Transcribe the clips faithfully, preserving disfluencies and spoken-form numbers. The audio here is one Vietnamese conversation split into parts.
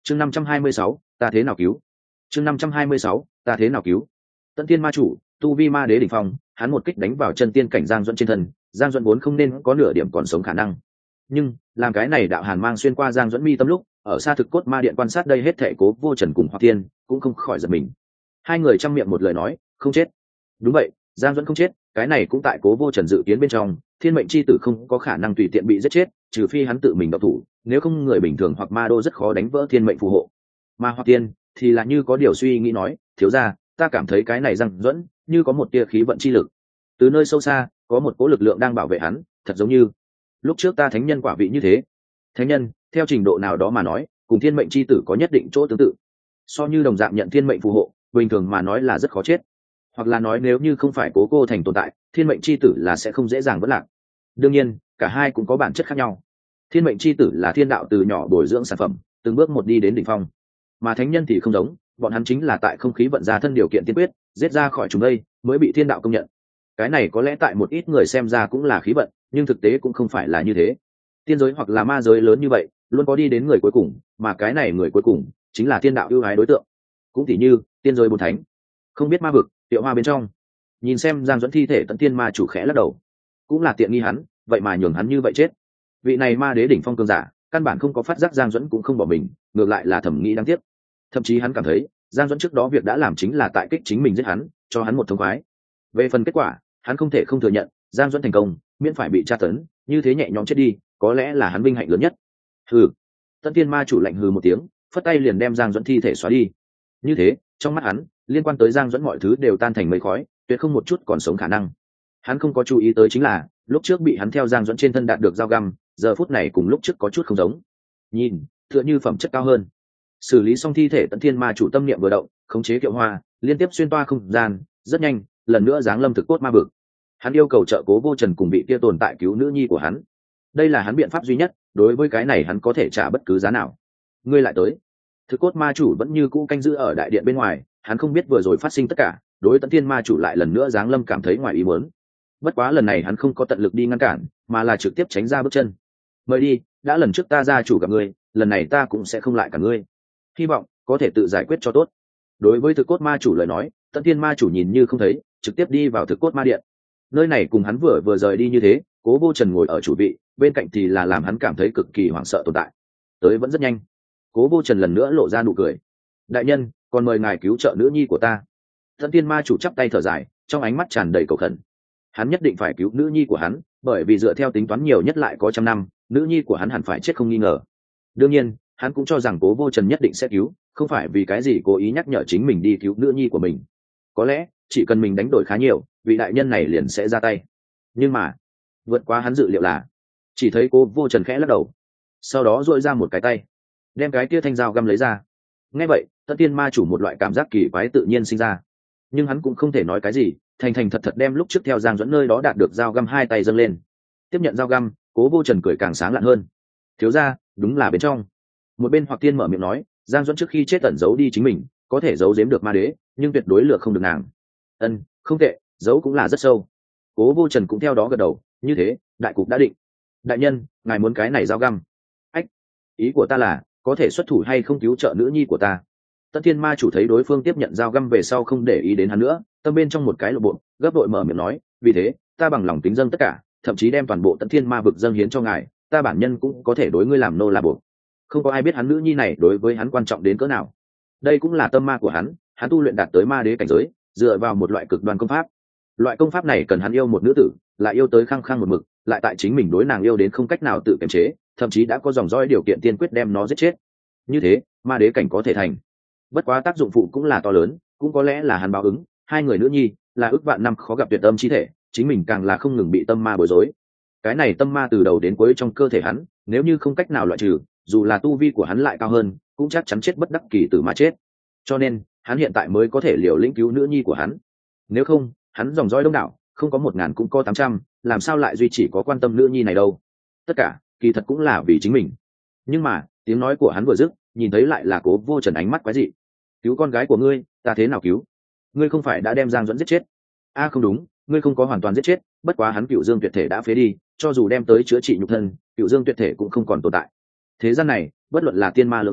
chương năm trăm hai mươi sáu ta thế nào cứu chương năm trăm hai mươi sáu ta thế nào cứu Tận Thiên Ma Chủ, tu vi ma đế đỉnh phong, hắn một kích đánh vào chân tiên cảnh Giang Duẫn trên thân, Giang Duẫn vốn không nên có nửa điểm còn sống khả năng. Nhưng, làm cái này đạo hàn mang xuyên qua Giang Duẫn mi tâm lúc, ở xa thực cốt ma điện quan sát đây hết thảy Cố Vô Trần cùng Hoặc Thiên, cũng không khỏi giật mình. Hai người trăm miệng một lời nói, không chết. Đúng vậy, Giang Duẫn không chết, cái này cũng tại Cố Vô Trần dự kiến bên trong, Thiên mệnh chi tử không có khả năng tùy tiện bị giết chết, trừ phi hắn tự mình động thủ, nếu không người bình thường hoặc ma đô rất khó đánh vỡ thiên mệnh phù hộ. Mà Hoặc Thiên thì là như có điều suy nghĩ nói, thiếu gia, ta cảm thấy cái này Giang Duẫn như có một tia khí vận chi lực, từ nơi sâu xa có một cỗ lực lượng đang bảo vệ hắn, thật giống như lúc trước ta thánh nhân quả vị như thế. Thánh nhân theo trình độ nào đó mà nói cùng thiên mệnh chi tử có nhất định chỗ tương tự, so như đồng dạng nhận thiên mệnh phù hộ, bình thường mà nói là rất khó chết, hoặc là nói nếu như không phải Cố Cô Thành tồn tại, thiên mệnh chi tử là sẽ không dễ dàng vỡ lạc. Đương nhiên cả hai cũng có bản chất khác nhau, thiên mệnh chi tử là thiên đạo từ nhỏ bồi dưỡng sản phẩm, từng bước một đi đến đỉnh phong, mà thánh nhân thì không giống, bọn hắn chính là tại không khí vận ra thân điều kiện tiên quyết, giết ra khỏi chúng đây mới bị thiên đạo công nhận. Cái này có lẽ tại một ít người xem ra cũng là khí vận, nhưng thực tế cũng không phải là như thế. Tiên giới hoặc là ma giới lớn như vậy luôn có đi đến người cuối cùng, mà cái này người cuối cùng chính là thiên đạo ưu ái đối tượng. Cũng tỉ như tiên giới bốn thánh, không biết ma vực Tiệu Hoa bên trong, nhìn xem Giang Duẫn thi thể Tận Thiên Ma Chủ khẽ lắc đầu, cũng là tiện nghi hắn, vậy mà nhường hắn như vậy chết. Vị này ma đế đỉnh phong cường giả căn bản không có phát giác Giang Duẫn cũng không bỏ mình, ngược lại là thẩm nghĩ đáng tiếc. Thậm chí hắn cảm thấy Giang Duẫn trước đó việc đã làm chính là tại kích chính mình giết hắn, cho hắn một thông khoái. Về phần kết quả, hắn không thể không thừa nhận, Giang Duẫn thành công, miễn phải bị tra tấn, như thế nhẹ nhõm chết đi, có lẽ là hắn vinh hạnh lớn nhất. Hừ. Tận Thiên Ma Chủ lạnh hừ một tiếng, phất tay liền đem Giang Duẫn thi thể xóa đi. Như thế, trong mắt hắn, liên quan tới Giang Duẫn mọi thứ đều tan thành mây khói, tuyệt không một chút còn sống khả năng. Hắn không có chú ý tới chính là, lúc trước bị hắn theo Giang Duẫn trên thân đạt được dao găm, giờ phút này cùng lúc trước có chút không giống. Nhìn, tựa như phẩm chất cao hơn. Xử lý xong thi thể Tận Thiên Ma Chủ tâm niệm vừa động, khống chế Kiệu Hoa liên tiếp xuyên toa không gian, rất nhanh lần nữa giáng lâm thực cốt ma vực. Hắn yêu cầu trợ Cố Vô Trần cùng vị kia tồn tại cứu nữ nhi của hắn, đây là hắn biện pháp duy nhất, đối với cái này hắn có thể trả bất cứ giá nào. Ngươi lại tới. Thực cốt ma chủ vẫn như cũ canh giữ ở đại điện bên ngoài, hắn không biết vừa rồi phát sinh tất cả, đối Tận Thiên Ma Chủ lại lần nữa giáng lâm cảm thấy ngoài ý muốn. Bất quá lần này hắn không có tận lực đi ngăn cản, mà là trực tiếp tránh ra bước chân. Mời đi, đã lần trước ta gia chủ gặp ngươi, lần này ta cũng sẽ không lại cả ngươi, hy vọng có thể tự giải quyết cho tốt. Đối với thực cốt ma chủ lời nói, Tận Thiên Ma Chủ nhìn như không thấy, trực tiếp đi vào thực cốt ma điện. Nơi này cùng hắn vừa vừa rời đi như thế, Cố Vô Trần ngồi ở chủ vị, bên cạnh thì là làm hắn cảm thấy cực kỳ hoảng sợ tồn tại. Tới vẫn rất nhanh. Cố Vô Trần lần nữa lộ ra nụ cười. Đại nhân, còn mời ngài cứu trợ nữ nhi của ta. Tận Thiên Ma Chủ chắp tay thở dài, trong ánh mắt tràn đầy cầu khẩn. Hắn nhất định phải cứu nữ nhi của hắn, bởi vì dựa theo tính toán nhiều nhất lại có trăm năm, nữ nhi của hắn hẳn phải chết không nghi ngờ. Đương nhiên, hắn cũng cho rằng Cố Vô Trần nhất định sẽ cứu, không phải vì cái gì cố ý nhắc nhở chính mình đi cứu nữ nhi của mình. Có lẽ chỉ cần mình đánh đổi khá nhiều, vị đại nhân này liền sẽ ra tay. Nhưng mà vượt quá hắn dự liệu là, chỉ thấy Cố Vô Trần khẽ lắc đầu, sau đó duỗi ra một cái tay, đem cái kia thanh dao găm lấy ra. Nghe vậy, Tận Thiên Ma Chủ một loại cảm giác kỳ quái tự nhiên sinh ra, nhưng hắn cũng không thể nói cái gì, thành thành thật thật đem lúc trước theo Giang Duẫn nơi đó đạt được dao găm hai tay dâng lên. Tiếp nhận dao găm, Cố Vô Trần cười càng sáng lạn hơn. Thiếu gia, đúng là bên trong. Một bên Hoặc Tiên mở miệng nói, Giang Duẫn trước khi chết tẩn giấu đi chính mình, có thể giấu giếm được ma đế, nhưng tuyệt đối lừa không được nàng. Ân, không tệ, giấu cũng là rất sâu. Cố Vô Trần cũng theo đó gật đầu, như thế, đại cục đã định. Đại nhân, ngài muốn cái này dao găm? Ách, ý của ta là, có thể xuất thủ hay không cứu trợ nữ nhi của ta? Tận Thiên Ma Chủ thấy đối phương tiếp nhận dao găm về sau không để ý đến hắn nữa, tâm bên trong một cái lộ bộ, gấp đội mở miệng nói, vì thế, ta bằng lòng kính dâng tất cả, thậm chí đem toàn bộ Tận Thiên Ma vực dâng hiến cho ngài, ta bản nhân cũng có thể đối ngươi làm nô là buộc. Không có ai biết hắn nữ nhi này đối với hắn quan trọng đến cỡ nào. Đây cũng là tâm ma của hắn, hắn tu luyện đạt tới ma đế cảnh giới, dựa vào một loại cực đoan công pháp. Loại công pháp này cần hắn yêu một nữ tử, lại yêu tới khăng khăng một mực, lại tại chính mình đối nàng yêu đến không cách nào tự kiềm chế, thậm chí đã có dòng dõi điều kiện tiên quyết đem nó giết chết. Như thế, ma đế cảnh có thể thành. Bất quá tác dụng phụ cũng là to lớn, cũng có lẽ là hắn báo ứng, hai người nữ nhi là ước vạn năm khó gặp tuyệt âm chi thể, chính mình càng là không ngừng bị tâm ma bối rối. Cái này tâm ma từ đầu đến cuối trong cơ thể hắn, nếu như không cách nào loại trừ, dù là tu vi của hắn lại cao hơn, cũng chắc chắn chết bất đắc kỳ tử mà chết. Cho nên hắn hiện tại mới có thể liều lĩnh cứu nữ nhi của hắn. Nếu không, hắn dòng dõi đông đảo, không có một ngàn cũng có tám trăm, làm sao lại duy chỉ có quan tâm nữ nhi này đâu? Tất cả kỳ thật cũng là vì chính mình. Nhưng mà tiếng nói của hắn vừa dứt, nhìn thấy lại là Cố Vô Trần ánh mắt quái dị. Cứu con gái của ngươi, ta thế nào cứu? Ngươi không phải đã đem Giang Duẫn giết chết? A à, không đúng, ngươi không có hoàn toàn giết chết, bất quá hắn Cựu Dương Tuyệt Thể đã phế đi, cho dù đem tới chữa trị nhục thân, Cựu Dương Tuyệt Thể cũng không còn tồn tại. Thế gian này, bất luận là tiên ma lượng giới,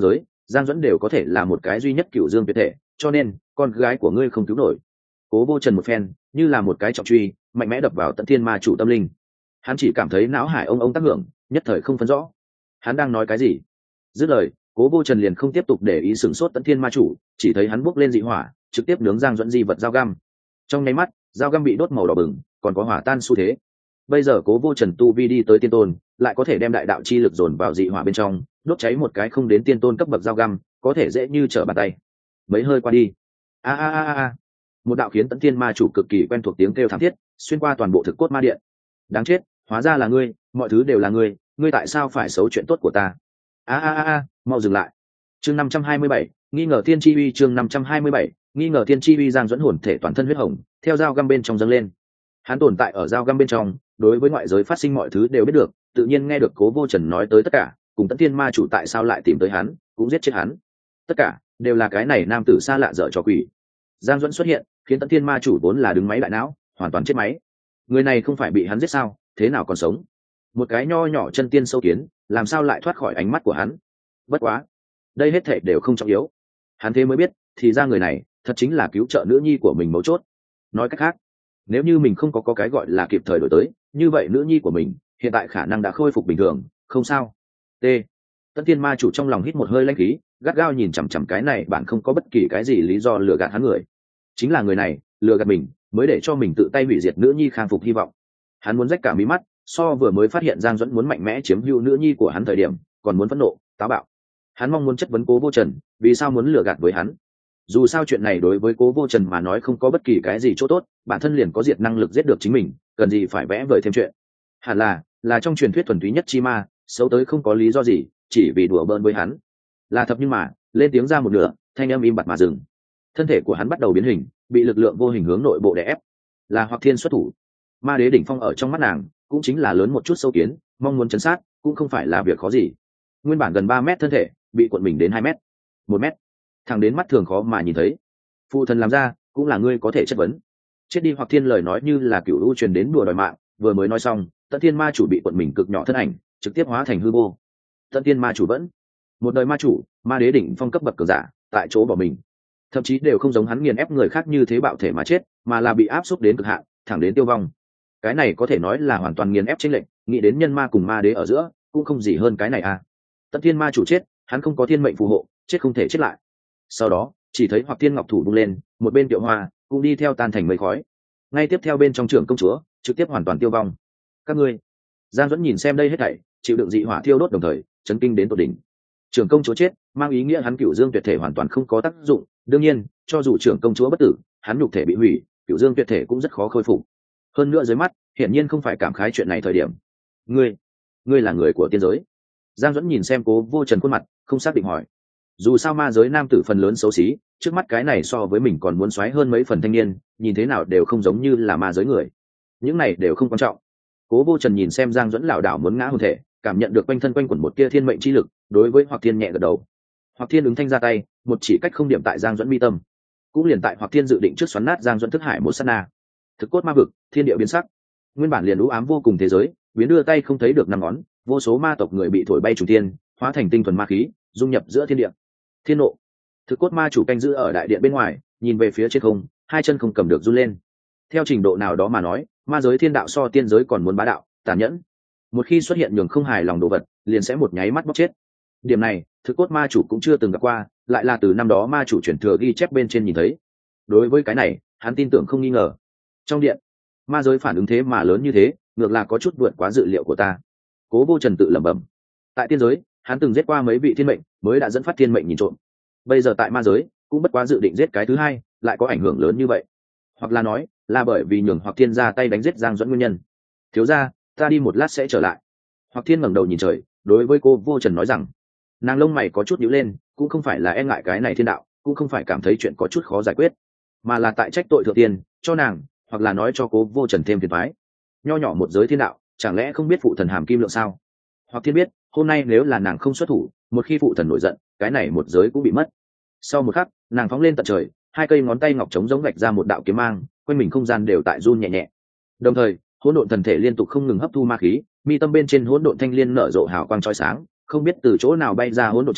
Giang Duẫn đều có thể là một cái duy nhất cựu dương tuyệt thể, cho nên con gái của ngươi không cứu nổi. Cố Vô Trần một phen như là một cái trọng truy mạnh mẽ đập vào Tận Thiên Ma chủ tâm linh. Hắn chỉ cảm thấy não hải ông ông tác hưởng, nhất thời không phân rõ hắn đang nói cái gì. Dứt lời, Cố Vô Trần liền không tiếp tục để ý sửng sốt Tận Thiên Ma chủ, chỉ thấy hắn bốc lên dị hỏa, trực tiếp nướng Giang Duẫn di vật dao găm. Trong nháy mắt, dao găm bị đốt màu đỏ bừng, còn có hỏa tan xu thế. Bây giờ Cố Vô Trần tu vi đi tới tiên tôn, lại có thể đem đại đạo chi lực dồn vào dị hỏa bên trong, đốt cháy một cái không đến tiên tôn cấp bậc dao găm, có thể dễ như trở bàn tay. Mấy hơi qua đi, a a a a, một đạo khiến Tận Thiên Ma chủ cực kỳ quen thuộc tiếng kêu thảm thiết xuyên qua toàn bộ thực cốt ma điện. Đáng chết, hóa ra là ngươi, mọi thứ đều là ngươi, ngươi tại sao phải xấu chuyện tốt của ta? A a a a, mau dừng lại. Chương năm trăm hai mươi bảy, nghi ngờ thiên chi uy. Chương năm trăm hai mươi bảy, nghi ngờ thiên chi uy. Giang Duẫn hồn thể toàn thân huyết hồng, theo dao găm bên trong dâng lên. Hắn tồn tại ở dao găm bên trong, đối với ngoại giới phát sinh mọi thứ đều biết được, tự nhiên nghe được Cố Vô Trần nói tới tất cả, cùng Tận Thiên Ma chủ tại sao lại tìm tới hắn, cũng giết chết hắn. Tất cả đều là cái này nam tử xa lạ dở trò quỷ. Giang Duẫn xuất hiện, khiến Tận Thiên Ma chủ vốn là đứng máy đại não, hoàn toàn chết máy. Người này không phải bị hắn giết sao, thế nào còn sống? Một cái nho nhỏ chân tiên sâu kiến, làm sao lại thoát khỏi ánh mắt của hắn? Bất quá, đây hết thảy đều không trọng yếu. Hắn thế mới biết, thì ra người này thật chính là cứu trợ nữ nhi của mình mấu chốt. Nói cách khác, nếu như mình không có, có cái gọi là kịp thời đổi tới, như vậy nữ nhi của mình hiện tại khả năng đã khôi phục bình thường, không sao. T. Tận Thiên Ma chủ trong lòng hít một hơi lãnh khí, gắt gao nhìn chằm chằm cái này, bạn không có bất kỳ cái gì lý do lừa gạt hắn người. Chính là người này lừa gạt mình, mới để cho mình tự tay hủy diệt nữ nhi khang phục hy vọng. Hắn muốn rách cả mí mắt, so vừa mới phát hiện Giang Duẫn muốn mạnh mẽ chiếm hữu nữ nhi của hắn thời điểm còn muốn phẫn nộ táo bạo. Hắn mong muốn chất vấn Cố Vô Trần vì sao muốn lừa gạt với hắn. Dù sao chuyện này đối với Cố Vô Trần mà nói không có bất kỳ cái gì chỗ tốt, bản thân liền có diệt năng lực giết được chính mình, cần gì phải vẽ vời thêm chuyện. Hẳn là là trong truyền thuyết thuần túy nhất chi ma, xấu tới không có lý do gì, chỉ vì đùa bỡn với hắn. Là thật, nhưng mà lên tiếng ra một nửa, thanh âm im bặt mà dừng. Thân thể của hắn bắt đầu biến hình, bị lực lượng vô hình hướng nội bộ đè ép. Là Hoặc Thiên xuất thủ. Ma đế đỉnh phong ở trong mắt nàng cũng chính là lớn một chút sâu kiến, mong muốn chấn sát cũng không phải là việc khó gì. Nguyên bản gần ba mét thân thể bị cuộn mình đến hai mét, một mét, thẳng đến mắt thường khó mà nhìn thấy. Phụ thần làm ra cũng là ngươi có thể chất vấn. Chết đi. Hoặc Thiên lời nói như là cửu u truyền đến đùa đòi mạng, vừa mới nói xong, Tận Thiên Ma chủ bị cuộn mình cực nhỏ thân ảnh trực tiếp hóa thành hư vô. Tận Thiên Ma chủ vẫn một đời ma chủ, ma đế đỉnh phong cấp bậc cường giả, tại chỗ bỏ mình, thậm chí đều không giống hắn nghiền ép người khác như thế bạo thể mà chết, mà là bị áp xúc đến cực hạn, thẳng đến tiêu vong. Cái này có thể nói là hoàn toàn nghiền ép chênh lệch, nghĩ đến nhân ma cùng ma đế ở giữa cũng không gì hơn cái này à. Tận Thiên Ma chủ chết, hắn không có thiên mệnh phù hộ, chết không thể chết lại. Sau đó chỉ thấy Hoặc Thiên ngọc thủ bung lên, một bên Tiệu Hoa cũng đi theo tan thành mây khói. Ngay tiếp theo bên trong trưởng công chúa trực tiếp hoàn toàn tiêu vong. Các ngươi. Giang Duẫn nhìn xem đây hết thảy, chịu đựng dị hỏa thiêu đốt đồng thời chấn kinh đến tột đỉnh. Trưởng công chúa chết, mang ý nghĩa hắn cửu dương tuyệt thể hoàn toàn không có tác dụng. Đương nhiên, cho dù trưởng công chúa bất tử, hắn nhục thể bị hủy, cửu dương tuyệt thể cũng rất khó khôi phục. Hơn nữa dưới mắt hiển nhiên không phải cảm khái chuyện này thời điểm. Ngươi, ngươi là người của tiên giới? Giang Duẫn nhìn xem Cố Vô Trần khuôn mặt, không xác định hỏi. Dù sao ma giới nam tử phần lớn xấu xí, trước mắt cái này so với mình còn muốn xoáy hơn mấy phần thanh niên, nhìn thế nào đều không giống như là ma giới người. Những này đều không quan trọng. Cố Vô Trần nhìn xem Giang Duẫn lảo đảo muốn ngã hồn thể, cảm nhận được quanh thân quanh quẩn một tia thiên mệnh chi lực, đối với Hoặc Thiên nhẹ gật đầu. Hoặc Thiên ứng thanh ra tay, một chỉ cách không điểm tại Giang Duẫn mi tâm. Cũng liền tại Hoặc Thiên dự định trước xoắn nát Giang Duẫn thức hải một sát na, thực cốt ma vực, thiên địa biến sắc. Nguyên bản liền u ám vô cùng thế giới, biến đưa tay không thấy được năm ngón, vô số ma tộc người bị thổi bay trùng thiên, hóa thành tinh thuần ma khí, dung nhập giữa thiên địa. Thiên nộ. Thực cốt ma chủ canh giữ ở đại điện bên ngoài, nhìn về phía trên không, hai chân không cầm được run lên. Theo trình độ nào đó mà nói, ma giới thiên đạo so tiên giới còn muốn bá đạo, tàn nhẫn. Một khi xuất hiện nhường không hài lòng đồ vật, liền sẽ một nháy mắt bóc chết. Điểm này, thực cốt ma chủ cũng chưa từng gặp qua, lại là từ năm đó ma chủ chuyển thừa ghi chép bên trên nhìn thấy. Đối với cái này, hắn tin tưởng không nghi ngờ. Trong điện, ma giới phản ứng thế mà lớn như thế, ngược là có chút vượt quá dự liệu của ta. Cố Vô Trần tự lẩm bẩm. Tại tiên giới, hắn từng giết qua mấy vị thiên mệnh, mới đã dẫn phát thiên mệnh nhìn trộm. Bây giờ tại ma giới, cũng bất quá dự định giết cái thứ hai, lại có ảnh hưởng lớn như vậy. Hoặc là nói, là bởi vì nhường Hoặc Thiên ra tay đánh giết Giang Duẫn nguyên nhân. Thiếu gia, ta đi một lát sẽ trở lại. Hoặc Thiên ngẩng đầu nhìn trời, đối với Cố Vô Trần nói rằng. Nàng lông mày có chút nhíu lên, cũng không phải là e ngại cái này thiên đạo, cũng không phải cảm thấy chuyện có chút khó giải quyết, mà là tại trách tội thượng tiên cho nàng, hoặc là nói cho Cố Vô Trần thêm phiền toái. Nho nhỏ một giới thiên đạo, chẳng lẽ không biết phụ thần hàm kim lượng sao? Hoặc Thiên biết, hôm nay nếu là nàng không xuất thủ, một khi phụ thần nổi giận, cái này một giới cũng bị mất. Sau một khắc, nàng phóng lên tận trời, hai cây ngón tay ngọc trống giống vạch ra một đạo kiếm mang, quanh mình không gian đều tại run nhẹ nhẹ. Đồng thời, hỗn độn thần thể liên tục không ngừng hấp thu ma khí, mi tâm bên trên hỗn độn thanh liên nở rộ hào quang chói sáng, không biết từ chỗ nào bay ra hỗn độn châu,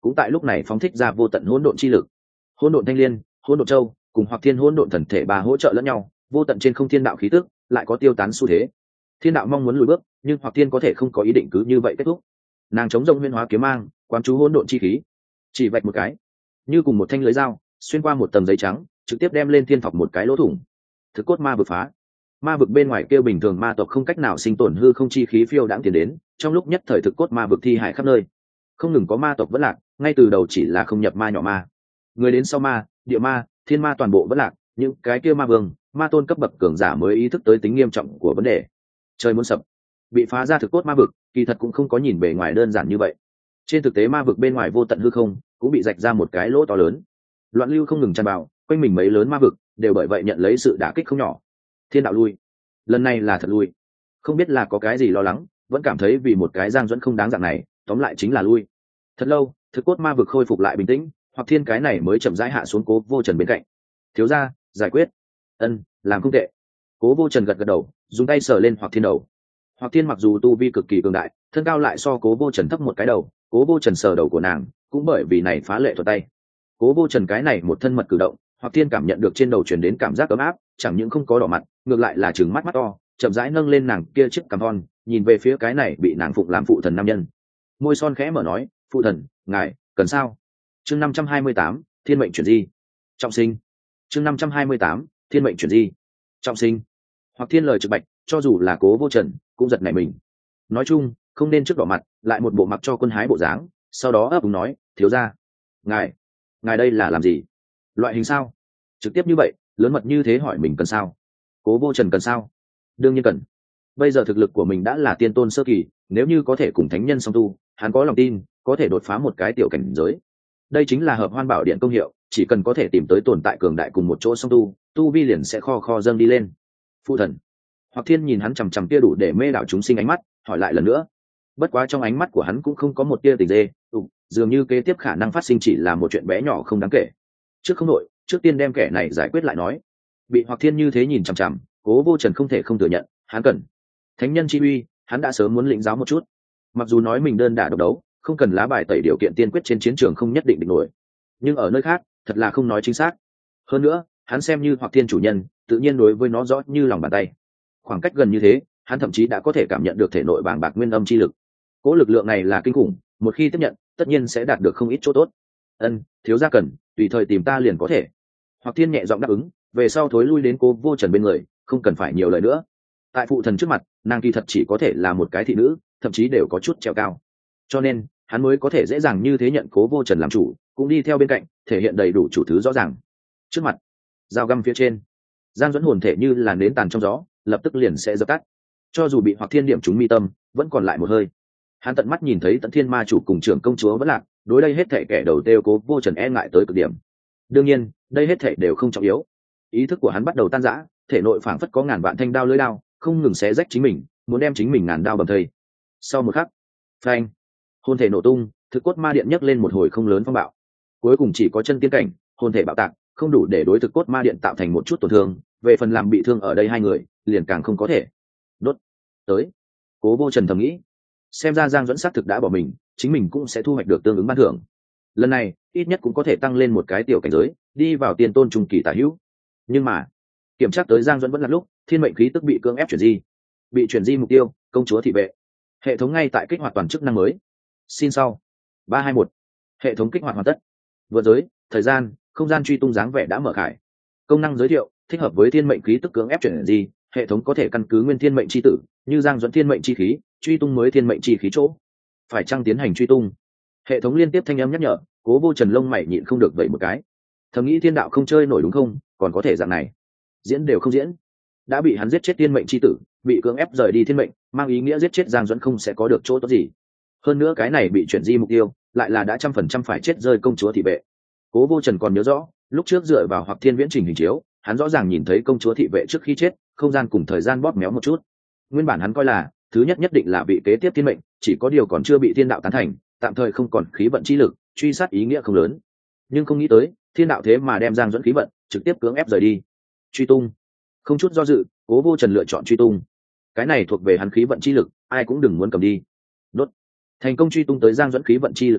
cũng tại lúc này phóng thích ra vô tận hỗn độn chi lực. Hỗn độn thanh liên, hỗn độn châu cùng hoặc thiên hỗn độn thần thể ba hỗ trợ lẫn nhau, vô tận trên không thiên đạo khí tức lại có tiêu tán xu thế. Thiên đạo mong muốn lùi bước, nhưng hoặc thiên có thể không có ý định cứ như vậy kết thúc. Nàng chống rông huyễn hóa kiếm mang, quán chú hỗn độn chi khí, chỉ vạch một cái, như cùng một thanh lưới dao xuyên qua một tầng giấy trắng, trực tiếp đem lên thiên thọc một cái lỗ thủng. Thực cốt ma vực phá. Ma vực bên ngoài kêu bình thường ma tộc không cách nào sinh tồn, hư không chi khí phiêu đãng tiến đến, trong lúc nhất thời thực cốt ma vực thi hải khắp nơi. Không ngừng có ma tộc vẫn lạc, ngay từ đầu chỉ là không nhập ma nhỏ ma, người đến sau ma, địa ma, thiên ma toàn bộ vẫn lạc, những cái kia ma vương, ma tôn cấp bậc cường giả mới ý thức tới tính nghiêm trọng của vấn đề. Trời muốn sập. Bị phá ra thực cốt ma vực, kỳ thật cũng không có nhìn bề ngoài đơn giản như vậy. Trên thực tế ma vực bên ngoài vô tận hư không cũng bị rạch ra một cái lỗ to lớn, loạn lưu không ngừng tràn vào, quanh mình mấy lớn ma vực đều bởi vậy nhận lấy sự đả kích không nhỏ. Thiên đạo lui, lần này là thật lui, không biết là có cái gì lo lắng, vẫn cảm thấy vì một cái Giang Duẫn không đáng dạng này, tóm lại chính là lui. Thật lâu, thực cốt ma vực khôi phục lại bình tĩnh, hoặc thiên cái này mới chậm rãi hạ xuống Cố Vô Trần bên cạnh. Thiếu gia, giải quyết. Ân, làm không tệ. Cố Vô Trần gật gật đầu, dùng tay sờ lên hoặc thiên đầu. Hoặc thiên mặc dù tu vi cực kỳ cường đại, thân cao lại so Cố Vô Trần thấp một cái đầu, Cố Vô Trần sờ đầu của nàng cũng bởi vì này phá lệ thuật tay. Cố Vô Trần cái này một thân mật cử động, hoặc thiên cảm nhận được trên đầu truyền đến cảm giác ấm áp, chẳng những không có đỏ mặt, ngược lại là trừng mắt mắt to, chậm rãi nâng lên nàng kia chiếc cằm thon, nhìn về phía cái này bị nàng phụng làm phụ thần nam nhân. Môi son khẽ mở nói, phụ thần, ngài cần sao? Chương năm trăm hai mươi tám, thiên mệnh chuyển di, trọng sinh. Chương năm trăm hai mươi tám, thiên mệnh chuyển di, trọng sinh. Hoặc thiên lời trực bạch, cho dù là Cố Vô Trần cũng giật nảy mình. Nói chung, không nên trước đỏ mặt, lại một bộ mặc cho quân hái bộ dáng, sau đó ấp úng nói, thiếu gia, ngài, ngài đây là làm gì? Loại hình sao? Trực tiếp như vậy, lớn mật như thế hỏi mình cần sao? Cố Vô Trần cần sao? Đương nhiên cần. Bây giờ thực lực của mình đã là tiên tôn sơ kỳ, nếu như có thể cùng thánh nhân song tu, hắn có lòng tin có thể đột phá một cái tiểu cảnh giới. Đây chính là Hợp Hoan Bảo Điện công hiệu, chỉ cần có thể tìm tới tồn tại cường đại cùng một chỗ song tu, tu vi liền sẽ kho kho dâng đi lên. Phụ thần. Hoặc thiên nhìn hắn chằm chằm kia đủ để mê đảo chúng sinh ánh mắt, hỏi lại lần nữa. Bất quá trong ánh mắt của hắn cũng không có một tia tình dê, ừ, dường như kế tiếp khả năng phát sinh chỉ là một chuyện bé nhỏ không đáng kể. Trước không nội, trước tiên đem kẻ này giải quyết lại nói. Bị Hoặc thiên như thế nhìn chằm chằm, Cố Vô Trần không thể không thừa nhận, hắn cần thánh nhân chi uy, hắn đã sớm muốn lĩnh giáo một chút. Mặc dù nói mình đơn đả độc đấu, không cần lá bài tẩy điều kiện tiên quyết trên chiến trường không nhất định định nổi, nhưng ở nơi khác thật là không nói chính xác. Hơn nữa, hắn xem như Hoặc thiên chủ nhân, tự nhiên đối với nó rõ như lòng bàn tay. Khoảng cách gần như thế, hắn thậm chí đã có thể cảm nhận được thể nội bàng bạc nguyên âm chi lực. Cố lực lượng này là kinh khủng, một khi tiếp nhận, tất nhiên sẽ đạt được không ít chỗ tốt. Ân, thiếu gia cần, tùy thời tìm ta liền có thể. Hoặc thiên nhẹ giọng đáp ứng, về sau thối lui đến Cố Vô Trần bên người, không cần phải nhiều lời nữa. Tại phụ thần trước mặt, nàng kỳ thật chỉ có thể là một cái thị nữ, thậm chí đều có chút trèo cao. Cho nên, hắn mới có thể dễ dàng như thế nhận Cố Vô Trần làm chủ, cũng đi theo bên cạnh, thể hiện đầy đủ chủ thứ rõ ràng. Trước mặt, dao găm phía trên, Giang Duẫn hồn thể như là nến tàn trong gió, lập tức liền sẽ dập tắt. Cho dù bị Hoặc thiên điểm trúng mi tâm, vẫn còn lại một hơi. Hắn tận mắt nhìn thấy Tận Thiên Ma chủ cùng trưởng công chúa vẫn lạc, đối đây hết thảy kẻ đầu tiêu Cố Vô Trần e ngại tới cực điểm. Đương nhiên, đây hết thảy đều không trọng yếu. Ý thức của hắn bắt đầu tan rã, thể nội phảng phất có ngàn vạn thanh đao lưỡi đao, không ngừng xé rách chính mình, muốn đem chính mình ngàn đao bầm thây. Sau một khắc, phanh, hồn thể nổ tung, thực cốt ma điện nhấc lên một hồi không lớn phong bạo. Cuối cùng chỉ có chân tiên cảnh, hồn thể bạo tạc, không đủ để đối thực cốt ma điện tạo thành một chút tổn thương, về phần làm bị thương ở đây hai người, liền càng không có thể. Đốt. Tới. Cố Vô Trần thầm nghĩ, xem ra Giang Duẫn xác thực đã bỏ mình, chính mình cũng sẽ thu hoạch được tương ứng ban thưởng. Lần này, ít nhất cũng có thể tăng lên một cái tiểu cảnh giới, đi vào tiền tôn trung kỳ tả hữu. Nhưng mà, kiểm tra tới Giang Duẫn vẫn là lúc, thiên mệnh khí tức bị cưỡng ép chuyển di. Bị chuyển di mục tiêu, công chúa thị vệ. Hệ thống ngay tại kích hoạt toàn chức năng mới. Xin sau. ba hai một. Hệ thống kích hoạt hoàn tất. Vừa giới, thời gian, không gian truy tung dáng vẻ đã mở khải. Công năng giới thiệu, thích hợp với thiên mệnh khí tức cưỡng ép chuyển di, hệ thống có thể căn cứ nguyên thiên mệnh chi tử, như Giang Duẫn thiên mệnh chi khí, truy tung mới thiên mệnh chi khí chỗ. Phải chăng tiến hành truy tung? Hệ thống liên tiếp thanh âm nhắc nhở, Cố Vô Trần lông mày nhịn không được vậy một cái. Thầm nghĩ thiên đạo không chơi nổi đúng không, còn có thể dạng này. Diễn đều không diễn, đã bị hắn giết chết thiên mệnh chi tử, bị cưỡng ép rời đi thiên mệnh, mang ý nghĩa giết chết Giang Duẫn không sẽ có được chỗ tốt gì. Hơn nữa cái này bị chuyển di mục tiêu, lại là đã trăm phần trăm phải chết rơi công chúa thị vệ. Cố Vô Trần còn nhớ rõ, lúc trước dựa vào Hoặc thiên viễn trình hình chiếu, hắn rõ ràng nhìn thấy công chúa thị vệ trước khi chết, không gian cùng thời gian bóp méo một chút. Nguyên bản hắn coi là thứ nhất nhất định là bị kế tiếp thiên mệnh, chỉ có điều còn chưa bị thiên đạo tán thành, tạm thời không còn khí vận chi lực, truy sát ý nghĩa không lớn. Nhưng không nghĩ tới, thiên đạo thế mà đem Giang Duẫn khí vận trực tiếp cưỡng ép rời đi. Truy tung. Không chút do dự, Cố Vô Trần lựa chọn truy tung. Cái này thuộc về hắn khí vận chi lực, ai cũng đừng muốn cầm đi. Đốt. Thành công truy tung tới Giang Duẫn khí vận chi lực chỗ,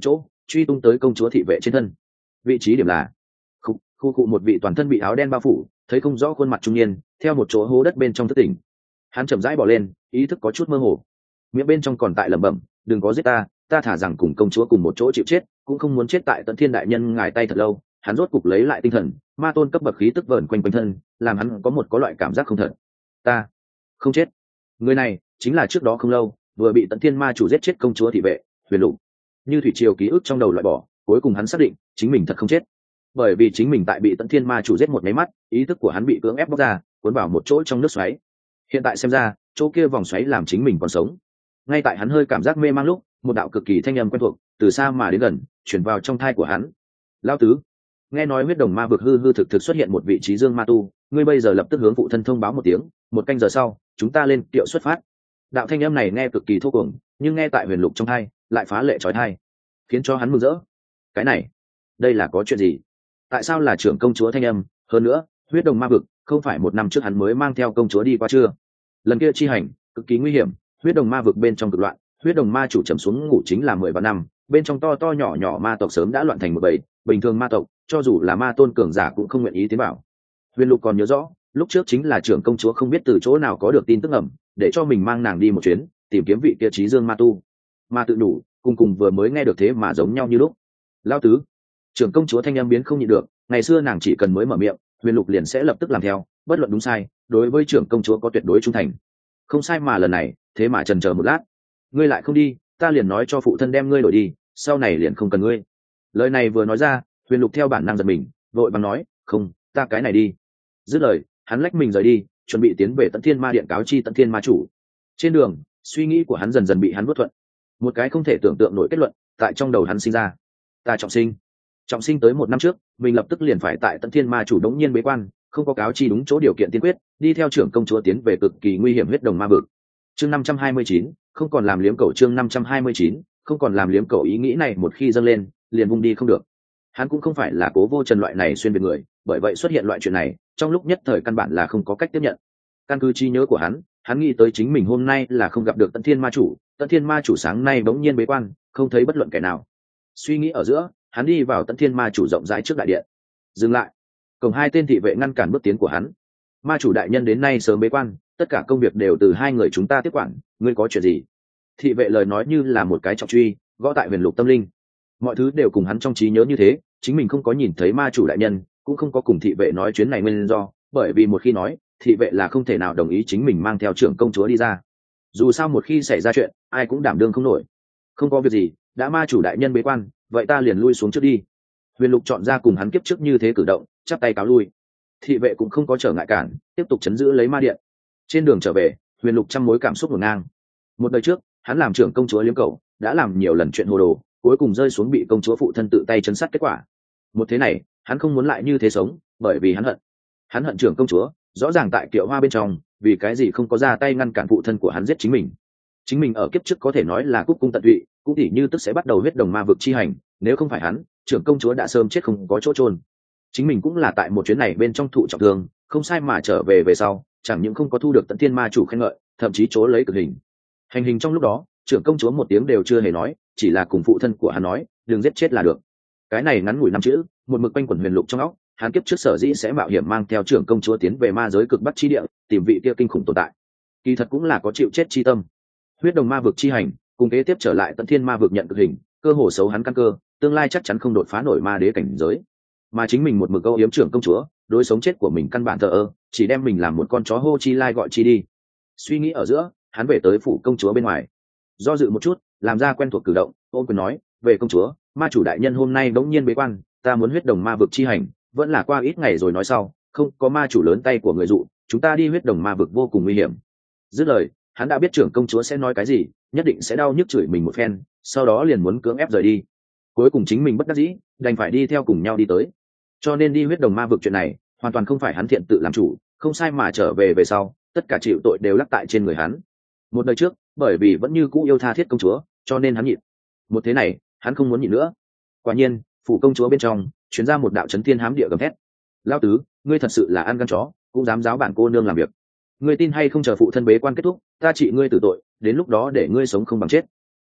truy tung tới công chúa thị vệ trên thân. Vị trí điểm là khu khu cụ một vị toàn thân bị áo đen bao phủ, thấy không rõ khuôn mặt trung niên, theo một chỗ hố đất bên trong thất tỉnh. Hắn chậm rãi bỏ lên, ý thức có chút mơ hồ, miệng bên trong còn tại lẩm bẩm, đừng có giết ta, ta thả rằng cùng công chúa cùng một chỗ chịu chết, cũng không muốn chết tại Tận Thiên đại nhân ngài tay thật lâu. Hắn rốt cục lấy lại tinh thần, ma tôn cấp bậc khí tức vờn quanh quanh thân, làm hắn có một có loại cảm giác không thật. Ta không chết. Người này chính là trước đó không lâu vừa bị Tận Thiên ma chủ giết chết công chúa thị vệ Huyền Lục. Như thủy triều ký ức trong đầu loại bỏ, cuối cùng hắn xác định chính mình thật không chết, bởi vì chính mình tại bị Tận Thiên ma chủ giết một máy mắt, ý thức của hắn bị cưỡng ép bóc ra, cuốn vào một chỗ trong nước xoáy. Hiện tại xem ra, chỗ kia vòng xoáy làm chính mình còn sống. Ngay tại hắn hơi cảm giác mê mang lúc, một đạo cực kỳ thanh âm quen thuộc từ xa mà đến gần, chuyển vào trong thai của hắn. Lão tứ, nghe nói huyết đồng ma vực hư hư thực thực xuất hiện một vị trí dương ma tu, ngươi bây giờ lập tức hướng phụ thân thông báo một tiếng, một canh giờ sau chúng ta lên kiệu xuất phát. Đạo thanh âm này nghe cực kỳ thô cuồng, nhưng nghe tại Huyền Lục trong thai lại phá lệ trói thai, khiến cho hắn mừng rỡ. Cái này, đây là có chuyện gì? Tại sao là trưởng công chúa thanh âm? Hơn nữa, huyết đồng ma vực không phải một năm trước hắn mới mang theo công chúa đi qua chưa? Lần kia chi hành cực kỳ nguy hiểm, huyết đồng ma vực bên trong cực loạn, huyết đồng ma chủ trầm xuống ngủ chính là mười vạn năm, bên trong to to nhỏ nhỏ ma tộc sớm đã loạn thành một bầy, bình thường ma tộc cho dù là ma tôn cường giả cũng không nguyện ý tiến vào. Huyền Lục còn nhớ rõ, lúc trước chính là trưởng công chúa không biết từ chỗ nào có được tin tức ẩm, để cho mình mang nàng đi một chuyến, tìm kiếm vị kia trí dương ma tu. Ma tự đủ, cùng cùng vừa mới nghe được thế mà giống nhau như lúc. Lão tứ, trưởng công chúa thanh âm biến không nhịn được, ngày xưa nàng chỉ cần mới mở miệng, Huyền Lục liền sẽ lập tức làm theo, bất luận đúng sai, đối với trưởng công chúa có tuyệt đối trung thành. Không sai mà lần này, thế mà chần chờ một lát, ngươi lại không đi, ta liền nói cho phụ thân đem ngươi đổi đi, sau này liền không cần ngươi. Lời này vừa nói ra, Huyền Lục theo bản năng giật mình, vội vàng nói, không, ta cái này đi. Dứt lời, hắn lách mình rời đi, chuẩn bị tiến về Tận Thiên ma điện cáo chi Tận Thiên ma chủ. Trên đường, suy nghĩ của hắn dần dần bị hắn vớt thuận, một cái không thể tưởng tượng nổi kết luận tại trong đầu hắn sinh ra. Ta trọng sinh. Trọng sinh tới một năm trước, mình lập tức liền phải tại Tận Thiên ma chủ đống nhiên bế quan, không có cáo chi đúng chỗ điều kiện tiên quyết, đi theo trưởng công chúa tiến về cực kỳ nguy hiểm huyết đồng ma vực. Chương năm trăm hai mươi chín, không còn làm liếm cầu. Chương năm trăm hai mươi chín, không còn làm liếm cầu. Ý nghĩ này một khi dâng lên, liền vung đi không được. Hắn cũng không phải là Cố Vô Trần loại này xuyên biệt người, bởi vậy xuất hiện loại chuyện này, trong lúc nhất thời căn bản là không có cách tiếp nhận. Căn cứ trí nhớ của hắn, hắn nghĩ tới chính mình hôm nay là không gặp được Tận Thiên ma chủ, Tận Thiên ma chủ sáng nay bỗng nhiên bế quan, không thấy bất luận kẻ nào. Suy nghĩ ở giữa, hắn đi vào Tận Thiên ma chủ rộng rãi trước đại điện. Dừng lại. Cổng hai tên thị vệ ngăn cản bước tiến của hắn. Ma chủ đại nhân đến nay sớm bế quan, tất cả công việc đều từ hai người chúng ta tiếp quản, ngươi có chuyện gì? Thị vệ lời nói như là một cái trọng truy, gõ tại Huyền Lục tâm linh. Mọi thứ đều cùng hắn trong trí nhớ như thế, chính mình không có nhìn thấy ma chủ đại nhân, cũng không có cùng thị vệ nói chuyến này nguyên do, bởi vì một khi nói, thị vệ là không thể nào đồng ý chính mình mang theo trưởng công chúa đi ra. Dù sao một khi xảy ra chuyện, ai cũng đảm đương không nổi. Không có việc gì, đã ma chủ đại nhân bế quan, vậy ta liền lui xuống trước đi. Huyền Lục chọn ra cùng hắn kiếp trước như thế cử động, chắp tay cáo lui. Thị vệ cũng không có trở ngại cản, tiếp tục chấn giữ lấy ma điện. Trên đường trở về, Huyền Lục trăm mối cảm xúc ngổn ngang. Một đời trước, hắn làm trưởng công chúa liếm cầu, đã làm nhiều lần chuyện hồ đồ, cuối cùng rơi xuống bị công chúa phụ thân tự tay chấn sát kết quả. Một thế này, hắn không muốn lại như thế sống, bởi vì hắn hận. Hắn hận trưởng công chúa, rõ ràng tại Kiệu Hoa bên trong, vì cái gì không có ra tay ngăn cản phụ thân của hắn giết chính mình. Chính mình ở kiếp trước có thể nói là cúc cung tận tụy, cũng tỉ như tức sẽ bắt đầu huyết đồng ma vực chi hành, nếu không phải hắn, trưởng công chúa đã sớm chết không có chỗ chôn. Chính mình cũng là tại một chuyến này bên trong thụ trọng thương, không sai mà trở về về sau, chẳng những không có thu được Tận Thiên ma chủ khen ngợi, thậm chí chỗ lấy cực hình. Hành hình trong lúc đó, trưởng công chúa một tiếng đều chưa hề nói, chỉ là cùng phụ thân của hắn nói, đừng giết chết là được. Cái này ngắn ngủi năm chữ, một mực quanh quẩn Huyền Lục trong óc, hắn kiếp trước sở dĩ sẽ mạo hiểm mang theo trưởng công chúa tiến về ma giới cực bắc chi địa, tìm vị kia kinh khủng tồn tại. Kỳ thật cũng là có chịu chết chi tâm. Huyết đồng ma vực chi hành, cùng kế tiếp trở lại Tận Thiên ma vực nhận cực hình, cơ hồ xấu hắn căn cơ, tương lai chắc chắn không đột phá nổi ma đế cảnh giới. Mà chính mình một mực câu yếm trưởng công chúa, đối sống chết của mình căn bản thờ ơ, chỉ đem mình làm một con chó hô chi lai gọi chi đi. Suy nghĩ ở giữa, hắn về tới phủ công chúa bên ngoài, do dự một chút, làm ra quen thuộc cử động, ôn quyền nói, về công chúa, ma chủ đại nhân hôm nay bỗng nhiên bế quan, ta muốn huyết đồng ma vực chi hành, vẫn là qua ít ngày rồi nói sau, không có ma chủ lớn tay của người dụ, chúng ta đi huyết đồng ma vực vô cùng nguy hiểm. Dứt lời, hắn đã biết trưởng công chúa sẽ nói cái gì, nhất định sẽ đau nhức chửi mình một phen, sau đó liền muốn cưỡng ép rời đi. Cuối cùng chính mình bất đắc dĩ, đành phải đi theo cùng nhau đi tới. Cho nên đi huyết đồng ma vực chuyện này, hoàn toàn không phải hắn thiện tự làm chủ, không sai mà trở về về sau, tất cả chịu tội đều lắc tại trên người hắn. Một đời trước, bởi vì vẫn như cũ yêu tha thiết công chúa, cho nên hắn nhịn. Một thế này, hắn không muốn nhịn nữa. Quả nhiên, phủ công chúa bên trong chuyến ra một đạo chấn thiên hám địa gầm thét. Lão tứ, ngươi thật sự là ăn gan chó, cũng dám giáo bản cô nương làm việc. Ngươi tin hay không, chờ phụ thân bế quan kết thúc, ta trị ngươi tử tội, đến lúc đó để ngươi sống không bằng chết.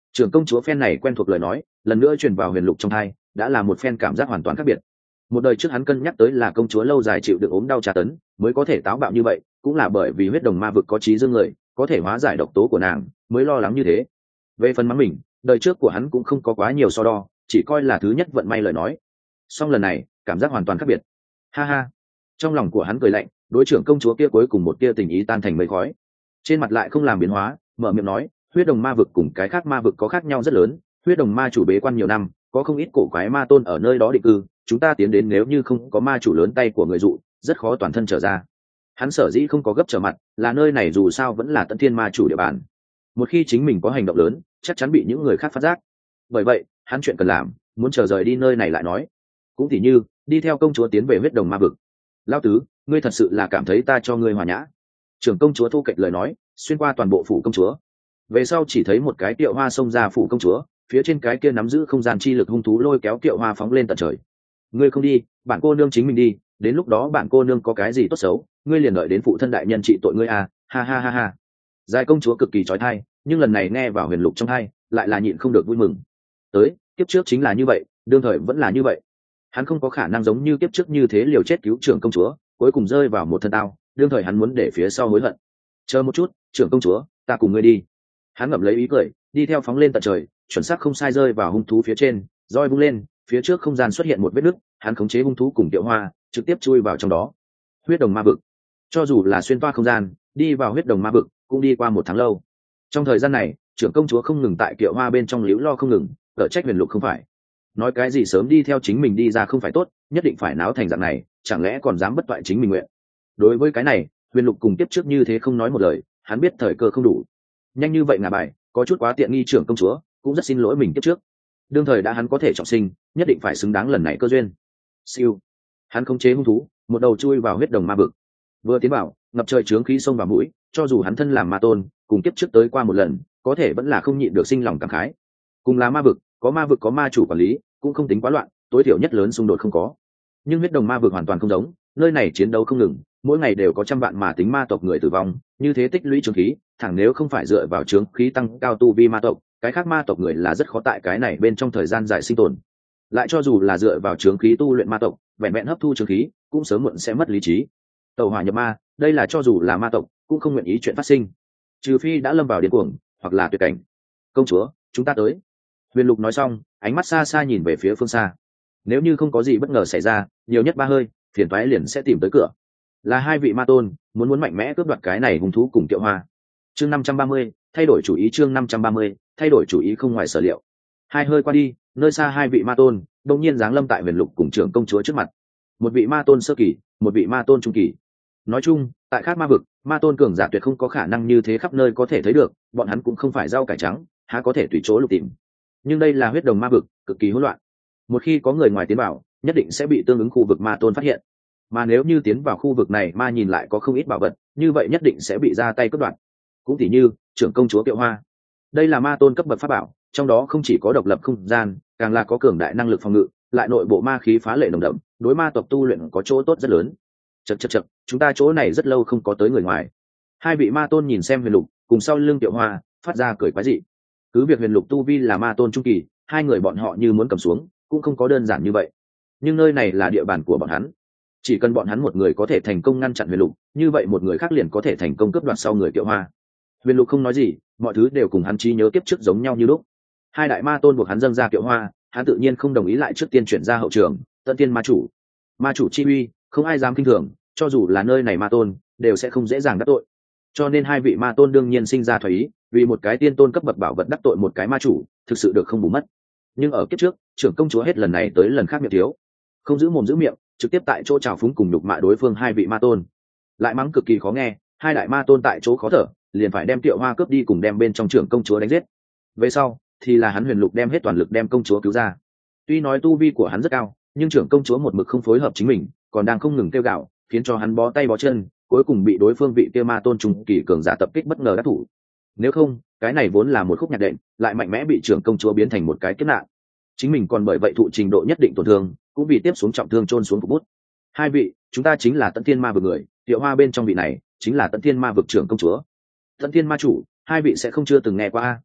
Trưởng công chúa phen này quen thuộc lời nói lần nữa truyền vào huyền lục trong hai, đã là một phen cảm giác hoàn toàn khác biệt. Một đời trước hắn cân nhắc tới là công chúa lâu dài chịu đựng ốm đau tra tấn mới có thể táo bạo như vậy, cũng là bởi vì huyết đồng ma vực có trí dương người có thể hóa giải độc tố của nàng mới lo lắng như thế. Về phần mắng mình, đời trước của hắn cũng không có quá nhiều so đo, chỉ coi là thứ nhất vận may lời nói. Song lần này cảm giác hoàn toàn khác biệt. Ha ha, trong lòng của hắn cười lạnh, đối trưởng công chúa kia cuối cùng một tia tình ý tan thành mây khói, trên mặt lại không làm biến hóa, mở miệng nói, huyết đồng ma vực cùng cái khác ma vực có khác nhau rất lớn, huyết đồng ma chủ bế quan nhiều năm, có không ít cổ quái ma tôn ở nơi đó định cư, chúng ta tiến đến nếu như không có ma chủ lớn tay của người dụ, rất khó toàn thân trở ra. Hắn sở dĩ không có gấp trở mặt, là nơi này dù sao vẫn là Tận Thiên ma chủ địa bàn, một khi chính mình có hành động lớn chắc chắn bị những người khác phát giác. Bởi vậy hắn chuyện cần làm, muốn chờ rời đi nơi này lại nói. Cũng tỉ như đi theo công chúa tiến về huyết đồng ma vực. Lão tứ, ngươi thật sự là cảm thấy ta cho ngươi hòa nhã? Trưởng công chúa thu kệch lời nói xuyên qua toàn bộ phủ công chúa, về sau chỉ thấy một cái kiệu hoa xông ra phủ công chúa, phía trên cái kia nắm giữ không gian chi lực hung thú lôi kéo kiệu hoa phóng lên tận trời. Ngươi không đi, bản cô nương chính mình đi, đến lúc đó bản cô nương có cái gì tốt xấu, ngươi liền đợi đến phụ thân đại nhân trị tội ngươi à, ha ha ha ha. Giai công chúa cực kỳ trói thai, nhưng lần này nghe vào huyền lục trong hai lại là nhịn không được vui mừng. Tới kiếp trước chính là như vậy, đương thời vẫn là như vậy, hắn không có khả năng giống như kiếp trước như thế liều chết cứu trưởng công chúa, cuối cùng rơi vào một thân tao, đương thời hắn muốn để phía sau hối hận. Chờ một chút, trưởng công chúa, ta cùng ngươi đi. Hắn ngậm lấy ý cười, đi theo phóng lên tận trời, chuẩn xác không sai rơi vào hung thú phía trên, roi vung lên, phía trước không gian xuất hiện một vết nứt, hắn khống chế hung thú cùng Tiệu Hoa, trực tiếp chui vào trong đó. Huyết đồng ma vực, cho dù là xuyên toa không gian, đi vào huyết đồng ma vực, cũng đi qua một tháng lâu. Trong thời gian này, trưởng công chúa không ngừng tại Tiệu Hoa bên trong liễu lo không ngừng, cở trách huyền lục không phải. Nói cái gì sớm đi theo chính mình đi ra không phải tốt, nhất định phải náo thành dạng này, chẳng lẽ còn dám bất toại chính mình nguyện. Đối với cái này, huyền lục cùng tiếp trước như thế không nói một lời, hắn biết thời cơ không đủ. Nhanh như vậy ngả bài, có chút quá tiện nghi trưởng công chúa, cũng rất xin lỗi mình tiếp trước. Đương thời đã hắn có thể trọng sinh, nhất định phải xứng đáng lần này cơ duyên. Siêu, hắn khống chế hung thú, một đầu chui vào huyết đồng ma vực. Vừa tiến vào, ngập trời chướng khí xông vào mũi, cho dù hắn thân làm ma tôn, cùng tiếp trước tới qua một lần, có thể vẫn là không nhịn được sinh lòng cảm khái. Cùng là ma vực, có ma vực có ma chủ quản lý, cũng không tính quá loạn, tối thiểu nhất lớn xung đột không có. Nhưng huyết đồng ma vực hoàn toàn không giống, nơi này chiến đấu không ngừng, mỗi ngày đều có trăm vạn mà tính ma tộc người tử vong, như thế tích lũy chướng khí, thẳng nếu không phải dựa vào chướng khí tăng cao tu vi ma tộc, cái khác ma tộc người là rất khó tại cái này bên trong thời gian dài sinh tồn. Lại cho dù là dựa vào chướng khí tu luyện ma tộc, vẹn vẹn hấp thu chướng khí, cũng sớm muộn sẽ mất lý trí. Tẩu hỏa nhập ma, đây là cho dù là ma tộc, cũng không nguyện ý chuyện phát sinh, trừ phi đã lâm vào điên cuồng, hoặc là tuyệt cảnh. Công chúa, chúng ta tới. Huyền Lục nói xong, ánh mắt xa xa nhìn về phía phương xa. Nếu như không có gì bất ngờ xảy ra, nhiều nhất ba hơi, phiền toái liền sẽ tìm tới cửa. Là hai vị ma tôn, muốn muốn mạnh mẽ cướp đoạt cái này hung thú cùng Tiệu Hoa. Chương năm trăm ba mươi, thay đổi chủ ý chương năm trăm ba mươi, thay đổi chủ ý không ngoài sở liệu. Hai hơi qua đi, nơi xa hai vị ma tôn, đột nhiên giáng lâm tại Huyền Lục cùng trưởng công chúa trước mặt. Một vị ma tôn sơ kỳ, một vị ma tôn trung kỳ. Nói chung, tại khác ma vực, ma tôn cường giả tuyệt không có khả năng như thế khắp nơi có thể thấy được, bọn hắn cũng không phải rau cải trắng, há có thể tùy chỗ lục tìm. Nhưng đây là huyết đồng ma vực, cực kỳ hỗn loạn. Một khi có người ngoài tiến vào, nhất định sẽ bị tương ứng khu vực ma tôn phát hiện. Mà nếu như tiến vào khu vực này ma nhìn lại có không ít bảo vật, như vậy nhất định sẽ bị ra tay cướp đoạt. Cũng tỉ như trưởng công chúa Tiệu Hoa, đây là ma tôn cấp bậc pháp bảo, trong đó không chỉ có độc lập không gian, càng là có cường đại năng lực phòng ngự, lại nội bộ ma khí phá lệ nồng đậm, đối ma tộc tu luyện có chỗ tốt rất lớn. Chậc chậc chậc, chúng ta chỗ này rất lâu không có tới người ngoài. Hai vị ma tôn nhìn xem Huyền Lục cùng sau lưng Tiệu Hoa, phát ra cười quái dị. Cứ việc Huyền Lục tu vi là ma tôn trung kỳ, hai người bọn họ như muốn cầm xuống, cũng không có đơn giản như vậy. Nhưng nơi này là địa bàn của bọn hắn, chỉ cần bọn hắn một người có thể thành công ngăn chặn Huyền Lục, như vậy một người khác liền có thể thành công cướp đoạt sau người Tiệu Hoa. Huyền Lục không nói gì, mọi thứ đều cùng hắn trí nhớ kiếp trước giống nhau như lúc. Hai đại ma tôn buộc hắn dâng ra Tiệu Hoa, hắn tự nhiên không đồng ý lại trước tiên chuyển ra hậu trường. Tận Tiên ma chủ, ma chủ chi uy, không ai dám kinh thường, cho dù là nơi này ma tôn đều sẽ không dễ dàng đắc tội. Cho nên hai vị ma tôn đương nhiên sinh ra thoái ý, vì một cái tiên tôn cấp bậc bảo vật đắc tội một cái ma chủ, thực sự được không bù mất. Nhưng ở kiếp trước, trưởng công chúa hết lần này tới lần khác miệng thiếu, không giữ mồm giữ miệng, trực tiếp tại chỗ trào phúng cùng nhục mạ đối phương hai vị ma tôn, lại mắng cực kỳ khó nghe. Hai đại ma tôn tại chỗ khó thở, liền phải đem Tiệu Hoa cướp đi cùng đem bên trong trưởng công chúa đánh giết. Về sau thì là hắn Huyền Lục đem hết toàn lực đem công chúa cứu ra. Tuy nói tu vi của hắn rất cao, nhưng trưởng công chúa một mực không phối hợp chính mình, còn đang không ngừng kêu gào, khiến cho hắn bó tay bó chân, cuối cùng bị đối phương vị kia ma tôn trung kỳ cường giả tập kích bất ngờ đắc thủ. Nếu không, cái này vốn là một khúc nhạc đệm, lại mạnh mẽ bị trưởng công chúa biến thành một cái kiếp nạn. Chính mình còn bởi vậy thụ trình độ nhất định tổn thương, cũng bị tiếp xuống trọng thương chôn xuống phục bút. Hai vị, chúng ta chính là Tận Thiên ma vực người, Tiệu Hoa bên trong vị này chính là Tận Thiên ma vực trưởng công chúa. Tận Thiên ma chủ, hai vị sẽ không chưa từng nghe qua a?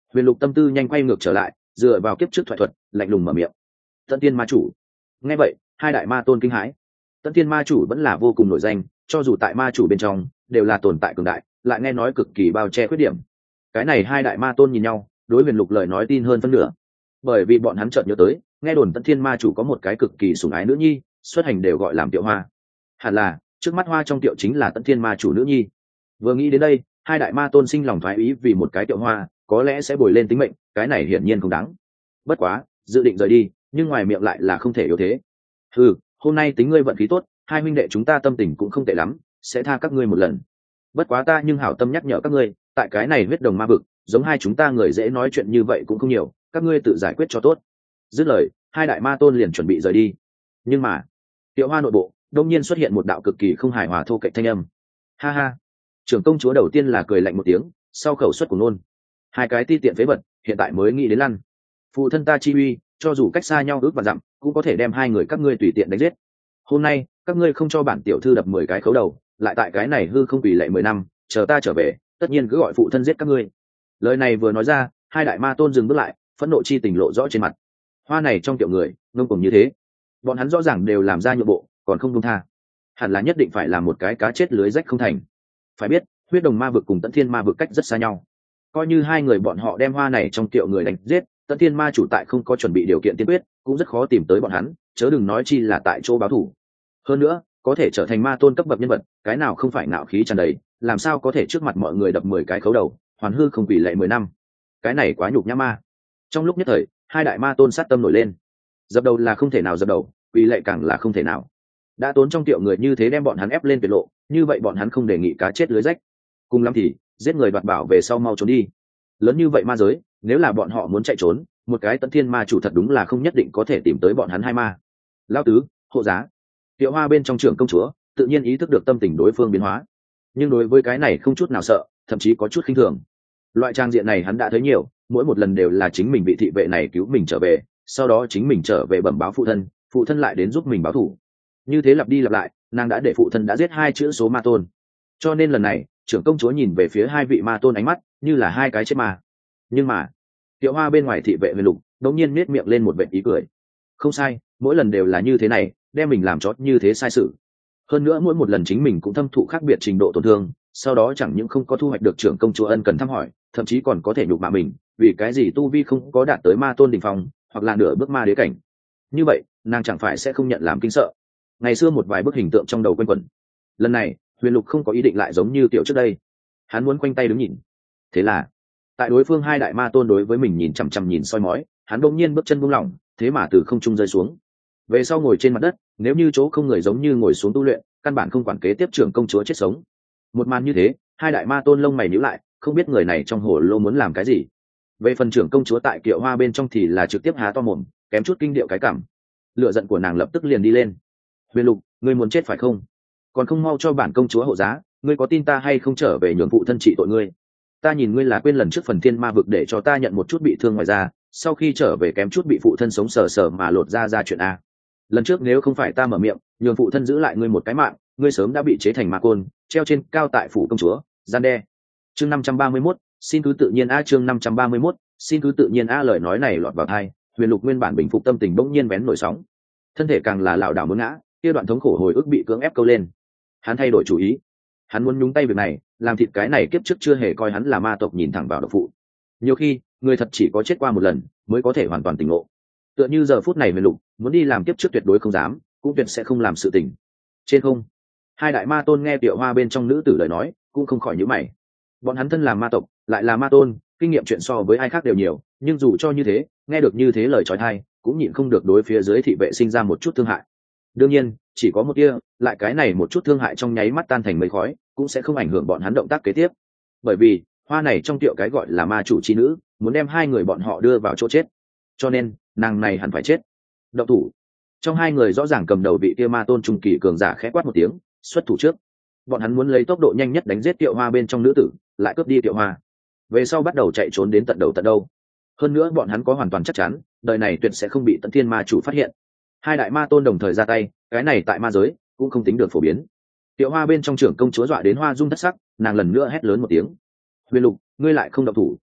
Huyền Lục tâm tư nhanh quay ngược trở lại, dựa vào kiếp trước thoại thuật, lạnh lùng mở miệng. Tận Tiên ma chủ. Nghe vậy, hai đại ma tôn kinh hãi. Tận Tiên ma chủ vẫn là vô cùng nổi danh, cho dù tại ma chủ bên trong đều là tồn tại cường đại, lại nghe nói cực kỳ bao che khuyết điểm. Cái này hai đại ma tôn nhìn nhau, đối Huyền Lục lời nói tin hơn phân nửa, bởi vì bọn hắn chợt nhớ tới, nghe đồn Tận Thiên ma chủ có một cái cực kỳ sủng ái nữ nhi, xuất hành đều gọi làm Tiệu Hoa. Hẳn là trước mắt Hoa trong Tiệu chính là Tận Thiên ma chủ nữ nhi. Vừa nghĩ đến đây, hai đại ma tôn sinh lòng thoái ý, vì một cái Tiệu Hoa có lẽ sẽ bồi lên tính mệnh, cái này hiển nhiên không đáng. Bất quá dự định rời đi, nhưng ngoài miệng lại là không thể yếu thế. Ừ, hôm nay tính ngươi vận khí tốt, hai huynh đệ chúng ta tâm tình cũng không tệ lắm, sẽ tha các ngươi một lần. Bất quá ta nhưng hảo tâm nhắc nhở các ngươi, tại cái này huyết đồng ma vực, giống hai chúng ta người dễ nói chuyện như vậy cũng không nhiều, các ngươi tự giải quyết cho tốt. Dứt lời, hai đại ma tôn liền chuẩn bị rời đi. Nhưng mà Tiệu Hoa nội bộ đông nhiên xuất hiện một đạo cực kỳ không hài hòa thô kệch thanh âm. Ha ha. Trưởng công chúa đầu tiên là cười lạnh một tiếng, sau khẩu xuất của nôn. Hai cái ti tiện phế vật, hiện tại mới nghĩ đến lăn. Phụ thân ta chi uy, cho dù cách xa nhau ước và dặm, cũng có thể đem hai người các ngươi tùy tiện đánh giết. Hôm nay các ngươi không cho bản tiểu thư đập mười cái khấu đầu, lại tại cái này hư không quỷ lệ mười năm, chờ ta trở về, tất nhiên cứ gọi phụ thân giết các ngươi. Lời này vừa nói ra, hai đại ma tôn dừng bước lại, phẫn nộ chi tình lộ rõ trên mặt. Hoa này trong Tiệu người ngông cuồng như thế, bọn hắn rõ ràng đều làm ra nhượng bộ, còn không buông tha, hẳn là nhất định phải làm một cái cá chết lưới rách không thành. Phải biết huyết đồng ma vực cùng Tận Thiên ma vực cách rất xa nhau, coi như hai người bọn họ đem Hoa này trong Tiệu người đánh giết, Tận Thiên ma chủ tại không có chuẩn bị điều kiện tiên quyết, cũng rất khó tìm tới bọn hắn, chớ đừng nói chi là tại chỗ báo thù. Hơn nữa có thể trở thành ma tôn cấp bậc nhân vật, cái nào không phải ngạo khí tràn đầy, làm sao có thể trước mặt mọi người đập mười cái khấu đầu, hoàn hư không quỷ lệ mười năm. Cái này quá nhục nhã ma. Trong lúc nhất thời, hai đại ma tôn sát tâm nổi lên. Dập đầu là không thể nào dập đầu, quỷ lệ càng là không thể nào. Đã tốn trong Tiệu người như thế đem bọn hắn ép lên tuyệt lộ, như vậy bọn hắn không đề nghị cá chết lưới rách, cùng lắm thì giết người đoạt bảo về sau mau trốn đi. Lớn như vậy ma giới, nếu là bọn họ muốn chạy trốn, một cái Tận Thiên ma chủ thật đúng là không nhất định có thể tìm tới bọn hắn hai ma. Lão tứ, hộ giá. Tiệu Hoa bên trong trưởng công chúa tự nhiên ý thức được tâm tình đối phương biến hóa, nhưng đối với cái này không chút nào sợ, thậm chí có chút khinh thường. Loại trang diện này hắn đã thấy nhiều, mỗi một lần đều là chính mình bị thị vệ này cứu mình trở về, sau đó chính mình trở về bẩm báo phụ thân, phụ thân lại đến giúp mình báo thù. Như thế lặp đi lặp lại, nàng đã để phụ thân đã giết hai chữ số ma tôn, cho nên lần này trưởng công chúa nhìn về phía hai vị ma tôn ánh mắt như là hai cái chết ma. Nhưng mà Tiệu Hoa bên ngoài thị vệ Huyền Lục đột nhiên nết miệng lên một vệt ý cười. Không sai, mỗi lần đều là như thế này, đem mình làm chót như thế sai sự. Hơn nữa mỗi một lần chính mình cũng thâm thụ khác biệt trình độ tổn thương, sau đó chẳng những không có thu hoạch được trưởng công chúa ân cần thăm hỏi, thậm chí còn có thể nhục mạ mình, vì cái gì tu vi không có đạt tới ma tôn đỉnh phong, hoặc là nửa bước ma đế cảnh. Như vậy nàng chẳng phải sẽ không nhận làm kinh sợ. Ngày xưa một vài bức hình tượng trong đầu quanh quẩn. Lần này Huyền Lục không có ý định lại giống như Tiểu trước đây, hắn muốn khoanh tay đứng nhìn. Thế là tại đối phương hai đại ma tôn đối với mình nhìn chằm chằm nhìn soi mói, hắn bỗng nhiên bước chân buông lỏng, thế mà từ không trung rơi xuống. Về sau ngồi trên mặt đất, nếu như chỗ không người giống như ngồi xuống tu luyện, căn bản không quản kế tiếp trưởng công chúa chết sống. Một màn như thế, hai đại ma tôn lông mày nhíu lại, không biết người này trong hồ lô muốn làm cái gì. Về phần trưởng công chúa tại Kiệu Hoa bên trong thì là trực tiếp há to mồm, kém chút kinh điệu cái cảm. Lửa giận của nàng lập tức liền đi lên. Huyền Lục, ngươi muốn chết phải không? Còn không mau cho bản công chúa hộ giá, ngươi có tin ta hay không trở về nhường phụ thân trị tội ngươi? Ta nhìn ngươi là quên lần trước phần thiên ma vực để cho ta nhận một chút bị thương ngoài ra, sau khi trở về kém chút bị phụ thân sống sờ sờ mà lột ra ra chuyện a. Lần trước nếu không phải ta mở miệng nhường phụ thân giữ lại ngươi một cái mạng, ngươi sớm đã bị chế thành ma côn, treo trên cao tại phủ công chúa, gian đe. Chương năm trăm ba mươi mốt, xin cứ tự nhiên a. Chương năm trăm ba mươi mốt, xin cứ tự nhiên a. Lời nói này lọt vào tai, Huyền Lục nguyên bản bình phục tâm tình bỗng nhiên vén nổi sóng, thân thể càng là lảo đảo muốn ngã, kia đoạn thống khổ hồi ức bị cưỡng ép câu lên. Hắn thay đổi chủ ý, hắn muốn nhúng tay việc này, làm thịt cái này kiếp trước chưa hề coi hắn là ma tộc nhìn thẳng vào độc phụ. Nhiều khi người thật chỉ có chết qua một lần mới có thể hoàn toàn tỉnh ngộ. Tựa như giờ phút này Huyền Lục muốn đi làm kiếp trước tuyệt đối không dám, cũng tuyệt sẽ không làm sự tình. Trên không, hai đại ma tôn nghe Tiệu Hoa bên trong nữ tử lời nói, cũng không khỏi nhíu mày. Bọn hắn thân làm ma tộc, lại là ma tôn, kinh nghiệm chuyện so với ai khác đều nhiều, nhưng dù cho như thế, nghe được như thế lời chói tai, cũng nhịn không được đối phía dưới thị vệ sinh ra một chút thương hại. Đương nhiên, chỉ có một tia, lại cái này một chút thương hại trong nháy mắt tan thành mây khói, cũng sẽ không ảnh hưởng bọn hắn động tác kế tiếp. Bởi vì, Hoa này trong Tiệu cái gọi là ma chủ chi nữ, muốn đem hai người bọn họ đưa vào chỗ chết. Cho nên, nàng này hẳn phải chết. Động thủ. Trong hai người rõ ràng cầm đầu vị kia ma tôn trung kỳ cường giả khẽ quát một tiếng, xuất thủ trước. Bọn hắn muốn lấy tốc độ nhanh nhất đánh giết Tiệu Hoa bên trong nữ tử, lại cướp đi Tiệu Hoa. Về sau bắt đầu chạy trốn đến tận đầu tận đâu. Hơn nữa bọn hắn có hoàn toàn chắc chắn, đời này tuyệt sẽ không bị Tận Thiên ma chủ phát hiện. Hai đại ma tôn đồng thời ra tay, cái này tại ma giới cũng không tính được phổ biến. Tiệu Hoa bên trong trưởng công chúa dọa đến hoa rung thất sắc, nàng lần nữa hét lớn một tiếng. Huyền Lục, ngươi lại không động thủ,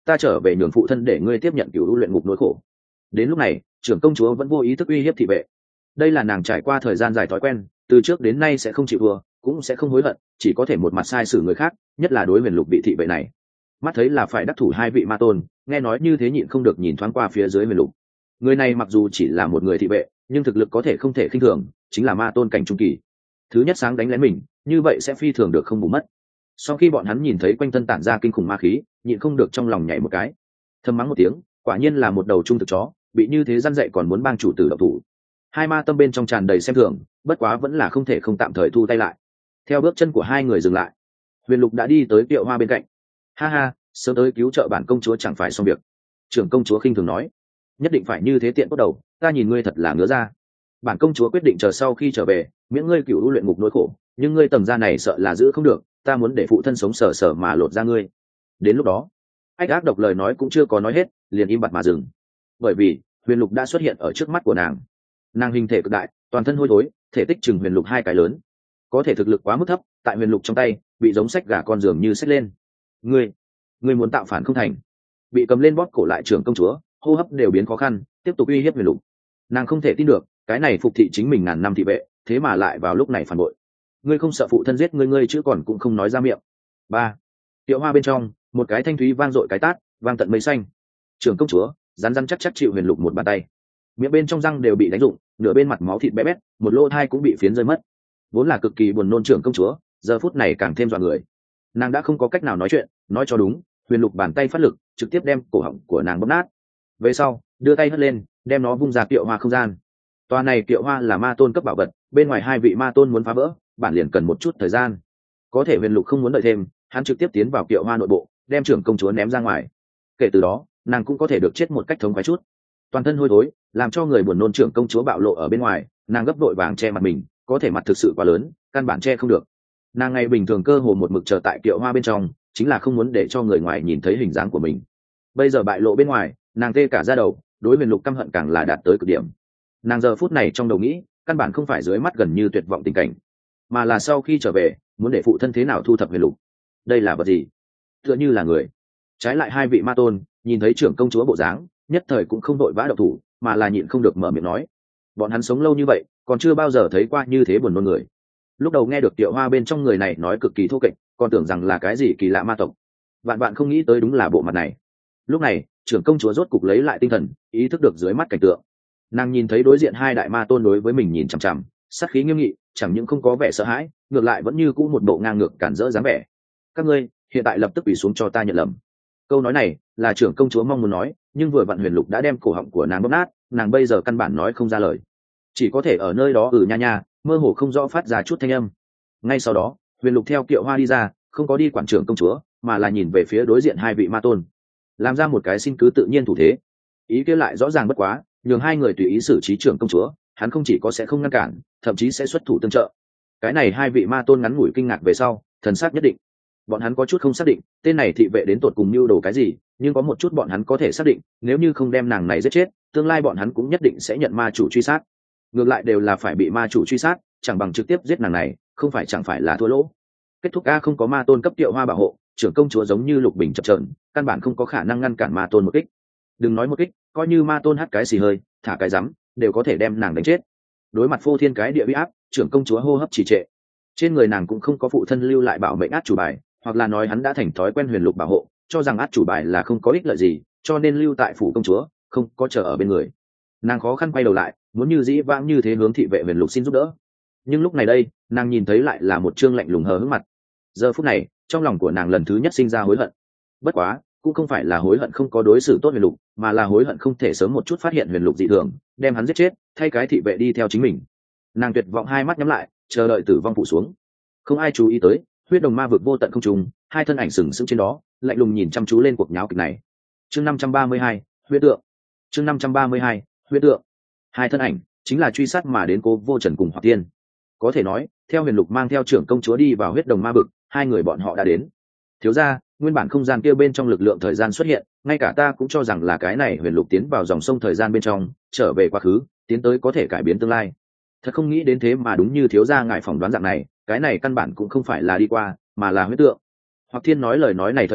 ta trở về nhường phụ thân để ngươi tiếp nhận cựu luyện ngục nỗi khổ. Đến lúc này trưởng công chúa vẫn vô ý thức uy hiếp thị vệ. Đây là nàng trải qua thời gian dài thói quen, từ trước đến nay sẽ không chịu thua, cũng sẽ không hối hận, chỉ có thể một mặt sai xử người khác, nhất là đối huyền lục vị thị vệ này. Mắt thấy là phải đắc thủ hai vị ma tôn, nghe nói như thế nhịn không được nhìn thoáng qua phía dưới huyền lục. Người này mặc dù chỉ là một người thị vệ, nhưng thực lực có thể không thể khinh thường, chính là ma tôn cảnh trung kỳ. Thứ nhất sáng đánh lén mình, như vậy sẽ phi thường được không bù mất. Sau khi bọn hắn nhìn thấy quanh thân tản ra kinh khủng ma khí, nhịn không được trong lòng nhảy một cái, thầm mắng một tiếng, quả nhiên là một đầu trung thực chó, bị như thế răn dạy còn muốn bang chủ tử độc thủ. Hai ma tâm bên trong tràn đầy xem thường, bất quá vẫn là không thể không tạm thời thu tay lại. Theo bước chân của hai người dừng lại, huyền lục đã đi tới Kiệu Hoa bên cạnh. Ha ha, sớm tới cứu trợ bản công chúa chẳng phải xong việc. Trưởng công chúa khinh thường nói, nhất định phải như thế tiện tốt đầu, ta nhìn ngươi thật là ngứa ra. Bản công chúa quyết định chờ sau khi trở về miễn ngươi cựu luyện ngục nỗi khổ, nhưng ngươi tầng da này sợ là giữ không được, ta muốn để phụ thân sống sờ sờ mà lột ra ngươi. Đến lúc đó, ách ác độc lời nói cũng chưa có nói hết, liền im bặt mà dừng, bởi vì huyền lục đã xuất hiện ở trước mắt của nàng. Nàng hình thể cực đại, toàn thân hôi thối, thể tích chừng huyền lục hai cái lớn, có thể thực lực quá mức thấp, tại huyền lục trong tay bị giống sách gà con giường như xách lên. Ngươi, ngươi muốn tạo phản không thành? Bị cầm lên bóp cổ lại trưởng công chúa, hô hấp đều biến khó khăn, tiếp tục uy hiếp huyền lục. Nàng không thể tin được, cái này phục thị chính mình ngàn năm thị vệ, thế mà lại vào lúc này phản bội. Ngươi không sợ phụ thân giết ngươi ngươi chứ còn cũng không nói ra miệng. Ba. Kiệu Hoa bên trong, một cái thanh thúy vang dội cái tát, vang tận mây xanh. Trưởng công chúa rắn rắn chắc chắc chịu huyền lục một bàn tay, miệng bên trong răng đều bị đánh rụng, nửa bên mặt máu thịt bé bét, một lỗ thai cũng bị phiến rơi mất. Vốn là cực kỳ buồn nôn trưởng công chúa, giờ phút này càng thêm dọa người. Nàng đã không có cách nào nói chuyện, nói cho đúng, huyền lục bàn tay phát lực, trực tiếp đem cổ họng của nàng bóp nát. Về sau, đưa tay hất lên, đem nó vung ra Kiệu Hoa không gian. Tòa này Kiệu Hoa là ma tôn cấp bảo vật, bên ngoài hai vị ma tôn muốn phá vỡ, bản liền cần một chút thời gian. Có thể huyền lục không muốn đợi thêm, hắn trực tiếp tiến vào Kiệu Hoa nội bộ, đem trưởng công chúa ném ra ngoài. Kể từ đó, nàng cũng có thể được chết một cách thống khoái chút. Toàn thân hôi thối, làm cho người buồn nôn trưởng công chúa bạo lộ ở bên ngoài, nàng gấp vội vàng che mặt mình, có thể mặt thực sự quá lớn, căn bản che không được. Nàng ngày bình thường cơ hồ một mực chờ tại Kiệu Hoa bên trong, chính là không muốn để cho người ngoài nhìn thấy hình dáng của mình. Bây giờ bại lộ bên ngoài, nàng tê cả da đầu, đối huyền lục căm hận càng là đạt tới cực điểm. Nàng giờ phút này trong đầu nghĩ, căn bản không phải dưới mắt gần như tuyệt vọng tình cảnh, mà là sau khi trở về muốn để phụ thân thế nào thu thập huyền lục. Đây là vật gì? Tựa như là người. Trái lại hai vị ma tôn nhìn thấy trưởng công chúa bộ dáng, nhất thời cũng không đội vã động thủ, mà là nhịn không được mở miệng nói. Bọn hắn sống lâu như vậy, còn chưa bao giờ thấy qua như thế buồn nôn người. Lúc đầu nghe được Kiệu Hoa bên trong người này nói cực kỳ thô kệch, còn tưởng rằng là cái gì kỳ lạ ma tộc. Vạn bạn không nghĩ tới đúng là bộ mặt này. Lúc này trưởng công chúa rốt cục lấy lại tinh thần, ý thức được dưới mắt cảnh tượng. Nàng nhìn thấy đối diện hai đại ma tôn đối với mình nhìn chằm chằm, sát khí nghiêm nghị, chẳng những không có vẻ sợ hãi, ngược lại vẫn như cũ một bộ ngang ngược cản rỡ dáng vẻ. Các ngươi hiện tại lập tức quỳ xuống cho ta nhận lầm. Câu nói này là trưởng công chúa mong muốn nói, nhưng vừa vặn huyền lục đã đem cổ họng của nàng bóp nát, nàng bây giờ căn bản nói không ra lời, chỉ có thể ở nơi đó ừ nha nha, mơ hồ không rõ phát ra chút thanh âm. Ngay sau đó huyền lục theo Kiệu Hoa đi ra, không có đi quản trưởng công chúa, mà là nhìn về phía đối diện hai vị ma tôn, làm ra một cái xin cứ tự nhiên thủ thế. Ý kia lại rõ ràng bất quá, nhường hai người tùy ý xử trí trưởng công chúa, hắn không chỉ có sẽ không ngăn cản, thậm chí sẽ xuất thủ tương trợ. Cái này hai vị ma tôn ngắn ngủi kinh ngạc về sau, thần sắc nhất định. Bọn hắn có chút không xác định tên này thị vệ đến tột cùng mưu đồ cái gì, nhưng có một chút bọn hắn có thể xác định, nếu như không đem nàng này giết chết, tương lai bọn hắn cũng nhất định sẽ nhận ma chủ truy sát. Ngược lại đều là phải bị ma chủ truy sát, chẳng bằng trực tiếp giết nàng này, không phải chẳng phải là thua lỗ. Kết thúc a không có ma tôn cấp Kiệu Hoa bảo hộ, trưởng công chúa giống như lục bình chập chờn, căn bản không có khả năng ngăn cản ma tôn một kích. Đừng nói một kích, coi như ma tôn hắt cái xì hơi, thả cái rắm, đều có thể đem nàng đánh chết. Đối mặt phô thiên cái địa uy áp, trưởng công chúa hô hấp trì trệ. Trên người nàng cũng không có phụ thân lưu lại bảo mệnh át chủ bài, hoặc là nói hắn đã thành thói quen huyền lục bảo hộ, cho rằng át chủ bài là không có ích lợi gì, cho nên lưu tại phủ công chúa, không có chờ ở bên người. Nàng khó khăn quay đầu lại, muốn như dĩ vãng như thế hướng thị vệ huyền lục xin giúp đỡ, nhưng lúc này đây nàng nhìn thấy lại là một trương lạnh lùng hờ hững mặt. Giờ phút này trong lòng của nàng lần thứ nhất sinh ra hối hận, bất quá cũng không phải là hối hận không có đối xử tốt huyền lục, mà là hối hận không thể sớm một chút phát hiện huyền lục dị thường, đem hắn giết chết, thay cái thị vệ đi theo chính mình. Nàng tuyệt vọng hai mắt nhắm lại, chờ đợi tử vong phủ xuống. Không ai chú ý tới huyết đồng ma vực vô tận không trùng, hai thân ảnh sừng sững trên đó, lạnh lùng nhìn chăm chú lên cuộc nháo kịch này. Chương năm trăm ba mươi hai, huyết tượng. Chương năm trăm ba mươi hai, huyết tượng. Hai thân ảnh chính là truy sát mà đến Cố Vô Trần cùng Hoặc Tiên. Có thể nói, theo huyền lục mang theo trưởng công chúa đi vào huyết đồng ma vực, hai người bọn họ đã đến. Thiếu gia, nguyên bản không gian kia bên trong lực lượng thời gian xuất hiện, ngay cả ta cũng cho rằng là cái này huyền lục tiến vào dòng sông thời gian bên trong, trở về quá khứ, tiến tới có thể cải biến tương lai. Thật không nghĩ đến thế mà đúng như thiếu gia ngài phỏng đoán dạng này, cái này căn bản cũng không phải là đi qua, mà là huyết tượng. Hoặc Thiên nói lời nói này thời điểm,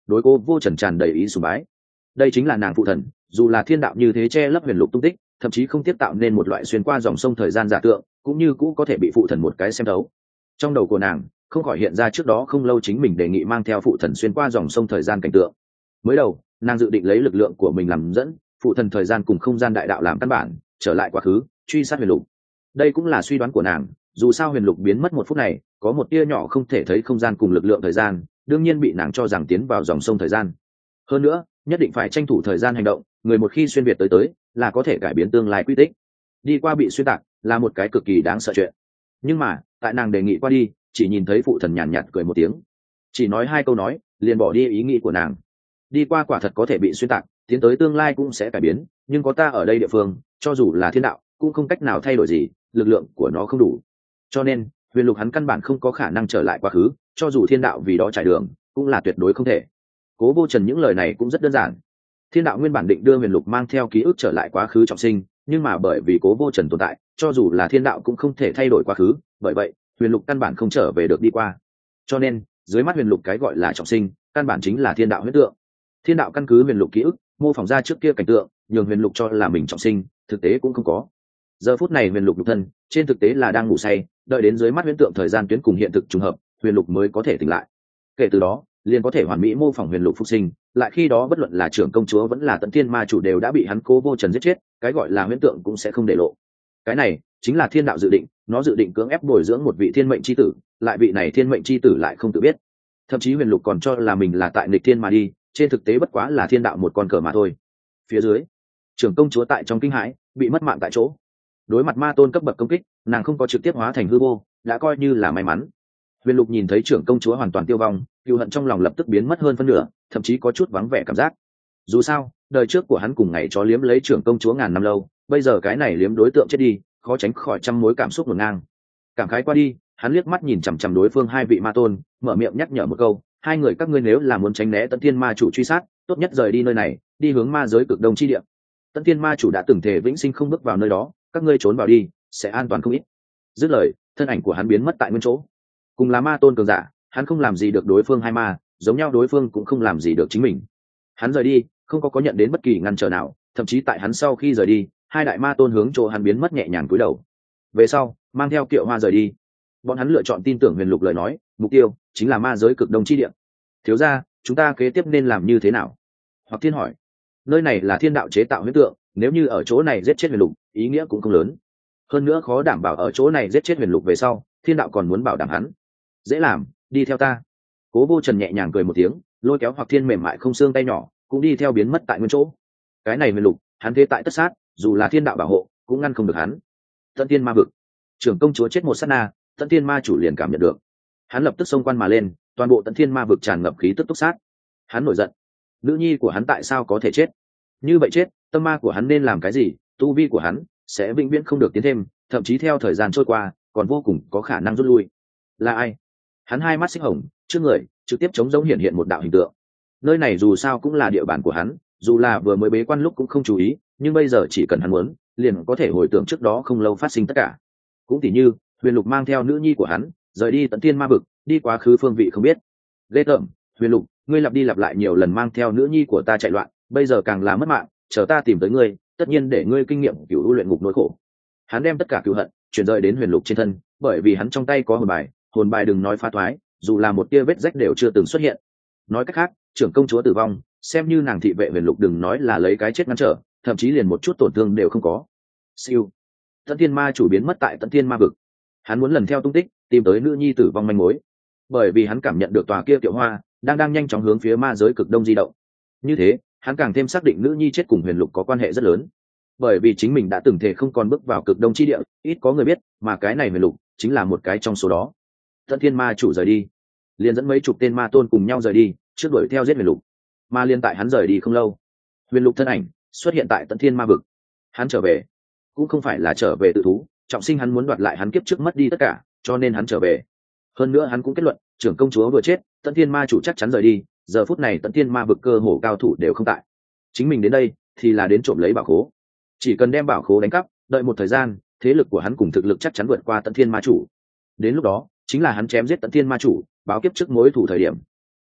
đối cô vô trần tràn đầy ý sùng bái. Đây chính là nàng phụ thần, dù là thiên đạo như thế che lấp huyền lục tung tích, thậm chí không tiếp tạo nên một loại xuyên qua dòng sông thời gian giả tượng, cũng như cũ có thể bị phụ thần một cái xem đấu. Trong đầu của nàng không khỏi hiện ra trước đó không lâu chính mình đề nghị mang theo phụ thần xuyên qua dòng sông thời gian cảnh tượng. Mới đầu nàng dự định lấy lực lượng của mình làm dẫn, phụ thần thời gian cùng không gian đại đạo làm căn bản, trở lại quá khứ truy sát huyền lục. Đây cũng là suy đoán của nàng, dù sao huyền lục biến mất một phút này có một tia nhỏ không thể thấy không gian cùng lực lượng thời gian, đương nhiên bị nàng cho rằng tiến vào dòng sông thời gian. Hơn nữa nhất định phải tranh thủ thời gian hành động, người một khi xuyên việt tới tới là có thể cải biến tương lai quy tích. Đi qua bị xuyên tạc là một cái cực kỳ đáng sợ chuyện, nhưng mà tại nàng đề nghị qua đi, chỉ nhìn thấy phụ thần nhàn nhạt, nhạt cười một tiếng, chỉ nói hai câu nói liền bỏ đi ý nghĩ của nàng. Đi qua quả thật có thể bị xuyên tạc, tiến tới tương lai cũng sẽ cải biến, nhưng có ta ở đây địa phương, cho dù là thiên đạo cũng không cách nào thay đổi gì, lực lượng của nó không đủ. Cho nên huyền lục hắn căn bản không có khả năng trở lại quá khứ, cho dù thiên đạo vì đó trải đường cũng là tuyệt đối không thể. Cố vô trần những lời này cũng rất đơn giản. Thiên đạo nguyên bản định đưa huyền lục mang theo ký ức trở lại quá khứ trọng sinh, nhưng mà bởi vì cố vô trần tồn tại, cho dù là thiên đạo cũng không thể thay đổi quá khứ, bởi vậy huyền lục căn bản không trở về được đi qua. Cho nên dưới mắt huyền lục cái gọi là trọng sinh căn bản chính là thiên đạo huyết tượng. Thiên đạo căn cứ huyền lục ký ức mô phỏng ra trước kia cảnh tượng, nhường huyền lục cho là mình trọng sinh, thực tế cũng không có. Giờ phút này huyền lục nhục thân trên thực tế là đang ngủ say, đợi đến dưới mắt huyễn tượng thời gian tuyến cùng hiện thực trùng hợp, huyền lục mới có thể tỉnh lại. Kể từ đó liền có thể hoàn mỹ mô phỏng huyền lục phục sinh, lại khi đó bất luận là trưởng công chúa vẫn là tận thiên ma chủ đều đã bị hắn cố vô trần giết chết, cái gọi là huyễn tượng cũng sẽ không để lộ. Cái này chính là thiên đạo dự định, nó dự định cưỡng ép bồi dưỡng một vị thiên mệnh chi tử, lại vị này thiên mệnh chi tử lại không tự biết. Thậm chí huyền lục còn cho là mình là tại nghịch thiên mà đi, trên thực tế bất quá là thiên đạo một con cờ mà thôi. Phía dưới trưởng công chúa tại trong kinh hãi bị mất mạng tại chỗ. Đối mặt ma tôn cấp bậc công kích, nàng không có trực tiếp hóa thành hư vô, đã coi như là may mắn. Huyền lục nhìn thấy trưởng công chúa hoàn toàn tiêu vong, cừu hận trong lòng lập tức biến mất hơn phân nửa, thậm chí có chút vắng vẻ cảm giác. Dù sao đời trước của hắn cùng ngày chó liếm lấy trưởng công chúa ngàn năm lâu, bây giờ cái này liếm đối tượng chết đi, khó tránh khỏi trăm mối cảm xúc ngổn ngang. Cảm khái qua đi, hắn liếc mắt nhìn chằm chằm đối phương hai vị ma tôn, mở miệng nhắc nhở một câu: hai người các ngươi nếu là muốn tránh né Tận Thiên ma chủ truy sát, tốt nhất rời đi nơi này, đi hướng ma giới cực đông chi địa. Tận Thiên ma chủ đã từng thể vĩnh sinh không bước vào nơi đó, các ngươi trốn vào đi sẽ an toàn không ít. Dứt lời, thân ảnh của hắn biến mất tại nguyên chỗ. Cùng là ma tôn cường giả, hắn không làm gì được đối phương hai ma, giống nhau đối phương cũng không làm gì được chính mình. Hắn rời đi không có có nhận đến bất kỳ ngăn trở nào, thậm chí tại hắn sau khi rời đi, hai đại ma tôn hướng chỗ hắn biến mất nhẹ nhàng cúi đầu. Về sau mang theo Kiệu Hoa rời đi. Bọn hắn lựa chọn tin tưởng huyền lục lời nói, mục tiêu chính là ma giới cực đông chi địa. Thiếu gia, chúng ta kế tiếp nên làm như thế nào? Hoặc Thiên hỏi. Nơi này là thiên đạo chế tạo huyết tượng, nếu như ở chỗ này giết chết huyền lục, ý nghĩa cũng không lớn. Hơn nữa khó đảm bảo ở chỗ này giết chết huyền lục về sau, thiên đạo còn muốn bảo đảm hắn. Dễ làm, đi theo ta. Cố vô trần nhẹ nhàng cười một tiếng, lôi kéo Hoặc Thiên mềm mại không xương tay nhỏ, cũng đi theo biến mất tại nguyên chỗ. Cái này huyền lục, hắn thế tại tất sát, dù là thiên đạo bảo hộ cũng ngăn không được hắn. Tận Thiên ma vực, trưởng công chúa chết một sát na, Tận Thiên ma chủ liền cảm nhận được. Hắn lập tức xông quan mà lên, toàn bộ Tận Thiên ma vực tràn ngập khí tức túc sát. Hắn nổi giận, nữ nhi của hắn tại sao có thể chết như vậy chết, tâm ma của hắn nên làm cái gì, tu vi của hắn sẽ vĩnh viễn không được tiến thêm, thậm chí theo thời gian trôi qua còn vô cùng có khả năng rút lui. Là ai? Hắn hai mắt xích hồng, trước người trực tiếp chống giống hiện hiện một đạo hình tượng. Nơi này dù sao cũng là địa bàn của hắn, dù là vừa mới bế quan lúc cũng không chú ý, nhưng bây giờ chỉ cần hắn muốn, liền có thể hồi tưởng trước đó không lâu phát sinh tất cả. Cũng tỉ như huyền lục mang theo nữ nhi của hắn rời đi Tận Thiên ma vực, đi quá khứ phương vị không biết. Ghê tởm, huyền lục, ngươi lặp đi lặp lại nhiều lần mang theo nữ nhi của ta chạy loạn, bây giờ càng là mất mạng, chờ ta tìm tới ngươi, tất nhiên để ngươi kinh nghiệm cửu u luyện ngục nỗi khổ. Hắn đem tất cả cửu hận chuyển rời đến huyền lục trên thân, bởi vì hắn trong tay có hồn bài, hồn bài đừng nói phá thoái, dù là một tia vết rách đều chưa từng xuất hiện. Nói cách khác, trưởng công chúa tử vong, xem như nàng thị vệ huyền lục đừng nói là lấy cái chết ngăn trở, thậm chí liền một chút tổn thương đều không có. Siêu, Tận Thiên ma chủ biến mất tại Tận Thiên ma vực. Hắn muốn lần theo tung tích tìm tới nữ nhi tử vong manh mối, bởi vì hắn cảm nhận được tòa kia Kiệu Hoa đang đang nhanh chóng hướng phía ma giới cực đông di động. Như thế hắn càng thêm xác định nữ nhi chết cùng huyền lục có quan hệ rất lớn, bởi vì chính mình đã từng thể không còn bước vào cực đông chi địa, ít có người biết, mà cái này huyền lục chính là một cái trong số đó. Tận Thiên ma chủ rời đi, liền dẫn mấy chục tên ma tôn cùng nhau rời đi, trước đuổi theo giết huyền lục. Mà liên tại hắn rời đi không lâu, huyền lục thân ảnh xuất hiện tại Tận Thiên ma vực. Hắn trở về cũng không phải là trở về tự thú, trọng sinh hắn muốn đoạt lại hắn kiếp trước mất đi tất cả, cho nên hắn trở về. Hơn nữa hắn cũng kết luận, trưởng công chúa vừa chết, Tận Thiên ma chủ chắc chắn rời đi, giờ phút này Tận Thiên ma vực cơ hồ cao thủ đều không tại, chính mình đến đây thì là đến trộm lấy bảo khố. Chỉ cần đem bảo khố đánh cắp, đợi một thời gian, thế lực của hắn cùng thực lực chắc chắn vượt qua Tận Thiên ma chủ. Đến lúc đó chính là hắn chém giết Tận Thiên ma chủ, báo kiếp trước mối thủ thời điểm.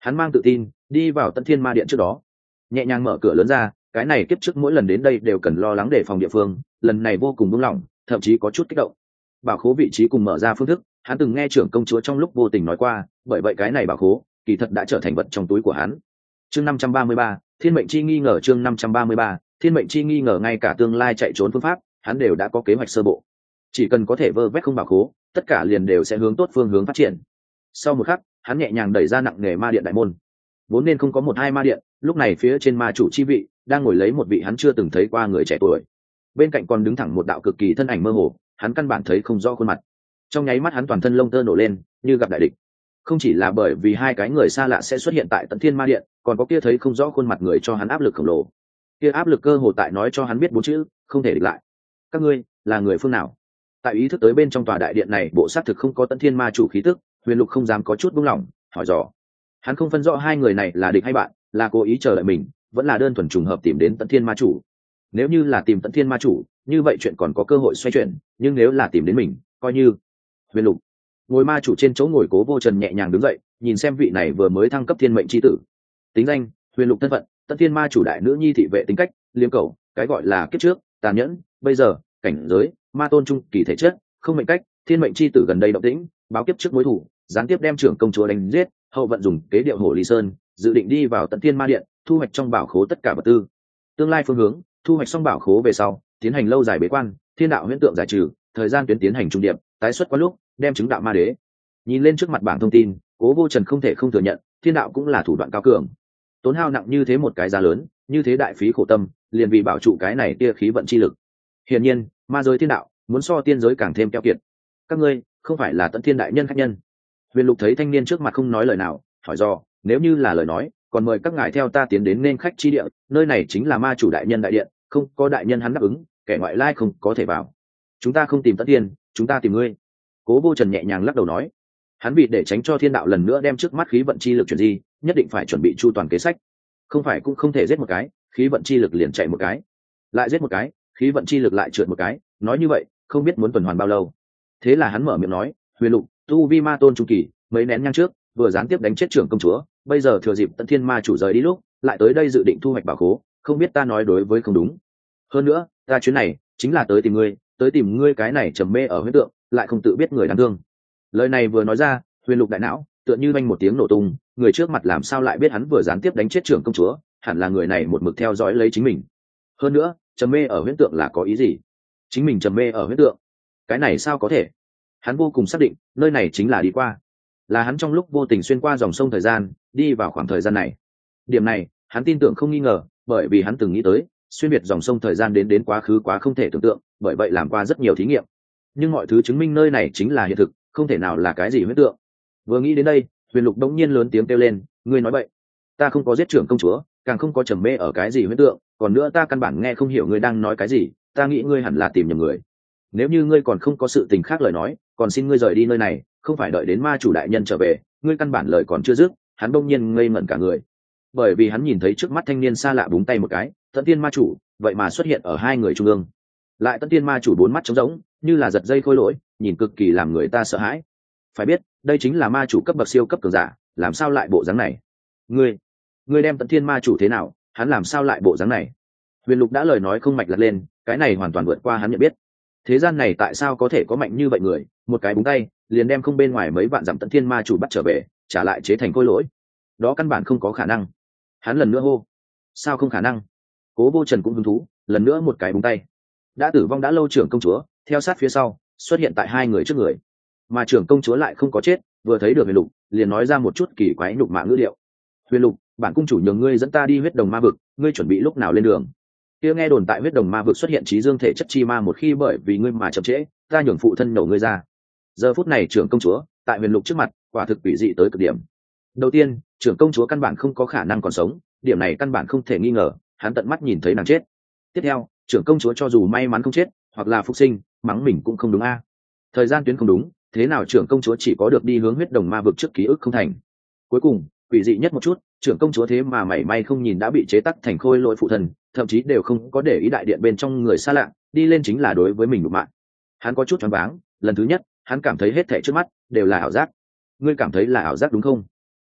Hắn mang tự tin đi vào Tận Thiên Ma Điện trước đó, nhẹ nhàng mở cửa lớn ra. Cái này kiếp trước mỗi lần đến đây đều cần lo lắng đề phòng địa phương, lần này vô cùng buông lỏng, thậm chí có chút kích động. Bảo khố vị trí cùng mở ra phương thức, hắn từng nghe trưởng công chúa trong lúc vô tình nói qua, bởi vậy cái này bảo khố kỳ thật đã trở thành vật trong túi của hắn. Chương năm trăm ba mươi ba, Thiên mệnh chi nghi ngờ. Chương năm trăm ba mươi ba, Thiên mệnh chi nghi ngờ. Ngay cả tương lai chạy trốn phương pháp, hắn đều đã có kế hoạch sơ bộ. Chỉ cần có thể vơ vét không bảo khố, tất cả liền đều sẽ hướng tốt phương hướng phát triển. Sau một khắc, hắn nhẹ nhàng đẩy ra nặng nề ma điện đại môn. Vốn nên không có một hai ma điện, lúc này phía trên ma chủ chi vị đang ngồi lấy một vị hắn chưa từng thấy qua người trẻ tuổi. Bên cạnh còn đứng thẳng một đạo cực kỳ thân ảnh mơ hồ, hắn căn bản thấy không rõ khuôn mặt. Trong nháy mắt hắn toàn thân lông tơ nổ lên, như gặp đại địch. Không chỉ là bởi vì hai cái người xa lạ sẽ xuất hiện tại Tận Thiên Ma Điện, còn có kia thấy không rõ khuôn mặt người cho hắn áp lực khổng lồ. Kia áp lực cơ hồ tại nói cho hắn biết bốn chữ, không thể địch lại. Các ngươi là người phương nào? Tại ý thức tới bên trong tòa đại điện này bộ xác thực không có Tận Thiên Ma chủ khí tức, Huyền Lục không dám có chút buông lỏng, hỏi dò. Hắn không phân rõ hai người này là địch hay bạn, là cố ý chờ đợi mình, vẫn là đơn thuần trùng hợp tìm đến Tận Thiên Ma chủ. Nếu như là tìm Tận Thiên Ma chủ, như vậy chuyện còn có cơ hội xoay chuyển, nhưng nếu là tìm đến mình, coi như. Huyền Lục ngồi ma chủ trên chỗ ngồi, Cố Vô Trần nhẹ nhàng đứng dậy, nhìn xem vị này vừa mới thăng cấp thiên mệnh chi tử. Tính danh: Huyền Lục. Thân phận: Tận Thiên Ma chủ đại nữ nhi thị vệ. Tính cách: liếm cầu, cái gọi là kiếp trước tàn nhẫn, bây giờ cảnh giới ma tôn trung kỳ thể chất, không mệnh cách, thiên mệnh chi tử gần đây động tĩnh, báo kiếp trước mối thủ, gián tiếp đem trưởng công chúa đánh giết, hậu vận dùng kế điệu Hổ Ly Sơn, dự định đi vào Tận Thiên Ma Điện, thu hoạch trong bảo khố tất cả vật tư. Tương lai phương hướng: thu hoạch xong bảo khố về sau, tiến hành lâu dài bế quan, thiên đạo huyễn tượng giải trừ, thời gian tuyến tiến hành trung điệp, tái xuất qua lúc, đem chứng đạo ma đế. Nhìn lên trước mặt bảng thông tin, Cố Vô Trần không thể không thừa nhận, thiên đạo cũng là thủ đoạn cao cường. Tốn hao nặng như thế một cái giá lớn, như thế đại phí khổ tâm, liền vì bảo trụ cái này tia khí vận chi lực. Hiển nhiên, ma giới thiên đạo muốn so tiên giới càng thêm keo kiệt. Các ngươi không phải là Tận Thiên đại nhân khách nhân? Huyền Lục thấy thanh niên trước mặt không nói lời nào, hỏi do, nếu như là lời nói, còn mời các ngài theo ta tiến đến nên khách chi địa, nơi này chính là ma chủ đại nhân đại điện, không có đại nhân hắn đáp ứng, kẻ ngoại lai không có thể vào. Chúng ta không tìm Tận Thiên, chúng ta tìm ngươi. Cố Vô Trần nhẹ nhàng lắc đầu nói, hắn vì để tránh cho thiên đạo lần nữa đem trước mắt khí vận chi lực chuyển di, nhất định phải chuẩn bị chu toàn kế sách. Không phải cũng không thể giết một cái, khí vận chi lực liền chạy một cái, lại giết một cái, khí vận chi lực lại trượt một cái, nói như vậy không biết muốn tuần hoàn bao lâu. Thế là hắn mở miệng nói, Huyền Lục tu vi ma tôn trung kỳ, mấy nén nhang trước vừa gián tiếp đánh chết trưởng công chúa, bây giờ thừa dịp Tận Thiên Ma chủ rời đi lúc, lại tới đây dự định thu hoạch bảo khố, không biết ta nói đối với không đúng. Hơn nữa, ta chuyến này chính là tới tìm ngươi, tới tìm ngươi cái này trầm mê ở huyết tượng, lại không tự biết người đáng thương. Lời này vừa nói ra, Huyền Lục đại não tựa như vang một tiếng nổ tung, người trước mặt làm sao lại biết hắn vừa gián tiếp đánh chết trưởng công chúa, hẳn là người này một mực theo dõi lấy chính mình. Hơn nữa, trầm mê ở huyết tượng là có ý gì? Chính mình trầm mê ở huyết tượng, cái này sao có thể? Hắn vô cùng xác định, nơi này chính là đi qua, là hắn trong lúc vô tình xuyên qua dòng sông thời gian, đi vào khoảng thời gian này. Điểm này, hắn tin tưởng không nghi ngờ, bởi vì hắn từng nghĩ tới, xuyên biệt dòng sông thời gian đến đến quá khứ quá không thể tưởng tượng, bởi vậy làm qua rất nhiều thí nghiệm. Nhưng mọi thứ chứng minh nơi này chính là hiện thực, không thể nào là cái gì huyễn tượng. Vừa nghĩ đến đây, Huyền Lục đống nhiên lớn tiếng kêu lên, ngươi nói bậy, ta không có giết trưởng công chúa, càng không có trầm mê ở cái gì huyễn tượng, còn nữa ta căn bản nghe không hiểu ngươi đang nói cái gì, ta nghĩ ngươi hẳn là tìm nhầm người. Nếu như ngươi còn không có sự tình khác lời nói, còn xin ngươi rời đi nơi này, không phải đợi đến ma chủ đại nhân trở về, ngươi căn bản lời còn chưa dứt, hắn đông nhiên ngây ngẩn cả người. Bởi vì hắn nhìn thấy trước mắt thanh niên xa lạ búng tay một cái, Tận Thiên ma chủ vậy mà xuất hiện ở hai người trung ương. Lại Tận Thiên ma chủ bốn mắt trống rỗng, như là giật dây khôi lỗi, nhìn cực kỳ làm người ta sợ hãi. Phải biết, đây chính là ma chủ cấp bậc siêu cấp cường giả, làm sao lại bộ dáng này? Ngươi, ngươi đem Tận Thiên ma chủ thế nào, hắn làm sao lại bộ dáng này? Huyền Lục đã lời nói không mạch lật lên, cái này hoàn toàn vượt qua hắn nhận biết. Thế gian này tại sao có thể có mạnh như vậy người, một cái búng tay liền đem không bên ngoài mấy vạn dặm Tận Thiên ma chủ bắt trở về, trả lại chế thành khôi lỗi? Đó căn bản không có khả năng. Hắn lần nữa hô, sao không khả năng? Cố Vô Trần cũng hứng thú, lần nữa một cái búng tay. Đã tử vong đã lâu trưởng công chúa theo sát phía sau xuất hiện tại hai người trước người, mà trưởng công chúa lại không có chết, vừa thấy được Huyền Lục liền nói ra một chút kỳ quái nhục mạ ngữ điệu. Huyền Lục, bản cung chủ nhường ngươi dẫn ta đi huyết đồng ma vực, ngươi chuẩn bị lúc nào lên đường? Kia nghe đồn tại huyết đồng ma vực xuất hiện trí dương thể chất chi ma, một khi bởi vì ngươi mà chậm trễ, ta nhường phụ thân nổ ngươi ra. Giờ phút này trưởng công chúa tại Huyền Lục trước mặt quả thực quỷ dị tới cực điểm. Đầu tiên, trưởng công chúa căn bản không có khả năng còn sống, điểm này căn bản không thể nghi ngờ, hắn tận mắt nhìn thấy nàng chết. Tiếp theo, trưởng công chúa cho dù may mắn không chết hoặc là phục sinh, mắng mình cũng không đúng a. Thời gian tuyến không đúng, thế nào trưởng công chúa chỉ có được đi hướng huyết đồng ma vực trước ký ức không thành. Cuối cùng, quỷ dị nhất một chút, trưởng công chúa thế mà mảy may không nhìn đã bị chế tắc thành khôi lỗi phụ thần, thậm chí đều không có để ý đại điện bên trong người xa lạ, đi lên chính là đối với mình nhục mạ. Hắn có chút choáng váng, lần thứ nhất hắn cảm thấy hết thảy trước mắt đều là ảo giác. Ngươi cảm thấy là ảo giác đúng không?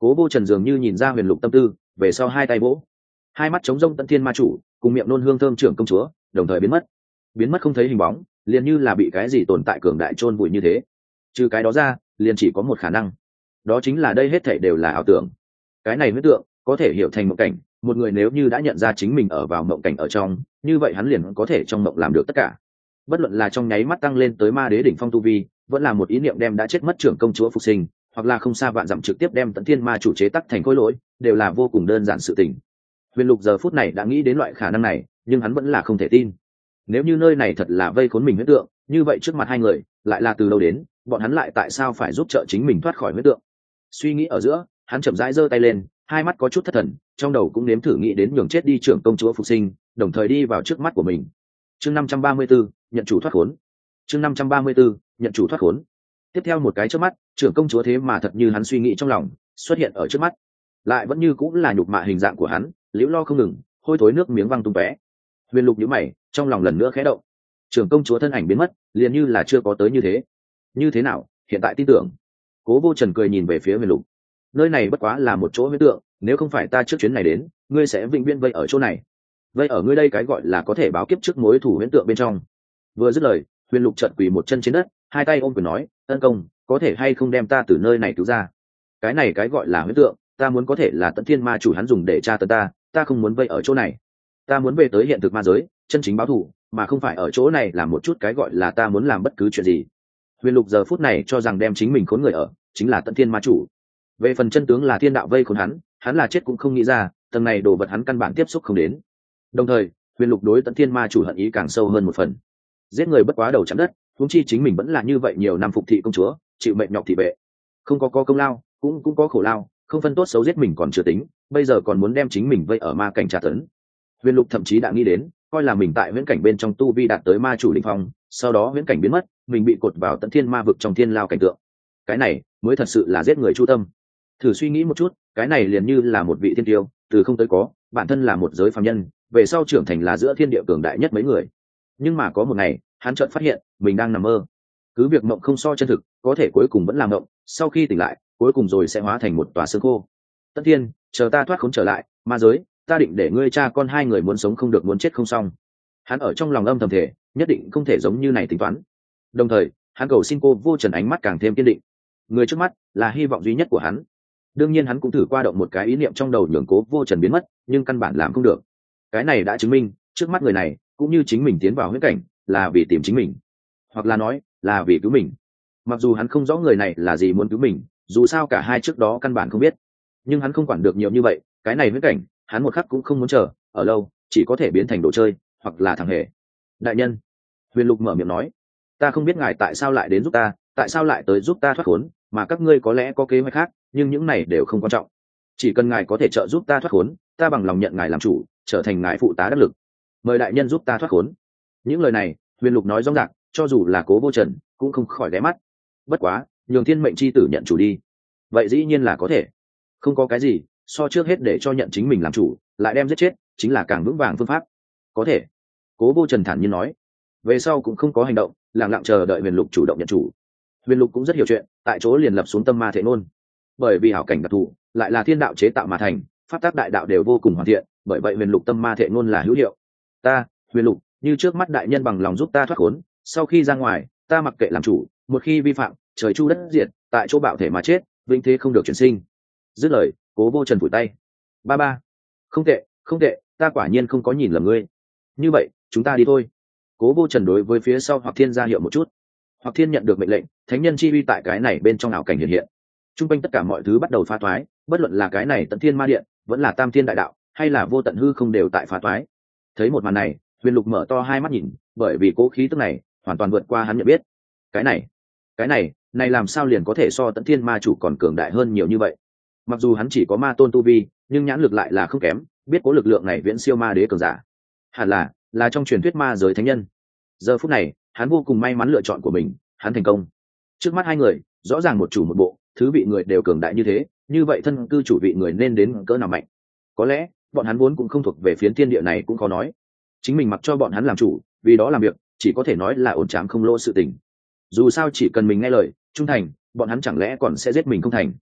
Cố Vô Trần dường như nhìn ra Huyền Lục tâm tư, về sau hai tay vỗ, hai mắt trống rông Tận Thiên Ma Chủ cùng miệng nôn hương thơm trưởng công chúa đồng thời biến mất, biến mất không thấy hình bóng, liền như là bị cái gì tồn tại cường đại chôn vùi như thế. Trừ cái đó ra, liền chỉ có một khả năng, đó chính là đây hết thảy đều là ảo tưởng. Cái này huyễn tượng có thể hiểu thành mộng cảnh, một người nếu như đã nhận ra chính mình ở vào mộng cảnh ở trong, như vậy hắn liền có thể trong mộng làm được tất cả. Bất luận là trong nháy mắt tăng lên tới ma đế đỉnh phong tu vi, vẫn là một ý niệm đem đã chết mất trưởng công chúa phục sinh, hoặc là không xa vạn dặm trực tiếp đem Tận Thiên Ma Chủ chế tác thành khối lỗi, đều là vô cùng đơn giản sự tình. Huyền Lục giờ phút này đã nghĩ đến loại khả năng này, nhưng hắn vẫn là không thể tin. Nếu như nơi này thật là vây khốn mình huyễn tượng, như vậy trước mặt hai người lại là từ đâu đến, bọn hắn lại tại sao phải giúp trợ chính mình thoát khỏi huyễn tượng? Suy nghĩ ở giữa, hắn chậm rãi giơ tay lên, hai mắt có chút thất thần, trong đầu cũng nếm thử nghĩ đến nhường chết đi trưởng công chúa phục sinh, đồng thời đi vào trước mắt của mình. Chương năm trăm ba mươi 534, nhận chủ thoát khốn. Chương năm trăm ba mươi 534, nhận chủ thoát khốn. Tiếp theo một cái chớp mắt, trưởng công chúa thế mà thật như hắn suy nghĩ trong lòng, xuất hiện ở trước mắt. Lại vẫn như cũng là nhục mạ hình dạng của hắn, liễu lo không ngừng, hôi thối nước miếng văng tung tóe. Huyền Lục nhíu mày, trong lòng lần nữa khẽ động. Trưởng công chúa thân ảnh biến mất, liền như là chưa có tới như thế. Như thế nào, hiện tại tin tưởng? Cố Vô Trần cười nhìn về phía Huyền Lục. Nơi này bất quá là một chỗ huyễn tượng, nếu không phải ta trước chuyến này đến, ngươi sẽ vĩnh viễn vây ở chỗ này. Vây ở ngươi đây cái gọi là có thể báo kiếp trước mối thủ huyễn tượng bên trong. Vừa dứt lời, Huyền Lục chợt quỳ một chân trên đất, hai tay ôm quyền nói, ân công, có thể hay không đem ta từ nơi này cứu ra? Cái này cái gọi là huyễn tượng, ta muốn có thể là Tận Thiên Ma Chủ hắn dùng để tra tấn ta, ta không muốn vây ở chỗ này. Ta muốn về tới hiện thực ma giới, chân chính báo thù, mà không phải ở chỗ này làm một chút cái gọi là ta muốn làm bất cứ chuyện gì. Huyền Lục giờ phút này cho rằng đem chính mình khốn người ở, chính là Tận Thiên Ma Chủ. Về phần chân tướng là thiên đạo vây khốn hắn, hắn là chết cũng không nghĩ ra, tầng này đồ vật hắn căn bản tiếp xúc không đến. Đồng thời, Huyền Lục đối Tận Thiên Ma Chủ hận ý càng sâu hơn một phần. Giết người bất quá đầu chạm đất, huống chi chính mình vẫn là như vậy nhiều năm phục thị công chúa, chịu mệnh nhọc thị vệ, không có có công lao, cũng cũng có khổ lao, không phân tốt xấu giết mình còn chưa tính, bây giờ còn muốn đem chính mình vây ở ma cảnh tra tấn. Huyền Lục thậm chí đã nghĩ đến, coi là mình tại huyễn cảnh bên trong tu vi đạt tới ma chủ đỉnh phong, sau đó huyễn cảnh biến mất, mình bị cột vào Tận Thiên Ma vực trong thiên lao cảnh tượng. Cái này mới thật sự là giết người chu tâm. Thử suy nghĩ một chút, cái này liền như là một vị thiên tiêu, từ không tới có, bản thân là một giới phàm nhân, về sau trưởng thành là giữa thiên địa cường đại nhất mấy người. Nhưng mà có một ngày, hắn chợt phát hiện, mình đang nằm mơ. Cứ việc mộng không so chân thực, có thể cuối cùng vẫn là mộng, sau khi tỉnh lại, cuối cùng rồi sẽ hóa thành một tòa xương khô. Tất Thiên, chờ ta thoát khốn trở lại, ma giới, ta định để ngươi cha con hai người muốn sống không được muốn chết không xong. Hắn ở trong lòng âm thầm thể, nhất định không thể giống như này tính toán. Đồng thời, hắn cầu xin Cô Vô Trần ánh mắt càng thêm kiên định. Người trước mắt là hy vọng duy nhất của hắn. Đương nhiên hắn cũng thử qua động một cái ý niệm trong đầu nhường Cố Vô Trần biến mất, nhưng căn bản làm không được. Cái này đã chứng minh, trước mắt người này cũng như chính mình tiến vào huyễn cảnh, là vì tìm chính mình, hoặc là nói là vì cứu mình. Mặc dù hắn không rõ người này là gì muốn cứu mình, dù sao cả hai trước đó căn bản không biết, nhưng hắn không quản được nhiều như vậy. Cái này huyễn cảnh, hắn một khắc cũng không muốn chờ ở lâu, chỉ có thể biến thành đồ chơi, hoặc là thằng hề. Đại nhân, Huyền Lục mở miệng nói, ta không biết ngài tại sao lại đến giúp ta, tại sao lại tới giúp ta thoát khốn, mà các ngươi có lẽ có kế hoạch khác, nhưng những này đều không quan trọng. Chỉ cần ngài có thể trợ giúp ta thoát khốn, ta bằng lòng nhận ngài làm chủ, trở thành ngài phụ tá đắc lực. Mời đại nhân giúp ta thoát khốn. Những lời này, Huyền Lục nói rõ ràng, cho dù là Cố Vô Trần cũng không khỏi ghé mắt. Bất quá, nhường thiên mệnh chi tử nhận chủ đi, vậy dĩ nhiên là có thể. Không có cái gì so trước hết để cho nhận chính mình làm chủ, lại đem giết chết, chính là càng vững vàng phương pháp. Có thể. Cố Vô Trần thản nhiên nói. Về sau cũng không có hành động, lặng lặng chờ đợi Huyền Lục chủ động nhận chủ. Huyền Lục cũng rất hiểu chuyện, tại chỗ liền lập xuống tâm ma thể ngôn. Bởi vì hảo cảnh đặc thù, lại là thiên đạo chế tạo mà thành, pháp tác đại đạo đều vô cùng hoàn thiện, bởi vậy Huyền Lục tâm ma thể ngôn là hữu hiệu. Ta, Huyền Lục, như trước mắt đại nhân bằng lòng giúp ta thoát khốn, sau khi ra ngoài, ta mặc kệ làm chủ, một khi vi phạm, trời chu đất diệt, tại chỗ bạo thể mà chết, vĩnh thế không được chuyển sinh. Dứt lời, Cố Vô Trần phủi tay. Ba ba, không tệ, không tệ, ta quả nhiên không có nhìn lầm ngươi. Như vậy, chúng ta đi thôi. Cố Vô Trần đối với phía sau Hoặc Thiên ra hiệu một chút. Hoặc Thiên nhận được mệnh lệnh, thánh nhân chi uy tại cái này bên trong ảo cảnh hiện hiện. Trung quanh tất cả mọi thứ bắt đầu phá toái, bất luận là cái này Tận Thiên Ma Điện, vẫn là Tam Thiên Đại Đạo, hay là Vô Tận Hư không đều tại phá toái. Thấy một màn này, Huyền Lục mở to hai mắt nhìn, bởi vì cố khí tức này hoàn toàn vượt qua hắn nhận biết. Cái này, cái này, này làm sao liền có thể so Tận Thiên Ma Chủ còn cường đại hơn nhiều như vậy? Mặc dù hắn chỉ có ma tôn tu vi, nhưng nhãn lực lại là không kém, biết cố lực lượng này viễn siêu ma đế cường giả. Hẳn là, là trong truyền thuyết ma giới thánh nhân. Giờ phút này, hắn vô cùng may mắn lựa chọn của mình, hắn thành công. Trước mắt hai người, rõ ràng một chủ một bộ, thứ vị người đều cường đại như thế, như vậy thân cư chủ vị người nên đến cỡ nào mạnh? Có lẽ, bọn hắn vốn cũng không thuộc về phiến thiên địa này cũng khó nói. Chính mình mặc cho bọn hắn làm chủ, vì đó làm việc, chỉ có thể nói là ổn trám không lỗ sự tình. Dù sao chỉ cần mình nghe lời, trung thành, bọn hắn chẳng lẽ còn sẽ giết mình không thành?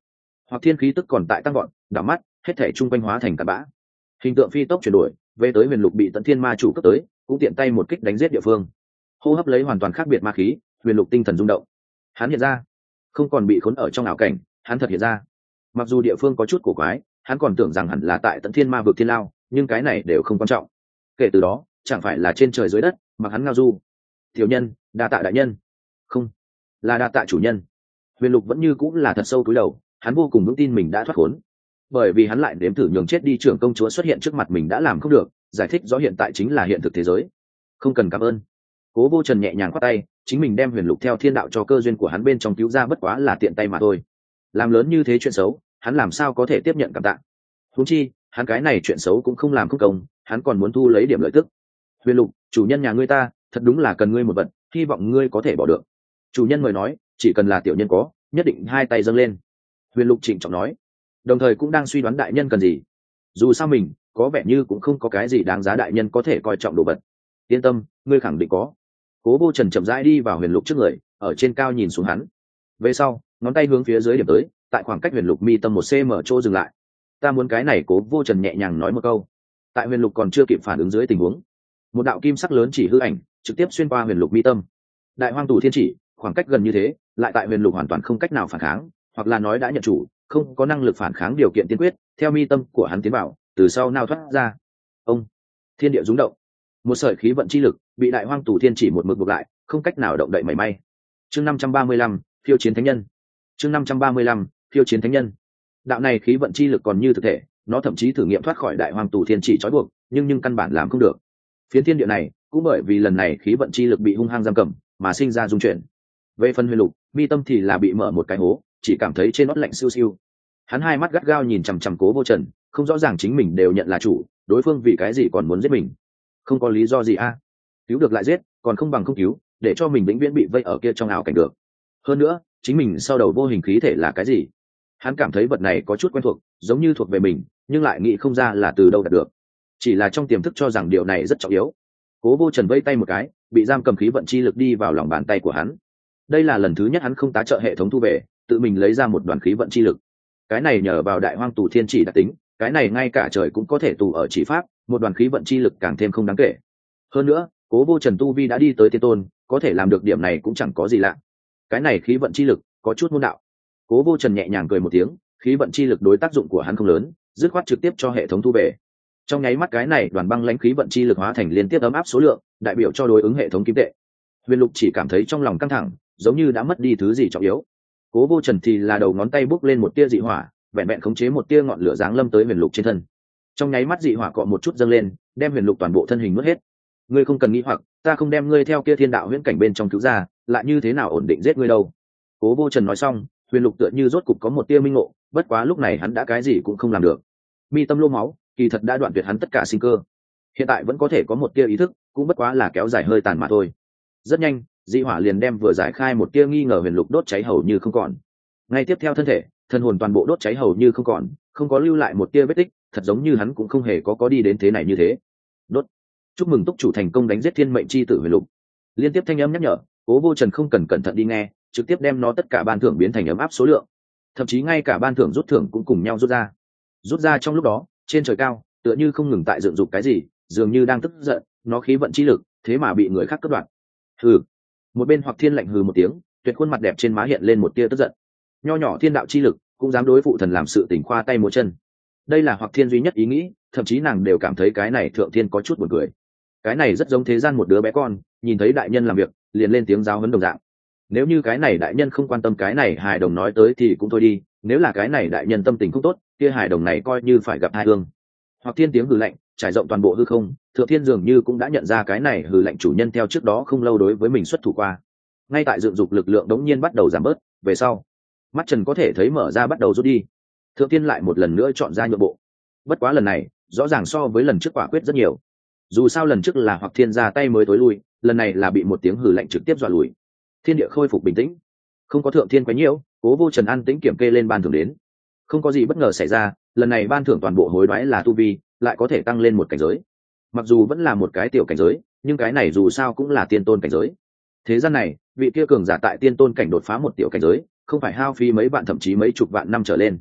Hoặc thiên khí tức còn tại tăng gọn, đảo mắt hết thể trung quanh hóa thành cát bã. Hình tượng phi tốc chuyển đổi về tới huyền lục bị Tận Thiên Ma chủ cấp tới, cũng tiện tay một kích đánh giết địa phương. Hô hấp lấy hoàn toàn khác biệt ma khí, huyền lục tinh thần rung động. Hắn hiện ra, không còn bị khốn ở trong ảo cảnh, hắn thật hiện ra. Mặc dù địa phương có chút cổ quái, hắn còn tưởng rằng hẳn là tại Tận Thiên Ma vực thiên lao, nhưng cái này đều không quan trọng. Kể từ đó, chẳng phải là trên trời dưới đất, mà hắn ngao du. Tiểu nhân, đa tạ đại nhân. Không, là đa tạ chủ nhân. Huyền lục vẫn như cũng là thật sâu cúi đầu, hắn vô cùng vững tin mình đã thoát khốn, bởi vì hắn lại nếm thử nhường chết đi trưởng công chúa xuất hiện trước mặt mình đã làm không được, giải thích rõ hiện tại chính là hiện thực thế giới. Không cần cảm ơn. Cố Vô Trần nhẹ nhàng khoát tay, chính mình đem huyền lục theo thiên đạo cho cơ duyên của hắn bên trong cứu ra bất quá là tiện tay mà thôi. Làm lớn như thế chuyện xấu, hắn làm sao có thể tiếp nhận cảm tạ? Huống chi, hắn cái này chuyện xấu cũng không làm không công, hắn còn muốn thu lấy điểm lợi tức. Huyền lục, chủ nhân nhà ngươi ta, thật đúng là cần ngươi một vật, hy vọng ngươi có thể bỏ được. Chủ nhân mời nói, chỉ cần là tiểu nhân có, nhất định hai tay dâng lên. Huyền lục trịnh trọng nói, đồng thời cũng đang suy đoán đại nhân cần gì. Dù sao mình có vẻ như cũng không có cái gì đáng giá đại nhân có thể coi trọng đồ vật. Yên tâm, ngươi khẳng định có. Cố Vô Trần chậm rãi đi vào huyền lục trước người, ở trên cao nhìn xuống hắn. Về sau, ngón tay hướng phía dưới điểm tới, tại khoảng cách huyền lục mi tâm một cm chỗ dừng lại. Ta muốn cái này. Cố Vô Trần nhẹ nhàng nói một câu. Tại huyền lục còn chưa kịp phản ứng dưới tình huống, một đạo kim sắc lớn chỉ hư ảnh trực tiếp xuyên qua huyền lục mi tâm. Đại hoang tù thiên chỉ, khoảng cách gần như thế, lại tại huyền lục hoàn toàn không cách nào phản kháng, hoặc là nói đã nhận chủ, không có năng lực phản kháng điều kiện tiên quyết, theo mi tâm của hắn tiến vào, từ sau nao thoát ra. Ông, thiên địa rung động, một sợi khí vận chi lực bị đại hoang tù thiên chỉ một mực buộc lại, không cách nào động đậy mảy may. Chương năm trăm ba mươi lăm, phiêu chiến thánh nhân. Chương năm trăm ba mươi lăm, phiêu chiến thánh nhân. Đạo này khí vận chi lực còn như thực thể, nó thậm chí thử nghiệm thoát khỏi đại hoang tù thiên chỉ trói buộc, nhưng nhưng căn bản làm không được. Phiến thiên địa này cũng bởi vì lần này khí vận chi lực bị hung hăng giam cầm mà sinh ra dung chuyển. Về phần huyền lục, mi tâm thì là bị mở một cái hố, chỉ cảm thấy trên nót lạnh siêu siêu. Hắn hai mắt gắt gao nhìn chằm chằm Cố Vô Trần, không rõ ràng chính mình đều nhận là chủ, đối phương vì cái gì còn muốn giết mình. Không có lý do gì a? Cứu được lại giết, còn không bằng không cứu, để cho mình vĩnh viễn bị vây ở kia trong ảo cảnh được. Hơn nữa, chính mình sau đầu vô hình khí thể là cái gì? Hắn cảm thấy vật này có chút quen thuộc, giống như thuộc về mình, nhưng lại nghĩ không ra là từ đâu đạt được. Chỉ là trong tiềm thức cho rằng điều này rất trọng yếu. Cố Vô Trần vây tay một cái, bị giam cầm khí vận chi lực đi vào lòng bàn tay của hắn. Đây là lần thứ nhất hắn không tá trợ hệ thống thu về, tự mình lấy ra một đoàn khí vận chi lực. Cái này nhờ vào đại hoang tù thiên chỉ đặc tính, cái này ngay cả trời cũng có thể tù ở chỉ pháp, một đoàn khí vận chi lực càng thêm không đáng kể. Hơn nữa, Cố Vô Trần tu vi đã đi tới tiên tôn, có thể làm được điểm này cũng chẳng có gì lạ. Cái này khí vận chi lực có chút môn đạo. Cố Vô Trần nhẹ nhàng cười một tiếng, khí vận chi lực đối tác dụng của hắn không lớn, dứt khoát trực tiếp cho hệ thống thu về. Trong nháy mắt cái này đoàn băng lãnh khí vận chi lực hóa thành liên tiếp ấm áp số lượng, đại biểu cho đối ứng hệ thống kim tệ. Huyền Lục chỉ cảm thấy trong lòng căng thẳng, giống như đã mất đi thứ gì trọng yếu. Cố Vô Trần thì là đầu ngón tay bốc lên một tia dị hỏa, vẹn vẹn khống chế một tia ngọn lửa giáng lâm tới Huyền Lục trên thân. Trong nháy mắt dị hỏa cọ một chút dâng lên, đem Huyền Lục toàn bộ thân hình nuốt hết. Ngươi không cần nghĩ hoặc, ta không đem ngươi theo kia thiên đạo huyễn cảnh bên trong cứu ra, lại như thế nào ổn định giết ngươi đâu. Cố Vô Trần nói xong, Huyền Lục tựa như rốt cục có một tia minh ngộ, bất quá lúc này hắn đã cái gì cũng không làm được. Mi tâm lô máu, kỳ thật đã đoạn tuyệt hắn tất cả sinh cơ. Hiện tại vẫn có thể có một tia ý thức, cũng bất quá là kéo dài hơi tàn mà thôi. Rất nhanh, dị hỏa liền đem vừa giải khai một tia nghi ngờ Huyền Lục đốt cháy hầu như không còn. Ngay tiếp theo thân thể, thân hồn toàn bộ đốt cháy hầu như không còn, không có lưu lại một tia vết tích, thật giống như hắn cũng không hề có có đi đến thế này như thế. Đốt. Chúc mừng túc chủ thành công đánh giết thiên mệnh chi tử Huyền Lục. Liên tiếp thanh âm nhắc nhở, Cố Vô Trần không cần cẩn thận đi nghe, trực tiếp đem nó tất cả ban thưởng biến thành ấm áp số lượng, thậm chí ngay cả ban thưởng rút thưởng cũng cùng nhau rút ra. Rút ra trong lúc đó, trên trời cao, tựa như không ngừng tại dựng dục cái gì, dường như đang tức giận, nó khí vận chi lực, thế mà bị người khác cắt đoạn. Hừ. Một bên Hoặc Thiên lạnh hừ một tiếng, tuyệt khuôn mặt đẹp trên má hiện lên một tia tức giận. Nho nhỏ thiên đạo chi lực, cũng dám đối phụ thần làm sự tình khoa tay múa chân. Đây là Hoặc Thiên duy nhất ý nghĩ, thậm chí nàng đều cảm thấy cái này thượng thiên có chút buồn cười. Cái này rất giống thế gian một đứa bé con, nhìn thấy đại nhân làm việc, liền lên tiếng giáo huấn đồng dạng. Nếu như cái này đại nhân không quan tâm cái này hài đồng nói tới thì cũng thôi đi, nếu là cái này đại nhân tâm tình không tốt, kia hài đồng này coi như phải gặp hai thương. Hoặc Thiên tiếng hừ lạnh trải rộng toàn bộ hư không, thượng thiên dường như cũng đã nhận ra cái này hừ lạnh chủ nhân theo trước đó không lâu đối với mình xuất thủ qua. Ngay tại dựng dục lực lượng đống nhiên bắt đầu giảm bớt, về sau mắt trần có thể thấy mở ra bắt đầu rút đi. Thượng thiên lại một lần nữa chọn ra nhượng bộ, bất quá lần này rõ ràng so với lần trước quả quyết rất nhiều. Dù sao lần trước là Hoặc Thiên ra tay mới tối lui, lần này là bị một tiếng hừ lạnh trực tiếp dọa lùi. Thiên địa khôi phục bình tĩnh, không có thượng thiên quấy nhiễu, Cố Vô Trần an tĩnh kiểm kê lên ban thưởng đến. Không có gì bất ngờ xảy ra, lần này ban thưởng toàn bộ hối đoái là tu vi, lại có thể tăng lên một cảnh giới. Mặc dù vẫn là một cái tiểu cảnh giới, nhưng cái này dù sao cũng là tiên tôn cảnh giới. Thế gian này, vị kia cường giả tại tiên tôn cảnh đột phá một tiểu cảnh giới, không phải hao phí mấy vạn thậm chí mấy chục vạn năm trở lên.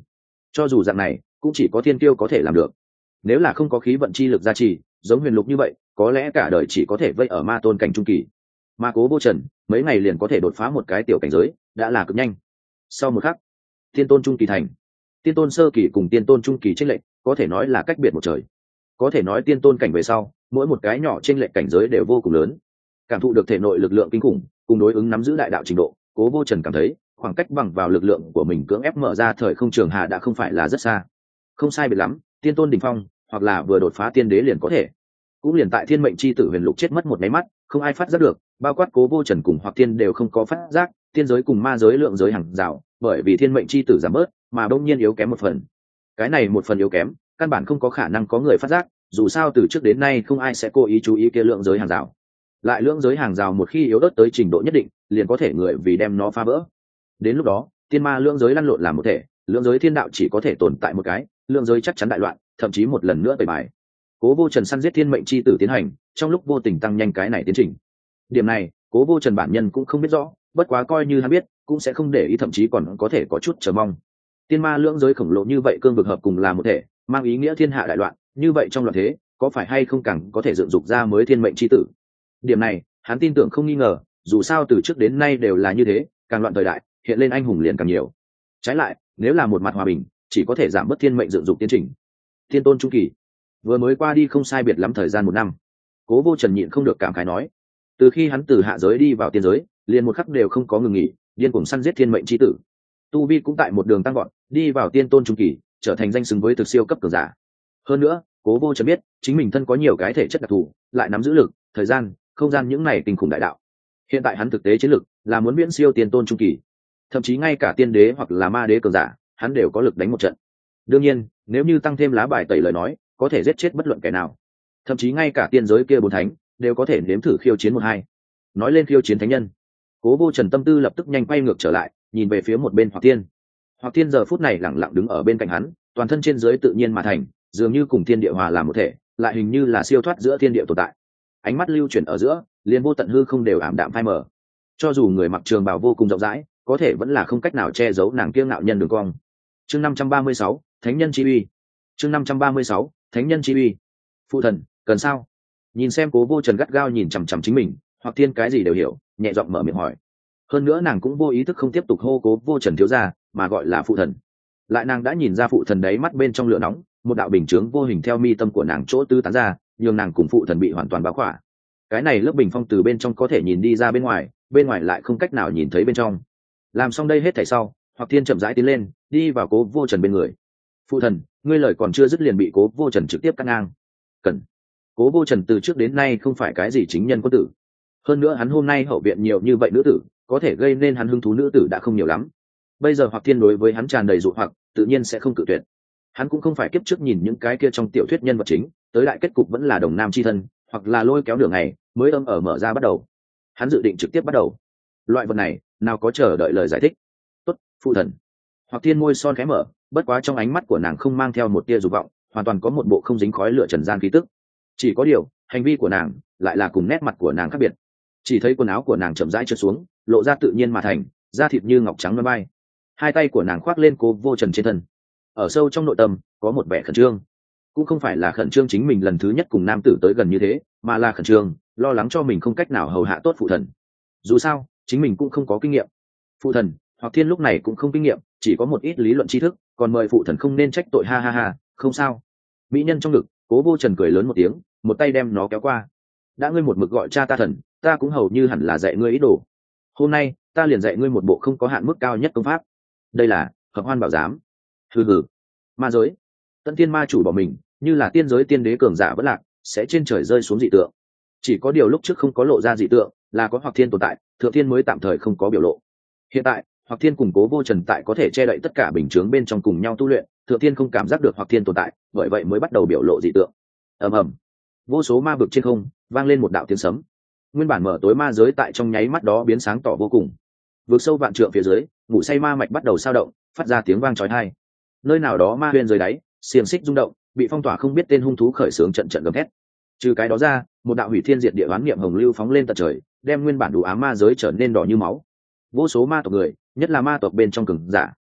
cho dù dạng này cũng chỉ có thiên kiêu có thể làm được. Nếu là không có khí vận chi lực gia trì, giống Huyền Lục như vậy có lẽ cả đời chỉ có thể vây ở ma tôn cảnh trung kỳ, mà Cố Vô Trần mấy ngày liền có thể đột phá một cái tiểu cảnh giới đã là cực nhanh. Sau một khắc, tiên tôn trung kỳ thành. Tiên tôn sơ kỳ cùng tiên tôn trung kỳ chênh lệch có thể nói là cách biệt một trời. Có thể nói tiên tôn cảnh về sau mỗi một cái nhỏ chênh lệch cảnh giới đều vô cùng lớn. Cảm thụ được thể nội lực lượng kinh khủng cùng đối ứng nắm giữ đại đạo trình độ, Cố Vô Trần cảm thấy khoảng cách bằng vào lực lượng của mình cưỡng ép mở ra thời không trường hà đã không phải là rất xa. Không sai biệt lắm, tiên tôn đỉnh phong hoặc là vừa đột phá tiên đế liền có thể. Cũng liền tại thiên mệnh chi tử Huyền Lục chết mất một máy mắt, không ai phát giác được, bao quát Cố Vô Trần cùng Hoặc Tiên đều không có phát giác, tiên giới cùng ma giới lượng giới hàng rào, bởi vì thiên mệnh chi tử giảm bớt, mà đông nhiên yếu kém một phần. Cái này một phần yếu kém, căn bản không có khả năng có người phát giác, dù sao từ trước đến nay không ai sẽ cố ý chú ý kia lượng giới hàng rào. Lại lượng giới hàng rào một khi yếu ớt tới trình độ nhất định, liền có thể người vì đem nó phá vỡ. Đến lúc đó, tiên ma lượng giới lăn lộn làm một thể, lượng giới thiên đạo chỉ có thể tồn tại một cái, lượng giới chắc chắn đại loạn, thậm chí một lần nữa tẩy bài. Cố Vô Trần săn giết thiên mệnh chi tử tiến hành, trong lúc vô tình tăng nhanh cái này tiến trình. Điểm này, Cố Vô Trần bản nhân cũng không biết rõ, bất quá coi như hắn biết, cũng sẽ không để ý, thậm chí còn có thể có chút chờ mong. Tiên ma lưỡng giới khổng lồ như vậy cương vực hợp cùng là một thể, mang ý nghĩa thiên hạ đại loạn, như vậy trong loạn thế, có phải hay không càng có thể dựng dục ra mới thiên mệnh chi tử. Điểm này, hắn tin tưởng không nghi ngờ, dù sao từ trước đến nay đều là như thế, càng loạn thời đại, hiện lên anh hùng liền càng nhiều. Trái lại, nếu là một mặt hòa bình, chỉ có thể giảm bớt thiên mệnh dựng dục tiến trình. Thiên tôn trung kỳ vừa mới qua đi không sai biệt lắm thời gian một năm. Cố Vô Trần nhịn không được cảm khái nói, từ khi hắn từ hạ giới đi vào tiên giới, liền một khắc đều không có ngừng nghỉ, điên cuồng săn giết thiên mệnh chi tử. Tu vi cũng tại một đường tăng vọt, đi vào tiên tôn trung kỳ, trở thành danh xứng với thực siêu cấp cường giả. Hơn nữa, Cố Vô Trần biết, chính mình thân có nhiều cái thể chất đặc thù, lại nắm giữ lực, thời gian, không gian những này kinh khủng đại đạo. Hiện tại hắn thực tế chiến lực là muốn viễn siêu tiên tôn trung kỳ, thậm chí ngay cả tiên đế hoặc là ma đế cường giả, hắn đều có lực đánh một trận. Đương nhiên, nếu như tăng thêm lá bài tẩy lời nói, có thể giết chết bất luận kẻ nào, thậm chí ngay cả tiên giới kia bốn thánh đều có thể nếm thử khiêu chiến một hai. Nói lên khiêu chiến thánh nhân, Cố Vô Trần tâm tư lập tức nhanh quay ngược trở lại, nhìn về phía một bên Hoặc Tiên. Hoặc Tiên giờ phút này lẳng lặng đứng ở bên cạnh hắn, toàn thân trên dưới tự nhiên mà thành, dường như cùng thiên địa hòa làm một thể, lại hình như là siêu thoát giữa thiên địa tồn tại. Ánh mắt lưu chuyển ở giữa, liền vô tận hư không đều ảm đạm phai mờ. Cho dù người mặc trường bào vô cùng rộng rãi, có thể vẫn là không cách nào che giấu nàng kiêu ngạo nhân đường cong. Chương năm trăm ba mươi sáu, Thánh nhân chi uy. Chương năm trăm ba mươi sáu, Thánh nhân chi uy. Phụ thần, cần sao? Nhìn xem Cố Vô Trần gắt gao nhìn chằm chằm chính mình, Hoặc Tiên cái gì đều hiểu, nhẹ giọng mở miệng hỏi. Hơn nữa nàng cũng vô ý thức không tiếp tục hô Cố Vô Trần thiếu gia, mà gọi là phụ thần. Lại nàng đã nhìn ra phụ thần đấy mắt bên trong lửa nóng, một đạo bình chướng vô hình theo mi tâm của nàng chỗ tư tán ra, nhường nàng cùng phụ thần bị hoàn toàn bao khỏa. Cái này lớp bình phong từ bên trong có thể nhìn đi ra bên ngoài, bên ngoài lại không cách nào nhìn thấy bên trong. Làm xong đây hết thảy sau, Hoặc Tiên chậm rãi tiến lên, đi vào Cố Vô Trần bên người. Phụ thần, ngươi lời còn chưa dứt liền bị Cố Vô Trần trực tiếp cắt ngang. Cần. Cố Vô Trần từ trước đến nay không phải cái gì chính nhân quân tử. Hơn nữa hắn hôm nay hậu viện nhiều như vậy nữ tử, có thể gây nên hắn hứng thú nữ tử đã không nhiều lắm. Bây giờ Hoặc Thiên đối với hắn tràn đầy dụ hoặc, tự nhiên sẽ không cự tuyệt. Hắn cũng không phải kiếp trước nhìn những cái kia trong tiểu thuyết nhân vật chính, tới đại kết cục vẫn là đồng nam chi thân, hoặc là lôi kéo đường ngày mới âm ở mở ra bắt đầu. Hắn dự định trực tiếp bắt đầu. Loại vật này, nào có chờ đợi lời giải thích. Tốt, phụ thần. Hoặc Thiên môi son khẽ mở, bất quá trong ánh mắt của nàng không mang theo một tia dục vọng, hoàn toàn có một bộ không dính khói lửa trần gian khí tức. Chỉ có điều, hành vi của nàng lại là cùng nét mặt của nàng khác biệt. Chỉ thấy quần áo của nàng chậm rãi trượt xuống, lộ ra tự nhiên mà thành, da thịt như ngọc trắng loan bay. Hai tay của nàng khoác lên Cố Vô Trần trên thân. Ở sâu trong nội tâm có một vẻ khẩn trương, cũng không phải là khẩn trương chính mình lần thứ nhất cùng nam tử tới gần như thế, mà là khẩn trương lo lắng cho mình không cách nào hầu hạ tốt phụ thần. Dù sao chính mình cũng không có kinh nghiệm. Phụ thần Hoặc Thiên lúc này cũng không kinh nghiệm, chỉ có một ít lý luận tri thức, còn mời phụ thần không nên trách tội, ha ha ha. Không sao. Mỹ nhân trong ngực, Cố Vô Trần cười lớn một tiếng, một tay đem nó kéo qua. Đã ngươi một mực gọi cha ta thần, ta cũng hầu như hẳn là dạy ngươi ý đồ. Hôm nay ta liền dạy ngươi một bộ không có hạn mức cao nhất công pháp. Đây là hợp hoan bảo giám. Hừ hừ. Ma giới, Tận Tiên ma chủ bỏ mình, như là tiên giới tiên đế cường giả vẫn lạc, sẽ trên trời rơi xuống dị tượng. Chỉ có điều lúc trước không có lộ ra dị tượng, là có Hoặc Thiên tồn tại, Thượng Thiên mới tạm thời không có biểu lộ. Hiện tại Hoặc Thiên cùng Cố Vô Trần tại có thể che đậy tất cả bình chướng bên trong cùng nhau tu luyện, Thượng Thiên không cảm giác được Hoặc Thiên tồn tại, bởi vậy mới bắt đầu biểu lộ dị tượng. Ầm ầm, vô số ma vực trên không vang lên một đạo tiếng sấm. Nguyên bản mở tối ma giới tại trong nháy mắt đó biến sáng tỏ vô cùng. Vực sâu vạn trượng phía dưới, ngủ say ma mạch bắt đầu sao động, phát ra tiếng vang chói tai. Nơi nào đó ma huyền dưới đáy, xiềng xích rung động, bị phong tỏa không biết tên hung thú khởi xướng trận trận gầm thét. Trừ cái đó ra, một đạo hủy thiên diệt địa oán niệm hồng lưu phóng lên tận trời, đem nguyên bản đủ ám ma giới trở nên đỏ như máu. Vô số ma tộc người, nhất là ma tộc bên trong cường giả,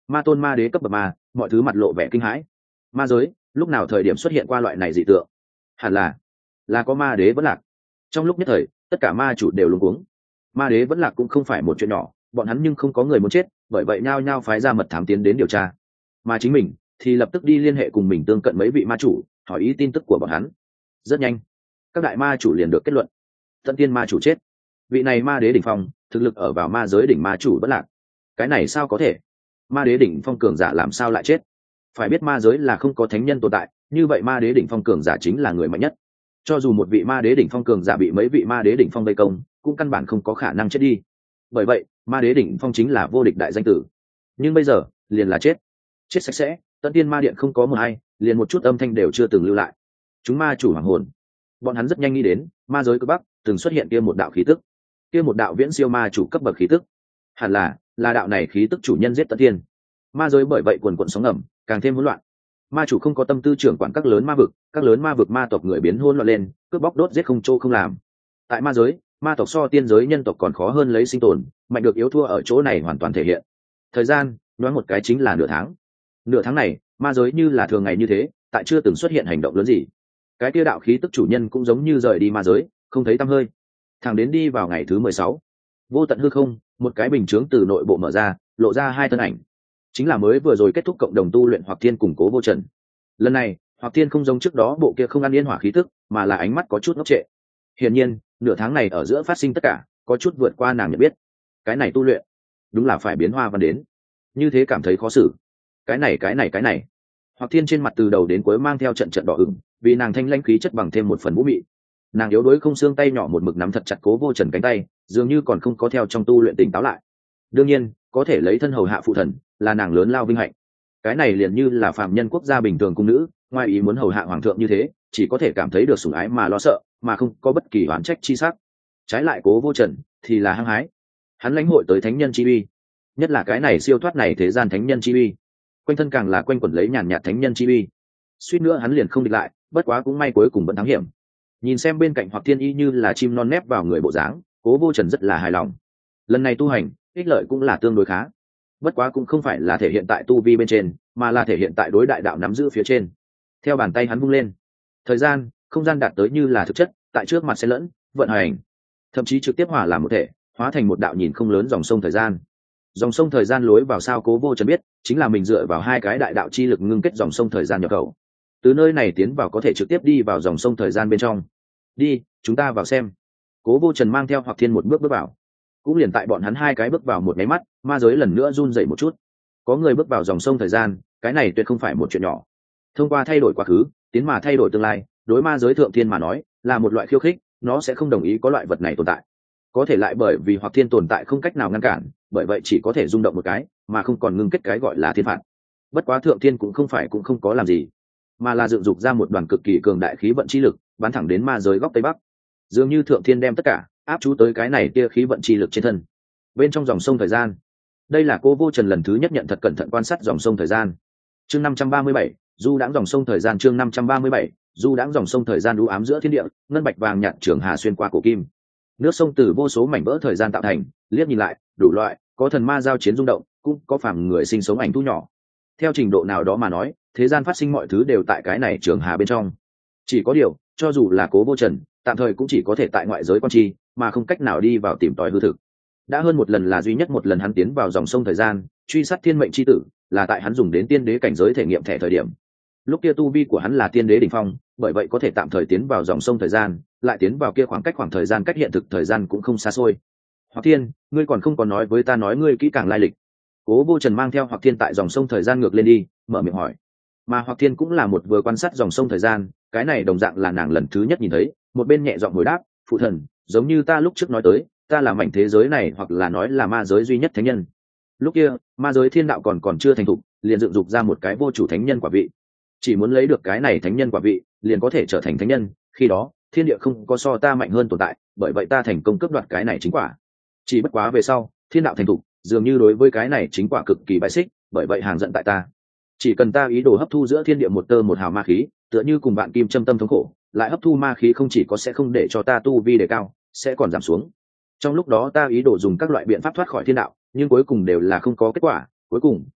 ma tôn ma đế cấp bậc ma, mọi thứ mặt lộ vẻ kinh hãi. Ma giới lúc nào thời điểm xuất hiện qua loại này dị tượng? Hẳn là là có ma đế vẫn lạc. Trong lúc nhất thời tất cả ma chủ đều luống cuống. Ma đế vẫn lạc cũng không phải một chuyện nhỏ, bọn hắn nhưng không có người muốn chết, bởi vậy nhao nhao phái ra mật thám tiến đến điều tra. Mà chính mình thì lập tức đi liên hệ cùng mình tương cận mấy vị ma chủ, hỏi ý tin tức của bọn hắn. Rất nhanh các đại ma chủ liền được kết luận, Tận Tiên ma chủ chết. Vị này ma đế đỉnh phong thực lực ở vào ma giới đỉnh ma chủ vẫn lạc. Cái này sao có thể? Ma đế đỉnh phong cường giả làm sao lại chết? Phải biết ma giới là không có thánh nhân tồn tại, như vậy ma đế đỉnh phong cường giả chính là người mạnh nhất. Cho dù một vị ma đế đỉnh phong cường giả bị mấy vị ma đế đỉnh phong vây công, cũng căn bản không có khả năng chết đi. Bởi vậy ma đế đỉnh phong chính là vô địch đại danh tử. Nhưng bây giờ liền là chết chết sạch sẽ. Tận Tiên ma điện không có một ai, liền một chút âm thanh đều chưa từng lưu lại. Chúng ma chủ hoàng hồn, bọn hắn rất nhanh nghĩ đến ma giới cực bắc từng xuất hiện kia một đạo khí tức, kia một đạo viễn siêu ma chủ cấp bậc khí tức. Hẳn là là đạo này khí tức chủ nhân giết Tận Tiên. Ma giới bởi vậy quần quần sóng ngầm, càng thêm hỗn loạn. Ma chủ không có tâm tư trưởng quản các lớn ma vực, các lớn ma vực ma tộc người biến hỗn loạn lên, cướp bóc đốt giết không chỗ không làm. Tại ma giới, ma tộc so tiên giới nhân tộc còn khó hơn lấy sinh tồn, mạnh được yếu thua ở chỗ này hoàn toàn thể hiện. Thời gian nói một cái chính là nửa tháng. Nửa tháng này ma giới như là thường ngày như thế, tại chưa từng xuất hiện hành động lớn gì. Cái kia đạo khí tức chủ nhân cũng giống như rời đi ma giới, không thấy tăm hơi. Thẳng đến đi vào ngày thứ mười sáu, vô tận hư không, một cái bình chướng từ nội bộ mở ra, lộ ra hai thân ảnh, chính là mới vừa rồi kết thúc cộng đồng tu luyện Hoặc Thiên củng Cố Vô Trần. Lần này Hoặc Thiên không giống trước đó bộ kia không ăn yên hỏa khí tức, mà là ánh mắt có chút ngốc trệ. Hiển nhiên nửa tháng này ở giữa phát sinh tất cả có chút vượt qua nàng nhận biết. Cái này tu luyện đúng là phải biến hoa văn đến, như thế cảm thấy khó xử. Cái này cái này cái này Hoặc Thiên trên mặt từ đầu đến cuối mang theo trận trận đỏ ửng, vì nàng thanh lãnh khí chất bằng thêm một phần vũ mị. Nàng yếu đuối không xương tay nhỏ một mực nắm thật chặt Cố Vô Trần cánh tay, dường như còn không có theo trong tu luyện tỉnh táo lại. Đương nhiên có thể lấy thân hầu hạ phụ thần là nàng lớn lao vinh hạnh. Cái này liền như là phạm nhân quốc gia bình thường cung nữ, ngoài ý muốn hầu hạ hoàng thượng như thế, chỉ có thể cảm thấy được sủng ái mà lo sợ, mà không có bất kỳ oán trách chi sắc. Trái lại Cố Vô Trần thì là hăng hái, hắn lãnh hội tới thánh nhân chi uy, nhất là cái này siêu thoát này thế gian thánh nhân chi uy, quanh thân càng là quanh quẩn lấy nhàn nhạt thánh nhân chi uy. Suýt nữa hắn liền không địch lại, bất quá cũng may cuối cùng vẫn thắng hiểm. Nhìn xem bên cạnh Hoặc Thiên y như là chim non nép vào người bộ dáng, Cố Vô Trần rất là hài lòng. Lần này tu hành ích lợi cũng là tương đối khá, bất quá cũng không phải là thể hiện tại tu vi bên trên, mà là thể hiện tại đối đại đạo nắm giữ phía trên. Theo bàn tay hắn vung lên, thời gian không gian đạt tới như là thực chất, tại trước mặt xen lẫn vận hành, thậm chí trực tiếp hòa làm một thể, hóa thành một đạo nhìn không lớn dòng sông thời gian. Dòng sông thời gian lối vào sao Cố Vô Trần biết, chính là mình dựa vào hai cái đại đạo chi lực ngưng kết dòng sông thời gian nhập khẩu. Từ nơi này tiến vào có thể trực tiếp đi vào dòng sông thời gian bên trong. Đi, chúng ta vào xem. Cố Vô Trần mang theo Hoặc Thiên một bước bước vào. Cũng liền tại bọn hắn hai cái bước vào một máy mắt, ma giới lần nữa run dậy một chút. Có người bước vào dòng sông thời gian, cái này tuyệt không phải một chuyện nhỏ. Thông qua thay đổi quá khứ tiến mà thay đổi tương lai, đối ma giới thượng thiên mà nói là một loại khiêu khích, nó sẽ không đồng ý có loại vật này tồn tại. Có thể lại bởi vì Hoặc Thiên tồn tại không cách nào ngăn cản, bởi vậy chỉ có thể rung động một cái, mà không còn ngưng kết cái gọi là thiên phạt. Bất quá thượng thiên cũng không phải cũng không có làm gì, mà là dựng dục ra một đoàn cực kỳ cường đại khí vận chi lực, bắn thẳng đến ma giới góc tây bắc. Dường như thượng thiên đem tất cả áp chú tới cái này kia khí vận chi lực trên thân. Bên trong dòng sông thời gian, đây là Cố Vô Trần lần thứ nhất nhận thật cẩn thận quan sát dòng sông thời gian. Chương năm trăm ba mươi bảy, du đãng dòng sông thời gian. Chương năm trăm ba mươi bảy, du đãng dòng sông thời gian u ám giữa thiên địa, ngân bạch vàng nhạt trường hà xuyên qua cổ kim. Nước sông từ vô số mảnh vỡ thời gian tạo thành, liếc nhìn lại, đủ loại, có thần ma giao chiến rung động, cũng có phàm người sinh sống ảnh thu nhỏ. Theo trình độ nào đó mà nói, thế gian phát sinh mọi thứ đều tại cái này trường hà bên trong. Chỉ có điều, cho dù là Cố Vô Trần, tạm thời cũng chỉ có thể tại ngoại giới quan tri, mà không cách nào đi vào tìm tòi hư thực. Đã hơn một lần là duy nhất một lần hắn tiến vào dòng sông thời gian, truy sát thiên mệnh chi tử, là tại hắn dùng đến tiên đế cảnh giới thể nghiệm thẻ thời điểm. Lúc kia tu vi của hắn là tiên đế đỉnh phong, bởi vậy có thể tạm thời tiến vào dòng sông thời gian, lại tiến vào kia khoảng cách khoảng thời gian cách hiện thực thời gian cũng không xa xôi. Hoặc Thiên, ngươi còn không có nói với ta nói ngươi kỹ càng lai lịch. Cố Vô Trần mang theo Hoặc Thiên tại dòng sông thời gian ngược lên đi, mở miệng hỏi. Mà Hoặc Thiên cũng là một vừa quan sát dòng sông thời gian, cái này đồng dạng là nàng lần thứ nhất nhìn thấy, một bên nhẹ giọng hồi đáp, phụ thần, giống như ta lúc trước nói tới, ta là mảnh thế giới này hoặc là nói là ma giới duy nhất thánh nhân. Lúc kia ma giới thiên đạo còn còn chưa thành thục, liền dựng dục ra một cái vô chủ thánh nhân quả vị, chỉ muốn lấy được cái này thánh nhân quả vị liền có thể trở thành thánh nhân. Khi đó thiên địa không có so ta mạnh hơn tồn tại, bởi vậy ta thành công cướp đoạt cái này chính quả. Chỉ bất quá về sau thiên đạo thành thục, dường như đối với cái này chính quả cực kỳ bại xích, bởi vậy hàng giận tại ta. Chỉ cần ta ý đồ hấp thu giữa thiên địa một tơ một hào ma khí, tựa như cùng bạn kim châm tâm thống khổ, lại hấp thu ma khí không chỉ có sẽ không để cho ta tu vi đề cao, sẽ còn giảm xuống. Trong lúc đó ta ý đồ dùng các loại biện pháp thoát khỏi thiên đạo, nhưng cuối cùng đều là không có kết quả. Cuối cùng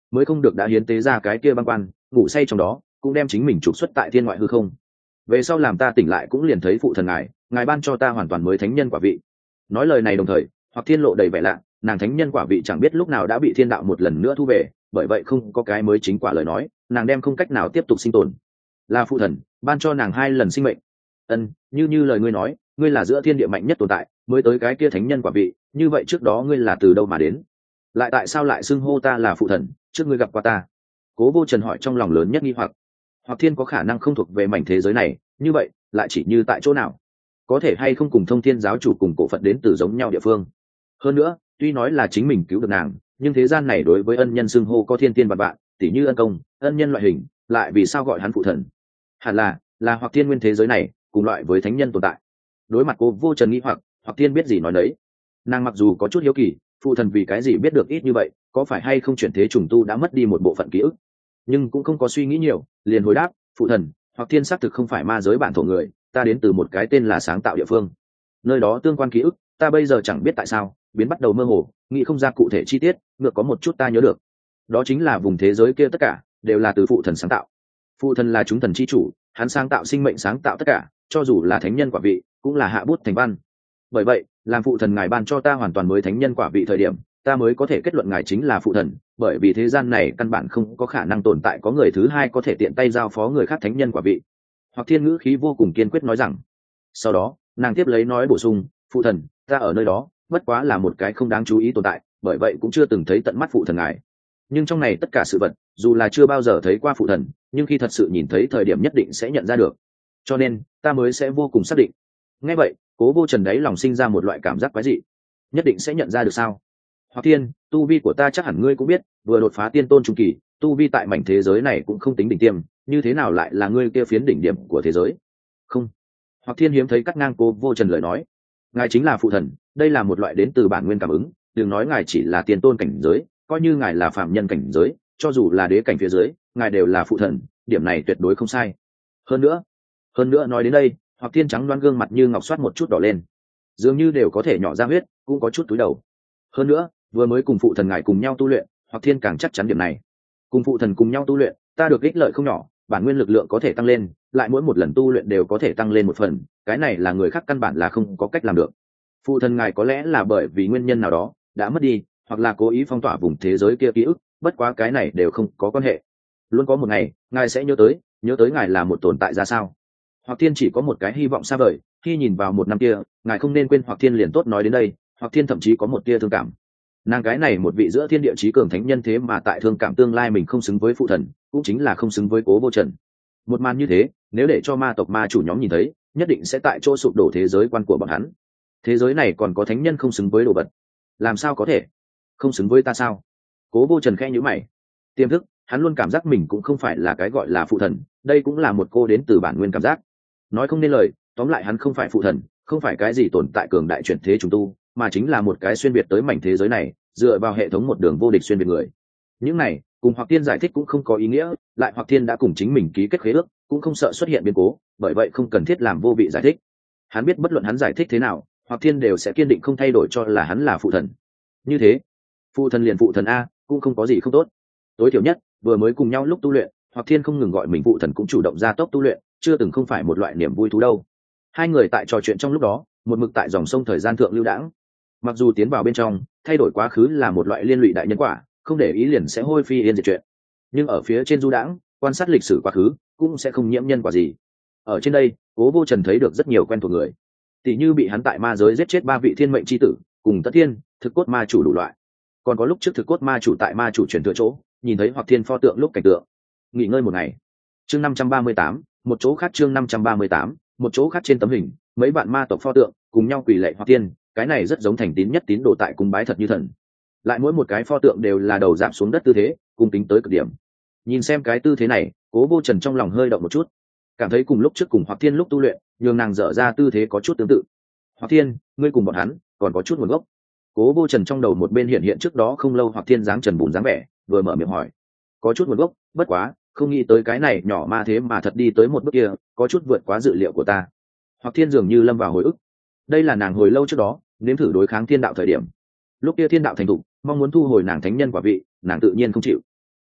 mới không được đã hiến tế ra cái kia băng quan, ngủ say trong đó, cũng đem chính mình trục xuất tại thiên ngoại hư không. Về sau làm ta tỉnh lại cũng liền thấy phụ thần ngài, ngài ban cho ta hoàn toàn mới thánh nhân quả vị. Nói lời này đồng thời, Hoặc Thiên lộ đầy vẻ lạ, nàng thánh nhân quả vị chẳng biết lúc nào đã bị thiên đạo một lần nữa thu về, bởi vậy không có cái mới chính quả lời nói, nàng đem không cách nào tiếp tục sinh tồn. Là phụ thần ban cho nàng hai lần sinh mệnh. Ân, như như lời ngươi nói, ngươi là giữa thiên địa mạnh nhất tồn tại, mới tới cái kia thánh nhân quả vị, như vậy trước đó ngươi là từ đâu mà đến? Lại tại sao lại xưng hô ta là phụ thần, trước ngươi gặp qua ta? Cố Vô Trần hỏi trong lòng lớn nhất nghi hoặc. Hoặc Thiên có khả năng không thuộc về mảnh thế giới này, như vậy lại chỉ như tại chỗ nào? Có thể hay không cùng Thông Thiên giáo chủ cùng cổ Phật đến từ giống nhau địa phương? Hơn nữa, tuy nói là chính mình cứu được nàng, nhưng thế gian này đối với ân nhân xưng hô có thiên tiên vạn vạn, tỷ như ân công, ân nhân loại hình, lại vì sao gọi hắn phụ thần? Hẳn là là Hoặc Thiên nguyên thế giới này cùng loại với thánh nhân tồn tại. Đối mặt Cố Vô Trần nghĩ hoặc, Hoặc Thiên biết gì nói đấy. Nàng mặc dù có chút hiếu kỳ, phụ thần vì cái gì biết được ít như vậy, có phải hay không chuyển thế trùng tu đã mất đi một bộ phận ký ức, nhưng cũng không có suy nghĩ nhiều, liền hồi đáp, phụ thần, Hoặc Thiên xác thực không phải ma giới bản thổ người, ta đến từ một cái tên là sáng tạo địa phương, nơi đó tương quan ký ức ta bây giờ chẳng biết tại sao biến bắt đầu mơ hồ, nghĩ không ra cụ thể chi tiết, ngược có một chút ta nhớ được, đó chính là vùng thế giới kia tất cả đều là từ phụ thần sáng tạo. Phụ thần là chúng thần chi chủ, hắn sáng tạo sinh mệnh, sáng tạo tất cả, cho dù là thánh nhân quả vị cũng là hạ bút thành văn. Bởi vậy làm phụ thần ngài ban cho ta hoàn toàn mới thánh nhân quả vị thời điểm, ta mới có thể kết luận ngài chính là phụ thần, bởi vì thế gian này căn bản không có khả năng tồn tại có người thứ hai có thể tiện tay giao phó người khác thánh nhân quả vị. Hoặc Thiên ngữ khí vô cùng kiên quyết nói rằng. Sau đó nàng tiếp lấy nói bổ sung, phụ thần, ta ở nơi đó bất quá là một cái không đáng chú ý tồn tại, bởi vậy cũng chưa từng thấy tận mắt phụ thần ngài, nhưng trong này tất cả sự vật dù là chưa bao giờ thấy qua phụ thần, nhưng khi thật sự nhìn thấy thời điểm nhất định sẽ nhận ra được, cho nên ta mới sẽ vô cùng xác định. Nghe vậy Cố Vô Trần đấy lòng sinh ra một loại cảm giác quái dị. Nhất định sẽ nhận ra được sao? Hoặc Thiên, tu vi của ta chắc hẳn ngươi cũng biết, vừa đột phá tiên tôn trung kỳ, tu vi tại mảnh thế giới này cũng không tính đỉnh tiêm, như thế nào lại là ngươi kia phiến đỉnh điểm của thế giới? Không. Hoặc Thiên hiếm thấy cắt ngang Cố Vô Trần lời nói. Ngài chính là phụ thần, đây là một loại đến từ bản nguyên cảm ứng, đừng nói ngài chỉ là tiên tôn cảnh giới, coi như ngài là phạm nhân cảnh giới, cho dù là đế cảnh phía dưới, ngài đều là phụ thần, điểm này tuyệt đối không sai. Hơn nữa, hơn nữa nói đến đây, Hoặc Thiên trắng đoán gương mặt như ngọc xoát một chút đỏ lên, dường như đều có thể nhỏ ra huyết, cũng có chút túi đầu. Hơn nữa, vừa mới cùng phụ thần ngài cùng nhau tu luyện, Hoặc Thiên càng chắc chắn điểm này. Cùng phụ thần cùng nhau tu luyện, ta được ích lợi không nhỏ, bản nguyên lực lượng có thể tăng lên, lại mỗi một lần tu luyện đều có thể tăng lên một phần, cái này là người khác căn bản là không có cách làm được. Phụ thần ngài có lẽ là bởi vì nguyên nhân nào đó đã mất đi, hoặc là cố ý phong tỏa vùng thế giới kia ký ức, bất quá cái này đều không có quan hệ. Luôn có một ngày ngài sẽ nhớ tới, nhớ tới ngài là một tồn tại ra sao. Hoặc Thiên chỉ có một cái hy vọng xa vời, khi nhìn vào một năm kia, ngài không nên quên Hoặc Thiên liền tốt. Nói đến đây, Hoặc Thiên thậm chí có một tia thương cảm. Nàng cái này một vị giữa thiên địa chí cường thánh nhân, thế mà tại thương cảm tương lai mình không xứng với phụ thần, cũng chính là không xứng với Cố Vô Trần. Một màn như thế, nếu để cho ma tộc ma chủ nhóm nhìn thấy, nhất định sẽ tại chỗ sụp đổ thế giới quan của bọn hắn. Thế giới này còn có thánh nhân không xứng với đồ vật? Làm sao có thể? Không xứng với ta sao? Cố Vô Trần khẽ nhíu mày. Tiềm thức, hắn luôn cảm giác mình cũng không phải là cái gọi là phụ thần, đây cũng là một cô đến từ bản nguyên cảm giác. Nói không nên lời, tóm lại hắn không phải phụ thần, không phải cái gì tồn tại cường đại chuyển thế trùng tu, mà chính là một cái xuyên việt tới mảnh thế giới này, dựa vào hệ thống một đường vô địch xuyên việt người. Những này cùng Hoặc Thiên giải thích cũng không có ý nghĩa, lại Hoặc Thiên đã cùng chính mình ký kết khế ước, cũng không sợ xuất hiện biến cố, bởi vậy không cần thiết làm vô vị giải thích. Hắn biết bất luận hắn giải thích thế nào, Hoặc Thiên đều sẽ kiên định không thay đổi cho là hắn là phụ thần. Như thế, phụ thần liền phụ thần a, cũng không có gì không tốt. Tối thiểu nhất, vừa mới cùng nhau lúc tu luyện, Hoặc Thiên không ngừng gọi mình phụ thần cũng chủ động ra tốc tu luyện, chưa từng không phải một loại niềm vui thú đâu. Hai người tại trò chuyện trong lúc đó, một mực tại dòng sông thời gian thượng lưu đãng. Mặc dù tiến vào bên trong, thay đổi quá khứ là một loại liên lụy đại nhân quả, không để ý liền sẽ hôi phi yên diệt chuyện, nhưng ở phía trên du đãng, quan sát lịch sử quá khứ cũng sẽ không nhiễm nhân quả gì. Ở trên đây, Cố Vô Trần thấy được rất nhiều quen thuộc người, tỷ như bị hắn tại ma giới giết chết ba vị thiên mệnh chi tử, cùng Tất Thiên, thực cốt ma chủ đủ loại. Còn có lúc trước thực cốt ma chủ tại ma chủ truyền thừa chỗ, nhìn thấy Hoặc Thiên pho tượng lúc cảnh tượng. Nghỉ ngơi một ngày. Chương năm trăm ba mươi tám, một chỗ khác. Chương năm trăm ba mươi tám, một chỗ khác. Trên tấm hình, mấy bạn ma tộc pho tượng cùng nhau quỳ lạy Hoặc Thiên, cái này rất giống thành tín nhất tín đồ tại cung bái thật như thần. Lại mỗi một cái pho tượng đều là đầu giảm xuống đất tư thế, cung kính tới cực điểm. Nhìn xem cái tư thế này, Cố Vô Trần trong lòng hơi động một chút, cảm thấy cùng lúc trước cùng Hoặc Thiên lúc tu luyện, nhường nàng dở ra tư thế có chút tương tự. Hoặc Thiên, ngươi cùng bọn hắn còn có chút nguồn gốc. Cố Vô Trần trong đầu một bên hiện hiện trước đó không lâu Hoặc Thiên dáng trần bùn dáng vẻ, vừa mở miệng hỏi, có chút nguồn gốc, bất quá không nghĩ tới cái này nhỏ ma thế mà thật đi tới một bước kia, có chút vượt quá dự liệu của ta. Hoặc Thiên dường như lâm vào hồi ức, đây là nàng hồi lâu trước đó nếm thử đối kháng thiên đạo thời điểm, lúc kia thiên đạo thành thục, mong muốn thu hồi nàng thánh nhân quả vị, nàng tự nhiên không chịu.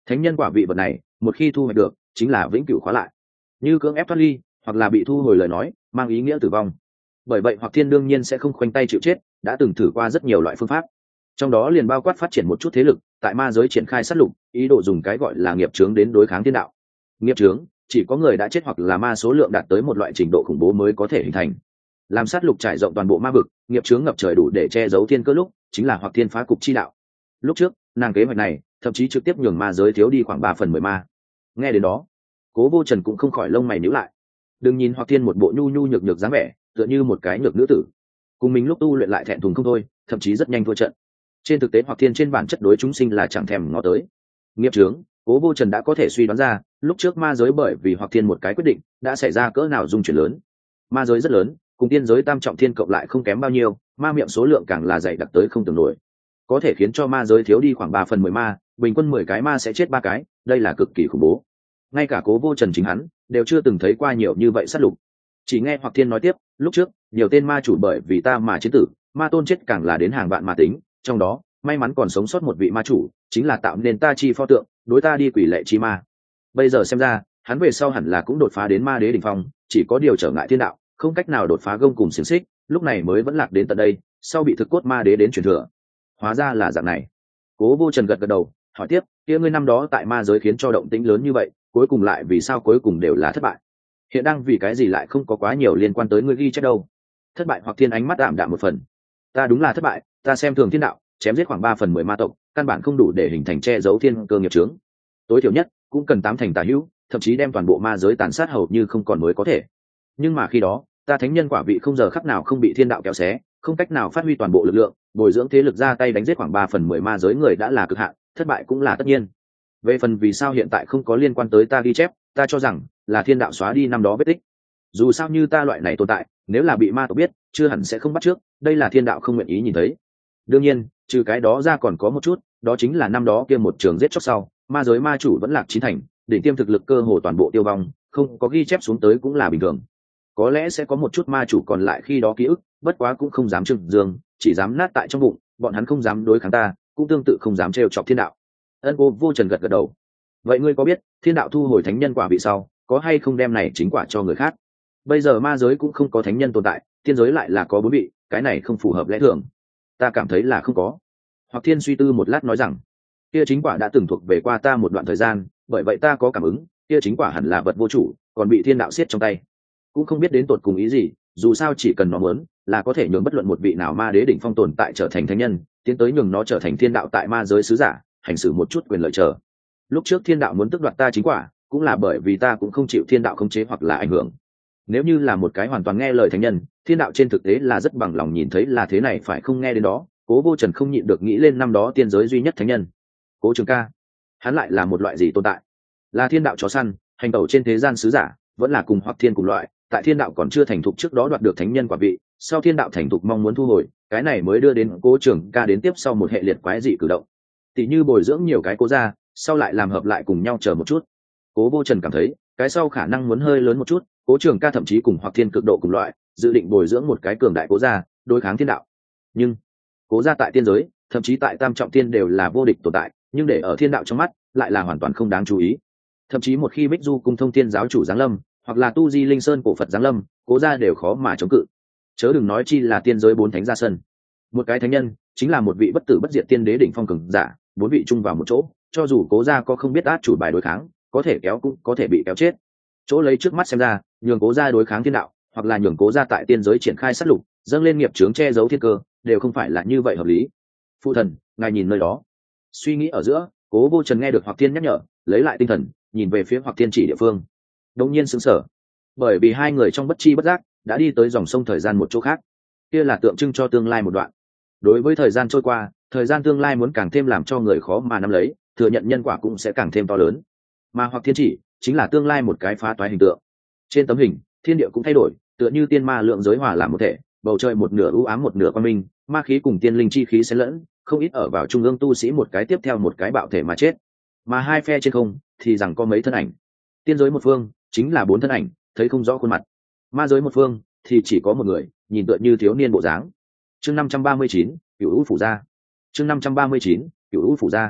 thánh nhân quả vị vật này một khi thu hoạch được chính là vĩnh cửu khóa lại, như cưỡng ép thoát ly hoặc là bị thu hồi lời nói mang ý nghĩa tử vong. Bởi vậy Hoặc Thiên đương nhiên sẽ không khoanh tay chịu chết, đã từng thử qua rất nhiều loại phương pháp, trong đó liền bao quát phát triển một chút thế lực tại ma giới triển khai sát lục, ý đồ dùng cái gọi là nghiệp chướng đến đối kháng thiên đạo. Nghiệp chướng chỉ có người đã chết hoặc là ma số lượng đạt tới một loại trình độ khủng bố mới có thể hình thành. Làm sát lục trải rộng toàn bộ ma vực, nghiệp chướng ngập trời đủ để che giấu thiên cơ lúc chính là Hoặc Thiên phá cục chi đạo. Lúc trước nàng kế hoạch này thậm chí trực tiếp nhường ma giới thiếu đi khoảng ba phần mười ma. Nghe đến đó, Cố Vô Trần cũng không khỏi lông mày nhíu lại. Đừng nhìn Hoặc Thiên một bộ nhu nhu nhược nhược dáng vẻ, tựa như một cái nhược nữ tử, cùng mình lúc tu luyện lại thẹn thùng không thôi, thậm chí rất nhanh thua trận. Trên thực tế Hoặc Thiên trên bản chất đối chúng sinh là chẳng thèm ngó tới. Nghiệp chướng, Cố Vô Trần đã có thể suy đoán ra, lúc trước ma giới bởi vì Hoặc Thiên một cái quyết định đã xảy ra cỡ nào dung chuyển lớn. Ma giới rất lớn, cùng tiên giới tam trọng thiên cộng lại không kém bao nhiêu, ma miệng số lượng càng là dày đặc tới không tưởng nổi, có thể khiến cho ma giới thiếu đi khoảng ba phần mười ma, bình quân mười cái ma sẽ chết ba cái, đây là cực kỳ khủng bố. Ngay cả Cố Vô Trần chính hắn đều chưa từng thấy qua nhiều như vậy sát lục. Chỉ nghe Hoặc Thiên nói tiếp, lúc trước nhiều tên ma chủ bởi vì ta mà chiến tử, ma tôn chết càng là đến hàng vạn mà tính, trong đó may mắn còn sống sót một vị ma chủ, chính là tạo nên ta chi pho tượng, đối ta đi quỷ lệ chi ma. Bây giờ xem ra hắn về sau hẳn là cũng đột phá đến ma đế đỉnh phong, chỉ có điều trở ngại thiên đạo, không cách nào đột phá gông cùng xiềng xích, lúc này mới vẫn lạc đến tận đây, sau bị thực cốt ma đế đến truyền thừa. Hóa ra là dạng này. Cố Vô Trần gật gật đầu, hỏi tiếp, kia ngươi năm đó tại ma giới khiến cho động tĩnh lớn như vậy, cuối cùng lại vì sao cuối cùng đều là thất bại? Hiện đang vì cái gì lại không có quá nhiều liên quan tới ngươi ghi chép đâu? Thất bại Hoặc Thiên ánh mắt đạm đạm một phần. Ta đúng là thất bại, ta xem thường thiên đạo, chém giết khoảng ba phần mười ma tộc, căn bản không đủ để hình thành che giấu thiên cơ nghiệp chướng. Tối thiểu nhất cũng cần tám thành tà hữu, thậm chí đem toàn bộ ma giới tàn sát hầu như không còn mới có thể. Nhưng mà khi đó, ta thánh nhân quả vị không giờ khắc nào không bị thiên đạo kéo xé, không cách nào phát huy toàn bộ lực lượng, bồi dưỡng thế lực ra tay đánh giết khoảng ba phần mười ma giới người đã là cực hạn, thất bại cũng là tất nhiên. Về phần vì sao hiện tại không có liên quan tới ta ghi chép, ta cho rằng là thiên đạo xóa đi năm đó vết tích. Dù sao như ta loại này tồn tại, nếu là bị ma tộc biết, chưa hẳn sẽ không bắt trước, đây là thiên đạo không nguyện ý nhìn thấy. Đương nhiên, trừ cái đó ra còn có một chút, đó chính là năm đó kia một trường giết chóc sau, ma giới ma chủ vẫn lạc chín thành, đỉnh tiêm thực lực cơ hồ toàn bộ tiêu vong, không có ghi chép xuống tới cũng là bình thường. Có lẽ sẽ có một chút ma chủ còn lại khi đó ký ức, bất quá cũng không dám trừng dương, chỉ dám nát tại trong bụng, bọn hắn không dám đối kháng ta, cũng tương tự không dám trêu chọc thiên đạo. Ân Cố Vô Trần gật gật đầu. Vậy ngươi có biết thiên đạo thu hồi thánh nhân quả vị sau, có hay không đem này chính quả cho người khác? Bây giờ ma giới cũng không có thánh nhân tồn tại, tiên giới lại là có bốn vị, cái này không phù hợp lẽ thường. Ta cảm thấy là không có. Hoặc Thiên suy tư một lát nói rằng, kia chính quả đã từng thuộc về qua ta một đoạn thời gian, bởi vậy ta có cảm ứng, kia chính quả hẳn là vật vô chủ, còn bị thiên đạo siết trong tay. Cũng không biết đến tột cùng ý gì, dù sao chỉ cần nó muốn, là có thể nhường bất luận một vị nào ma đế đỉnh phong tồn tại trở thành thánh nhân, tiến tới nhường nó trở thành thiên đạo tại ma giới sứ giả, hành xử một chút quyền lợi chờ. Lúc trước thiên đạo muốn tước đoạt ta chính quả, cũng là bởi vì ta cũng không chịu thiên đạo khống chế hoặc là ảnh hưởng. Nếu như là một cái hoàn toàn nghe lời thánh nhân, thiên đạo trên thực tế là rất bằng lòng nhìn thấy là thế này phải không nghe đến đó. Cố Vô Trần không nhịn được nghĩ lên năm đó tiên giới duy nhất thánh nhân Cố Trường Ca. Hắn lại là một loại gì tồn tại? Là thiên đạo chó săn, hành tẩu trên thế gian sứ giả, vẫn là cùng Hoặc Thiên cùng loại, tại thiên đạo còn chưa thành thục trước đó đoạt được thánh nhân quả vị, sau thiên đạo thành thục mong muốn thu hồi, cái này mới đưa đến Cố Trường Ca đến tiếp sau một hệ liệt quái dị cử động. Tỷ như bồi dưỡng nhiều cái cố gia, sau lại làm hợp lại cùng nhau chờ một chút. Cố Vô Trần cảm thấy cái sau khả năng muốn hơi lớn một chút, Cố Trường Ca thậm chí cùng Hoặc Thiên cực độ cùng loại, dự định bồi dưỡng một cái cường đại cố gia đối kháng thiên đạo. Nhưng cố gia tại tiên giới, thậm chí tại tam trọng thiên đều là vô địch tồn tại, nhưng để ở thiên đạo trong mắt lại là hoàn toàn không đáng chú ý. Thậm chí một khi Bích Du cung thông thiên giáo chủ giáng lâm, hoặc là tu di linh sơn cổ Phật giáng lâm, cố gia đều khó mà chống cự, chớ đừng nói chi là tiên giới bốn thánh ra sân. Một cái thánh nhân chính là một vị bất tử bất diệt tiên đế đỉnh phong cường giả, bốn vị chung vào một chỗ, cho dù cố gia có không biết át chủ bài đối kháng, có thể kéo cũng có thể bị kéo chết. Chỗ lấy trước mắt xem ra, nhường cố gia đối kháng thiên đạo, hoặc là nhường cố gia tại tiên giới triển khai sát lục, dâng lên nghiệp chướng che giấu thiên cơ, đều không phải là như vậy hợp lý. Phụ thần, ngài nhìn nơi đó. Suy nghĩ ở giữa, Cố Vô Trần nghe được Hoặc Thiên nhắc nhở, lấy lại tinh thần, nhìn về phía Hoặc Thiên chỉ địa phương. Đống nhiên sững sờ, bởi vì hai người trong bất chi bất giác đã đi tới dòng sông thời gian một chỗ khác. Kia là tượng trưng cho tương lai một đoạn. Đối với thời gian trôi qua, thời gian tương lai muốn càng thêm làm cho người khó mà nắm lấy, thừa nhận nhân quả cũng sẽ càng thêm to lớn. Mà Hoặc Thiên chỉ chính là tương lai một cái phá toái hình tượng. Trên tấm hình, thiên địa cũng thay đổi, tựa như tiên ma lượng giới hòa làm một thể, bầu trời một nửa u ám một nửa quang minh, ma khí cùng tiên linh chi khí xen lẫn, không ít ở vào trung ương tu sĩ một cái tiếp theo một cái bạo thể mà chết. Mà hai phe trên không thì rằng có mấy thân ảnh. Tiên giới một phương chính là bốn thân ảnh, thấy không rõ khuôn mặt. Ma giới một phương thì chỉ có một người, nhìn tựa như thiếu niên bộ dáng. Chương năm trăm ba mươi chín, Cửu U phủ gia. Chương năm trăm ba mươi chín, Cửu U phủ gia.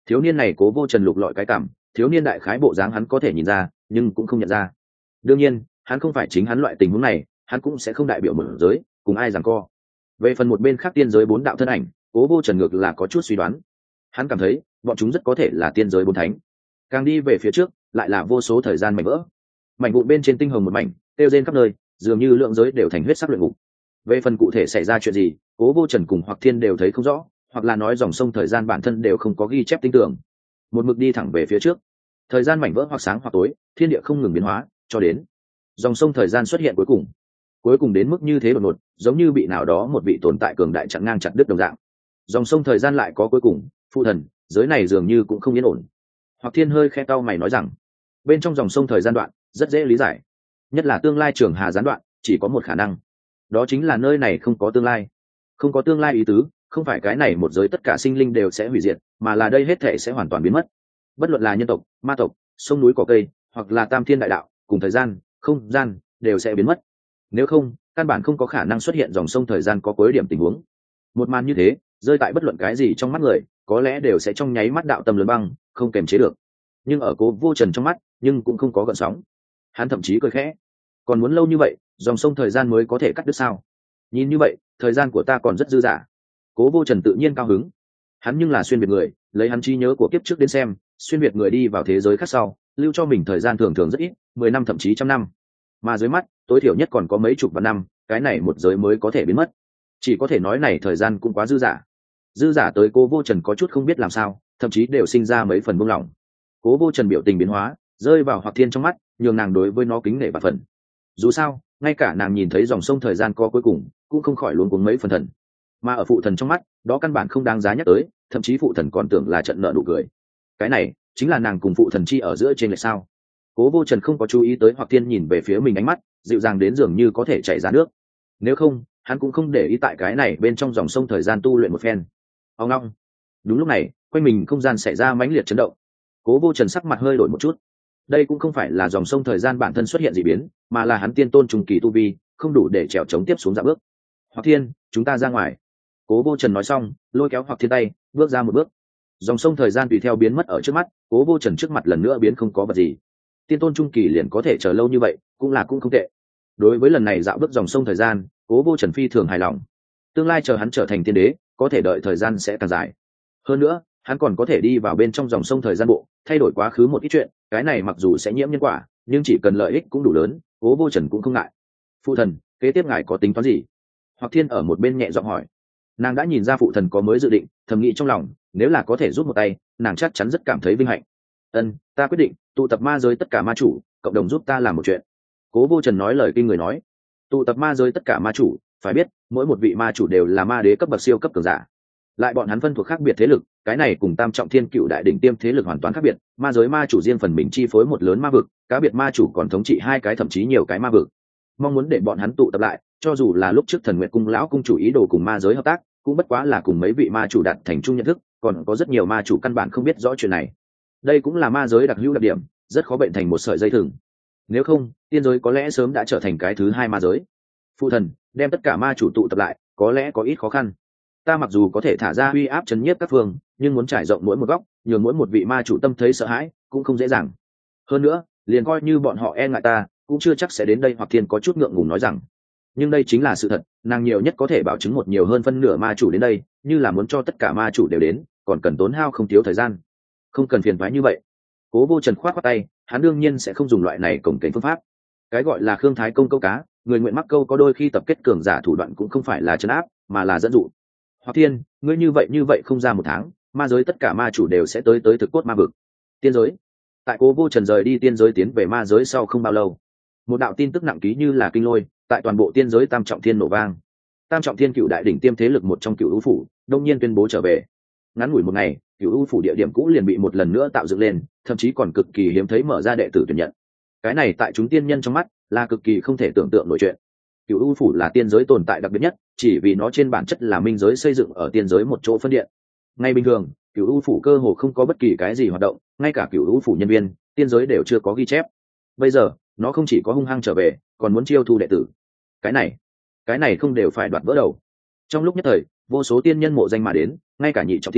Thiếu niên này Cố Vô Trần lục lọi cái cảm, thiếu niên đại khái bộ dáng hắn có thể nhìn ra, nhưng cũng không nhận ra. Đương nhiên, hắn không phải chính hắn loại tình huống này, hắn cũng sẽ không đại biểu mở giới, cùng ai giằng co. Về phần một bên khác tiên giới bốn đạo thân ảnh, Cố Vô Trần ngược là có chút suy đoán. Hắn cảm thấy, bọn chúng rất có thể là tiên giới bốn thánh. Càng đi về phía trước, lại là vô số thời gian mảnh vỡ. Mảnh vụn bên trên tinh hồng một mảnh, tiêu rên khắp nơi, dường như lượng giới đều thành huyết sắc luyện ngục. Về phần cụ thể xảy ra chuyện gì, Cố Vô Trần cùng Hoặc Thiên đều thấy không rõ, hoặc là nói dòng sông thời gian bản thân đều không có ghi chép tinh tưởng. Một mực đi thẳng về phía trước, thời gian mảnh vỡ hoặc sáng hoặc tối, thiên địa không ngừng biến hóa, cho đến dòng sông thời gian xuất hiện cuối cùng. Cuối cùng đến mức như thế đột ngột, giống như bị nào đó một vị tồn tại cường đại chặn ngang chặt đứt đồng dạng. Dòng sông thời gian lại có cuối cùng, phụ thần, giới này dường như cũng không yên ổn. Hoặc Thiên hơi khe cau mày nói rằng, bên trong dòng sông thời gian đoạn rất dễ lý giải, nhất là tương lai trường hà gián đoạn, chỉ có một khả năng, đó chính là nơi này không có tương lai. Không có tương lai ý tứ, không phải cái này một giới tất cả sinh linh đều sẽ hủy diệt, mà là đây hết thể sẽ hoàn toàn biến mất. Bất luận là nhân tộc, ma tộc, sông núi cỏ cây, hoặc là tam thiên đại đạo, cùng thời gian, không gian đều sẽ biến mất. Nếu không, căn bản không có khả năng xuất hiện dòng sông thời gian có cuối điểm tình huống. Một màn như thế, rơi tại bất luận cái gì trong mắt người, có lẽ đều sẽ trong nháy mắt đạo tâm lớn băng, không kềm chế được. Nhưng ở Cố Vô Trần trong mắt, nhưng cũng không có gợn sóng. Hắn thậm chí cười khẽ, còn muốn lâu như vậy, dòng sông thời gian mới có thể cắt đứt sao? Nhìn như vậy, thời gian của ta còn rất dư dả. Cố Vô Trần tự nhiên cao hứng. Hắn nhưng là xuyên việt người, lấy hắn trí nhớ của kiếp trước đến xem, xuyên việt người đi vào thế giới khác sau, lưu cho mình thời gian thường thường rất ít, mười năm thậm chí trăm năm. Mà dưới mắt, tối thiểu nhất còn có mấy chục vạn năm, cái này một giới mới có thể biến mất. Chỉ có thể nói này thời gian cũng quá dư dả. Dư dả tới Cố Vô Trần có chút không biết làm sao, thậm chí đều sinh ra mấy phần buông lỏng. Cố Vô Trần biểu tình biến hóa, rơi vào Hoặc Thiên trong mắt, nhường nàng đối với nó kính nể và phần. Dù sao, ngay cả nàng nhìn thấy dòng sông thời gian có cuối cùng, cũng không khỏi luống cuống mấy phần thần. Mà ở phụ thần trong mắt, đó căn bản không đáng giá nhắc tới, thậm chí phụ thần còn tưởng là trận nợ nụ cười. Cái này chính là nàng cùng phụ thần chi ở giữa trên lệch sao? Cố Vô Trần không có chú ý tới Hoặc Thiên nhìn về phía mình ánh mắt dịu dàng đến dường như có thể chảy ra nước. Nếu không, hắn cũng không để ý tại cái này bên trong dòng sông thời gian tu luyện một phen. Ông long. Đúng lúc này, quanh mình không gian xảy ra mãnh liệt chấn động. Cố Vô Trần sắc mặt hơi đổi một chút. Đây cũng không phải là dòng sông thời gian bản thân xuất hiện dị biến, mà là hắn tiên tôn trùng kỳ tu vi không đủ để trèo chống tiếp xuống dạng bước. Hoặc Thiên, chúng ta ra ngoài. Cố Vô Trần nói xong, lôi kéo Hoặc Thiên tay, bước ra một bước. Dòng sông thời gian tùy theo biến mất ở trước mắt, Cố Vô Trần trước mặt lần nữa biến không có vật gì. Tiên tôn trung kỳ liền có thể chờ lâu như vậy, cũng là cũng không tệ. Đối với lần này dạo bước dòng sông thời gian, Cố Vô Trần phi thường hài lòng. Tương lai chờ hắn trở thành tiên đế, có thể đợi thời gian sẽ càng dài. Hơn nữa, hắn còn có thể đi vào bên trong dòng sông thời gian bộ, thay đổi quá khứ một ít chuyện, cái này mặc dù sẽ nhiễm nhân quả, nhưng chỉ cần lợi ích cũng đủ lớn, Cố Vô Trần cũng không ngại. Phụ thần, kế tiếp ngài có tính toán gì? Hoặc Thiên ở một bên nhẹ giọng hỏi. Nàng đã nhìn ra phụ thần có mới dự định, thầm nghĩ trong lòng, nếu là có thể giúp một tay, nàng chắc chắn rất cảm thấy vinh hạnh. Ân, ta quyết định tụ tập ma giới tất cả ma chủ, cộng đồng giúp ta làm một chuyện. Cố Vô Trần nói lời kinh người nói. Tụ tập ma giới tất cả ma chủ, phải biết mỗi một vị ma chủ đều là ma đế cấp bậc siêu cấp cường giả, lại bọn hắn phân thuộc khác biệt thế lực, cái này cùng tam trọng thiên cựu đại đỉnh tiêm thế lực hoàn toàn khác biệt. Ma giới ma chủ riêng phần mình chi phối một lớn ma vực, cá biệt ma chủ còn thống trị hai cái thậm chí nhiều cái ma vực. Mong muốn để bọn hắn tụ tập lại, cho dù là lúc trước Thần Nguyệt cung lão cung chủ ý đồ cùng ma giới hợp tác, cũng bất quá là cùng mấy vị ma chủ đạt thành chung nhận thức, còn có rất nhiều ma chủ căn bản không biết rõ chuyện này. Đây cũng là ma giới đặc hữu đặc điểm, rất khó bệnh thành một sợi dây thừng. Nếu không, tiên giới có lẽ sớm đã trở thành cái thứ hai ma giới. Phụ thần, đem tất cả ma chủ tụ tập lại, có lẽ có ít khó khăn. Ta mặc dù có thể thả ra uy áp chấn nhiếp các phương, nhưng muốn trải rộng mỗi một góc, nhường mỗi một vị ma chủ tâm thấy sợ hãi, cũng không dễ dàng. Hơn nữa, liền coi như bọn họ e ngại ta, cũng chưa chắc sẽ đến đây. Hoặc Thiên có chút ngượng ngùng nói rằng, nhưng đây chính là sự thật, nàng nhiều nhất có thể bảo chứng một nhiều hơn phân nửa ma chủ đến đây, như là muốn cho tất cả ma chủ đều đến, còn cần tốn hao không thiếu thời gian. Không cần phiền toái như vậy. Cố Vô Trần khoát khoát tay, hắn đương nhiên sẽ không dùng loại này cổng kềnh phương pháp. Cái gọi là khương thái công câu cá, người nguyện mắc câu, có đôi khi tập kết cường giả thủ đoạn cũng không phải là trấn áp, mà là dẫn dụ. Hoặc Thiên, ngươi như vậy như vậy không ra một tháng, ma giới tất cả ma chủ đều sẽ tới tới thực cốt ma vực. Tiên giới. Tại Cố Vô Trần rời đi tiên giới tiến về ma giới sau không bao lâu, một đạo tin tức nặng ký như là kinh lôi, tại toàn bộ tiên giới tam trọng thiên nổ vang. Tam trọng thiên cựu đại đỉnh tiêm thế lực một trong cựu u phủ, đông nhiên tuyên bố trở về. Ngắn ngủi một ngày, cựu u phủ địa điểm cũ liền bị một lần nữa tạo dựng lên, thậm chí còn cực kỳ hiếm thấy mở ra đệ tử tuyển nhận. Cái này tại chúng tiên nhân trong mắt là cực kỳ không thể tưởng tượng nổi chuyện. Cựu u phủ là tiên giới tồn tại đặc biệt nhất, chỉ vì nó trên bản chất là minh giới xây dựng ở tiên giới một chỗ phân điện. Ngay bình thường, cựu u phủ cơ hồ không có bất kỳ cái gì hoạt động, ngay cả cựu u phủ nhân viên tiên giới đều chưa có ghi chép. Bây giờ nó không chỉ có hung hăng trở về, còn muốn chiêu thu đệ tử. Cái này cái này không đều phải đoạt vỡ đầu. Trong lúc nhất thời, vô số tiên nhân mộ danh mà đến, ngay cả nhị trọng tiên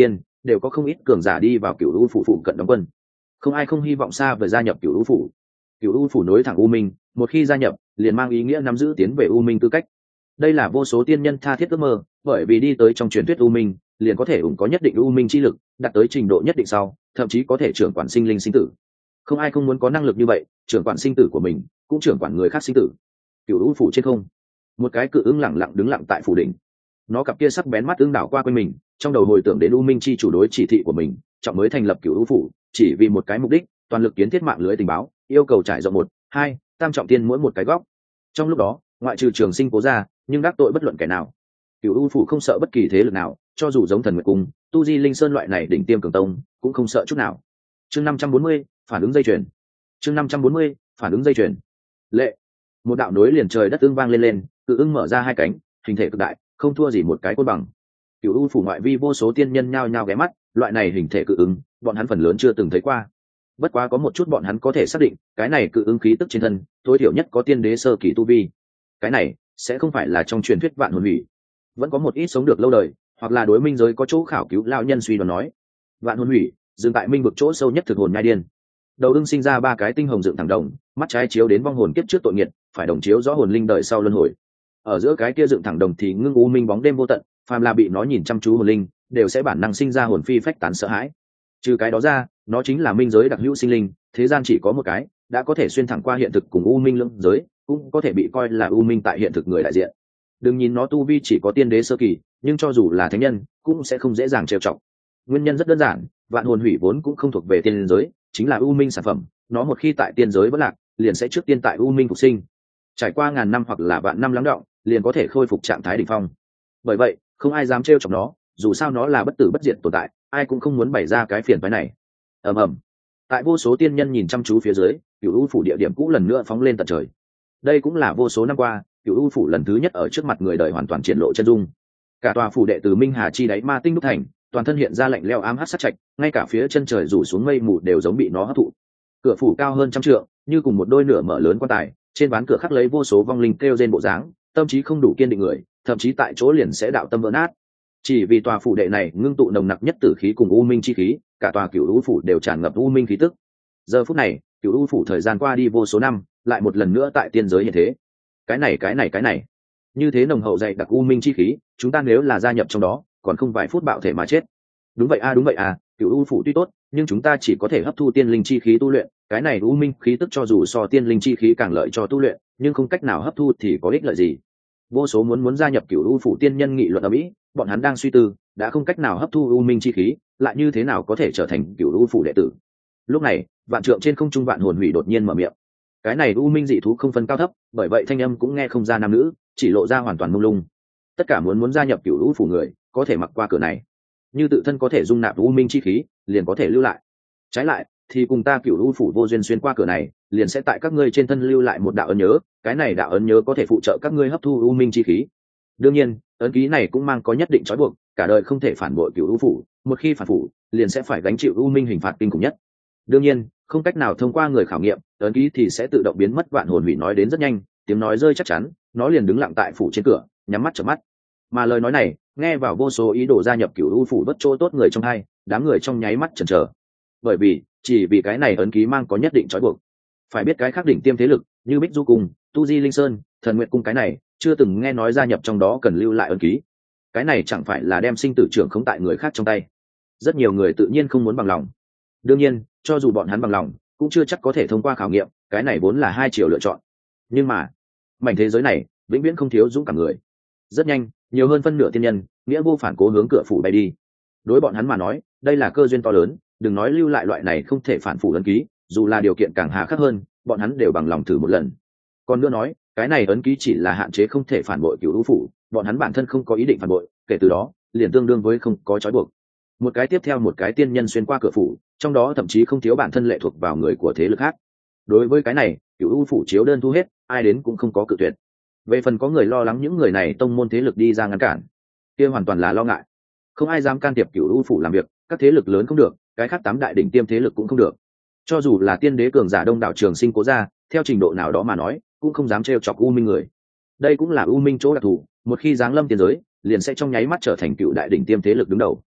đều có không ít cường giả đi vào cựu u phủ phụ cận đóng quân. Không ai không hy vọng xa về gia nhập cựu u phủ. Cựu u phủ nối thẳng u minh, một khi gia nhập liền mang ý nghĩa nắm giữ tiến về u minh tư cách. Đây là vô số tiên nhân tha thiết ước mơ, bởi vì đi tới trong truyền thuyết u minh liền có thể ủng có nhất định u minh chi lực, đạt tới trình độ nhất định sau thậm chí có thể trưởng quản sinh linh sinh tử. Không ai không muốn có năng lực như vậy, trưởng quản sinh tử của mình cũng trưởng quản người khác sinh tử. Cựu u phủ trên không, một cái cự ưng lặng lặng đứng lặng tại phủ đỉnh. Nó cặp kia sắc bén mắt ưng đảo qua quanh mình, trong đầu hồi tưởng đến u minh chi chủ đối chỉ thị của mình, trọng mới thành lập cựu u phủ chỉ vì một cái mục đích, toàn lực kiến thiết mạng lưới tình báo, yêu cầu trải rộng một hai tam trọng tiên mỗi một cái góc. Trong lúc đó ngoại trừ Trường Sinh Cố ra, nhưng đắc tội bất luận kẻ nào. Cựu u phủ không sợ bất kỳ thế lực nào, cho dù giống Thần Nguyệt Cung, Tu Di Linh Sơn loại này đỉnh tiêm cường tông cũng không sợ chút nào. Chương năm trăm bốn mươi, phản ứng dây chuyền. Chương năm trăm bốn mươi, phản ứng dây chuyền. Lệ, một đạo nối liền trời đất ưng vang lên lên, cự ưng mở ra hai cánh, hình thể cực đại, không thua gì một cái côn bằng. Cựu u phủ ngoại vi vô số tiên nhân nhao nhao ghé mắt, loại này hình thể cự ưng, bọn hắn phần lớn chưa từng thấy qua. Bất quá có một chút bọn hắn có thể xác định, cái này cự ưng khí tức trên thân, tối thiểu nhất có tiên đế sơ kỳ tu vi. Cái này sẽ không phải là trong truyền thuyết vạn hồn hủy. Vẫn có một ít sống được lâu đời, hoặc là đối minh giới có chỗ khảo cứu lão nhân suy đoán nói, vạn hồn hủy dừng tại minh vực chỗ sâu nhất thực hồn nhai điên. Đầu ưng sinh ra ba cái tinh hồng dựng thẳng đồng, mắt trái chiếu đến vong hồn kiếp trước tội nghiệt, phải đồng chiếu rõ hồn linh đời sau luân hồi. Ở giữa cái kia dựng thẳng đồng thì ngưng u minh bóng đêm vô tận, phàm là bị nó nhìn chăm chú hồn linh, đều sẽ bản năng sinh ra hồn phi phách tán sợ hãi. Trừ cái đó ra, nó chính là minh giới đặc hữu sinh linh, thế gian chỉ có một cái, đã có thể xuyên thẳng qua hiện thực cùng u minh lưỡng giới, cũng có thể bị coi là u minh tại hiện thực người đại diện. Đừng nhìn nó tu vi chỉ có tiên đế sơ kỳ, nhưng cho dù là thánh nhân cũng sẽ không dễ dàng trêu chọc. Nguyên nhân rất đơn giản, vạn hồn hủy vốn cũng không thuộc về tiên giới, chính là u minh sản phẩm, nó một khi tại tiên giới vỡ lạc, liền sẽ trước tiên tại u minh phục sinh, trải qua ngàn năm hoặc là vạn năm lắng đọng, liền có thể khôi phục trạng thái đỉnh phong. Bởi vậy không ai dám trêu chọc nó, dù sao nó là bất tử bất diệt tồn tại, ai cũng không muốn bày ra cái phiền phái này. Ầm ầm, tại vô số tiên nhân nhìn chăm chú phía dưới, cựu u phủ địa điểm cũ lần nữa phóng lên tận trời. Đây cũng là vô số năm qua cựu u phủ lần thứ nhất ở trước mặt người đời hoàn toàn triển lộ chân dung. Cả tòa phủ đệ từ minh hà chi đáy ma tinh đúc thành, toàn thân hiện ra lạnh leo ám hắc sát trạch, ngay cả phía chân trời rủ xuống mây mù đều giống bị nó hấp thụ. Cửa phủ cao hơn trăm trượng, như cùng một đôi nửa mở lớn quan tài, trên ván cửa khắc lấy vô số vong linh kêu rên bộ dáng, tâm trí không đủ kiên định người, thậm chí tại chỗ liền sẽ đạo tâm vỡ nát. Chỉ vì tòa phủ đệ này ngưng tụ nồng nặc nhất tử khí cùng u minh chi khí, cả tòa cựu u phủ đều tràn ngập u minh khí tức. Giờ phút này, cựu u phủ thời gian qua đi vô số năm, lại một lần nữa tại tiên giới hiện thế. Cái này cái này cái này, như thế nồng hậu dày đặc u minh chi khí, chúng ta nếu là gia nhập trong đó, còn không vài phút bạo thể mà chết. Đúng vậy a à, đúng vậy à, cựu u phủ tuy tốt, nhưng chúng ta chỉ có thể hấp thu tiên linh chi khí tu luyện, cái này u minh khí tức cho dù so tiên linh chi khí càng lợi cho tu luyện, nhưng không cách nào hấp thu thì có ích lợi gì. Vô số muốn muốn gia nhập cựu u phủ tiên nhân nghị luận ở mỹ, bọn hắn đang suy tư, đã không cách nào hấp thu u minh chi khí, lại như thế nào có thể trở thành cựu u phủ đệ tử. Lúc này vạn trượng trên không trung vạn hồn hủy đột nhiên mở miệng. Cái này u minh dị thú không phân cao thấp, bởi vậy thanh âm cũng nghe không ra nam nữ, chỉ lộ ra hoàn toàn mông lung. Tất cả muốn muốn gia nhập cựu u phủ người có thể mặc qua cửa này, như tự thân có thể dung nạp u minh chi khí liền có thể lưu lại, trái lại thì cùng ta cựu u phủ vô duyên xuyên qua cửa này, liền sẽ tại các ngươi trên thân lưu lại một đạo ấn nhớ, cái này đạo ấn nhớ có thể phụ trợ các ngươi hấp thu u minh chi khí. Đương nhiên ấn ký này cũng mang có nhất định trói buộc, cả đời không thể phản bội cựu u phủ, một khi phản phủ liền sẽ phải gánh chịu u minh hình phạt kinh khủng nhất. Đương nhiên không cách nào thông qua người khảo nghiệm, ấn ký thì sẽ tự động biến mất. Vạn hồn hủy nói đến rất nhanh, tiếng nói rơi chắc chắn, nó liền đứng lặng tại phủ trên cửa, nhắm mắt chợp mắt. Mà lời nói này nghe vào vô số ý đồ gia nhập cựu u phủ bất chỗ tốt người trong hai, đám người trong nháy mắt chần chờ, bởi vì chỉ vì cái này ấn ký mang có nhất định trói buộc. Phải biết cái khác đỉnh tiêm thế lực như Bích Du Cung, Tu Di Linh Sơn, Thần Nguyệt Cung cái này chưa từng nghe nói gia nhập trong đó cần lưu lại ấn ký. Cái này chẳng phải là đem sinh tử trưởng không tại người khác trong tay. Rất nhiều người tự nhiên không muốn bằng lòng. Đương nhiên cho dù bọn hắn bằng lòng cũng chưa chắc có thể thông qua khảo nghiệm, cái này vốn là hai chiều lựa chọn. Nhưng mà mảnh thế giới này vĩnh viễn không thiếu dũng cảm người. Rất nhanh nhiều hơn phân nửa tiên nhân nghĩa vô phản cố hướng cửa phủ bay đi. Đối bọn hắn mà nói đây là cơ duyên to lớn, đừng nói lưu lại loại này không thể phản phủ ấn ký, dù là điều kiện càng hà khắc hơn bọn hắn đều bằng lòng thử một lần. Còn nữa nói cái này ấn ký chỉ là hạn chế không thể phản bội cựu u phủ, bọn hắn bản thân không có ý định phản bội, kể từ đó liền tương đương với không có trói buộc. Một cái tiếp theo một cái tiên nhân xuyên qua cửa phủ, trong đó thậm chí không thiếu bản thân lệ thuộc vào người của thế lực khác. Đối với cái này cựu u phủ chiếu đơn thu hết, ai đến cũng không có cự tuyệt. Về phần có người lo lắng những người này tông môn thế lực đi ra ngăn cản, kia hoàn toàn là lo ngại. Không ai dám can thiệp cựu u phủ làm việc, các thế lực lớn không được, cái khác tám đại đỉnh tiêm thế lực cũng không được. Cho dù là tiên đế cường giả đông đảo Trường Sinh Cố ra, theo trình độ nào đó mà nói cũng không dám trêu chọc u minh người. Đây cũng là u minh chỗ đặc thù, một khi giáng lâm tiên giới liền sẽ trong nháy mắt trở thành cựu đại đỉnh tiêm thế lực đứng đầu.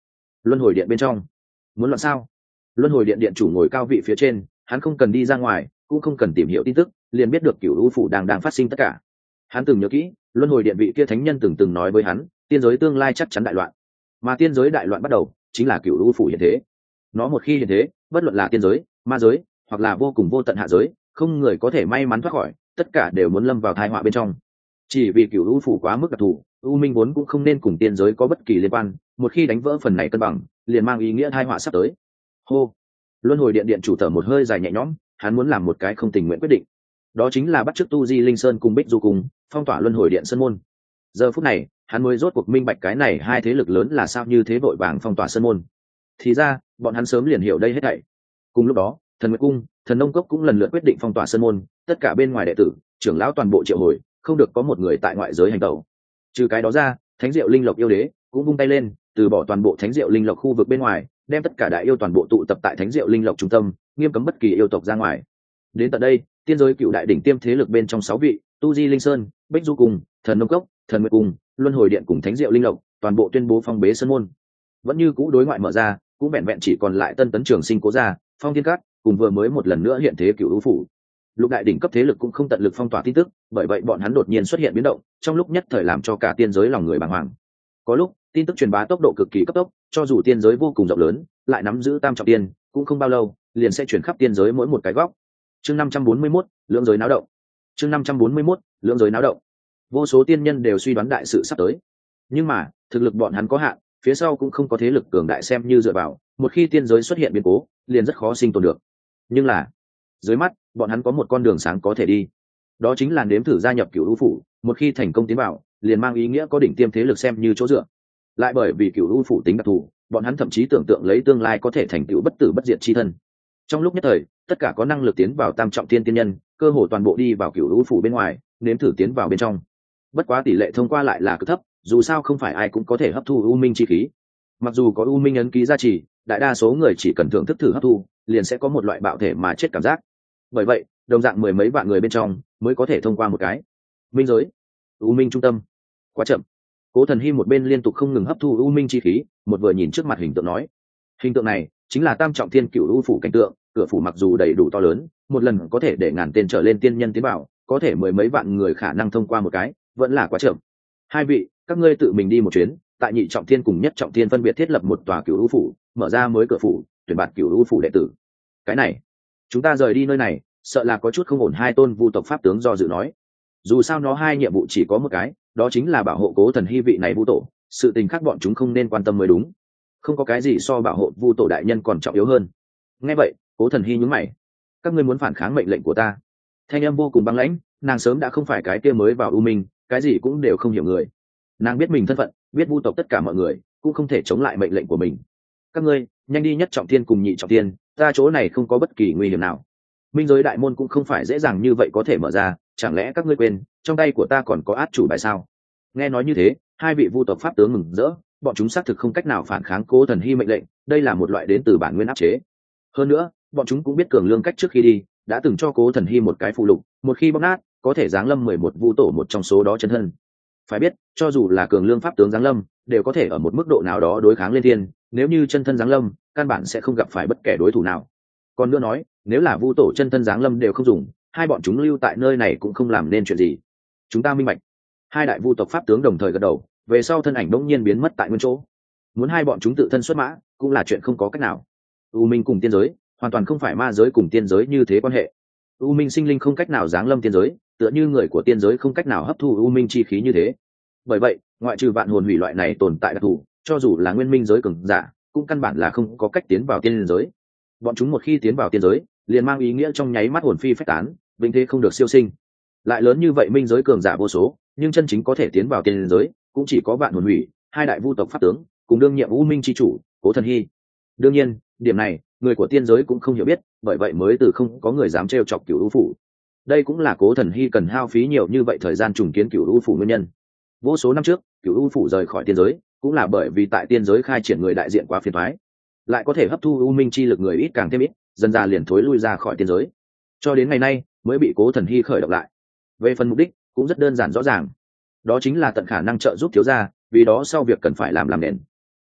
Luân hồi điện bên trong, muốn loạn sao? Luân hồi điện điện chủ ngồi cao vị phía trên, hắn không cần đi ra ngoài, cũng không cần tìm hiểu tin tức, liền biết được cửu u phủ đang đang phát sinh tất cả. Hắn từng nhớ kỹ, luân hồi điện vị kia thánh nhân từng từng nói với hắn, tiên giới tương lai chắc chắn đại loạn, mà tiên giới đại loạn bắt đầu chính là cửu u phủ hiện thế. Nó một khi hiện thế, bất luận là tiên giới, ma giới, hoặc là vô cùng vô tận hạ giới, không người có thể may mắn thoát khỏi, tất cả đều muốn lâm vào tai họa bên trong. Chỉ vì cửu u phủ quá mức đặc thù, u minh vốn cũng không nên cùng tiên giới có bất kỳ liên quan, một khi đánh vỡ phần này cân bằng, liền mang ý nghĩa tai họa sắp tới. Hô, luân hồi điện điện chủ thở một hơi dài nhẹ nhõm, hắn muốn làm một cái không tình nguyện quyết định, đó chính là bắt chước tu di linh sơn cùng bích du cùng phong tỏa luân hồi điện sơn môn. Giờ phút này hắn mới rốt cuộc minh bạch cái này hai thế lực lớn là sao như thế vội vàng phong tỏa sơn môn. Thì ra bọn hắn sớm liền hiểu đây hết thảy. Cùng lúc đó thần nguyệt cung, thần nông cốc cũng lần lượt quyết định phong tỏa sơn môn, tất cả bên ngoài đệ tử trưởng lão toàn bộ triệu hồi, không được có một người tại ngoại giới hành tẩu. Trừ cái đó ra, thánh diệu linh lộc yêu đế cũng vung tay lên, từ bỏ toàn bộ thánh diệu linh lộc khu vực bên ngoài, đem tất cả đại yêu toàn bộ tụ tập tại thánh diệu linh lộc trung tâm, nghiêm cấm bất kỳ yêu tộc ra ngoài. Đến tận đây, tiên giới cựu đại đỉnh tiêm thế lực bên trong sáu vị, tu di linh sơn, bích du cùng, thần nông cốc, thần nguyệt cùng, luân hồi điện cùng thánh diệu linh lộc, toàn bộ tuyên bố phong bế sơn môn. Vẫn như cũ đối ngoại mở ra, cũng vẹn vẹn chỉ còn lại tân tấn trường sinh cố gia, phong thiên cát, cùng vừa mới một lần nữa hiện thế cựu u phủ. Lục đại đỉnh cấp thế lực cũng không tận lực phong tỏa tin tức, bởi vậy bọn hắn đột nhiên xuất hiện biến động, trong lúc nhất thời làm cho cả tiên giới lòng người bàng hoàng. Có lúc tin tức truyền bá tốc độ cực kỳ cấp tốc, cho dù tiên giới vô cùng rộng lớn, lại nắm giữ tam trọng tiên, cũng không bao lâu liền sẽ chuyển khắp tiên giới mỗi một cái góc. Chương năm trăm bốn mươi mốt, lưỡng giới náo động. Chương năm trăm bốn mươi mốt, lưỡng giới náo động. Vô số tiên nhân đều suy đoán đại sự sắp tới, nhưng mà thực lực bọn hắn có hạn, phía sau cũng không có thế lực cường đại xem như dựa vào, một khi tiên giới xuất hiện biến cố, liền rất khó sinh tồn được. Nhưng là dưới mắt bọn hắn có một con đường sáng có thể đi, đó chính là nếm thử gia nhập cửu u phủ. Một khi thành công tiến vào, liền mang ý nghĩa có đỉnh tiêm thế lực xem như chỗ dựa. Lại bởi vì cửu u phủ tính đặc thù, bọn hắn thậm chí tưởng tượng lấy tương lai có thể thành tựu bất tử bất diệt chi thân. Trong lúc nhất thời, tất cả có năng lực tiến vào tam trọng tiên tiên nhân, cơ hồ toàn bộ đi vào cửu u phủ bên ngoài, nếm thử tiến vào bên trong. Bất quá tỷ lệ thông qua lại là cực thấp, dù sao không phải ai cũng có thể hấp thu u minh chi khí. Mặc dù có u minh ấn ký gia trì, đại đa số người chỉ cần thưởng thức thử hấp thu, liền sẽ có một loại bạo thể mà chết cảm giác. Bởi vậy, đồng dạng mười mấy vạn người bên trong mới có thể thông qua một cái minh giới. U minh trung tâm quá chậm. Cố Thần Hy một bên liên tục không ngừng hấp thu u minh chi khí, một vừa nhìn trước mặt hình tượng nói, hình tượng này chính là tam trọng thiên cửu u phủ cảnh tượng. Cửa phủ mặc dù đầy đủ to lớn, một lần có thể để ngàn tên trở lên tiên nhân tiến vào, có thể mười mấy vạn người khả năng thông qua một cái, vẫn là quá chậm. Hai vị, các ngươi tự mình đi một chuyến, tại nhị trọng thiên cùng nhất trọng thiên phân biệt thiết lập một tòa cửu u phủ, mở ra mới cửa phủ, tuyển bạt cửu u phủ đệ tử. Cái này, chúng ta rời đi nơi này, sợ là có chút không ổn. Hai tôn vu tộc pháp tướng do dự nói, dù sao nó hai nhiệm vụ chỉ có một cái, đó chính là bảo hộ Cố Thần Hy vị này vu tổ, sự tình khác bọn chúng không nên quan tâm mới đúng. Không có cái gì so bảo hộ vu tổ đại nhân còn trọng yếu hơn. Nghe vậy, Cố Thần Hy nhướng mày, các ngươi muốn phản kháng mệnh lệnh của ta? Thanh âm vô cùng băng lãnh, nàng sớm đã không phải cái kia mới vào u minh, cái gì cũng đều không hiểu người. Nàng biết mình thân phận, biết vu tộc tất cả mọi người cũng không thể chống lại mệnh lệnh của mình. Các ngươi nhanh đi nhất trọng thiên cùng nhị trọng thiên, ta chỗ này không có bất kỳ nguy hiểm nào. Minh giới đại môn cũng không phải dễ dàng như vậy có thể mở ra, chẳng lẽ các ngươi quên trong tay của ta còn có át chủ bài sao? Nghe nói như thế, hai vị vu tộc pháp tướng mừng rỡ, bọn chúng xác thực không cách nào phản kháng Cố Thần Hy mệnh lệnh, đây là một loại đến từ bản nguyên áp chế. Hơn nữa, bọn chúng cũng biết cường lương cách trước khi đi đã từng cho Cố Thần Hy một cái phụ lục, một khi bóc nát có thể giáng lâm mười một vu tổ một trong số đó chân thân. Phải biết, cho dù là cường lương pháp tướng giáng lâm, đều có thể ở một mức độ nào đó đối kháng lên thiên, nếu như chân thân giáng lâm, căn bản sẽ không gặp phải bất kể đối thủ nào. Còn nữa nói, nếu là vu tổ chân thân giáng lâm đều không dùng, hai bọn chúng lưu tại nơi này cũng không làm nên chuyện gì. Chúng ta minh bạch. Hai đại vu tộc pháp tướng đồng thời gật đầu, về sau thân ảnh bỗng nhiên biến mất tại nguyên chỗ. Muốn hai bọn chúng tự thân xuất mã, cũng là chuyện không có cách nào. U minh cùng tiên giới, hoàn toàn không phải ma giới cùng tiên giới như thế quan hệ. U minh sinh linh không cách nào giáng lâm tiên giới, tựa như người của tiên giới không cách nào hấp thu u minh chi khí như thế. Bởi vậy, ngoại trừ vạn hồn hủy loại này tồn tại đặc thù, cho dù là nguyên minh giới cường giả, cũng căn bản là không có cách tiến vào tiên giới. Bọn chúng một khi tiến vào tiên giới, liền mang ý nghĩa trong nháy mắt hồn phi phách tán, vĩnh thế không được siêu sinh. Lại lớn như vậy minh giới cường giả vô số, nhưng chân chính có thể tiến vào tiên giới cũng chỉ có vạn hồn hủy, hai đại vu tộc pháp tướng cùng đương nhiệm u minh chi chủ Cố Thần Hy. Đương nhiên, điểm này người của tiên giới cũng không hiểu biết, bởi vậy mới từ không có người dám trêu chọc cửu u phủ. Đây cũng là Cố Thần Hy cần hao phí nhiều như vậy thời gian trùng kiến cửu u phủ nguyên nhân. Vô số năm trước, cửu u phủ rời khỏi tiên giới cũng là bởi vì tại tiên giới khai triển người đại diện quá phiền toái, lại có thể hấp thu u minh chi lực người ít càng thêm ít, dần dà liền thối lui ra khỏi tiên giới, cho đến ngày nay mới bị Cố Thần Hy khởi động lại. Về phần mục đích cũng rất đơn giản rõ ràng, đó chính là tận khả năng trợ giúp thiếu gia, vì đó sau việc cần phải làm làm nền.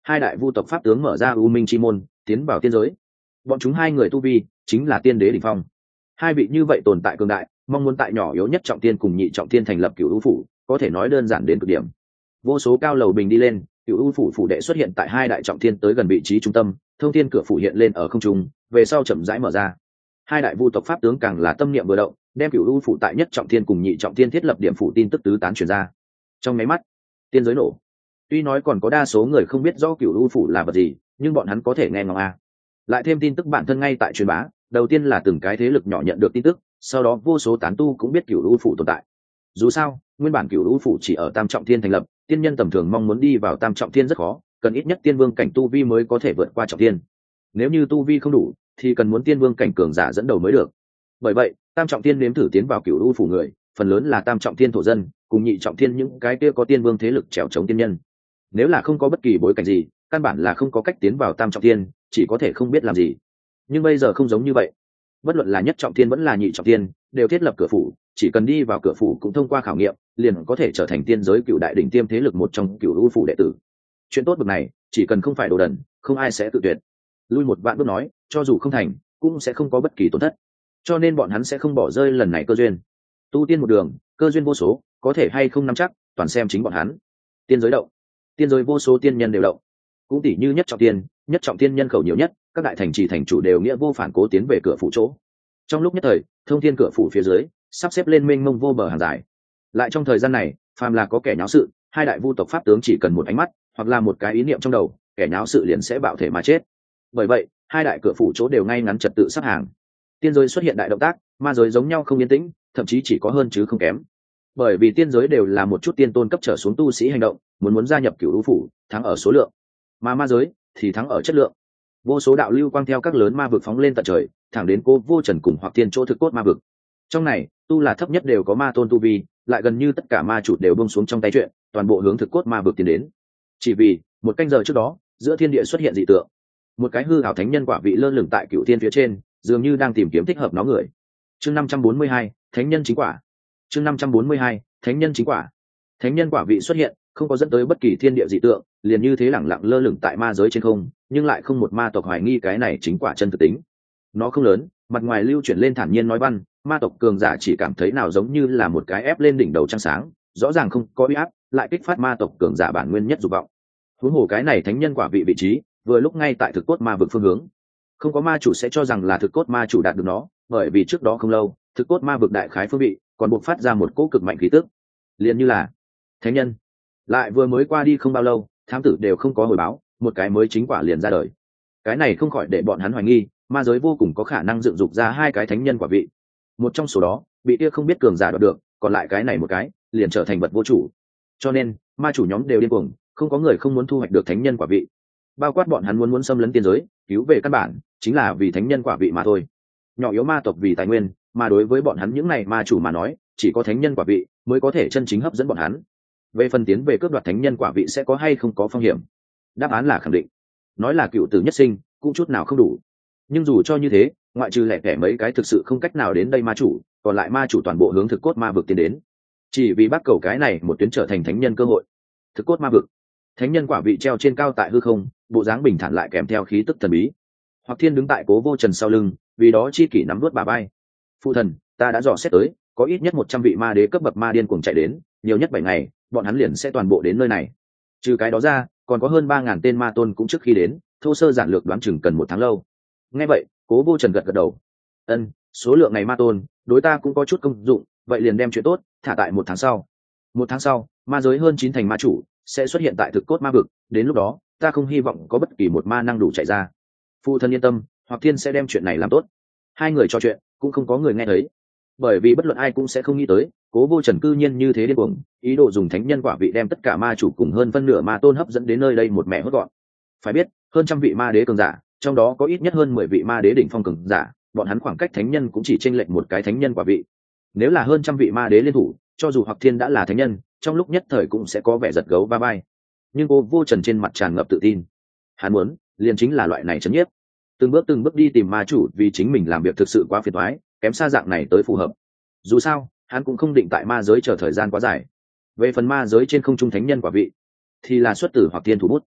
hai đại vu tộc pháp tướng mở ra u minh chi môn tiến vào tiên giới. Bọn chúng hai người tu vi chính là tiên đế đỉnh phong. Hai vị như vậy tồn tại cường đại, mong muốn tại nhỏ yếu nhất trọng tiên cùng nhị trọng tiên thành lập cựu u phủ, có thể nói đơn giản đến cực điểm. Vô số cao lầu bình đi lên, cựu u phủ phủ đệ xuất hiện tại hai đại trọng thiên tới gần vị trí trung tâm, thông thiên cửa phủ hiện lên ở không trung, về sau chậm rãi mở ra. Hai đại vu tộc pháp tướng càng là tâm niệm vừa động, đem cựu u phủ tại nhất trọng thiên cùng nhị trọng thiên thiết lập điểm phủ tin tức tứ tán truyền ra. Trong máy mắt, tiên giới nổ. Tuy nói còn có đa số người không biết rõ cựu u phủ là vật gì, nhưng bọn hắn có thể nghe ngóng a. Lại thêm tin tức bản thân ngay tại truyền bá, đầu tiên là từng cái thế lực nhỏ nhận được tin tức, sau đó vô số tán tu cũng biết cựu u phủ tồn tại. Dù sao, nguyên bản cựu u phủ chỉ ở tam trọng thiên thành lập, tiên nhân tầm thường mong muốn đi vào tam trọng thiên rất khó, cần ít nhất tiên vương cảnh tu vi mới có thể vượt qua trọng thiên. Nếu như tu vi không đủ, thì cần muốn tiên vương cảnh cường giả dẫn đầu mới được. Bởi vậy, tam trọng thiên nếm thử tiến vào cựu u phủ người, phần lớn là tam trọng thiên thổ dân, cùng nhị trọng thiên những cái kia có tiên vương thế lực trèo chống tiên nhân. Nếu là không có bất kỳ bối cảnh gì, căn bản là không có cách tiến vào tam trọng thiên, chỉ có thể không biết làm gì. Nhưng bây giờ không giống như vậy, bất luận là nhất trọng thiên vẫn là nhị trọng thiên, đều thiết lập cửa phủ, chỉ cần đi vào cửa phủ cũng thông qua khảo nghiệm, liền có thể trở thành tiên giới cựu đại đỉnh tiêm thế lực một trong cựu u phủ đệ tử. Chuyện tốt bực này, chỉ cần không phải đồ đần, không ai sẽ tự tuyệt. Lui một vạn bước nói, cho dù không thành, cũng sẽ không có bất kỳ tổn thất. Cho nên bọn hắn sẽ không bỏ rơi lần này cơ duyên. Tu tiên một đường, cơ duyên vô số, có thể hay không nắm chắc, toàn xem chính bọn hắn. Tiên giới động, tiên giới vô số tiên nhân đều động. Cũng tỷ như nhất trọng tiên, nhất trọng tiên nhân khẩu nhiều nhất, các đại thành trì thành chủ đều nghĩa vô phản cố tiến về cửa phủ chỗ. Trong lúc nhất thời, thông thiên cửa phủ phía dưới sắp xếp lên mênh mông vô bờ hàng dài. Lại trong thời gian này, phàm là có kẻ nháo sự, hai đại vu tộc pháp tướng chỉ cần một ánh mắt hoặc là một cái ý niệm trong đầu, kẻ nháo sự liền sẽ bạo thể mà chết. Bởi vậy, hai đại cửa phủ chỗ đều ngay ngắn trật tự sắp hàng. Tiên giới xuất hiện đại động tác, ma giới giống nhau không yên tĩnh, thậm chí chỉ có hơn chứ không kém. Bởi vì tiên giới đều là một chút tiên tôn cấp trở xuống tu sĩ hành động, muốn muốn gia nhập cửu u phủ, thắng ở số lượng, mà ma giới thì thắng ở chất lượng. Vô số đạo lưu quang theo các lớn ma vực phóng lên tận trời, thẳng đến Cố Vô Trần cùng Hoặc Tiên chỗ thực cốt ma vực. Trong này, tu là thấp nhất đều có ma tôn tu vi, lại gần như tất cả ma chủ đều buông xuống trong tay chuyện, toàn bộ hướng thực cốt ma vực tiến đến. Chỉ vì, một canh giờ trước đó, giữa thiên địa xuất hiện dị tượng. Một cái hư ảo thánh nhân quả vị lơ lửng tại cựu thiên phía trên, dường như đang tìm kiếm thích hợp nó người. Chương năm trăm bốn mươi hai, thánh nhân chính quả. Chương năm trăm bốn mươi hai, thánh nhân chính quả. Thánh nhân quả vị xuất hiện, không có dẫn tới bất kỳ thiên địa dị tượng, liền như thế lẳng lặng lơ lửng tại ma giới trên không, nhưng lại không một ma tộc hoài nghi cái này chính quả chân thực tính. Nó không lớn, mặt ngoài lưu chuyển lên thản nhiên nói văn, ma tộc cường giả chỉ cảm thấy nào giống như là một cái ép lên đỉnh đầu trăng sáng, rõ ràng không có uy áp, lại kích phát ma tộc cường giả bản nguyên nhất dục vọng. Huống hồ cái này thánh nhân quả vị vị trí, vừa lúc ngay tại thực cốt ma vực phương hướng. Không có ma chủ sẽ cho rằng là thực cốt ma chủ đạt được nó, bởi vì trước đó không lâu, thực cốt ma vực đại khái phương vị còn buộc phát ra một cỗ cực mạnh khí tức, liền như là thánh nhân. Lại vừa mới qua đi không bao lâu, thám tử đều không có hồi báo, một cái mới chính quả liền ra đời. Cái này không khỏi để bọn hắn hoài nghi, ma giới vô cùng có khả năng dựng dục ra hai cái thánh nhân quả vị. Một trong số đó bị kia không biết cường giả đoạt được, còn lại cái này một cái liền trở thành vật vô chủ. Cho nên ma chủ nhóm đều điên cuồng, không có người không muốn thu hoạch được thánh nhân quả vị. Bao quát bọn hắn muốn muốn xâm lấn tiên giới, cứu về căn bản chính là vì thánh nhân quả vị mà thôi. Nhỏ yếu ma tộc vì tài nguyên, mà đối với bọn hắn những này ma chủ mà nói, chỉ có thánh nhân quả vị mới có thể chân chính hấp dẫn bọn hắn. Về phần tiến về cướp đoạt thánh nhân quả vị sẽ có hay không có phong hiểm, đáp án là khẳng định. Nói là cựu tử nhất sinh cũng chút nào không đủ. Nhưng dù cho như thế, ngoại trừ lẻ tẻ mấy cái thực sự không cách nào đến đây ma chủ, còn lại ma chủ toàn bộ hướng thực cốt ma vực tiến đến, chỉ vì bắt cầu cái này một tuyến trở thành thánh nhân cơ hội. Thực cốt ma vực, thánh nhân quả vị treo trên cao tại hư không, bộ dáng bình thản lại kèm theo khí tức thần bí. Hoặc Thiên đứng tại Cố Vô Trần sau lưng, vì đó chi kỷ nắm vớt bà bay. Phụ thần, ta đã dò xét tới, có ít nhất một trăm vị ma đế cấp bậc ma điên cuồng chạy đến, nhiều nhất bảy ngày, bọn hắn liền sẽ toàn bộ đến nơi này. Trừ cái đó ra, còn có hơn ba ngàn tên ma tôn cũng trước khi đến, thô sơ giản lược đoán chừng cần một tháng lâu. Nghe vậy, Cố Vô Trần gật gật đầu. Ân, số lượng này ma tôn, đối ta cũng có chút công dụng, vậy liền đem chuyện tốt thả tại một tháng sau. Một tháng sau, ma giới hơn chín thành ma chủ sẽ xuất hiện tại thực cốt ma vực, đến lúc đó, ta không hy vọng có bất kỳ một ma năng đủ chạy ra. Phụ thân yên tâm, Hoặc Thiên sẽ đem chuyện này làm tốt. Hai người trò chuyện, cũng không có người nghe thấy. Bởi vì bất luận ai cũng sẽ không nghĩ tới, Cố Vô Trần cư nhiên như thế điên cuồng, ý đồ dùng thánh nhân quả vị đem tất cả ma chủ cùng hơn phân nửa ma tôn hấp dẫn đến nơi đây một mẹ hốt gọn. Phải biết, hơn trăm vị ma đế cường giả, trong đó có ít nhất hơn mười vị ma đế đỉnh phong cường giả, bọn hắn khoảng cách thánh nhân cũng chỉ chênh lệch một cái thánh nhân quả vị. Nếu là hơn trăm vị ma đế liên thủ, cho dù Hoặc Thiên đã là thánh nhân, trong lúc nhất thời cũng sẽ có vẻ giật gấu va vai. Nhưng Cố Vô Trần trên mặt tràn ngập tự tin. Hắn muốn, liền chính là loại này chấn nhiếp. Từng bước từng bước đi tìm ma chủ, vì chính mình làm việc thực sự quá phiền toái, kém xa dạng này tới phù hợp. Dù sao, hắn cũng không định tại ma giới chờ thời gian quá dài. Về phần ma giới trên không trung thánh nhân quả vị, thì là xuất từ Hoặc Thiên thủ bút.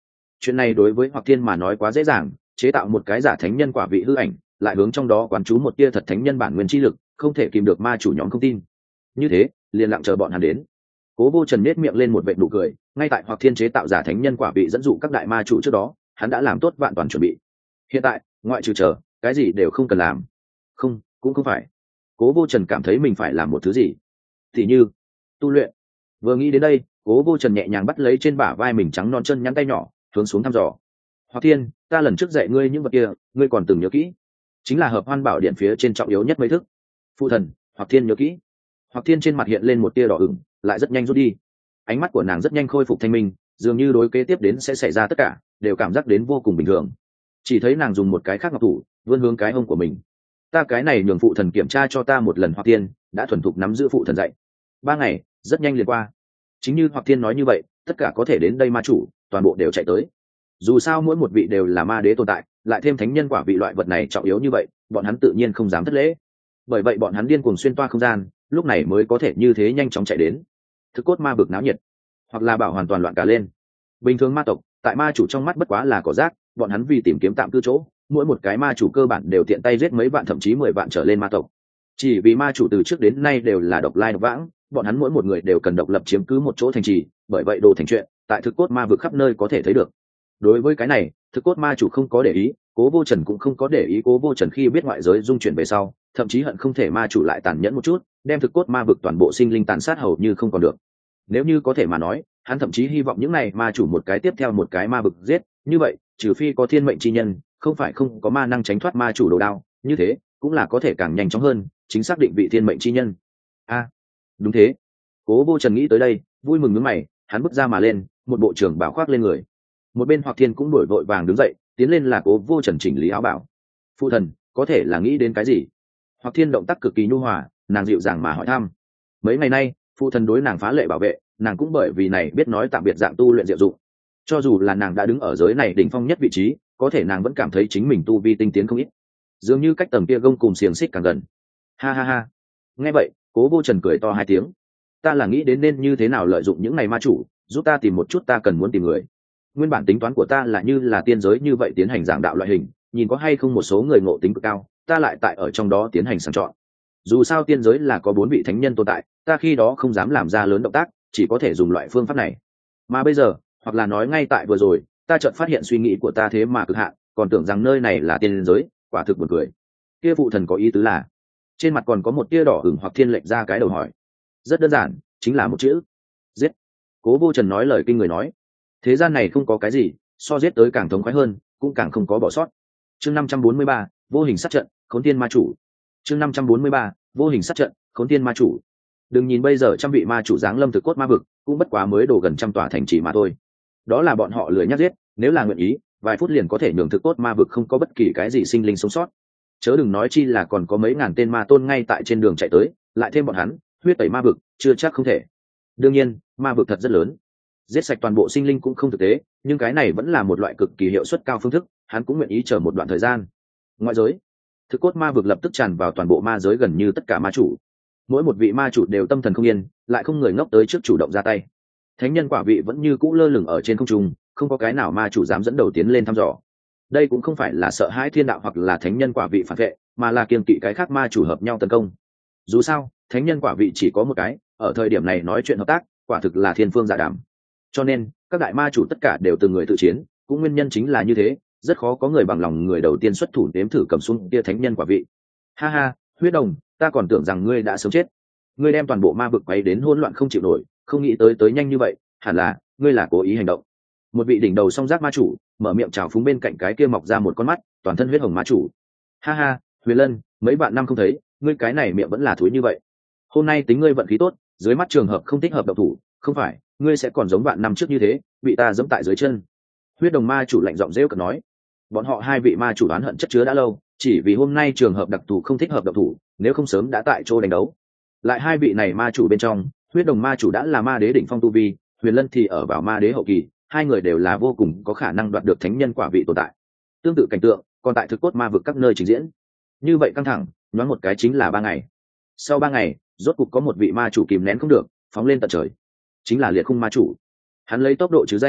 chuyện này đối với Hoặc Thiên mà nói quá dễ dàng, chế tạo một cái giả thánh nhân quả vị hư ảnh, lại hướng trong đó quán trú một tia thật thánh nhân bản nguyên chi lực, không thể kìm được ma chủ nhóm không tin. Như thế, liền lặng chờ bọn hắn đến. Cố Vô Trần nét miệng lên một vệt nụ cười, ngay tại Hoặc Thiên chế tạo giả thánh nhân quả vị dẫn dụ các đại ma chủ trước đó, hắn đã làm tốt vạn toàn chuẩn bị. Hiện tại, ngoại trừ chờ, cái gì đều không cần làm. Không, cũng không phải. Cố Vô Trần cảm thấy mình phải làm một thứ gì, thì như tu luyện. Vừa nghĩ đến đây, Cố Vô Trần nhẹ nhàng bắt lấy trên bả vai mình trắng non chân nhắn tay nhỏ, hướng xuống thăm dò. Hoặc Thiên, ta lần trước dạy ngươi những vật kia, ngươi còn từng nhớ kỹ? Chính là hợp hoan bảo điện phía trên trọng yếu nhất mấy thức. Phụ thần, Hoặc Thiên nhớ kỹ. Hoặc Thiên trên mặt hiện lên một tia đỏ ửng, lại rất nhanh rút đi. Ánh mắt của nàng rất nhanh khôi phục thanh minh, dường như đối kế tiếp đến sẽ xảy ra tất cả đều cảm giác đến vô cùng bình thường. Chỉ thấy nàng dùng một cái khác ngọc thủ vươn hướng cái hông của mình. Ta cái này nhường phụ thần kiểm tra cho ta một lần. Hoặc Thiên đã thuần thục nắm giữ phụ thần dạy. Ba ngày rất nhanh liền qua. Chính như Hoặc Thiên nói như vậy, tất cả có thể đến đây ma chủ toàn bộ đều chạy tới. Dù sao mỗi một vị đều là ma đế tồn tại, lại thêm thánh nhân quả vị loại vật này trọng yếu như vậy, bọn hắn tự nhiên không dám thất lễ. Bởi vậy bọn hắn điên cuồng xuyên toa không gian, lúc này mới có thể như thế nhanh chóng chạy đến. Thực cốt ma vực náo nhiệt, hoặc là bảo hoàn toàn loạn cả lên. Bình thường ma tộc tại ma chủ trong mắt bất quá là cỏ rác, bọn hắn vì tìm kiếm tạm cư chỗ, mỗi một cái ma chủ cơ bản đều tiện tay giết mấy vạn thậm chí mười vạn trở lên ma tộc. Chỉ vì ma chủ từ trước đến nay đều là độc lai độc vãng, bọn hắn mỗi một người đều cần độc lập chiếm cứ một chỗ thành trì, bởi vậy đồ thành chuyện tại thực cốt ma vực khắp nơi có thể thấy được. Đối với cái này, thực cốt ma chủ không có để ý, Cố Vô Trần cũng không có để ý. Cố Vô Trần khi biết ngoại giới dung chuyển về sau, thậm chí hận không thể ma chủ lại tàn nhẫn một chút, đem thực cốt ma vực toàn bộ sinh linh tàn sát hầu như không còn được. Nếu như có thể mà nói, hắn thậm chí hy vọng những này ma chủ một cái tiếp theo một cái ma vực giết, như vậy, trừ phi có thiên mệnh chi nhân, không phải không có ma năng tránh thoát ma chủ đồ đao, như thế cũng là có thể càng nhanh chóng hơn, chính xác định vị thiên mệnh chi nhân. A, à, đúng thế. Cố Vô Trần nghĩ tới đây, vui mừng nhướng mày, hắn bước ra mà lên, một bộ trưởng bảo khoác lên người. Một bên Hoặc Thiên cũng đổi vội vàng đứng dậy, tiến lên là Cố Vô Trần chỉnh lý áo bảo. Phụ thần, có thể là nghĩ đến cái gì? Hoặc Thiên động tác cực kỳ nhu hòa, nàng dịu dàng mà hỏi thăm. Mấy ngày nay, phụ thần đối nàng phá lệ bảo vệ, nàng cũng bởi vì này biết nói tạm biệt dạng tu luyện diệu dụng. Cho dù là nàng đã đứng ở giới này đỉnh phong nhất vị trí, có thể nàng vẫn cảm thấy chính mình tu vi tinh tiến không ít, dường như cách tầng kia gông cùng xiềng xích càng gần. Ha ha ha. Nghe vậy, Cố Vô Trần cười to hai tiếng. Ta là nghĩ đến nên như thế nào lợi dụng những này ma chủ, giúp ta tìm một chút ta cần muốn tìm người. Nguyên bản tính toán của ta là như là tiên giới như vậy tiến hành giảng đạo loại hình, nhìn có hay không một số người ngộ tính cực cao, ta lại tại ở trong đó tiến hành sàng chọn. Dù sao tiên giới là có bốn vị thánh nhân tồn tại, ta khi đó không dám làm ra lớn động tác, chỉ có thể dùng loại phương pháp này. Mà bây giờ, hoặc là nói ngay tại vừa rồi, ta chợt phát hiện suy nghĩ của ta thế mà cực hạn, còn tưởng rằng nơi này là tiên giới, quả thực buồn cười. Kia phụ thần có ý tứ là? Trên mặt còn có một tia đỏ ửng. Hoặc Thiên lệch ra cái đầu hỏi. Rất đơn giản, chính là một chữ: giết. Cố Vô Trần nói lời kinh người nói. Thế gian này không có cái gì so giết tới càng thống khoái hơn, cũng càng không có bỏ sót. Chương năm trăm bốn mươi ba, vô hình sát trận, Khốn Thiên ma chủ. Chương năm trăm bốn mươi ba, vô hình sát trận, Khốn Thiên ma chủ. Đừng nhìn bây giờ trăm vị ma chủ giáng lâm thực cốt ma vực, cũng bất quá mới đổ gần trăm tòa thành trì mà thôi. Đó là bọn họ lười nhắc giết, nếu là nguyện ý, vài phút liền có thể nhường thực cốt ma vực không có bất kỳ cái gì sinh linh sống sót. Chớ đừng nói chi là còn có mấy ngàn tên ma tôn ngay tại trên đường chạy tới, lại thêm bọn hắn, huyết tẩy ma vực, chưa chắc không thể. Đương nhiên, ma vực thật rất lớn, giết sạch toàn bộ sinh linh cũng không thực tế, nhưng cái này vẫn là một loại cực kỳ hiệu suất cao phương thức, hắn cũng nguyện ý chờ một đoạn thời gian. Ngoại giới, thực cốt ma vực lập tức tràn vào toàn bộ ma giới gần như tất cả ma chủ. Mỗi một vị ma chủ đều tâm thần không yên, lại không người ngốc tới trước chủ động ra tay. Thánh nhân quả vị vẫn như cũ lơ lửng ở trên không trung, không có cái nào ma chủ dám dẫn đầu tiến lên thăm dò. Đây cũng không phải là sợ hãi thiên đạo hoặc là thánh nhân quả vị phản vệ, mà là kiêng kỵ cái khác ma chủ hợp nhau tấn công. Dù sao, thánh nhân quả vị chỉ có một cái, ở thời điểm này nói chuyện hợp tác, quả thực là thiên phương dạ đàm. Cho nên, các đại ma chủ tất cả đều từng người tự chiến, cũng nguyên nhân chính là như thế, rất khó có người bằng lòng người đầu tiên xuất thủ nếm thử cầm xuống kia thánh nhân quả vị. Ha ha, Huyết Đồng, ta còn tưởng rằng ngươi đã sớm chết. Ngươi đem toàn bộ ma vực quấy đến hỗn loạn không chịu nổi, không nghĩ tới tới nhanh như vậy, hẳn là ngươi là cố ý hành động. Một vị đỉnh đầu song giác ma chủ mở miệng chào phúng bên cạnh cái kia mọc ra một con mắt, toàn thân huyết hồng ma chủ. Ha ha, Huyền Lân, mấy vạn năm không thấy, ngươi cái này miệng vẫn là thúi như vậy. Hôm nay tính ngươi vận khí tốt, dưới mắt trường hợp không thích hợp độc thủ, không phải, ngươi sẽ còn giống vạn năm trước như thế, bị ta giẫm tại dưới chân. Huyết Đồng ma chủ lạnh giọng rêu cợt nói. Bọn họ hai vị ma chủ đoán hận chất chứa đã lâu, chỉ vì hôm nay trường hợp đặc thù không thích hợp độc thủ, nếu không sớm đã tại chỗ đánh đấu. Lại hai vị này ma chủ bên trong, Huyết Đồng ma chủ đã là ma đế đỉnh phong tu vi, Huyền Lân thì ở vào ma đế hậu kỳ, hai người đều là vô cùng có khả năng đoạt được thánh nhân quả vị tồn tại. Tương tự cảnh tượng còn tại thực cốt ma vực các nơi trình diễn. Như vậy căng thẳng, nhoáng một cái chính là ba ngày. Sau ba ngày, rốt cục có một vị ma chủ kìm nén không được, phóng lên tận trời. Chính là Liệt Khung ma chủ. Hắn lấy tốc độ chứ danh, tốc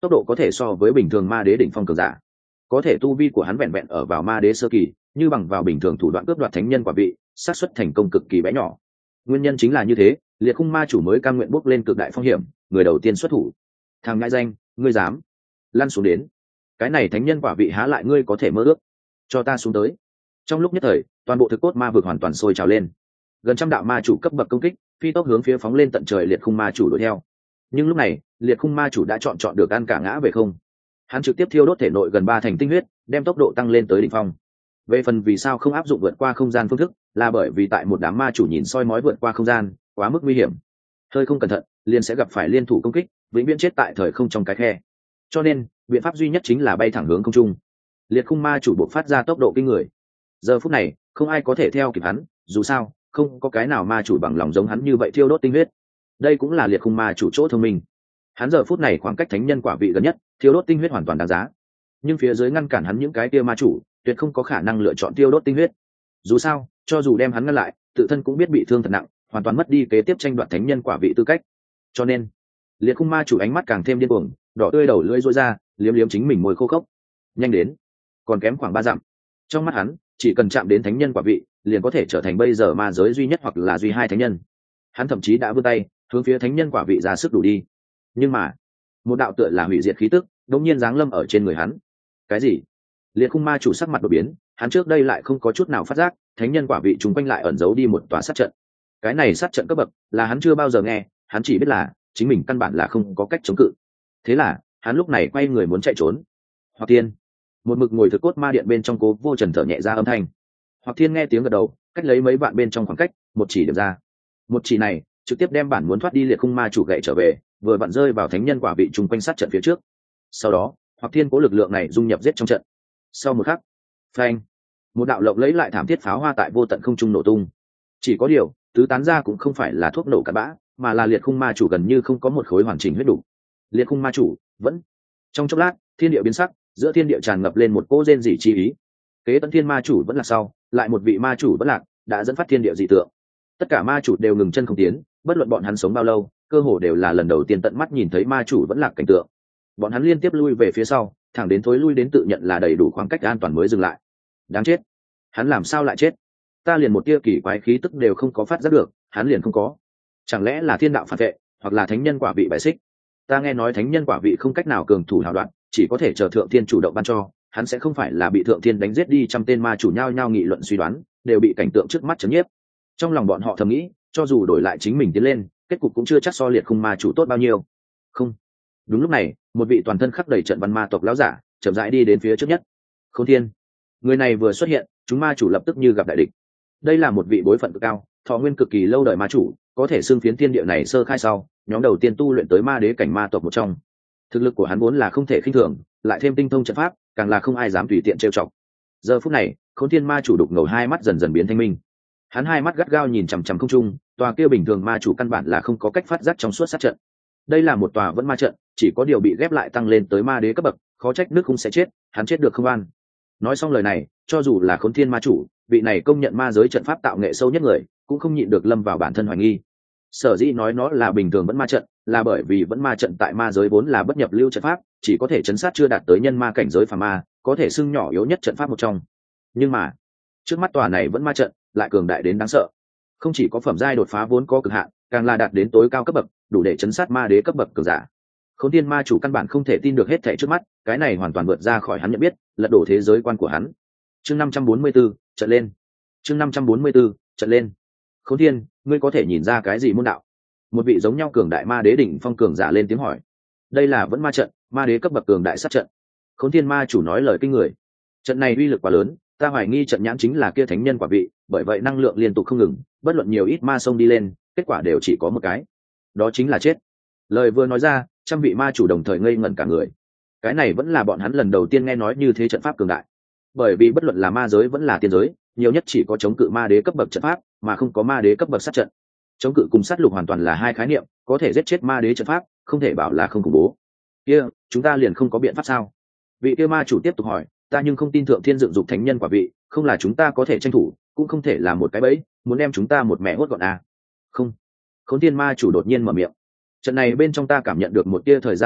tốc độ có thể so với bình thường ma đế đỉnh phong cường giả, có thể tu vi của hắn vẹn vẹn ở vào ma đế sơ kỳ, như bằng vào bình thường thủ đoạn cướp đoạt thánh nhân quả vị, xác suất thành công cực kỳ bé nhỏ. Nguyên nhân chính là như thế, liệt khung ma chủ mới cam nguyện bước lên cực đại phong hiểm, người đầu tiên xuất thủ. Thằng ngại danh, ngươi dám lăn xuống đến, cái này thánh nhân quả vị há lại ngươi có thể mơ ước, cho ta xuống tới. Trong lúc nhất thời, toàn bộ thực cốt ma vực hoàn toàn sôi trào lên, gần trăm đạo ma chủ cấp bậc công kích phi tốc hướng phía phóng lên tận trời liệt khung ma chủ đuổi theo. Nhưng lúc này liệt khung ma chủ đã chọn chọn được ăn cả ngã về không, hắn trực tiếp thiêu đốt thể nội gần ba thành tinh huyết, đem tốc độ tăng lên tới đỉnh phong. Về phần vì sao không áp dụng vượt qua không gian phương thức, là bởi vì tại một đám ma chủ nhìn soi mói vượt qua không gian quá mức nguy hiểm, hơi không cẩn thận liền sẽ gặp phải liên thủ công kích, vĩnh viễn chết tại thời không trong cái khe. Cho nên biện pháp duy nhất chính là bay thẳng hướng không trung. Liệt khung ma chủ buộc phát ra tốc độ kinh người, giờ phút này không ai có thể theo kịp hắn, dù sao không có cái nào ma chủ bằng lòng giống hắn như vậy thiêu đốt tinh huyết. Đây cũng là liệt khung ma chủ chỗ thông minh, hắn giờ phút này khoảng cách thánh nhân quả vị gần nhất, thiêu đốt tinh huyết hoàn toàn đáng giá. Nhưng phía dưới ngăn cản hắn những cái kia ma chủ tuyệt không có khả năng lựa chọn tiêu đốt tinh huyết, dù sao cho dù đem hắn ngăn lại, tự thân cũng biết bị thương thật nặng, hoàn toàn mất đi kế tiếp tranh đoạt thánh nhân quả vị tư cách. Cho nên liệt khung ma chủ ánh mắt càng thêm điên cuồng, đỏ tươi đầu lưỡi rối ra, liếm liếm chính mình môi khô khốc. Nhanh đến, còn kém khoảng ba dặm. Trong mắt hắn, chỉ cần chạm đến thánh nhân quả vị, liền có thể trở thành bây giờ ma giới duy nhất hoặc là duy hai thánh nhân. Hắn thậm chí đã vươn tay hướng phía thánh nhân quả vị ra sức đủ đi. Nhưng mà một đạo tựa là hủy diệt khí tức đột nhiên giáng lâm ở trên người hắn. Cái gì? Liệt khung ma chủ sắc mặt đột biến, hắn trước đây lại không có chút nào phát giác thánh nhân quả vị trùng quanh lại ẩn giấu đi một tòa sát trận. Cái này sát trận cấp bậc là hắn chưa bao giờ nghe, hắn chỉ biết là chính mình căn bản là không có cách chống cự. Thế là hắn lúc này quay người muốn chạy trốn. Hoặc Thiên, một mực ngồi thực cốt ma điện bên trong Cố Vô Trần thở nhẹ ra âm thanh. Hoặc Thiên nghe tiếng gật đầu, cách lấy mấy vạn bên trong khoảng cách, một chỉ điểm ra. Một chỉ này trực tiếp đem bản muốn thoát đi liệt khung ma chủ gậy trở về, vừa vặn rơi vào thánh nhân quả vị trùng quanh sát trận phía trước. Sau đó Hoặc Thiên cố lực lượng này dung nhập giết trong trận. Sau một khắc, phanh, một đạo lộng lấy lại thảm thiết pháo hoa tại vô tận không trung nổ tung. Chỉ có điều tứ tán ra cũng không phải là thuốc nổ cặn bã, mà là liệt khung ma chủ gần như không có một khối hoàn chỉnh huyết đủ. Liệt khung ma chủ vẫn. Trong chốc lát thiên địa biến sắc, giữa thiên địa tràn ngập lên một cỗ rên rỉ chi ý. Kế tấn thiên ma chủ vẫn là sau, lại một vị ma chủ vẫn lạc, đã dẫn phát thiên địa dị tượng. Tất cả ma chủ đều ngừng chân không tiến, bất luận bọn hắn sống bao lâu, cơ hồ đều là lần đầu tiên tận mắt nhìn thấy ma chủ vẫn lạc cảnh tượng. Bọn hắn liên tiếp lui về phía sau, thẳng đến thối lui đến tự nhận là đầy đủ khoảng cách an toàn mới dừng lại. Đáng chết, hắn làm sao lại chết? Ta liền một tia kỳ quái khí tức đều không có phát giác được, hắn liền không có. Chẳng lẽ là thiên đạo phản vệ, hoặc là thánh nhân quả vị bại xích? Ta nghe nói thánh nhân quả vị không cách nào cường thủ hào đoạn, chỉ có thể chờ thượng thiên chủ động ban cho, hắn sẽ không phải là bị thượng thiên đánh giết đi trăm tên ma chủ nhao nhao nghị luận suy đoán, đều bị cảnh tượng trước mắt chấn nhiếp. Trong lòng bọn họ thầm nghĩ, cho dù đổi lại chính mình tiến lên, kết cục cũng chưa chắc so liệt khung ma chủ tốt bao nhiêu. Không. Đúng lúc này, một vị toàn thân khắc đầy trận văn ma tộc lão giả chậm rãi đi đến phía trước nhất. Khôn Thiên, người này vừa xuất hiện, chúng ma chủ lập tức như gặp đại địch. Đây là một vị bối phận cực cao, thọ nguyên cực kỳ lâu đời ma chủ, có thể xưng phiến thiên địa này sơ khai sau nhóm đầu tiên tu luyện tới ma đế cảnh ma tộc một trong. Thực lực của hắn vốn là không thể khinh thường, lại thêm tinh thông trận pháp, càng là không ai dám tùy tiện trêu chọc. Giờ phút này, Khôn Thiên ma chủ đục ngầu hai mắt dần dần biến thanh minh. Hắn hai mắt gắt gao nhìn chằm chằm không trung, tòa kia bình thường ma chủ căn bản là không có cách phát giác trong suốt sát trận. Đây là một tòa vẫn ma trận, chỉ có điều bị ghép lại tăng lên tới ma đế cấp bậc, khó trách nước cũng sẽ chết, hắn chết được không an. Nói xong lời này, cho dù là Khôn Thiên ma chủ, vị này công nhận ma giới trận pháp tạo nghệ sâu nhất người, cũng không nhịn được lâm vào bản thân hoài nghi. Sở dĩ nói nó là bình thường vẫn ma trận, là bởi vì vẫn ma trận tại ma giới vốn là bất nhập lưu trận pháp, chỉ có thể chấn sát chưa đạt tới nhân ma cảnh giới phàm ma, có thể xưng nhỏ yếu nhất trận pháp một trong. Nhưng mà trước mắt tòa này vẫn ma trận lại cường đại đến đáng sợ, không chỉ có phẩm giai đột phá vốn có cực hạn, càng là đạt đến tối cao cấp bậc, đủ để chấn sát ma đế cấp bậc cường giả. Khôn Thiên ma chủ căn bản không thể tin được hết thảy trước mắt, cái này hoàn toàn vượt ra khỏi hắn nhận biết, lật đổ thế giới quan của hắn. Chương năm trăm bốn mươi 4, trận lên. Chương năm trăm bốn mươi 4, trận lên. Khôn Thiên, ngươi có thể nhìn ra cái gì môn đạo? Một vị giống nhau cường đại ma đế đỉnh phong cường giả lên tiếng hỏi. Đây là vẫn ma trận, ma đế cấp bậc cường đại sát trận. Khôn Thiên ma chủ nói lời kinh người. Trận này uy lực quá lớn, ta hoài nghi trận nhãn chính là kia thánh nhân quả vị, bởi vậy năng lượng liên tục không ngừng, bất luận nhiều ít ma sông đi lên, kết quả đều chỉ có một cái, đó chính là chết. Lời vừa nói ra, trăm vị ma chủ đồng thời ngây ngẩn cả người. Cái này vẫn là bọn hắn lần đầu tiên nghe nói như thế trận pháp cường đại. Bởi vì bất luận là ma giới vẫn là tiên giới, nhiều nhất chỉ có chống cự ma đế cấp bậc trận pháp, mà không có ma đế cấp bậc sát trận. Chống cự cùng sát lục hoàn toàn là hai khái niệm, có thể giết chết ma đế trận pháp, không thể bảo là không khủng bố. Kia, chúng ta liền không có biện pháp sao? Vị kia ma chủ tiếp tục hỏi, ta nhưng không tin thượng thiên dựng dục thánh nhân quả vị, không là chúng ta có thể tranh thủ, cũng không thể là một cái bẫy, muốn đem chúng ta một mẹ hốt gọn à? Không. Khôn Thiên ma chủ đột nhiên mở miệng. Trận này bên trong ta cảm nhận được một tia thời gian đại đạo,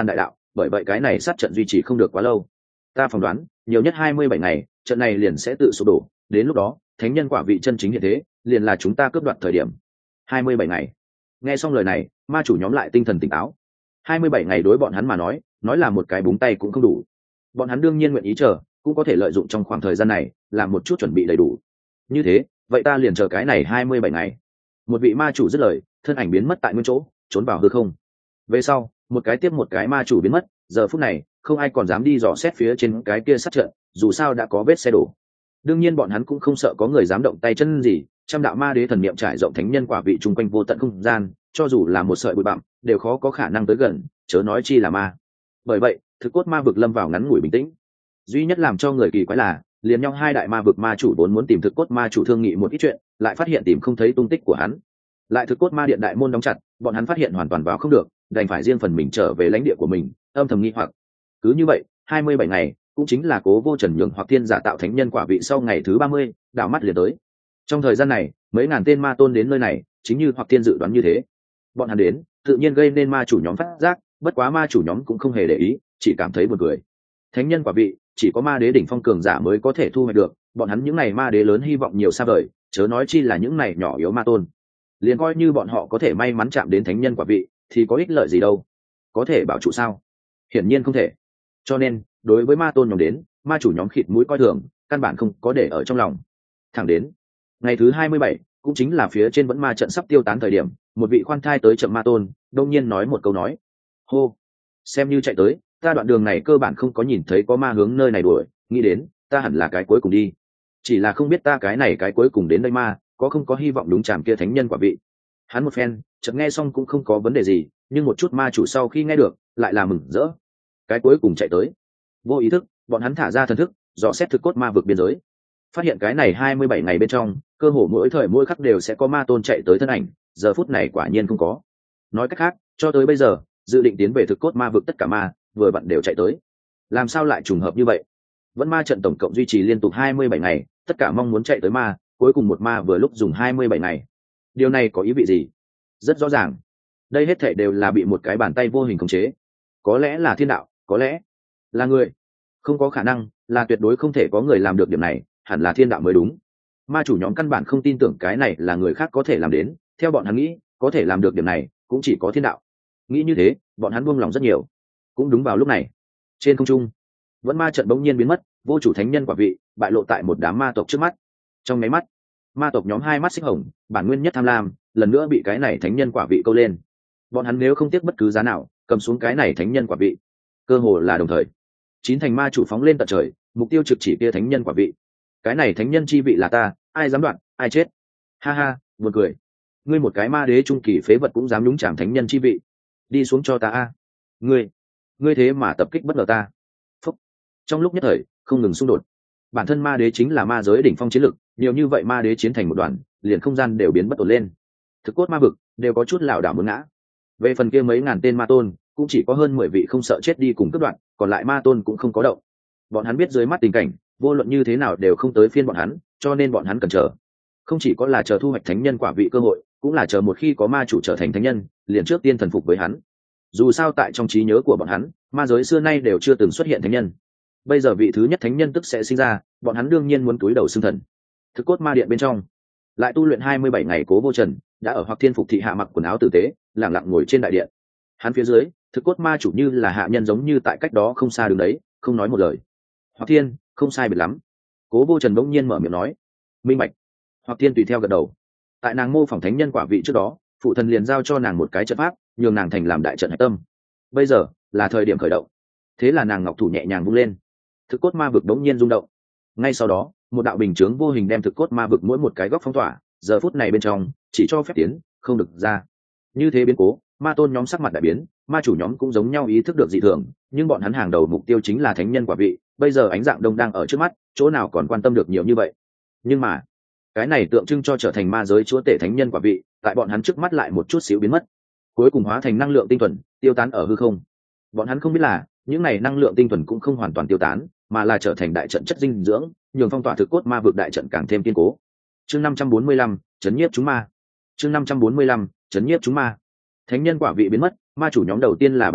bởi vậy cái này sát trận duy trì không được quá lâu. Ta phỏng đoán nhiều nhất hai mươi bảy ngày trận này liền sẽ tự sụp đổ, đến lúc đó thánh nhân quả vị chân chính hiện thế, liền là chúng ta cướp đoạt thời điểm. hai mươi bảy ngày. Nghe xong lời này, ma chủ nhóm lại tinh thần tỉnh táo. hai mươi bảy ngày đối bọn hắn mà nói nói là một cái búng tay cũng không đủ. Bọn hắn đương nhiên nguyện ý chờ, cũng có thể lợi dụng trong khoảng thời gian này làm một chút chuẩn bị đầy đủ. Như thế vậy ta liền chờ cái này hai mươi bảy ngày. Một vị ma chủ dứt lời, thân ảnh biến mất tại nguyên chỗ, trốn vào hư không. Về sau một cái tiếp một cái ma chủ biến mất, giờ phút này không ai còn dám đi dò xét phía trên cái kia sát trận, dù sao đã có vết xe đổ. Đương nhiên bọn hắn cũng không sợ có người dám động tay chân gì, trăm đạo ma đế thần niệm trải rộng thánh nhân quả vị chung quanh vô tận không gian, cho dù là một sợi bụi bặm đều khó có khả năng tới gần, chớ nói chi là ma. Bởi vậy thực cốt ma vực lâm vào ngắn ngủi bình tĩnh. Duy nhất làm cho người kỳ quái là liền nhau hai đại ma vực ma chủ vốn muốn tìm thực cốt ma chủ thương nghị một ít chuyện, lại phát hiện tìm không thấy tung tích của hắn. Lại thực cốt ma điện đại môn đóng chặt, bọn hắn phát hiện hoàn toàn vào không được, đành phải riêng phần mình trở về lãnh địa của mình, âm thầm nghi hoặc. Cứ như vậy hai mươi bảy ngày, cũng chính là Cố Vô Trần nhường hoặc thiên giả tạo thánh nhân quả vị sau ngày thứ ba mươi, đảo mắt liền tới. Trong thời gian này mấy ngàn tên ma tôn đến nơi này, chính như hoặc thiên dự đoán như thế. Bọn hắn đến tự nhiên gây nên ma chủ nhóm phát giác, bất quá ma chủ nhóm cũng không hề để ý, chỉ cảm thấy buồn cười. Thánh nhân quả vị chỉ có ma đế đỉnh phong cường giả mới có thể thu hoạch được, bọn hắn những này ma đế lớn hy vọng nhiều xa vời, chớ nói chi là những này nhỏ yếu ma tôn. Liền coi như bọn họ có thể may mắn chạm đến thánh nhân quả vị thì có ích lợi gì đâu, có thể bảo trụ sao? Hiển nhiên không thể. Cho nên đối với ma tôn nhóm đến, ma chủ nhóm khịt mũi coi thường, căn bản không có để ở trong lòng. Thẳng đến ngày thứ hai mươi bảy, cũng chính là phía trên vẫn ma trận sắp tiêu tán thời điểm, một vị khoan thai tới chậm ma tôn đông nhiên nói một câu nói: hô, xem như chạy tới, ta đoạn đường này cơ bản không có nhìn thấy có ma hướng nơi này đuổi, nghĩ đến ta hẳn là cái cuối cùng đi, chỉ là không biết ta cái này cái cuối cùng đến đây ma có không có hy vọng đúng chàm kia thánh nhân quả vị. Hắn một phen chợt nghe xong cũng không có vấn đề gì, nhưng một chút ma chủ sau khi nghe được lại là mừng rỡ. Cái cuối cùng chạy tới. Vô ý thức bọn hắn thả ra thần thức dò xét thực cốt ma vực biên giới, phát hiện cái này hai mươi bảy ngày bên trong cơ hồ mỗi thời mỗi khắc đều sẽ có ma tôn chạy tới thân ảnh, giờ phút này quả nhiên không có. Nói cách khác cho tới bây giờ dự định tiến về thực cốt ma vực tất cả ma vừa vặn đều chạy tới. Làm sao lại trùng hợp như vậy? Vẫn ma trận tổng cộng duy trì liên tục hai mươi bảy ngày, tất cả mong muốn chạy tới ma cuối cùng một ma vừa lúc dùng hai mươi bảy ngày. Điều này có ý vị gì? Rất rõ ràng, đây hết thảy đều là bị một cái bàn tay vô hình khống chế. Có lẽ là thiên đạo, có lẽ là người. Không có khả năng, là tuyệt đối không thể có người làm được điểm này, hẳn là thiên đạo mới đúng. Ma chủ nhóm căn bản không tin tưởng cái này là người khác có thể làm đến, theo bọn hắn nghĩ có thể làm được điểm này cũng chỉ có thiên đạo. Nghĩ như thế bọn hắn buông lòng rất nhiều. Cũng đúng vào lúc này, trên không trung vẫn ma trận bỗng nhiên biến mất, vô chủ thánh nhân quả vị bại lộ tại một đám ma tộc trước mắt. Trong máy mắt ma tộc nhóm hai mắt xích hồng, bản nguyên nhất tham lam lần nữa bị cái này thánh nhân quả vị câu lên. Bọn hắn nếu không tiếc bất cứ giá nào cầm xuống cái này thánh nhân quả vị, cơ hồ là đồng thời chín thành ma chủ phóng lên tận trời, mục tiêu trực chỉ kia thánh nhân quả vị. Cái này thánh nhân chi vị là ta, ai dám đoạn ai chết. Ha ha, buồn cười. Ngươi một cái ma đế trung kỳ phế vật cũng dám nhúng chàm thánh nhân chi vị, đi xuống cho ta a. Ngươi ngươi thế mà tập kích bất ngờ ta. Phúc. Trong lúc nhất thời không ngừng xung đột, bản thân ma đế chính là ma giới đỉnh phong chiến lực, nhiều như vậy ma đế chiến thành một đoàn, liền không gian đều biến bất ổn lên. Thực cốt ma vực đều có chút lảo đảo muốn ngã. Về phần kia mấy ngàn tên ma tôn cũng chỉ có hơn mười vị không sợ chết đi cùng cướp đoạn, còn lại ma tôn cũng không có động. Bọn hắn biết dưới mắt tình cảnh vô luận như thế nào đều không tới phiên bọn hắn, cho nên bọn hắn cần chờ. Không chỉ có là chờ thu hoạch thánh nhân quả vị cơ hội, cũng là chờ một khi có ma chủ trở thành thánh nhân liền trước tiên thần phục với hắn. Dù sao tại trong trí nhớ của bọn hắn, ma giới xưa nay đều chưa từng xuất hiện thánh nhân. Bây giờ vị thứ nhất thánh nhân tức sẽ sinh ra, bọn hắn đương nhiên muốn cúi đầu xưng thần. Thực cốt ma điện bên trong lại tu luyện hai mươi bảy ngày Cố Vô Trần đã ở Hoặc Thiên Phục thị hạ mặc quần áo tử tế, lặng lặng ngồi trên đại điện. Hắn phía dưới thực cốt ma chủ như là hạ nhân giống như tại cách đó không xa đứng đấy, không nói một lời. Hoặc Thiên, không sai biệt lắm. Cố Vô Trần bỗng nhiên mở miệng nói. Minh bạch. Hoặc Thiên tùy theo gật đầu. Tại nàng mô phỏng thánh nhân quả vị trước đó, phụ thần liền giao cho nàng một cái trận pháp, nhường nàng thành làm đại trận hạch tâm. Bây giờ là thời điểm khởi động. Thế là nàng ngọc thủ nhẹ nhàng vung lên, thực cốt ma vực đống nhiên rung động. Ngay sau đó một đạo bình chướng vô hình đem thực cốt ma vực mỗi một cái góc phong tỏa, giờ phút này bên trong chỉ cho phép tiến không được ra. Như thế biến cố, ma tôn nhóm sắc mặt đại biến, ma chủ nhóm cũng giống nhau ý thức được dị thường, nhưng bọn hắn hàng đầu mục tiêu chính là thánh nhân quả vị, bây giờ ánh dạng đông đang ở trước mắt, chỗ nào còn quan tâm được nhiều như vậy. Nhưng mà cái này tượng trưng cho trở thành ma giới chúa tể thánh nhân quả vị, tại bọn hắn trước mắt lại một chút xíu biến mất, cuối cùng hóa thành năng lượng tinh thuần tiêu tán ở hư không. Bọn hắn không biết là những này năng lượng tinh thuần cũng không hoàn toàn tiêu tán, mà là trở thành đại trận chất dinh dưỡng, nhường phong tỏa thực cốt ma vực đại trận càng thêm kiên cố. Chương năm trăm bốn mươi lăm, chấn nhiếp chúng ma. Chương năm trăm bốn mươi lăm, chấn nhiếp chúng ma. Thánh nhân quả vị biến mất, ma chủ nhóm đầu tiên là bạo nộ,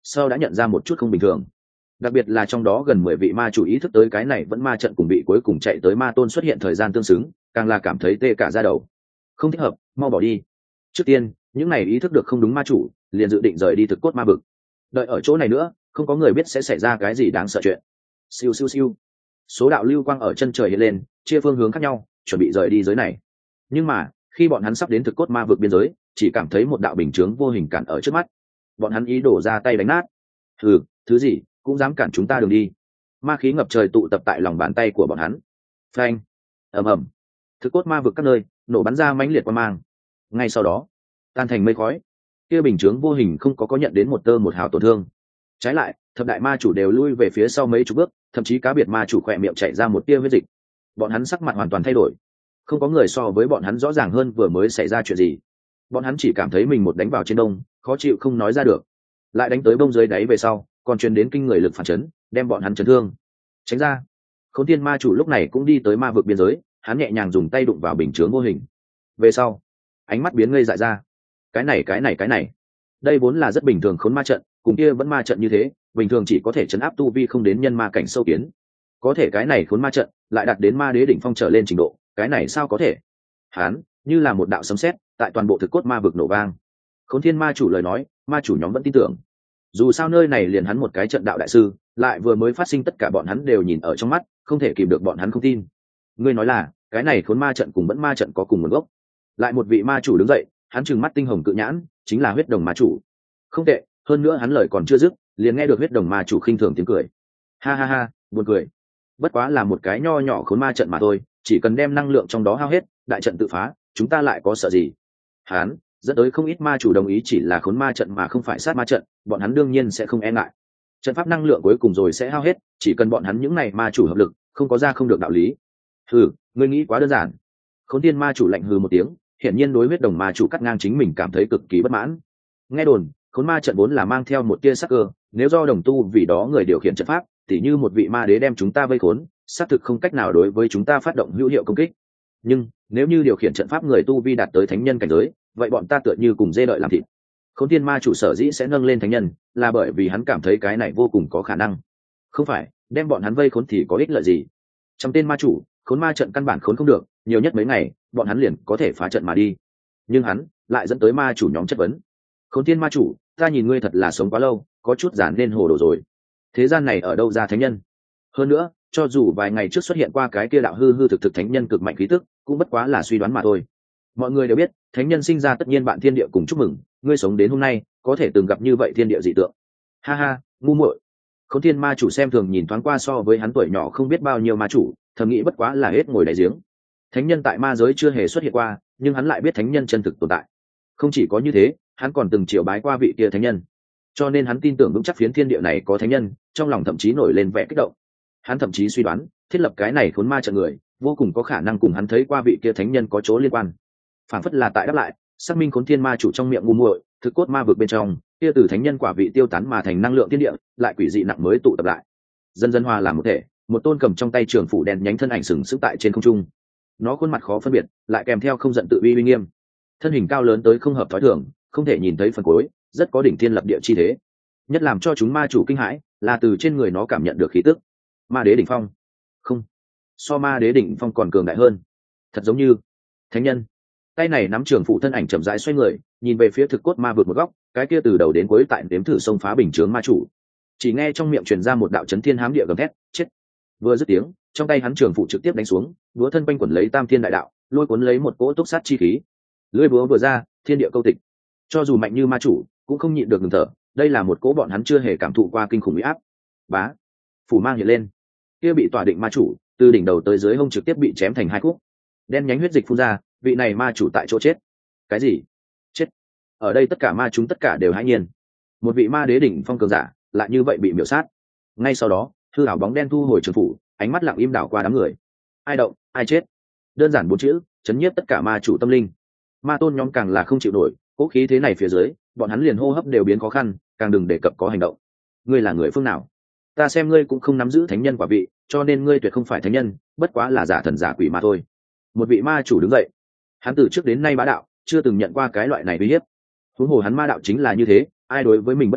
sau đã nhận ra một chút không bình thường. Đặc biệt là trong đó gần mười vị ma chủ ý thức tới cái này vẫn ma trận cùng bị cuối cùng chạy tới ma tôn xuất hiện thời gian tương xứng, càng là cảm thấy tê cả da đầu. Không thích hợp, mau bỏ đi. Trước tiên, những này ý thức được không đúng ma chủ, liền dự định rời đi thực cốt ma vực. Đợi ở chỗ này nữa, không có người biết sẽ xảy ra cái gì đáng sợ chuyện. Siêu siêu siêu. Số đạo lưu quang ở chân trời hiện lên, chia phương hướng khác nhau, chuẩn bị rời đi giới này. Nhưng mà, khi bọn hắn sắp đến thực cốt ma vực biên giới, chỉ cảm thấy một đạo bình chướng vô hình cản ở trước mắt. Bọn hắn ý đổ ra tay đánh nát. Ừ, thứ gì cũng dám cản chúng ta đường đi. Ma khí ngập trời tụ tập tại lòng bàn tay của bọn hắn. Phanh, ầm ầm, thực cốt ma vực các nơi nổ bắn ra mãnh liệt quang mang. Ngay sau đó, tan thành mây khói. Kia bình chướng vô hình không có có nhận đến một tơ một hào tổn thương. Trái lại, thập đại ma chủ đều lui về phía sau mấy chục bước, thậm chí cá biệt ma chủ khỏe miệng chảy ra một tia huyết dịch. Bọn hắn sắc mặt hoàn toàn thay đổi. Không có người so với bọn hắn rõ ràng hơn vừa mới xảy ra chuyện gì. Bọn hắn chỉ cảm thấy mình một đánh vào trên đông, khó chịu không nói ra được. Lại đánh tới bông dưới đáy về sau, còn truyền đến kinh người lực phản chấn, đem bọn hắn chấn thương. Tránh ra. Khốn Tiên ma chủ lúc này cũng đi tới ma vực biên giới, hắn nhẹ nhàng dùng tay đụng vào bình chướng vô hình. Về sau, ánh mắt biến ngây dại ra. Cái này cái này cái này, đây vốn là rất bình thường khốn ma trận, cùng kia vẫn ma trận như thế, bình thường chỉ có thể chấn áp tu vi không đến nhân ma cảnh sâu kiến. Có thể cái này khốn ma trận lại đạt đến ma đế đỉnh phong trở lên trình độ, cái này sao có thể? Hắn như là một đạo sấm sét, tại toàn bộ thực cốt ma vực nổ vang. Khốn Thiên ma chủ lời nói, ma chủ nhóm vẫn tin tưởng. Dù sao nơi này liền hắn một cái trận đạo đại sư, lại vừa mới phát sinh tất cả bọn hắn đều nhìn ở trong mắt, không thể kìm được bọn hắn không tin. Ngươi nói là, cái này khốn ma trận cùng vẫn ma trận có cùng nguồn gốc. Lại một vị ma chủ đứng dậy, hắn trừng mắt tinh hồng cự nhãn, chính là huyết đồng ma chủ. Không tệ, hơn nữa hắn lời còn chưa dứt, liền nghe được huyết đồng ma chủ khinh thường tiếng cười. Ha ha ha, buồn cười. Bất quá là một cái nho nhỏ khốn ma trận mà thôi, chỉ cần đem năng lượng trong đó hao hết, đại trận tự phá, chúng ta lại có sợ gì? Hắn dẫn tới không ít ma chủ đồng ý chỉ là khốn ma trận mà không phải sát ma trận, bọn hắn đương nhiên sẽ không e ngại. Trận pháp năng lượng cuối cùng rồi sẽ hao hết, chỉ cần bọn hắn những này ma chủ hợp lực, không có ra không được đạo lý. Hừ, ngươi nghĩ quá đơn giản. Khốn Tiên ma chủ lạnh hừ một tiếng, hiển nhiên đối huyết đồng ma chủ cắt ngang chính mình cảm thấy cực kỳ bất mãn. Nghe đồn, khốn ma trận vốn là mang theo một tia sắc cơ, nếu do đồng tu vì đó người điều khiển trận pháp, tỉ như một vị ma đế đem chúng ta vây khốn, xác thực không cách nào đối với chúng ta phát động hữu hiệu công kích. Nhưng nếu như điều khiển trận pháp người tu vi đạt tới thánh nhân cảnh giới, vậy bọn ta tựa như cùng dê đợi làm thịt. Khốn Tiên ma chủ sở dĩ sẽ nâng lên thánh nhân, là bởi vì hắn cảm thấy cái này vô cùng có khả năng. Không phải đem bọn hắn vây khốn thì có ích lợi gì? Trong tên ma chủ, khốn ma trận căn bản khốn không được, nhiều nhất mấy ngày, bọn hắn liền có thể phá trận mà đi. Nhưng hắn lại dẫn tới ma chủ nhóm chất vấn. Khốn Tiên ma chủ, ta nhìn ngươi thật là sống quá lâu, có chút giản nên hồ đồ rồi. Thế gian này ở đâu ra thánh nhân? Hơn nữa, cho dù vài ngày trước xuất hiện qua cái kia đạo hư hư thực thực thánh nhân cực mạnh khí tức, cũng bất quá là suy đoán mà thôi. Mọi người đều biết, thánh nhân sinh ra tất nhiên bạn thiên địa cùng chúc mừng, ngươi sống đến hôm nay, có thể từng gặp như vậy thiên địa dị tượng. Ha ha, ngu muội. Khốn Thiên ma chủ xem thường nhìn thoáng qua so với hắn tuổi nhỏ không biết bao nhiêu ma chủ, thầm nghĩ bất quá là hết ngồi đáy giếng. Thánh nhân tại ma giới chưa hề xuất hiện qua, nhưng hắn lại biết thánh nhân chân thực tồn tại. Không chỉ có như thế, hắn còn từng triều bái qua vị kia thánh nhân, cho nên hắn tin tưởng vững chắc phiến thiên địa này có thánh nhân, trong lòng thậm chí nổi lên vẻ kích động. Hắn thậm chí suy đoán, thiết lập cái này khốn ma trận người, vô cùng có khả năng cùng hắn thấy qua vị kia thánh nhân có chỗ liên quan. Phản phất là tại đáp lại, xác minh Khốn Thiên ma chủ trong miệng ngu muội, thực cốt ma vực bên trong, kia từ thánh nhân quả vị tiêu tán mà thành năng lượng thiên địa, lại quỷ dị nặng mới tụ tập lại, dần dần hòa làm một thể, một tôn cầm trong tay trường phủ đèn nhánh thân ảnh sừng sững tại trên không trung. Nó khuôn mặt khó phân biệt, lại kèm theo không giận tự uy uy nghiêm. Thân hình cao lớn tới không hợp thói thường, không thể nhìn thấy phần cuối, rất có đỉnh thiên lập địa chi thế. Nhất làm cho chúng ma chủ kinh hãi, là từ trên người nó cảm nhận được khí tức. Ma đế đỉnh phong. Không, so ma đế đỉnh phong còn cường đại hơn. Thật giống như thánh nhân. Tay này nắm trường phụ thân ảnh chậm rãi xoay người, nhìn về phía thực cốt ma vượt một góc, cái kia từ đầu đến cuối tại đếm thử xông phá bình chướng ma chủ. Chỉ nghe trong miệng truyền ra một đạo chấn thiên hám địa gầm thét, chết. Vừa dứt tiếng, trong tay hắn trường phụ trực tiếp đánh xuống, búa thân quanh quẩn lấy tam thiên đại đạo, lôi cuốn lấy một cỗ túc sát chi khí. Lưỡi búa vừa ra, thiên địa câu tịch. Cho dù mạnh như ma chủ, cũng không nhịn được ngừng thở, đây là một cỗ bọn hắn chưa hề cảm thụ qua kinh khủng uy áp. Bá, phủ mang hiện lên, kia bị tỏa định ma chủ, từ đỉnh đầu tới dưới hông trực tiếp bị chém thành hai khúc. Đen nhánh huyết dịch phun ra, vị này ma chủ tại chỗ chết. Cái gì? Chết? Ở đây tất cả ma chúng tất cả đều hãi nhiên. Một vị ma đế đỉnh phong cường giả, lại như vậy bị miểu sát. Ngay sau đó, hư ảo bóng đen thu hồi trường phủ, ánh mắt lặng im đảo qua đám người. Ai động, ai chết. Đơn giản bốn chữ, chấn nhiếp tất cả ma chủ tâm linh. Ma tôn nhóm càng là không chịu nổi, cố khí thế này phía dưới, bọn hắn liền hô hấp đều biến khó khăn, càng đừng đề cập có hành động. Ngươi là người phương nào? Ta xem ngươi cũng không nắm giữ thánh nhân quả vị, cho nên ngươi tuyệt không phải thánh nhân, bất quá là giả thần giả quỷ mà thôi. Một vị ma chủ đứng dậy, hắn từ trước đến nay bá đạo, chưa từng nhận qua cái loại này uy hiếp. Huống hồ hắn ma đạo chính là như thế, ai đối với mình bất kính,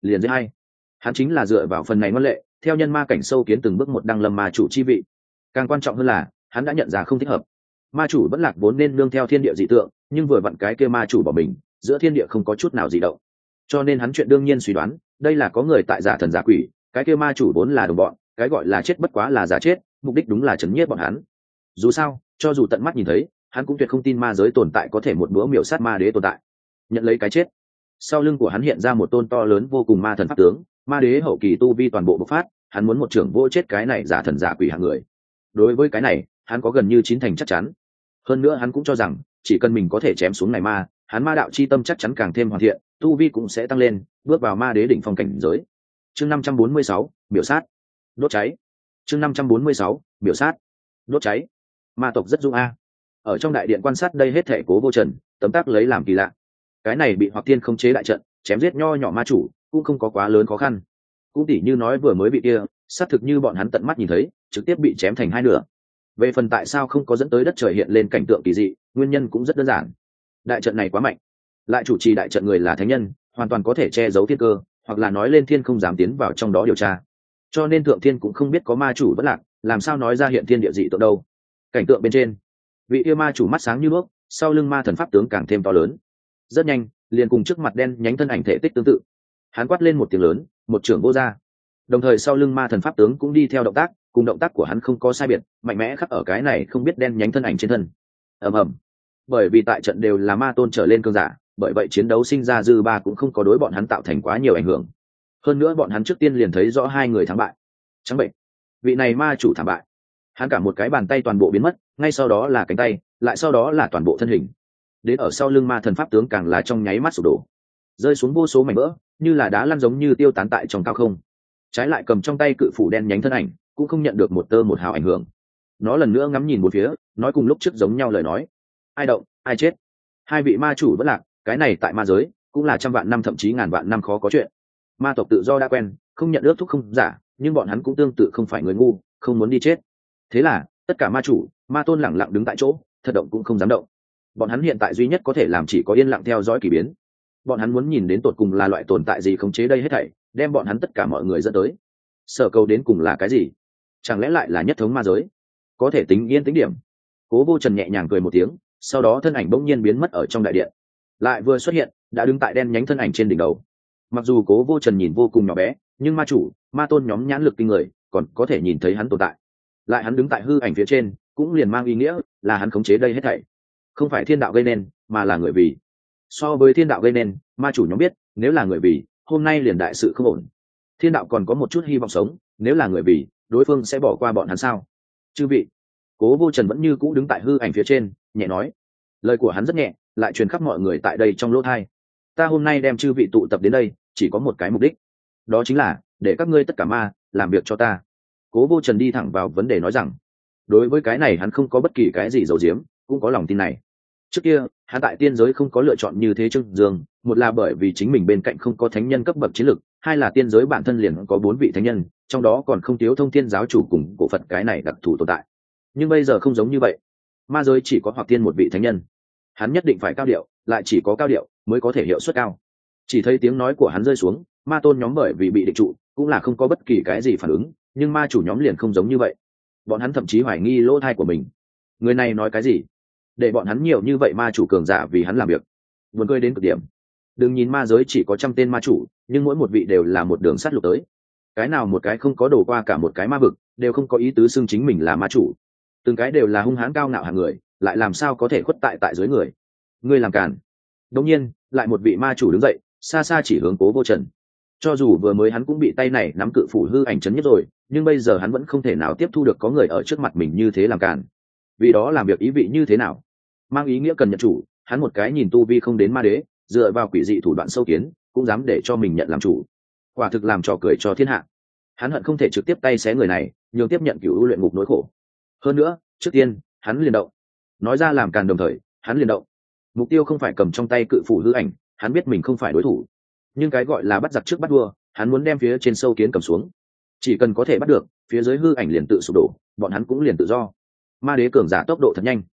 liền dễ hay. Hắn chính là dựa vào phần này ngoan lệ theo nhân ma cảnh sâu kiến từng bước một đăng lâm ma chủ chi vị. Càng quan trọng hơn là hắn đã nhận ra không thích hợp. Ma chủ vẫn lạc vốn nên nương theo thiên địa dị tượng, nhưng vừa vặn cái kia ma chủ bỏ mình, giữa thiên địa không có chút nào dị động, cho nên hắn chuyện đương nhiên suy đoán đây là có người tại giả thần giả quỷ, cái kia ma chủ vốn là đồng bọn, cái gọi là chết bất quá là giả chết, mục đích đúng là chấn nhiếp bọn hắn. Dù sao cho dù tận mắt nhìn thấy, hắn cũng tuyệt không tin ma giới tồn tại có thể một bữa miểu sát ma đế tồn tại. Nhận lấy cái chết, sau lưng của hắn hiện ra một tôn to lớn vô cùng ma thần pháp tướng, ma đế hậu kỳ tu vi toàn bộ bộc phát, hắn muốn một trưởng vô chết cái này giả thần giả quỷ hạng người. Đối với cái này hắn có gần như chín thành chắc chắn. Hơn nữa hắn cũng cho rằng chỉ cần mình có thể chém xuống này ma, hắn ma đạo chi tâm chắc chắn càng thêm hoàn thiện, tu vi cũng sẽ tăng lên, bước vào ma đế đỉnh phong cảnh giới. Chương năm trăm bốn mươi sáu, biểu sát, đốt cháy. Chương năm trăm bốn mươi sáu, biểu sát, đốt cháy. Ma tộc rất dung a. Ở trong đại điện quan sát đây hết thể Cố Vô Trần, tấm tắc lấy làm kỳ lạ. Cái này bị Hoặc Thiên không chế đại trận, chém giết nho nhỏ ma chủ, cũng không có quá lớn khó khăn. Cũng tỉ như nói vừa mới bị kia, xác thực như bọn hắn tận mắt nhìn thấy, trực tiếp bị chém thành hai nửa. Về phần tại sao không có dẫn tới đất trời hiện lên cảnh tượng kỳ dị, nguyên nhân cũng rất đơn giản. Đại trận này quá mạnh, lại chủ trì đại trận người là thánh nhân, hoàn toàn có thể che giấu thiên cơ, hoặc là nói lên thiên không dám tiến vào trong đó điều tra. Cho nên thượng thiên cũng không biết có ma chủ vẫn lạc, làm sao nói ra hiện thiên địa dị tượng đâu. Cảnh tượng bên trên, vị yêu ma chủ mắt sáng như đuốc, sau lưng ma thần pháp tướng càng thêm to lớn. Rất nhanh, liền cùng trước mặt đen nhánh thân ảnh thể tích tương tự. Hắn quát lên một tiếng lớn, một trưởng vô ra. Đồng thời sau lưng ma thần pháp tướng cũng đi theo động tác, cùng động tác của hắn không có sai biệt, mạnh mẽ khắc ở cái này không biết đen nhánh thân ảnh trên thân. Ầm ầm. Bởi vì tại trận đều là ma tôn trở lên cương giả, bởi vậy chiến đấu sinh ra dư ba cũng không có đối bọn hắn tạo thành quá nhiều ảnh hưởng. Hơn nữa bọn hắn trước tiên liền thấy rõ hai người thắng bại. Trắng bệnh, vị này ma chủ thảm bại. Hắn cả một cái bàn tay toàn bộ biến mất, ngay sau đó là cánh tay, lại sau đó là toàn bộ thân hình. Đến ở sau lưng ma thần pháp tướng càng là trong nháy mắt sụp đổ, rơi xuống vô số mảnh vỡ, như là đá lăn giống như tiêu tán tại trong cao không. Trái lại cầm trong tay cự phủ đen nhánh thân ảnh, cũng không nhận được một tơ một hào ảnh hưởng. Nó lần nữa ngắm nhìn một phía, nói cùng lúc trước giống nhau lời nói. Ai động, ai chết. Hai vị ma chủ vẫn lạc, cái này tại ma giới cũng là trăm vạn năm thậm chí ngàn vạn năm khó có chuyện. Ma tộc tự do đã quen, không nhận ước thúc không giả, nhưng bọn hắn cũng tương tự không phải người ngu, không muốn đi chết. Thế là tất cả ma chủ, ma tôn lẳng lặng đứng tại chỗ, thật động cũng không dám động. Bọn hắn hiện tại duy nhất có thể làm chỉ có yên lặng theo dõi kỳ biến. Bọn hắn muốn nhìn đến tột cùng là loại tồn tại gì khống chế đây hết thảy, đem bọn hắn tất cả mọi người dẫn tới. Sở cầu đến cùng là cái gì? Chẳng lẽ lại là nhất thống ma giới? Có thể tính yên tính điểm. Cố Vô Trần nhẹ nhàng cười một tiếng, sau đó thân ảnh bỗng nhiên biến mất ở trong đại điện, lại vừa xuất hiện đã đứng tại đen nhánh thân ảnh trên đỉnh đầu. Mặc dù Cố Vô Trần nhìn vô cùng nhỏ bé, nhưng ma chủ, ma tôn nhóm nhãn lực kinh người, còn có thể nhìn thấy hắn tồn tại. Lại hắn đứng tại hư ảnh phía trên, cũng liền mang ý nghĩa là hắn khống chế đây hết thảy. Không phải thiên đạo gây nên, mà là người vì. So với thiên đạo gây nên, ma chủ nhóm biết, nếu là người vì, hôm nay liền đại sự không ổn. Thiên đạo còn có một chút hy vọng sống, nếu là người vì, đối phương sẽ bỏ qua bọn hắn sao? Chư vị, Cố Vô Trần vẫn như cũ đứng tại hư ảnh phía trên, nhẹ nói. Lời của hắn rất nhẹ, lại truyền khắp mọi người tại đây trong lỗ tai. Ta hôm nay đem chư vị tụ tập đến đây, chỉ có một cái mục đích, đó chính là để các ngươi tất cả ma làm việc cho ta. Cố Vô Trần đi thẳng vào vấn đề nói rằng, đối với cái này hắn không có bất kỳ cái gì giấu giếm, cũng có lòng tin này. Trước kia hắn tại tiên giới không có lựa chọn như thế Trương Dương, một là bởi vì chính mình bên cạnh không có thánh nhân cấp bậc chiến lực, hai là tiên giới bản thân liền có bốn vị thánh nhân, trong đó còn không thiếu thông thiên giáo chủ cùng cổ Phật cái này đặc thù tồn tại. Nhưng bây giờ không giống như vậy, ma giới chỉ có Hoặc Tiên một vị thánh nhân, hắn nhất định phải cao điệu, lại chỉ có cao điệu mới có thể hiệu suất cao. Chỉ thấy tiếng nói của hắn rơi xuống, ma tôn nhóm bởi vì bị định trụ, cũng là không có bất kỳ cái gì phản ứng, nhưng ma chủ nhóm liền không giống như vậy. Bọn hắn thậm chí hoài nghi lỗ tai của mình. Người này nói cái gì? Để bọn hắn nhiều như vậy ma chủ cường giả vì hắn làm việc. Buồn cười đến cực điểm. Đừng nhìn ma giới chỉ có trăm tên ma chủ, nhưng mỗi một vị đều là một đường sắt lục tới. Cái nào một cái không có đổ qua cả một cái ma vực, đều không có ý tứ xưng chính mình là ma chủ. Từng cái đều là hung hãn cao ngạo hạng người, lại làm sao có thể khuất tại tại dưới người. Ngươi làm cản. Đột nhiên, lại một vị ma chủ đứng dậy, xa xa chỉ hướng Cố Vô Trần. Cho dù vừa mới hắn cũng bị tay này nắm cự phủ hư ảnh chấn nhất rồi, nhưng bây giờ hắn vẫn không thể nào tiếp thu được có người ở trước mặt mình như thế làm cản. Vì đó làm việc ý vị như thế nào? Mang ý nghĩa cần nhận chủ, hắn một cái nhìn tu vi không đến ma đế, dựa vào quỷ dị thủ đoạn sâu kiến, cũng dám để cho mình nhận làm chủ. Quả thực làm trò cười cho thiên hạ. Hắn hận không thể trực tiếp tay xé người này, nhường tiếp nhận cửu luyện ngục nỗi khổ. Hơn nữa, trước tiên, hắn liền động. Nói ra làm càn đồng thời, hắn liền động. Mục tiêu không phải cầm trong tay cự phủ hư ảnh, hắn biết mình không phải đối thủ. Nhưng cái gọi là bắt giặc trước bắt vua, hắn muốn đem phía trên sâu kiến cầm xuống. Chỉ cần có thể bắt được, phía dưới hư ảnh liền tự sụp đổ, bọn hắn cũng liền tự do. Ma đế cường giả tốc độ thật nhanh.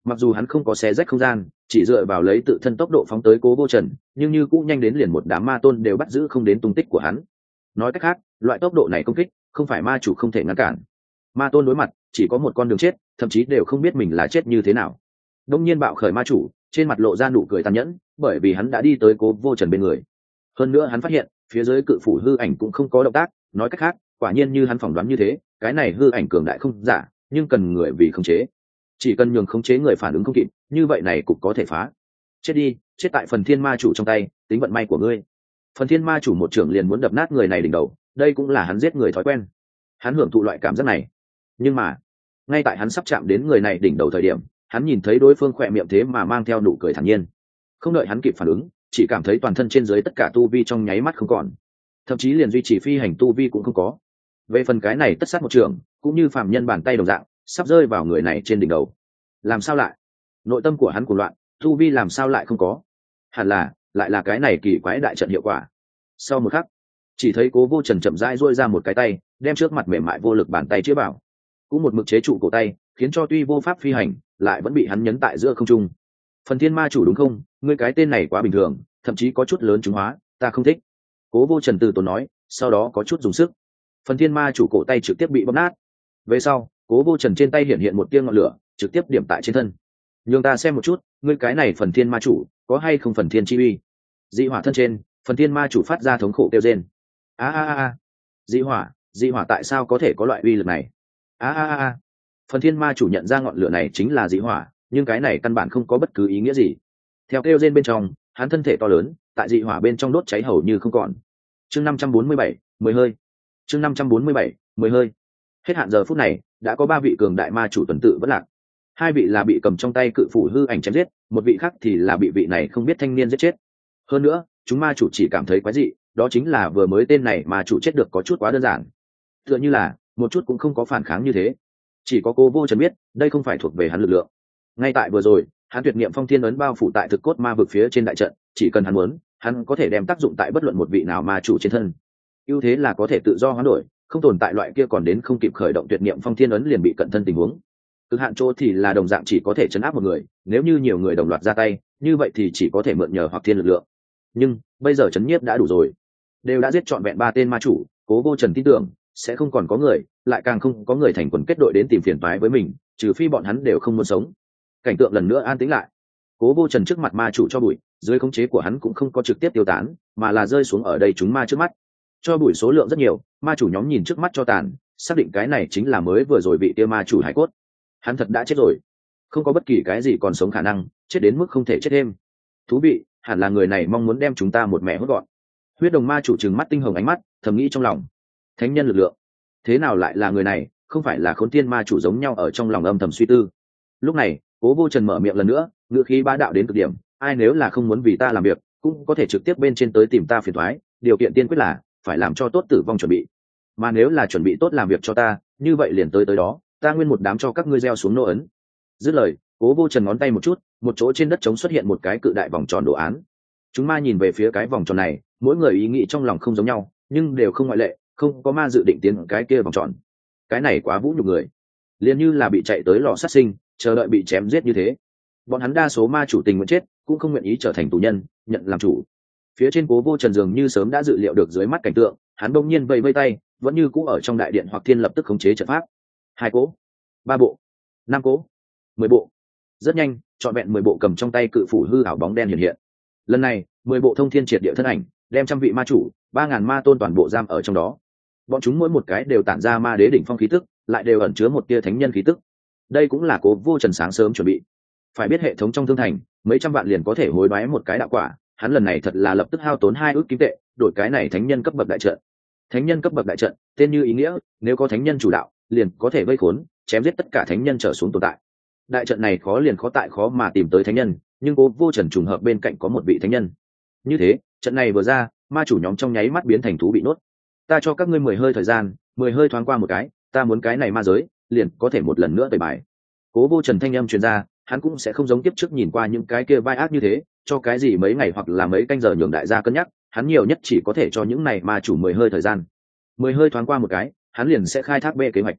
mặc dù hắn không có xé rách không gian, chỉ dựa vào lấy tự thân tốc độ phóng tới Cố Vô Trần, nhưng như cũng nhanh đến liền một đám ma tôn đều bắt giữ không đến tung tích của hắn. Nói cách khác, loại tốc độ này công kích không phải ma chủ không thể ngăn cản. Ma tôn đối mặt chỉ có một con đường chết, thậm chí đều không biết mình là chết như thế nào. Đông nhiên bạo khởi ma chủ, trên mặt lộ ra nụ cười tàn nhẫn, bởi vì hắn đã đi tới Cố Vô Trần bên người. Hơn nữa hắn phát hiện, phía dưới cự phủ hư ảnh cũng không có động tác, nói cách khác, quả nhiên như hắn phỏng đoán như thế, cái này hư ảnh cường đại không giả, nhưng cần người vì khống chế. Chỉ cần nhường khống chế người phản ứng không kịp, như vậy này cũng có thể phá. Chết đi, chết tại phần thiên ma chủ trong tay, tính vận may của ngươi. Phần thiên ma chủ một trưởng liền muốn đập nát người này đỉnh đầu, đây cũng là hắn giết người thói quen. Hắn hưởng thụ loại cảm giác này. Nhưng mà, ngay tại hắn sắp chạm đến người này đỉnh đầu thời điểm, hắn nhìn thấy đối phương khỏe miệng thế mà mang theo nụ cười thản nhiên. Không đợi hắn kịp phản ứng, chỉ cảm thấy toàn thân trên dưới tất cả tu vi trong nháy mắt không còn, thậm chí liền duy trì phi hành tu vi cũng không có. Về phần cái này tất sát một trường, cũng như phàm nhân bàn tay đồng dạng, sắp rơi vào người này trên đỉnh đầu. Làm sao lại? Nội tâm của hắn cuồng loạn, tu vi làm sao lại không có? Hẳn là, lại là cái này kỳ quái đại trận hiệu quả. Sau một khắc, chỉ thấy Cố Vô Trần chậm rãi duỗi ra một cái tay, đem trước mặt mềm mại vô lực bàn tay chĩa vào, cũng một mực chế trụ cổ tay, khiến cho tuy vô pháp phi hành, lại vẫn bị hắn nhấn tại giữa không trung. Phần thiên ma chủ đúng không? Ngươi cái tên này quá bình thường, thậm chí có chút lớn trúng hóa, ta không thích. Cố Vô Trần từ tốn nói, sau đó có chút dùng sức. Phần thiên ma chủ cổ tay trực tiếp bị bóp nát. Về sau, Cố Vô Trần trên tay hiện hiện một tia ngọn lửa, trực tiếp điểm tại trên thân. Nhường ta xem một chút, ngươi cái này phần thiên ma chủ, có hay không phần thiên chi uy? Dị hỏa thân trên, phần thiên ma chủ phát ra thống khổ kêu rên. A a a, dị hỏa, dị hỏa tại sao có thể có loại uy lực này? A a a, phần thiên ma chủ nhận ra ngọn lửa này chính là dị hỏa, nhưng cái này căn bản không có bất cứ ý nghĩa gì. Theo kêu rên bên trong, hắn thân thể to lớn, tại dị hỏa bên trong đốt cháy hầu như không còn. Chương năm trăm bốn mươi bảy, mười hơi. Chương năm trăm bốn mươi bảy, mười hơi. Hết hạn giờ phút này, đã có ba vị cường đại ma chủ tuần tự vẫn lạc. Hai vị là bị cầm trong tay cự phủ hư ảnh chém giết, một vị khác thì là bị vị này không biết thanh niên giết chết. Hơn nữa, chúng ma chủ chỉ cảm thấy quái dị, đó chính là vừa mới tên này mà chủ chết được có chút quá đơn giản. Tựa như là, một chút cũng không có phản kháng như thế. Chỉ có Cố Vô Trần biết, đây không phải thuộc về hắn lực lượng. Ngay tại vừa rồi, hắn tuyệt niệm phong thiên ấn bao phủ tại thực cốt ma vực phía trên đại trận, chỉ cần hắn muốn, hắn có thể đem tác dụng tại bất luận một vị nào ma chủ trên thân. Ưu thế là có thể tự do hoán đổi, không tồn tại loại kia còn đến không kịp khởi động tuyệt niệm phong thiên ấn liền bị cận thân tình huống. Cực hạn chỗ thì là đồng dạng chỉ có thể chấn áp một người, nếu như nhiều người đồng loạt ra tay, như vậy thì chỉ có thể mượn nhờ hoặc thiên lực lượng. Nhưng bây giờ chấn nhiếp đã đủ rồi, đều đã giết trọn vẹn ba tên ma chủ, Cố Vô Trần tin tưởng sẽ không còn có người, lại càng không có người thành quần kết đội đến tìm phiền toái với mình, trừ phi bọn hắn đều không muốn sống. Cảnh tượng lần nữa an tĩnh lại. Cố Vô Trần trước mặt ma chủ cho bụi, dưới khống chế của hắn cũng không có trực tiếp tiêu tán, mà là rơi xuống ở đây chúng ma trước mắt. Cho bụi số lượng rất nhiều, ma chủ nhóm nhìn trước mắt cho tàn, xác định cái này chính là mới vừa rồi bị tiêu ma chủ hải cốt. Hắn thật đã chết rồi, không có bất kỳ cái gì còn sống khả năng, chết đến mức không thể chết thêm. Thú vị, hẳn là người này mong muốn đem chúng ta một mẹ hốt gọn. Huyết đồng ma chủ trừng mắt tinh hồng ánh mắt, thầm nghĩ trong lòng. Thánh nhân lực lượng, thế nào lại là người này? Không phải là Khốn Tiên ma chủ giống nhau ở trong lòng âm thầm suy tư. Lúc này, Cố Vô Trần mở miệng lần nữa, ngữ khí bá đạo đến cực điểm. Ai nếu là không muốn vì ta làm việc, cũng có thể trực tiếp bên trên tới tìm ta phiền toái. Điều kiện tiên quyết là phải làm cho tốt tử vong chuẩn bị. Mà nếu là chuẩn bị tốt làm việc cho ta, như vậy liền tới tới đó, ta nguyên một đám cho các ngươi gieo xuống nô ấn. Dứt lời, Cố Vô Trần ngón tay một chút, một chỗ trên đất trống xuất hiện một cái cự đại vòng tròn đồ án. Chúng ma nhìn về phía cái vòng tròn này, mỗi người ý nghĩ trong lòng không giống nhau, nhưng đều không ngoại lệ, không có ma dự định tiến cái kia vòng tròn. Cái này quá vũ nhục người, liền như là bị chạy tới lò sát sinh, chờ đợi bị chém giết như thế. Bọn hắn đa số ma chủ tình nguyện chết, cũng không nguyện ý trở thành tù nhân, nhận làm chủ. Phía trên Cố Vô Trần dường như sớm đã dự liệu được dưới mắt cảnh tượng, hắn bỗng nhiên vẫy vẫy tay, vẫn như cũ ở trong đại điện hoặc thiên lập tức khống chế trận pháp. Hai cỗ, ba bộ, năm cỗ, mười bộ. Rất nhanh, trọn vẹn mười bộ cầm trong tay cự phủ hư ảo bóng đen hiện hiện. Lần này, mười bộ thông thiên triệt địa thân ảnh, đem trăm vị ma chủ, ba ngàn ma tôn toàn bộ giam ở trong đó. Bọn chúng mỗi một cái đều tản ra ma đế đỉnh phong khí tức, lại đều ẩn chứa một tia thánh nhân khí tức. Đây cũng là Cố Vô Trần sáng sớm chuẩn bị. Phải biết hệ thống trong thương thành, mấy trăm vạn liền có thể hối đoái một cái đạo quả, hắn lần này thật là lập tức hao tốn hai ước kim tệ, đổi cái này thánh nhân cấp bậc đại trận. Thánh nhân cấp bậc đại trận, tên như ý nghĩa, nếu có thánh nhân chủ đạo, liền có thể vây khốn, chém giết tất cả thánh nhân trở xuống tồn tại. Đại trận này khó liền khó tại khó mà tìm tới thánh nhân, nhưng Cố Vô Trần trùng hợp bên cạnh có một vị thánh nhân. Như thế, trận này vừa ra, ma chủ nhóm trong nháy mắt biến thành thú bị nốt. Ta cho các ngươi mười hơi thời gian, mười hơi thoáng qua một cái, ta muốn cái này ma giới, liền có thể một lần nữa tẩy bài. Cố Vô Trần thanh âm truyền ra, hắn cũng sẽ không giống tiếp trước nhìn qua những cái kia vai ác như thế, cho cái gì mấy ngày hoặc là mấy canh giờ nhường đại gia cân nhắc, hắn nhiều nhất chỉ có thể cho những này ma chủ mười hơi thời gian. Mười hơi thoáng qua một cái, hắn liền sẽ khai thác bê kế hoạch.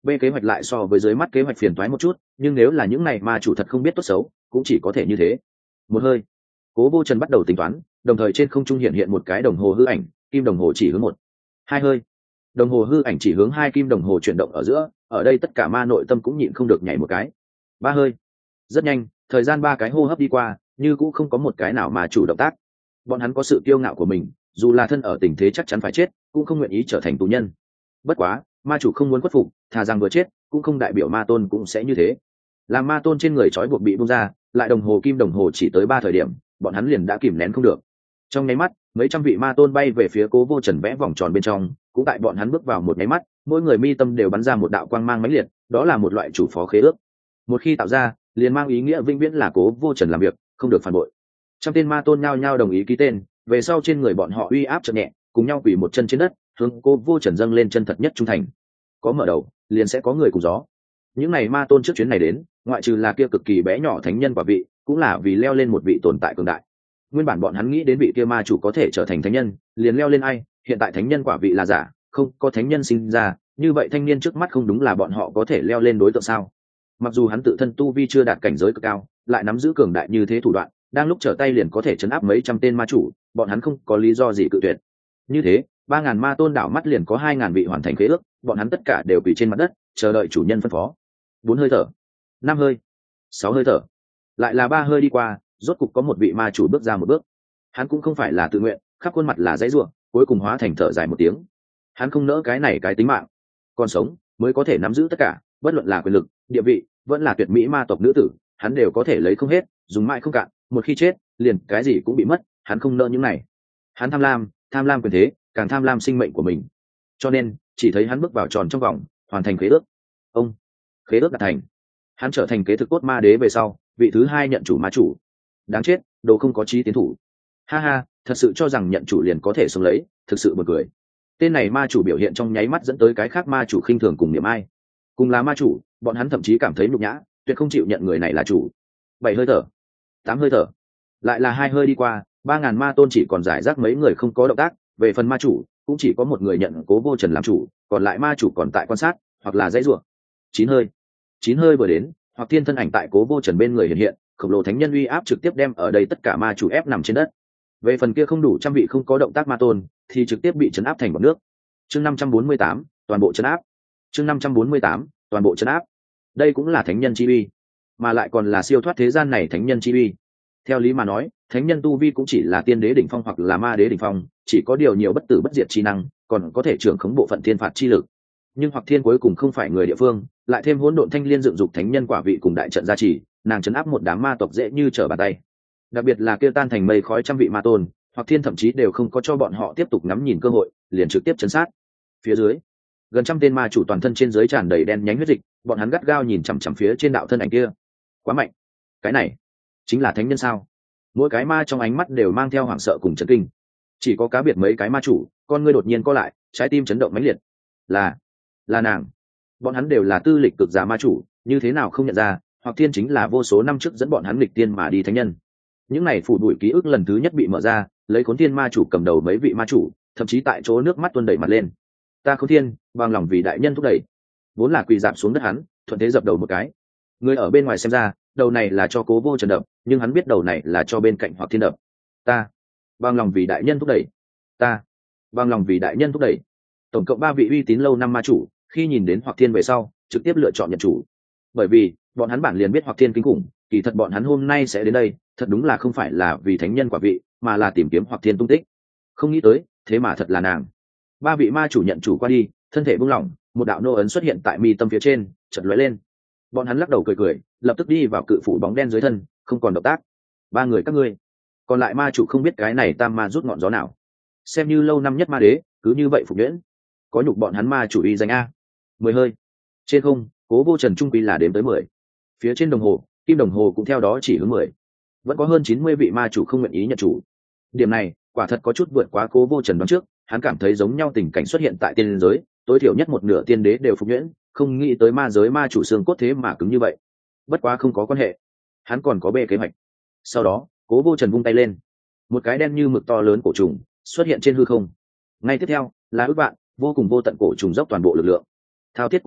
B kế hoạch lại so với dưới mắt kế hoạch phiền toái một chút, nhưng nếu là những này ma chủ thật không biết tốt xấu, cũng chỉ có thể như thế. Một hơi, Cố Vô Trần bắt đầu tính toán, đồng thời trên không trung hiện hiện một cái đồng hồ hư ảnh, kim đồng hồ chỉ hướng một. Hai hơi, đồng hồ hư ảnh chỉ hướng hai, kim đồng hồ chuyển động ở giữa, ở đây tất cả ma nội tâm cũng nhịn không được nhảy một cái. Ba hơi, rất nhanh, thời gian ba cái hô hấp đi qua, như cũng không có một cái nào mà chủ động tác. Bọn hắn có sự kiêu ngạo của mình, dù là thân ở tình thế chắc chắn phải chết, cũng không nguyện ý trở thành tù nhân. Bất quá, ma chủ không muốn khuất phục, thà rằng vừa chết, cũng không đại biểu ma tôn cũng sẽ như thế. Làm ma tôn trên người trói buộc bị buông ra, lại đồng hồ kim đồng hồ chỉ tới ba thời điểm, bọn hắn liền đã kìm nén không được. Trong nháy mắt, mấy trăm vị ma tôn bay về phía Cố Vô Trần vẽ vòng tròn bên trong, cũng tại bọn hắn bước vào một nháy mắt, mỗi người mi tâm đều bắn ra một đạo quang mang mãnh liệt, đó là một loại chủ phó khế ước. Một khi tạo ra, liền mang ý nghĩa vĩnh viễn là Cố Vô Trần làm việc, không được phản bội. Trăm tên ma tôn nhao nhao đồng ý ký tên, về sau trên người bọn họ uy áp chợt nhẹ, cùng nhau quỳ một chân trên đất, hướng Cố Vô Trần dâng lên chân thật nhất trung thành. Có mở đầu, liền sẽ có người cùng gió. Những này ma tôn trước chuyến này đến, ngoại trừ là kia cực kỳ bé nhỏ thánh nhân quả vị, cũng là vì leo lên một vị tồn tại cường đại. Nguyên bản bọn hắn nghĩ đến vị kia ma chủ có thể trở thành thánh nhân, liền leo lên ai, hiện tại thánh nhân quả vị là giả, không có thánh nhân sinh ra, như vậy thanh niên trước mắt không đúng là bọn họ có thể leo lên đối tượng sao? Mặc dù hắn tự thân tu vi chưa đạt cảnh giới cực cao, lại nắm giữ cường đại như thế thủ đoạn, đang lúc trở tay liền có thể chấn áp mấy trăm tên ma chủ, bọn hắn không có lý do gì cự tuyệt. Như thế, ba ngàn ma tôn đảo mắt liền có hai ngàn vị hoàn thành khế ước, bọn hắn tất cả đều quỳ trên mặt đất, chờ đợi chủ nhân phân phó. Bốn hơi thở, năm hơi, sáu hơi thở, lại là ba hơi đi qua, rốt cục có một vị ma chủ bước ra một bước. Hắn cũng không phải là tự nguyện, khắp khuôn mặt là dãy rủa, cuối cùng hóa thành thở dài một tiếng. Hắn không nỡ cái này cái tính mạng, còn sống mới có thể nắm giữ tất cả, bất luận là quyền lực, địa vị, vẫn là tuyệt mỹ ma tộc nữ tử, hắn đều có thể lấy không hết, dùng mãi không cạn, một khi chết, liền cái gì cũng bị mất, hắn không nỡ những này. Hắn tham lam, tham lam quyền thế, càng tham lam sinh mệnh của mình. Cho nên, chỉ thấy hắn bước vào tròn trong vòng, hoàn thành khế ước. Ông, khế ước đạt thành. Hắn trở thành kế thực cốt ma đế về sau, vị thứ hai nhận chủ ma chủ. Đáng chết, đồ không có chí tiến thủ. Ha ha, thật sự cho rằng nhận chủ liền có thể sống lấy, thực sự buồn cười. Tên này ma chủ biểu hiện trong nháy mắt dẫn tới cái khác ma chủ khinh thường cùng niệm ai. Cùng là ma chủ, bọn hắn thậm chí cảm thấy nhục nhã, tuyệt không chịu nhận người này là chủ. Bảy hơi thở, tám hơi thở, lại là hai hơi đi qua, ba ngàn ma tôn chỉ còn giải rác mấy người không có động tác. Về phần ma chủ, cũng chỉ có một người nhận Cố Vô Trần làm chủ, còn lại ma chủ còn tại quan sát hoặc là dãy rủa. Chín hơi, chín hơi vừa đến, Hoặc Thiên thân ảnh tại Cố Vô Trần bên người hiện hiện, khổng lồ thánh nhân uy áp trực tiếp đem ở đây tất cả ma chủ ép nằm trên đất. Về phần kia không đủ trăm vị không có động tác ma tôn, thì trực tiếp bị chấn áp thành bọt nước. Chương năm trăm bốn mươi tám, toàn bộ chấn áp. Chương năm trăm bốn mươi tám, toàn bộ chấn áp. Đây cũng là thánh nhân chi uy, mà lại còn là siêu thoát thế gian này thánh nhân chi uy. Theo lý mà nói, thánh nhân tu vi cũng chỉ là tiên đế đỉnh phong hoặc là ma đế đỉnh phong, chỉ có điều nhiều bất tử bất diệt chi năng, còn có thể trưởng khống bộ phận thiên phạt chi lực. Nhưng Hoặc Thiên cuối cùng không phải người địa phương, lại thêm hỗn độn thanh liên dựng dục thánh nhân quả vị cùng đại trận gia trì, nàng chấn áp một đám ma tộc dễ như trở bàn tay. Đặc biệt là kia tan thành mây khói trăm vị ma tôn, Hoặc Thiên thậm chí đều không có cho bọn họ tiếp tục ngắm nhìn cơ hội, liền trực tiếp chấn sát. Phía dưới, gần trăm tên ma chủ toàn thân trên dưới tràn đầy đen nhánh huyết dịch, bọn hắn gắt gao nhìn chằm chằm phía trên đạo thân ảnh kia. Quá mạnh, cái này chính là thánh nhân sao? Mỗi cái ma trong ánh mắt đều mang theo hoảng sợ cùng chấn kinh. Chỉ có cá biệt mấy cái ma chủ, con ngươi đột nhiên co lại, trái tim chấn động mãnh liệt. Là, là nàng. Bọn hắn đều là tư lịch cực già ma chủ, như thế nào không nhận ra, Hoặc Thiên chính là vô số năm trước dẫn bọn hắn nghịch tiên mà đi thánh nhân. Những này phủ đuổi ký ức lần thứ nhất bị mở ra, lấy Khốn Thiên ma chủ cầm đầu mấy vị ma chủ, thậm chí tại chỗ nước mắt tuôn đầy mặt lên. Ta Khốn Thiên, bằng lòng vì đại nhân thúc đẩy. Vốn là quỳ dạp xuống đất hắn, thuận thế dập đầu một cái. Người ở bên ngoài xem ra, đầu này là cho Cố Vô Trần đập, nhưng hắn biết đầu này là cho bên cạnh Hoặc Thiên đập. Ta, bằng lòng vì đại nhân thúc đẩy. Ta, bằng lòng vì đại nhân thúc đẩy. Tổng cộng ba vị uy tín lâu năm ma chủ, khi nhìn đến Hoặc Thiên về sau, trực tiếp lựa chọn nhận chủ. Bởi vì, bọn hắn bản liền biết Hoặc Thiên kinh khủng, kỳ thật bọn hắn hôm nay sẽ đến đây, thật đúng là không phải là vì thánh nhân quả vị, mà là tìm kiếm Hoặc Thiên tung tích. Không nghĩ tới, thế mà thật là nàng. Ba vị ma chủ nhận chủ qua đi, thân thể buông lỏng, một đạo nô ấn xuất hiện tại mi tâm phía trên, chợt lóe lên. Bọn hắn lắc đầu cười cười, lập tức đi vào cự phủ bóng đen dưới thân, không còn động tác. Ba người các ngươi, còn lại ma chủ không biết cái này tam ma rút ngọn gió nào, xem như lâu năm nhất ma đế, cứ như vậy phục nhuyễn, có nhục bọn hắn ma chủ uy danh a. Mười hơi, trên không, Cố Vô Trần trung quy là đếm tới mười. Phía trên đồng hồ, kim đồng hồ cũng theo đó chỉ hướng mười. Vẫn có hơn chín mươi vị ma chủ không nguyện ý nhận chủ. Điểm này, quả thật có chút vượt quá Cố Vô Trần đoán trước, hắn cảm thấy giống nhau tình cảnh xuất hiện tại tiên giới, tối thiểu nhất một nửa tiên đế đều phục nhuyễn, không nghĩ tới ma giới ma chủ xương cốt thế mà cứng như vậy. Bất quá không có quan hệ, hắn còn có bê kế hoạch. Sau đó, Cố Vô Trần vung tay lên, một cái đen như mực to lớn cổ trùng xuất hiện trên hư không. Ngay tiếp theo là ước bạn vô cùng vô tận cổ trùng dốc toàn bộ lực lượng. Thao thiết của mẫu,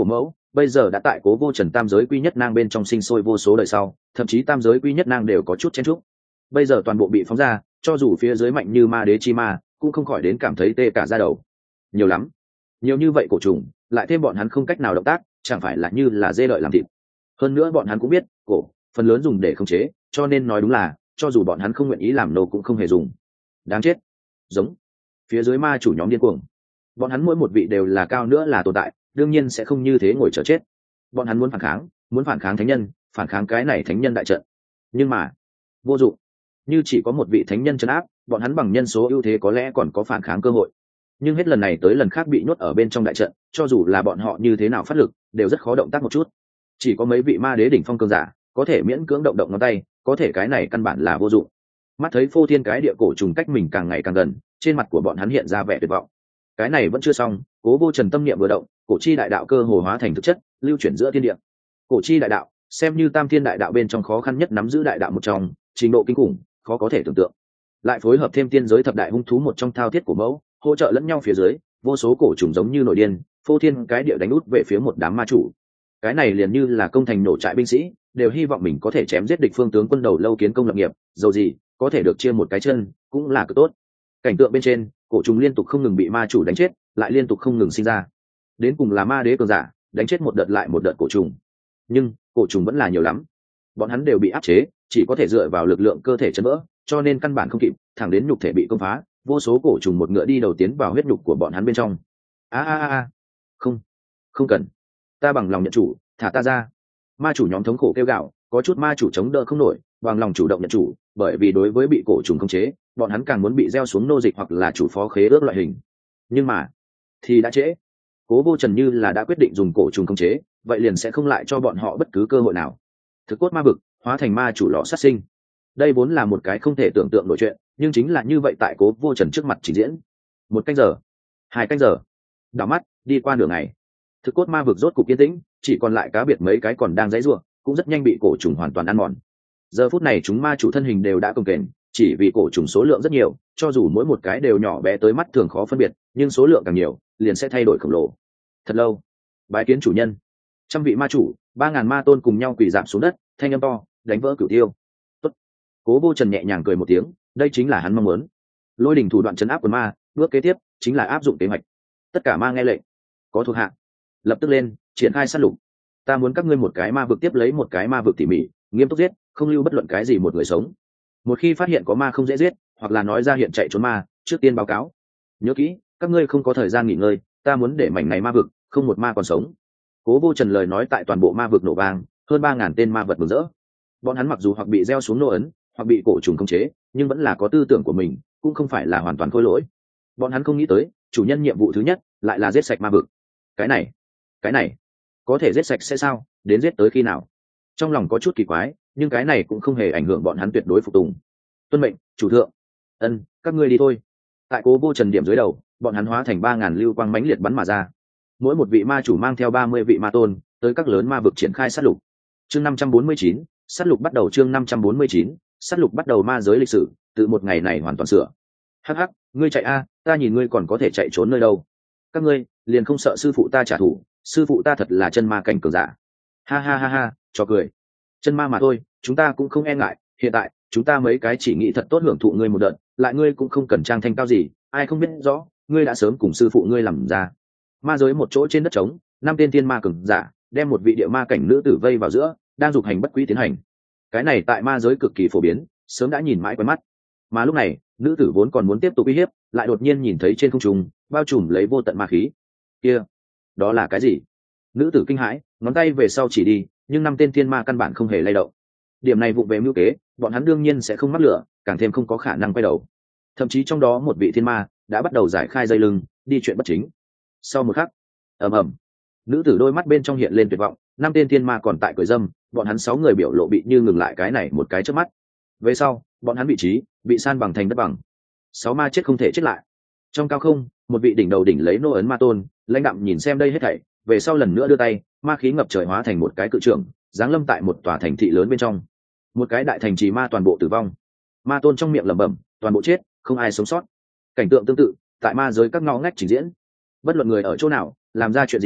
bây giờ đã tại Cố Vô Trần tam giới quy nhất nang bên trong sinh sôi vô số đời sau, thậm chí tam giới quy nhất nang đều có chút chen chúc. Bây giờ toàn bộ bị phóng ra, cho dù phía dưới mạnh như ma đế chi ma, cũng không khỏi đến cảm thấy tê cả da đầu. Nhiều lắm, nhiều như vậy cổ trùng, lại thêm bọn hắn không cách nào động tác, chẳng phải là như là dê lợi làm thịt. Hơn nữa bọn hắn cũng biết, cổ phần lớn dùng để khống chế, cho nên nói đúng là, cho dù bọn hắn không nguyện ý làm nô cũng không hề dùng. Đáng chết. Giống. Phía dưới ma chủ nhóm điên cuồng. Bọn hắn mỗi một vị đều là cao nữa là tồn tại, đương nhiên sẽ không như thế ngồi chờ chết. Bọn hắn muốn phản kháng, muốn phản kháng thánh nhân, phản kháng cái này thánh nhân đại trận. Nhưng mà, vô dụng. Như chỉ có một vị thánh nhân trấn áp, bọn hắn bằng nhân số ưu thế có lẽ còn có phản kháng cơ hội. Nhưng hết lần này tới lần khác bị nhốt ở bên trong đại trận, cho dù là bọn họ như thế nào phát lực, đều rất khó động tác một chút. Chỉ có mấy vị ma đế đỉnh phong cường giả có thể miễn cưỡng động động ngón tay, có thể cái này căn bản là vô dụng. Mắt thấy phô thiên cái địa cổ trùng cách mình càng ngày càng gần, trên mặt của bọn hắn hiện ra vẻ tuyệt vọng. Cái này vẫn chưa xong, Cố Vô Trần tâm niệm vừa động, cổ chi đại đạo cơ hồ hóa thành thực chất, lưu chuyển giữa thiên địa. Cổ chi đại đạo, xem như tam thiên đại đạo bên trong khó khăn nhất nắm giữ đại đạo một trong, trình độ kinh khủng, khó có thể tưởng tượng. Lại phối hợp thêm tiên giới thập đại hung thú một trong thao thiết của mẫu, hỗ trợ lẫn nhau phía dưới, vô số cổ trùng giống như nổi điên, phô thiên cái địa đánh út về phía một đám ma chủ. Cái này liền như là công thành nổ trại binh sĩ, đều hy vọng mình có thể chém giết địch phương tướng quân đầu lâu kiến công lập nghiệp, dầu gì có thể được chia một cái chân, cũng là cực tốt. Cảnh tượng bên trên, cổ trùng liên tục không ngừng bị ma chủ đánh chết, lại liên tục không ngừng sinh ra. Đến cùng là ma đế cường giả, đánh chết một đợt lại một đợt cổ trùng. Nhưng cổ trùng vẫn là nhiều lắm. Bọn hắn đều bị áp chế, chỉ có thể dựa vào lực lượng cơ thể chấn vỡ, cho nên căn bản không kịp, thẳng đến nhục thể bị công phá, vô số cổ trùng một ngựa đi đầu tiến vào huyết nhục của bọn hắn bên trong. A a a, không, không cần, ta bằng lòng nhận chủ, thả ta ra. Ma chủ nhóm thống khổ kêu gào, có chút ma chủ chống đỡ không nổi, bằng lòng chủ động nhận chủ, bởi vì đối với bị cổ trùng khống chế, bọn hắn càng muốn bị gieo xuống nô dịch hoặc là chủ phó khế ước loại hình. Nhưng mà, thì đã trễ. Cố Vô Trần như là đã quyết định dùng cổ trùng khống chế, vậy liền sẽ không lại cho bọn họ bất cứ cơ hội nào. Thực cốt ma vực hóa thành ma chủ lò sát sinh. Đây vốn là một cái không thể tưởng tượng nổi chuyện, nhưng chính là như vậy tại Cố Vô Trần trước mặt trình diễn. Một canh giờ, hai canh giờ, đảo mắt đi qua nửa ngày, thực cốt ma vực rốt cục yên tĩnh, chỉ còn lại cá biệt mấy cái còn đang dãy rủa, cũng rất nhanh bị cổ trùng hoàn toàn ăn mòn. Giờ phút này chúng ma chủ thân hình đều đã cồng kềnh, chỉ vì cổ trùng số lượng rất nhiều, cho dù mỗi một cái đều nhỏ bé tới mắt thường khó phân biệt, nhưng số lượng càng nhiều, liền sẽ thay đổi khổng lồ. Thật lâu, bái kiến chủ nhân. Trăm vị ma chủ, ba ngàn ma tôn cùng nhau quỳ rạp xuống đất, thanh âm to, đánh vỡ cửu tiêu. Tốt. Cố Vô Trần nhẹ nhàng cười một tiếng, đây chính là hắn mong muốn. Lôi đỉnh thủ đoạn trấn áp quần ma, bước kế tiếp chính là áp dụng kế hoạch. Tất cả ma nghe lệnh, có thuộc hạ, lập tức lên, triển khai sát lục. Ta muốn các ngươi một cái ma vực tiếp lấy một cái ma vực tỉ mỉ, nghiêm túc giết, không lưu bất luận cái gì một người sống. Một khi phát hiện có ma không dễ giết, hoặc là nói ra hiện chạy trốn ma, trước tiên báo cáo. Nhớ kỹ, các ngươi không có thời gian nghỉ ngơi, ta muốn để mảnh này ma vực không một ma còn sống. Cố Vô Trần lời nói tại toàn bộ ma vực nổ vang, hơn ba ngàn tên ma vật mừng rỡ. Bọn hắn mặc dù hoặc bị gieo xuống nô ấn, hoặc bị cổ trùng khống chế, nhưng vẫn là có tư tưởng của mình, cũng không phải là hoàn toàn khôi lỗi. Bọn hắn không nghĩ tới, chủ nhân nhiệm vụ thứ nhất lại là giết sạch ma vực. Cái này, cái này, có thể giết sạch sẽ sao? Đến giết tới khi nào? Trong lòng có chút kỳ quái, nhưng cái này cũng không hề ảnh hưởng bọn hắn tuyệt đối phục tùng. Tuân mệnh, chủ thượng. Ân, các ngươi đi thôi. Tại Cố Vô Trần điểm dưới đầu, bọn hắn hóa thành ba ngàn lưu quang mãnh liệt bắn mà ra. Mỗi một vị ma chủ mang theo ba mươi vị ma tôn, tới các lớn ma vực triển khai sát lục. Chương năm trăm bốn mươi chín, sát lục bắt đầu. Chương năm trăm bốn mươi chín, sát lục bắt đầu. Ma giới lịch sử, từ một ngày này hoàn toàn sửa. Hắc hắc, ngươi chạy a, ta nhìn ngươi còn có thể chạy trốn nơi đâu? Các ngươi liền không sợ sư phụ ta trả thù? Sư phụ ta thật là chân ma cảnh cường giả. Ha ha ha ha, cho cười. Chân ma mà thôi, chúng ta cũng không e ngại. Hiện tại chúng ta mấy cái chỉ nghĩ thật tốt hưởng thụ ngươi một đợt, lại ngươi cũng không cần trang thanh cao gì, ai không biết rõ, ngươi đã sớm cùng sư phụ ngươi làm ra. Ma giới một chỗ trên đất trống, năm tên tiên ma cường giả đem một vị địa ma cảnh nữ tử vây vào giữa, đang dục hành bất quý tiến hành. Cái này tại ma giới cực kỳ phổ biến, sớm đã nhìn mãi quen mắt. Mà lúc này, nữ tử vốn còn muốn tiếp tục uy hiếp, lại đột nhiên nhìn thấy trên không trung bao trùm lấy vô tận ma khí. Kia, đó là cái gì? Nữ tử kinh hãi, ngón tay về sau chỉ đi, nhưng năm tên tiên ma căn bản không hề lay động. Điểm này vụng về mưu kế, bọn hắn đương nhiên sẽ không mắc lửa, càng thêm không có khả năng quay đầu. Thậm chí trong đó một vị thiên ma đã bắt đầu giải khai dây lưng, đi chuyện bất chính. Sau một khắc, ầm ầm, nữ tử đôi mắt bên trong hiện lên tuyệt vọng, năm tên thiên ma còn tại cười dâm, bọn hắn sáu người biểu lộ bị như ngừng lại cái này một cái trước mắt. Về sau, bọn hắn vị trí bị san bằng thành đất bằng. Sáu ma chết không thể chết lại. Trong cao không, một vị đỉnh đầu đỉnh lấy nô ấn ma tôn, lãnh đạm nhìn xem đây hết thảy, về sau lần nữa đưa tay, ma khí ngập trời hóa thành một cái cự trưởng, giáng lâm tại một tòa thành thị lớn bên trong. Một cái đại thành trì ma toàn bộ tử vong. Ma tôn trong miệng lẩm bẩm, toàn bộ chết, không ai sống sót. Cảnh tượng tương tự tại ma giới các ngõ ngách trình diễn. Bất luận người ở chỗ nào làm ra chuyện gì,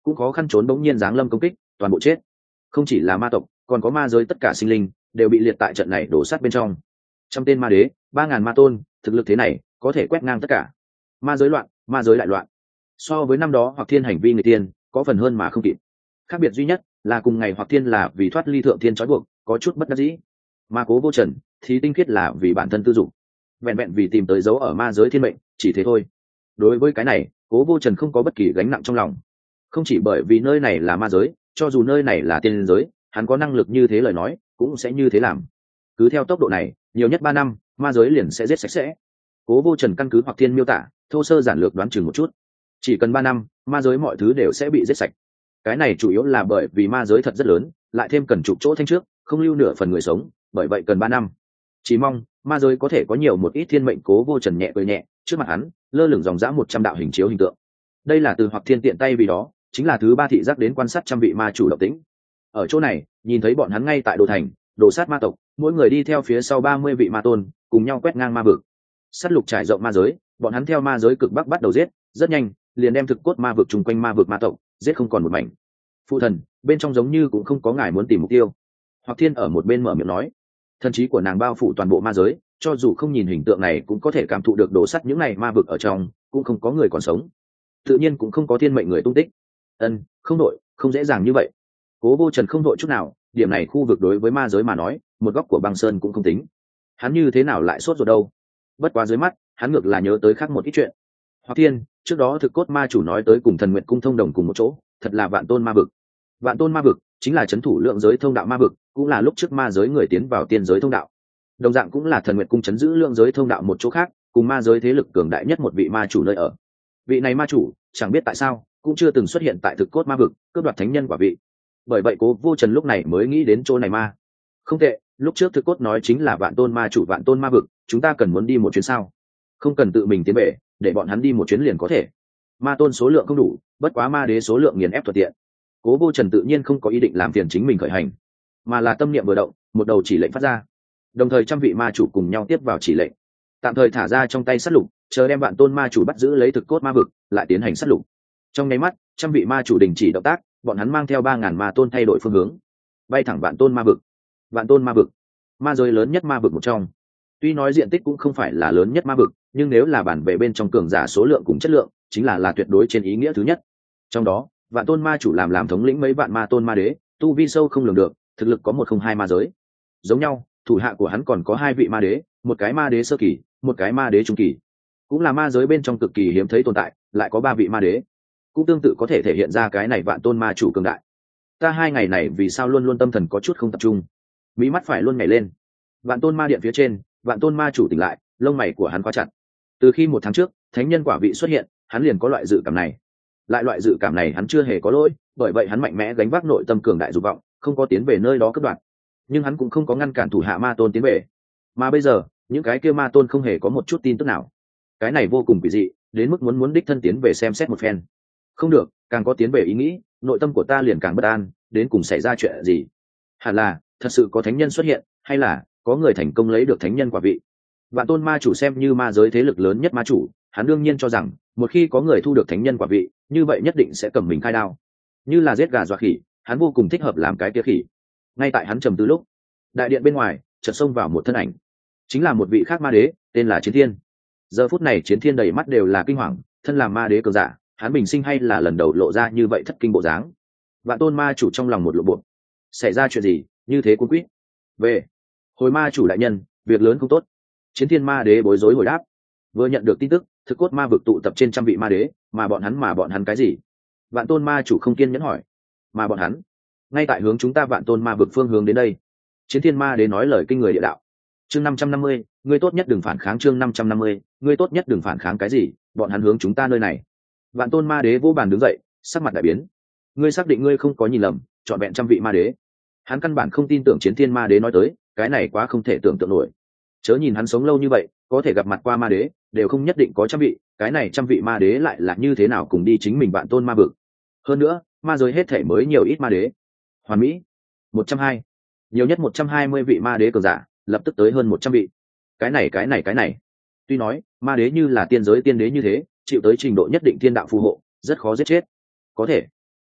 cũng khó khăn trốn bỗng nhiên giáng lâm công kích, toàn bộ chết. Không chỉ là ma tộc, còn có ma giới tất cả sinh linh đều bị liệt tại trận này đổ sát bên trong. Trăm tên ma đế, ba ngàn ma tôn, thực lực thế này có thể quét ngang tất cả. Ma giới loạn, ma giới đại loạn. So với năm đó Hoặc Thiên hành vi người tiên, có phần hơn mà không kịp. Khác biệt duy nhất là cùng ngày Hoặc Thiên là vì thoát ly thượng thiên trói buộc, có chút bất đắc dĩ. Ma Cố Vô Trần thì tinh khiết là vì bản thân tư dụng, vẹn vẹn vì tìm tới dấu ở ma giới thiên mệnh, chỉ thế thôi. Đối với cái này, Cố Vô Trần không có bất kỳ gánh nặng trong lòng. Không chỉ bởi vì nơi này là ma giới, cho dù nơi này là tiên giới, hắn có năng lực như thế lời nói, cũng sẽ như thế làm. Cứ theo tốc độ này, nhiều nhất ba năm, ma giới liền sẽ giết sạch sẽ. Cố Vô Trần căn cứ Hoặc Thiên miêu tả, thô sơ giản lược đoán chừng một chút. Chỉ cần ba năm, ma giới mọi thứ đều sẽ bị giết sạch. Cái này chủ yếu là bởi vì ma giới thật rất lớn, lại thêm cần chụp chỗ thanh trước, không lưu nửa phần người sống, bởi vậy cần ba năm. Chỉ mong ma giới có thể có nhiều một ít thiên mệnh. Cố Vô Trần nhẹ cười nhẹ, trước mặt hắn lơ lửng dòng dã một trăm đạo hình chiếu hình tượng. Đây là từ Hoặc Thiên tiện tay vì đó, chính là thứ ba thị giác đến quan sát trăm vị ma chủ động tĩnh. Ở chỗ này, nhìn thấy bọn hắn ngay tại đồ thành, đổ sát ma tộc, mỗi người đi theo phía sau ba mươi vị ma tôn, cùng nhau quét ngang ma vực. Sát lục trải rộng ma giới, bọn hắn theo ma giới cực bắc bắt đầu giết, rất nhanh, liền đem thực cốt ma vực trùng quanh ma vực ma tộc, giết không còn một mảnh. Phụ thần, bên trong giống như cũng không có ngài muốn tìm mục tiêu. Hoặc Thiên ở một bên mở miệng nói, thần trí của nàng bao phủ toàn bộ ma giới, cho dù không nhìn hình tượng này cũng có thể cảm thụ được đổ sắt những này ma vực ở trong, cũng không có người còn sống. Tự nhiên cũng không có thiên mệnh người tung tích. Ân, không đội, không dễ dàng như vậy. Cố Vô Trần không đội chút nào, điểm này khu vực đối với ma giới mà nói, một góc của băng sơn cũng không tính. Hắn như thế nào lại sốt ruột đâu? Bất quá dưới mắt, hắn ngược là nhớ tới khác một ít chuyện. Hoặc Thiên, trước đó thực cốt ma chủ nói tới cùng Thần Nguyệt cung thông đồng cùng một chỗ, thật là Vạn Tôn ma vực. Vạn Tôn ma vực chính là trấn thủ lượng giới thông đạo ma vực, cũng là lúc trước ma giới người tiến vào tiên giới thông đạo. Đồng dạng cũng là Thần Nguyệt cung trấn giữ lượng giới thông đạo một chỗ khác, cùng ma giới thế lực cường đại nhất một vị ma chủ nơi ở. Vị này ma chủ, chẳng biết tại sao, cũng chưa từng xuất hiện tại thực cốt ma vực, cướp đoạt thánh nhân quả vị. Bởi vậy Cố Vô Trần lúc này mới nghĩ đến chỗ này ma. Không tệ, lúc trước thực cốt nói chính là Vạn Tôn ma chủ Vạn Tôn ma vực, chúng ta cần muốn đi một chuyến sao? Không cần tự mình tiến về, để bọn hắn đi một chuyến liền có thể. Ma tôn số lượng không đủ, bất quá ma đế số lượng nghiền ép thuận tiện. Cố Vô Trần tự nhiên không có ý định làm phiền chính mình khởi hành, mà là tâm niệm vừa động, một đầu chỉ lệnh phát ra. Đồng thời trăm vị ma chủ cùng nhau tiếp vào chỉ lệnh, tạm thời thả ra trong tay sát lục, chờ đem Vạn Tôn ma chủ bắt giữ lấy thực cốt ma vực, lại tiến hành sát lục. Trong nháy mắt, trăm vị ma chủ đình chỉ động tác, bọn hắn mang theo ba ngàn ma tôn thay đổi phương hướng, bay thẳng Vạn Tôn ma vực. Vạn Tôn ma vực, ma giới lớn nhất ma vực một trong. Tuy nói diện tích cũng không phải là lớn nhất ma vực, nhưng nếu là bản về bên trong cường giả số lượng cùng chất lượng, chính là là tuyệt đối trên ý nghĩa thứ nhất. Trong đó, Vạn Tôn ma chủ làm làm thống lĩnh mấy vạn ma tôn ma đế, tu vi sâu không lường được, thực lực có một không hai ma giới. Giống nhau, thủ hạ của hắn còn có hai vị ma đế, một cái ma đế sơ kỳ, một cái ma đế trung kỳ, cũng là ma giới bên trong cực kỳ hiếm thấy tồn tại, lại có ba vị ma đế, cũng tương tự có thể thể hiện ra cái này Vạn Tôn ma chủ cường đại. Ta hai ngày này vì sao luôn luôn tâm thần có chút không tập trung, mí mắt phải luôn nhảy lên. Vạn Tôn ma điện phía trên, Vạn Tôn ma chủ tỉnh lại, lông mày của hắn khóa chặt. Từ khi một tháng trước, thánh nhân quả vị xuất hiện, hắn liền có loại dự cảm này. Lại loại dự cảm này hắn chưa hề có lỗi, bởi vậy hắn mạnh mẽ gánh vác nội tâm cường đại dục vọng, không có tiến về nơi đó cướp đoạt. Nhưng hắn cũng không có ngăn cản thủ hạ ma tôn tiến về. Mà bây giờ, những cái kia ma tôn không hề có một chút tin tức nào. Cái này vô cùng kỳ dị, đến mức muốn muốn đích thân tiến về xem xét một phen. Không được, càng có tiến về ý nghĩ, nội tâm của ta liền càng bất an, đến cùng xảy ra chuyện gì? Hẳn là thật sự có thánh nhân xuất hiện, hay là có người thành công lấy được thánh nhân quả vị? Vạn Tôn ma chủ xem như ma giới thế lực lớn nhất ma chủ, hắn đương nhiên cho rằng một khi có người thu được thánh nhân quả vị, như vậy nhất định sẽ cầm mình khai đao, như là giết gà dọa khỉ, hắn vô cùng thích hợp làm cái kia khỉ. Ngay tại hắn trầm tư lúc, đại điện bên ngoài chợt xông vào một thân ảnh, chính là một vị khác ma đế, tên là Chiến Thiên. Giờ phút này Chiến Thiên đầy mắt đều là kinh hoàng, thân làm ma đế cường giả, hắn bình sinh hay là lần đầu lộ ra như vậy thất kinh bộ dáng. Vạn Tôn ma chủ trong lòng một lộ bộ, xảy ra chuyện gì, như thế cuốn quýt. Về, hồi ma chủ đại nhân, việc lớn không tốt. Chiến Thiên ma đế bối rối hồi đáp. Vừa nhận được tin tức, thực cốt ma vực tụ tập trên trăm vị ma đế, mà bọn hắn mà bọn hắn cái gì? Vạn Tôn ma chủ không kiên nhẫn hỏi. Mà bọn hắn, ngay tại hướng chúng ta Vạn Tôn ma vực phương hướng đến đây. Chiến Thiên ma đế nói lời kinh người địa đạo. Chương năm trăm năm mươi, ngươi tốt nhất đừng phản kháng. Chương năm trăm năm mươi, ngươi tốt nhất đừng phản kháng cái gì? Bọn hắn hướng chúng ta nơi này. Vạn Tôn ma đế vô bàn đứng dậy, sắc mặt đại biến. Ngươi xác định ngươi không có nhìn lầm, chọn vẹn trăm vị ma đế? Hắn căn bản không tin tưởng Chiến Thiên ma đế nói tới, cái này quá không thể tưởng tượng nổi. Chớ nhìn hắn sống lâu như vậy, có thể gặp mặt qua ma đế đều không nhất định có trăm vị, cái này trăm vị ma đế lại là như thế nào cùng đi chính mình Vạn Tôn ma vực? Hơn nữa, ma giới hết thể mới nhiều ít ma đế? Hoàn mỹ, một trăm hai, nhiều nhất một trăm hai mươi vị ma đế cường giả, lập tức tới hơn một trăm vị. Cái này cái này cái này. Tuy nói, ma đế như là tiên giới tiên đế như thế, chịu tới trình độ nhất định thiên đạo phù hộ, rất khó giết chết. Có thể,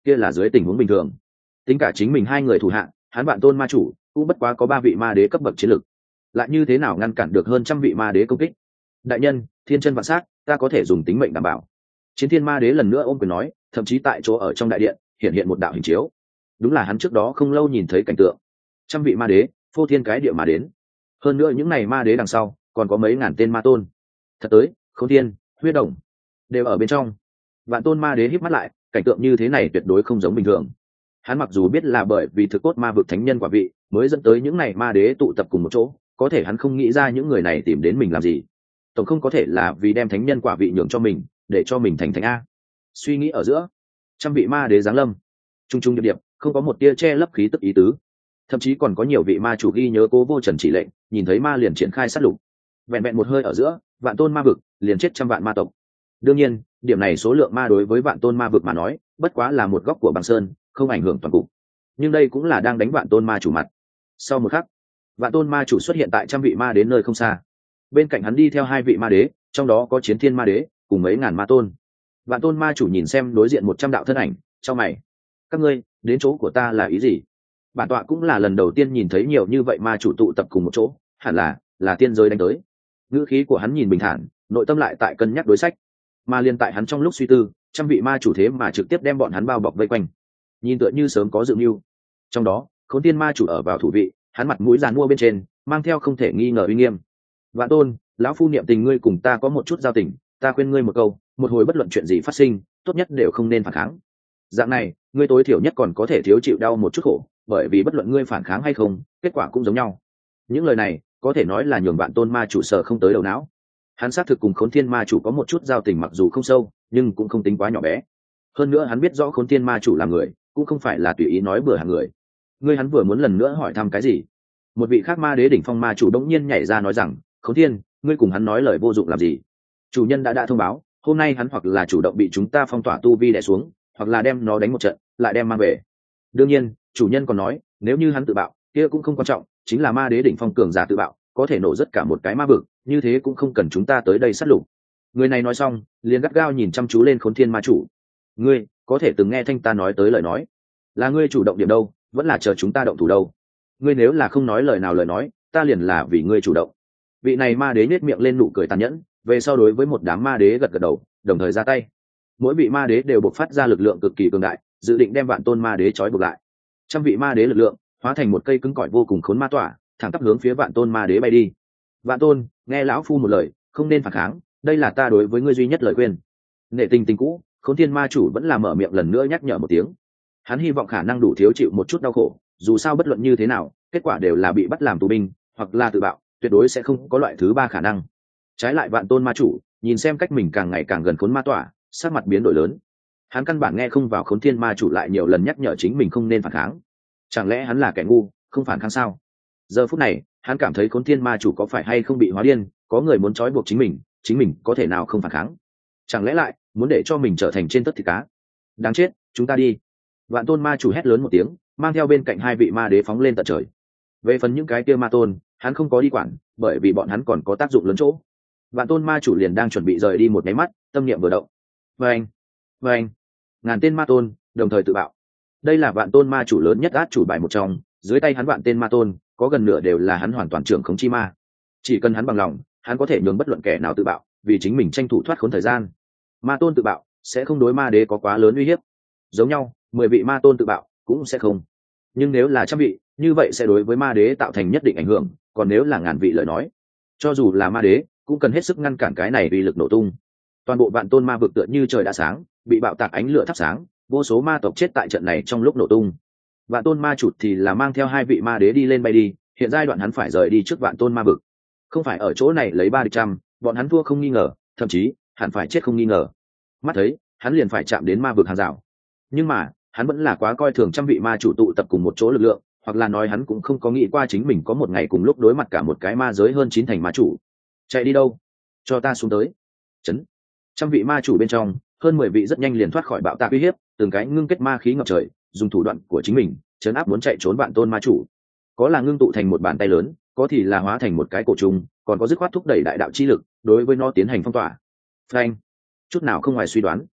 kia là dưới tình huống bình thường. Tính cả chính mình hai người thủ hạ, hắn Vạn Tôn ma chủ cũng bất quá có ba vị ma đế cấp bậc chiến lực, lại như thế nào ngăn cản được hơn trăm vị ma đế công kích? Đại nhân, thiên chân vạn sát, ta có thể dùng tính mệnh đảm bảo. Chiến thiên ma đế lần nữa ôm quyền nói, thậm chí tại chỗ ở trong đại điện hiện hiện một đạo hình chiếu, đúng là hắn trước đó không lâu nhìn thấy cảnh tượng. Trăm vị ma đế phô thiên cái địa mà đến, hơn nữa những này ma đế đằng sau còn có mấy ngàn tên ma tôn, thật tới Khôn Thiên, Huyết Đồng đều ở bên trong. Vạn Tôn ma đế híp mắt lại, cảnh tượng như thế này tuyệt đối không giống bình thường. Hắn mặc dù biết là bởi vì thực cốt ma vực thánh nhân quả vị mới dẫn tới những này ma đế tụ tập cùng một chỗ, có thể hắn không nghĩ ra những người này tìm đến mình làm gì. Tổng không có thể là vì đem thánh nhân quả vị nhường cho mình, để cho mình thành thánh a. Suy nghĩ ở giữa, trăm vị ma đế giáng lâm, trung trung điệp điệp, không có một tia che lấp khí tức ý tứ. Thậm chí còn có nhiều vị ma chủ ghi nhớ Cố Vô Trần chỉ lệnh, nhìn thấy ma liền triển khai sát lục. Vẹn vẹn một hơi ở giữa, Vạn Tôn ma vực liền chết trăm vạn ma tộc. Đương nhiên, điểm này số lượng ma đối với Vạn Tôn ma vực mà nói, bất quá là một góc của băng sơn, không ảnh hưởng toàn cục. Nhưng đây cũng là đang đánh Vạn Tôn ma chủ mặt. Sau một khắc, Vạn Tôn ma chủ xuất hiện tại trăm vị ma đến nơi không xa. Bên cạnh hắn đi theo hai vị ma đế, trong đó có Chiến Thiên ma đế cùng mấy ngàn ma tôn. Vạn Tôn ma chủ nhìn xem đối diện một trăm đạo thân ảnh, chau mày. Các ngươi đến chỗ của ta là ý gì? Bản tọa cũng là lần đầu tiên nhìn thấy nhiều như vậy ma chủ tụ tập cùng một chỗ, hẳn là là tiên giới đánh tới. Ngữ khí của hắn nhìn bình thản, nội tâm lại tại cân nhắc đối sách. Mà liên tại hắn trong lúc suy tư, trăm vị ma chủ thế mà trực tiếp đem bọn hắn bao bọc vây quanh, nhìn tựa như sớm có dự mưu. Trong đó, Khốn Tiên ma chủ ở vào thủ vị, hắn mặt mũi giàn mua bên trên, mang theo không thể nghi ngờ uy nghiêm. Vạn Tôn, lão phu niệm tình ngươi cùng ta có một chút giao tình, ta khuyên ngươi một câu, một hồi bất luận chuyện gì phát sinh, tốt nhất đều không nên phản kháng. Dạng này, ngươi tối thiểu nhất còn có thể thiếu chịu đau một chút khổ, bởi vì bất luận ngươi phản kháng hay không, kết quả cũng giống nhau. Những lời này có thể nói là nhường Vạn Tôn ma chủ sợ không tới đầu não. Hắn xác thực cùng Khốn Thiên ma chủ có một chút giao tình, mặc dù không sâu nhưng cũng không tính quá nhỏ bé. Hơn nữa hắn biết rõ Khốn Thiên ma chủ là người, cũng không phải là tùy ý nói bừa hàng người. Ngươi hắn vừa muốn lần nữa hỏi thăm cái gì, một vị khác ma đế đỉnh phong ma chủ đống nhiên nhảy ra nói rằng, Khốn Thiên, ngươi cùng hắn nói lời vô dụng làm gì? Chủ nhân đã đã thông báo, hôm nay hắn hoặc là chủ động bị chúng ta phong tỏa tu vi đè xuống, hoặc là đem nó đánh một trận lại đem mang về. Đương nhiên, chủ nhân còn nói, nếu như hắn tự bạo, kia cũng không quan trọng, chính là ma đế đỉnh phong cường giả tự bạo, có thể nổ rất cả một cái ma vực, như thế cũng không cần chúng ta tới đây sát lục. Người này nói xong, liền gắt gao nhìn chăm chú lên Khốn Thiên ma chủ. Ngươi có thể từng nghe thanh ta nói tới lời nói, là ngươi chủ động điểm đâu, vẫn là chờ chúng ta động thủ đâu? Ngươi nếu là không nói lời nào lời nói, ta liền là vì ngươi chủ động. Vị này ma đế nhếch miệng lên nụ cười tàn nhẫn, về sau đối với một đám ma đế gật gật đầu, đồng thời ra tay. Mỗi vị ma đế đều bộc phát ra lực lượng cực kỳ cường đại, dự định đem Vạn Tôn ma đế trói buộc lại. Trăm vị ma đế lực lượng hóa thành một cây cứng cỏi vô cùng khốn ma tỏa, thẳng tắp hướng phía Vạn Tôn ma đế bay đi. Vạn Tôn, nghe lão phu một lời, không nên phản kháng, đây là ta đối với ngươi duy nhất lời khuyên. Nệ tình tình cũ, Khốn Thiên ma chủ vẫn là mở miệng lần nữa nhắc nhở một tiếng. Hắn hy vọng khả năng đủ thiếu chịu một chút đau khổ, dù sao bất luận như thế nào, kết quả đều là bị bắt làm tù binh, hoặc là tự bạo, tuyệt đối sẽ không có loại thứ ba khả năng. Trái lại Vạn Tôn ma chủ, nhìn xem cách mình càng ngày càng gần khốn ma tỏa, sắc mặt biến đổi lớn. Hắn căn bản nghe không vào Khốn Thiên ma chủ lại nhiều lần nhắc nhở chính mình không nên phản kháng. Chẳng lẽ hắn là kẻ ngu, không phản kháng sao? Giờ phút này, hắn cảm thấy Khốn Thiên ma chủ có phải hay không bị hóa điên, có người muốn trói buộc chính mình, chính mình có thể nào không phản kháng? Chẳng lẽ lại muốn để cho mình trở thành trên tất thịt cá? Đáng chết, chúng ta đi! Vạn Tôn ma chủ hét lớn một tiếng, mang theo bên cạnh hai vị ma đế phóng lên tận trời. Về phần những cái kia ma tôn, hắn không có đi quản, bởi vì bọn hắn còn có tác dụng lớn chỗ. Vạn Tôn ma chủ liền đang chuẩn bị rời đi một máy mắt, tâm niệm vừa động. Vâng, vâng, ngàn tên ma tôn đồng thời tự bạo. Đây là Vạn Tôn ma chủ lớn nhất át chủ bài một trong, dưới tay hắn vạn tên ma tôn, có gần nửa đều là hắn hoàn toàn trưởng khống chi ma. Chỉ cần hắn bằng lòng, hắn có thể nhường bất luận kẻ nào tự bạo, vì chính mình tranh thủ thoát khốn thời gian. Ma tôn tự bạo sẽ không đối ma đế có quá lớn uy hiếp. Giống nhau, mười vị ma tôn tự bạo cũng sẽ không. Nhưng nếu là trăm vị, như vậy sẽ đối với ma đế tạo thành nhất định ảnh hưởng, còn nếu là ngàn vị lời nói, cho dù là ma đế cũng cần hết sức ngăn cản cái này uy lực nổ tung. Toàn bộ Vạn Tôn ma vực tựa như trời đã sáng, bị bạo tạc ánh lửa thắp sáng, vô số ma tộc chết tại trận này trong lúc nổ tung. Vạn Tôn ma chủ thì là mang theo hai vị ma đế đi lên bay đi, hiện giai đoạn hắn phải rời đi trước Vạn Tôn ma vực. Không phải ở chỗ này lấy ba địch trăm, bọn hắn thua không nghi ngờ, thậm chí hẳn phải chết không nghi ngờ. Mắt thấy, hắn liền phải chạm đến ma vực hàng rào. Nhưng mà, hắn vẫn là quá coi thường trăm vị ma chủ tụ tập cùng một chỗ lực lượng, hoặc là nói hắn cũng không có nghĩ qua chính mình có một ngày cùng lúc đối mặt cả một cái ma giới hơn chín thành ma chủ. Chạy đi đâu? Cho ta xuống tới. Chấn. Trăm vị ma chủ bên trong, hơn mười vị rất nhanh liền thoát khỏi bạo tạc uy hiếp, từng cái ngưng kết ma khí ngập trời, dùng thủ đoạn của chính mình chấn áp muốn chạy trốn Vạn Tôn ma chủ. Có là ngưng tụ thành một bàn tay lớn, có thì là hóa thành một cái cổ trùng, còn có dứt khoát thúc đẩy đại đạo chi lực đối với nó tiến hành phong tỏa. Phanh. Chút nào không ngoài suy đoán,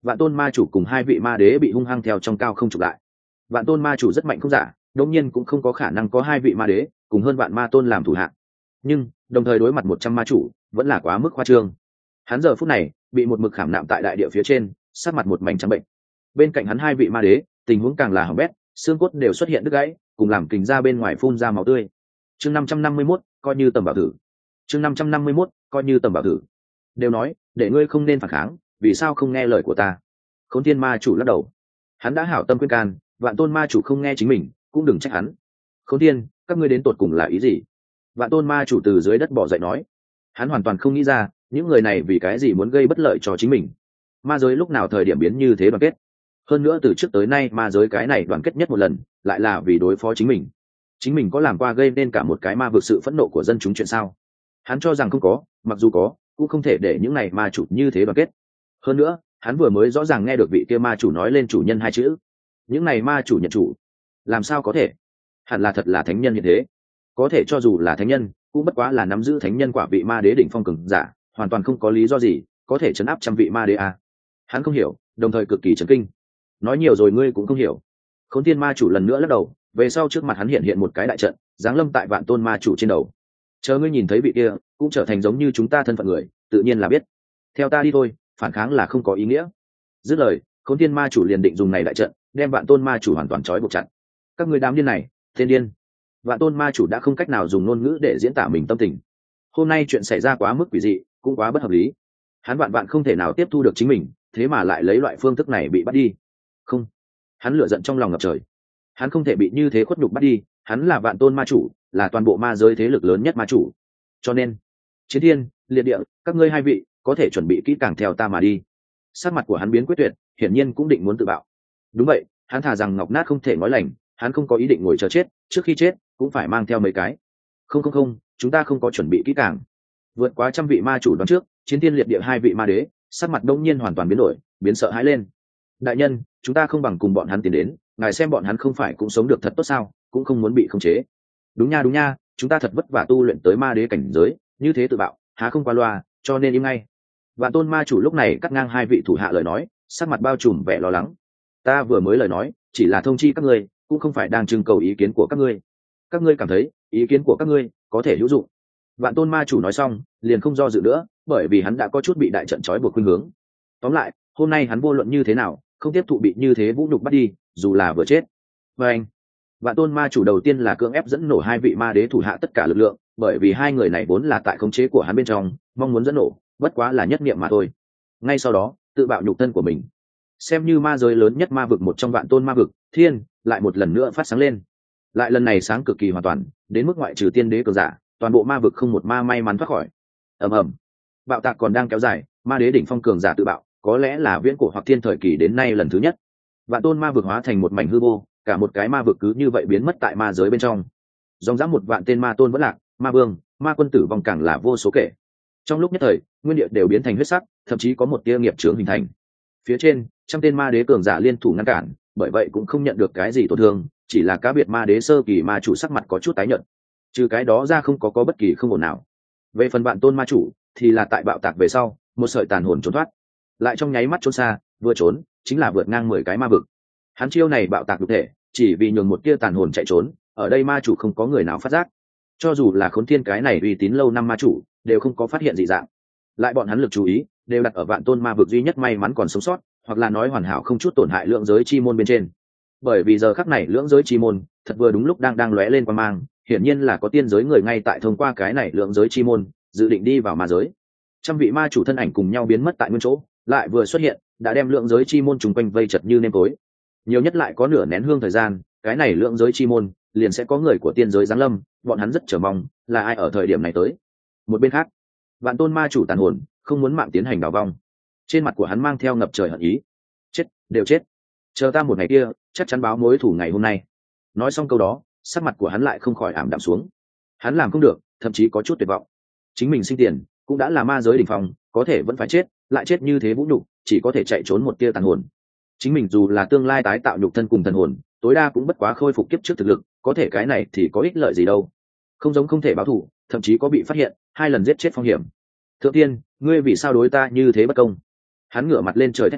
Vạn tôn ma chủ cùng hai vị ma đế bị hung hăng theo trong cao không chụp lại. Vạn tôn ma chủ rất mạnh không giả, đương nhiên cũng không có khả năng có hai vị ma đế cùng hơn vạn ma tôn làm thủ hạ, nhưng đồng thời đối mặt một trăm ma chủ vẫn là quá mức khoa trương. Hắn giờ phút này bị một mực khảm nạm tại đại địa phía trên, sát mặt một mảnh trắng bệnh. Bên cạnh hắn hai vị ma đế tình huống càng là hỏng bét, xương cốt đều xuất hiện đứt gãy, cùng làm kình ra bên ngoài phun ra máu tươi. Chương năm trăm năm mươi mốt, coi như tầm bảo thử. Chương năm trăm năm mươi mốt, coi như tầm bảo thử. Đều nói để ngươi không nên phản kháng, vì sao không nghe lời của ta? Khốn Thiên ma chủ lắc đầu. Hắn đã hảo tâm khuyên can, Vạn tôn ma chủ không nghe chính mình, cũng đừng trách hắn. Khốn Thiên, các ngươi đến tột cùng là ý gì? Vạn tôn ma chủ từ dưới đất bò dậy nói. Hắn hoàn toàn không nghĩ ra những người này vì cái gì muốn gây bất lợi cho chính mình. Ma giới lúc nào thời điểm biến như thế đoàn kết? Hơn nữa từ trước tới nay ma giới cái này đoàn kết nhất một lần, lại là vì đối phó chính mình. Chính mình có làm qua gây nên cả một cái ma vực sự phẫn nộ của dân chúng chuyện sao? Hắn cho rằng không có, mặc dù có, cũng không thể để những này ma chủ như thế đoàn kết. Hơn nữa, hắn vừa mới rõ ràng nghe được vị kia ma chủ nói lên chủ nhân hai chữ. Những này ma chủ nhận chủ, làm sao có thể? Hẳn là thật là thánh nhân như thế. Có thể cho dù là thánh nhân, cũng bất quá là nắm giữ thánh nhân quả vị ma đế đỉnh phong cường giả, hoàn toàn không có lý do gì có thể chấn áp trăm vị ma đế à. Hắn không hiểu, đồng thời cực kỳ chấn kinh. Nói nhiều rồi ngươi cũng không hiểu. Khốn Thiên ma chủ lần nữa lắc đầu, về sau trước mặt hắn hiện hiện một cái đại trận, giáng lâm tại Vạn tôn ma chủ trên đầu. Chờ ngươi nhìn thấy vị kia, cũng trở thành giống như chúng ta thân phận người, tự nhiên là biết. Theo ta đi thôi, phản kháng là không có ý nghĩa. Dứt lời, Khốn Thiên ma chủ liền định dùng này đại trận, đem Vạn tôn ma chủ hoàn toàn trói buộc chặt. Các ngươi đám điên này, tên điên. Vạn tôn ma chủ đã không cách nào dùng ngôn ngữ để diễn tả mình tâm tình. Hôm nay chuyện xảy ra quá mức quỷ dị, cũng quá bất hợp lý. Hắn vạn vạn không thể nào tiếp thu được chính mình, thế mà lại lấy loại phương thức này bị bắt đi. Không, hắn lửa giận trong lòng ngập trời. Hắn không thể bị như thế khuất nhục bắt đi, hắn là Vạn tôn ma chủ, là toàn bộ ma giới thế lực lớn nhất ma chủ. Cho nên, Chiến Thiên, Liệt Địa, các ngươi hai vị có thể chuẩn bị kỹ càng theo ta mà đi. Sắc mặt của hắn biến quyết tuyệt, hiển nhiên cũng định muốn tự bạo. Đúng vậy, hắn thà rằng ngọc nát không thể nói lành, hắn không có ý định ngồi chờ chết, trước khi chết cũng phải mang theo mấy cái. Không không không, chúng ta không có chuẩn bị kỹ càng. Vượt quá trăm vị ma chủ đoán trước, Chiến Thiên Liệt Địa hai vị ma đế, sắc mặt đông nhiên hoàn toàn biến đổi, biến sợ hãi lên. Đại nhân, chúng ta không bằng cùng bọn hắn tiến đến, ngài xem bọn hắn không phải cũng sống được thật tốt sao, cũng không muốn bị khống chế. Đúng nha đúng nha, chúng ta thật vất vả tu luyện tới ma đế cảnh giới, như thế tự bạo, há không qua loa, cho nên im ngay. Vạn tôn ma chủ lúc này cắt ngang hai vị thủ hạ lời nói, sắc mặt bao trùm vẻ lo lắng. Ta vừa mới lời nói, chỉ là thông chi các ngươi, cũng không phải đang trưng cầu ý kiến của các ngươi. Các ngươi cảm thấy ý kiến của các ngươi có thể hữu dụng. Vạn tôn ma chủ nói xong, liền không do dự nữa, bởi vì hắn đã có chút bị đại trận trói buộc khuynh hướng. Tóm lại, hôm nay hắn vô luận như thế nào, không tiếp thụ bị như thế vũ nhục bắt đi, dù là vừa chết. Và anh, Vạn tôn ma chủ đầu tiên là cưỡng ép dẫn nổ hai vị ma đế thủ hạ tất cả lực lượng, bởi vì hai người này vốn là tại khống chế của hắn bên trong, mong muốn dẫn nổ, bất quá là nhất niệm mà thôi. Ngay sau đó, tự bạo nhục thân của mình, xem như ma giới lớn nhất ma vực một trong vạn tôn ma vực, thiên lại một lần nữa phát sáng lên. Lại lần này sáng cực kỳ hoàn toàn, đến mức ngoại trừ tiên đế cường giả, toàn bộ ma vực không một ma may mắn thoát khỏi. Ầm ầm, bạo tạc còn đang kéo dài, ma đế đỉnh phong cường giả tự bạo, có lẽ là viễn cổ hoặc thiên thời kỳ đến nay lần thứ nhất. Vạn tôn ma vực hóa thành một mảnh hư vô, cả một cái ma vực cứ như vậy biến mất tại ma giới bên trong. Dòng dã một vạn tên ma tôn vẫn lạc, ma vương, ma quân tử vong càng là vô số kể. Trong lúc nhất thời, nguyên địa đều biến thành huyết sắc, thậm chí có một tia nghiệp chướng hình thành. Phía trên, trăm tên ma đế cường giả liên thủ ngăn cản, bởi vậy cũng không nhận được cái gì tổn thương, chỉ là cá biệt ma đế sơ kỳ ma chủ sắc mặt có chút tái nhợt. Trừ cái đó ra không có có bất kỳ không ổn nào. Về phần vạn tôn ma chủ, thì là tại bạo tạc về sau, một sợi tàn hồn trốn thoát, lại trong nháy mắt trốn xa, vừa trốn, chính là vượt ngang mười cái ma vực. Hắn chiêu này bạo tạc đục thể, chỉ vì nhường một tia tàn hồn chạy trốn, ở đây ma chủ không có người nào phát giác. Cho dù là Khốn Thiên cái này uy tín lâu năm ma chủ, đều không có phát hiện dị dạng. Lại bọn hắn lực chú ý đều đặt ở vạn tôn ma vực duy nhất may mắn còn sống sót, hoặc là nói hoàn hảo không chút tổn hại lượng giới chi môn bên trên. Bởi vì giờ khắc này lượng giới chi môn thật vừa đúng lúc đang đang lóe lên quang mang, hiển nhiên là có tiên giới người ngay tại thông qua cái này lượng giới chi môn, dự định đi vào ma giới. Trăm vị ma chủ thân ảnh cùng nhau biến mất tại nguyên chỗ, lại vừa xuất hiện, đã đem lượng giới chi môn trùng quanh vây chật như nêm tối. Nhiều nhất lại có nửa nén hương thời gian, cái này lượng giới chi môn liền sẽ có người của tiên giới giáng lâm, bọn hắn rất chờ mong là ai ở thời điểm này tới. Một bên khác, vạn tôn ma chủ tàn hồn không muốn mạng tiến hành đào vong, trên mặt của hắn mang theo ngập trời hận ý. Chết, đều chết, chờ ta một ngày kia chắc chắn báo mối thủ ngày hôm nay. Nói xong câu đó, sắc mặt của hắn lại không khỏi ảm đạm xuống. Hắn làm không được, thậm chí có chút tuyệt vọng. Chính mình sinh tiền cũng đã là ma giới đỉnh phong, có thể vẫn phải chết, lại chết như thế vũ nhục, chỉ có thể chạy trốn một tia tàn hồn. Chính mình dù là tương lai tái tạo nhục thân cùng thần hồn, tối đa cũng bất quá khôi phục kiếp trước thực lực, có thể cái này thì có ích lợi gì đâu. Không giống không thể báo thù, thậm chí có bị phát hiện, hai lần giết chết phong hiểm. Thượng tiên, ngươi vì sao đối ta như thế bất công? Hắn ngửa mặt lên trời thét dài,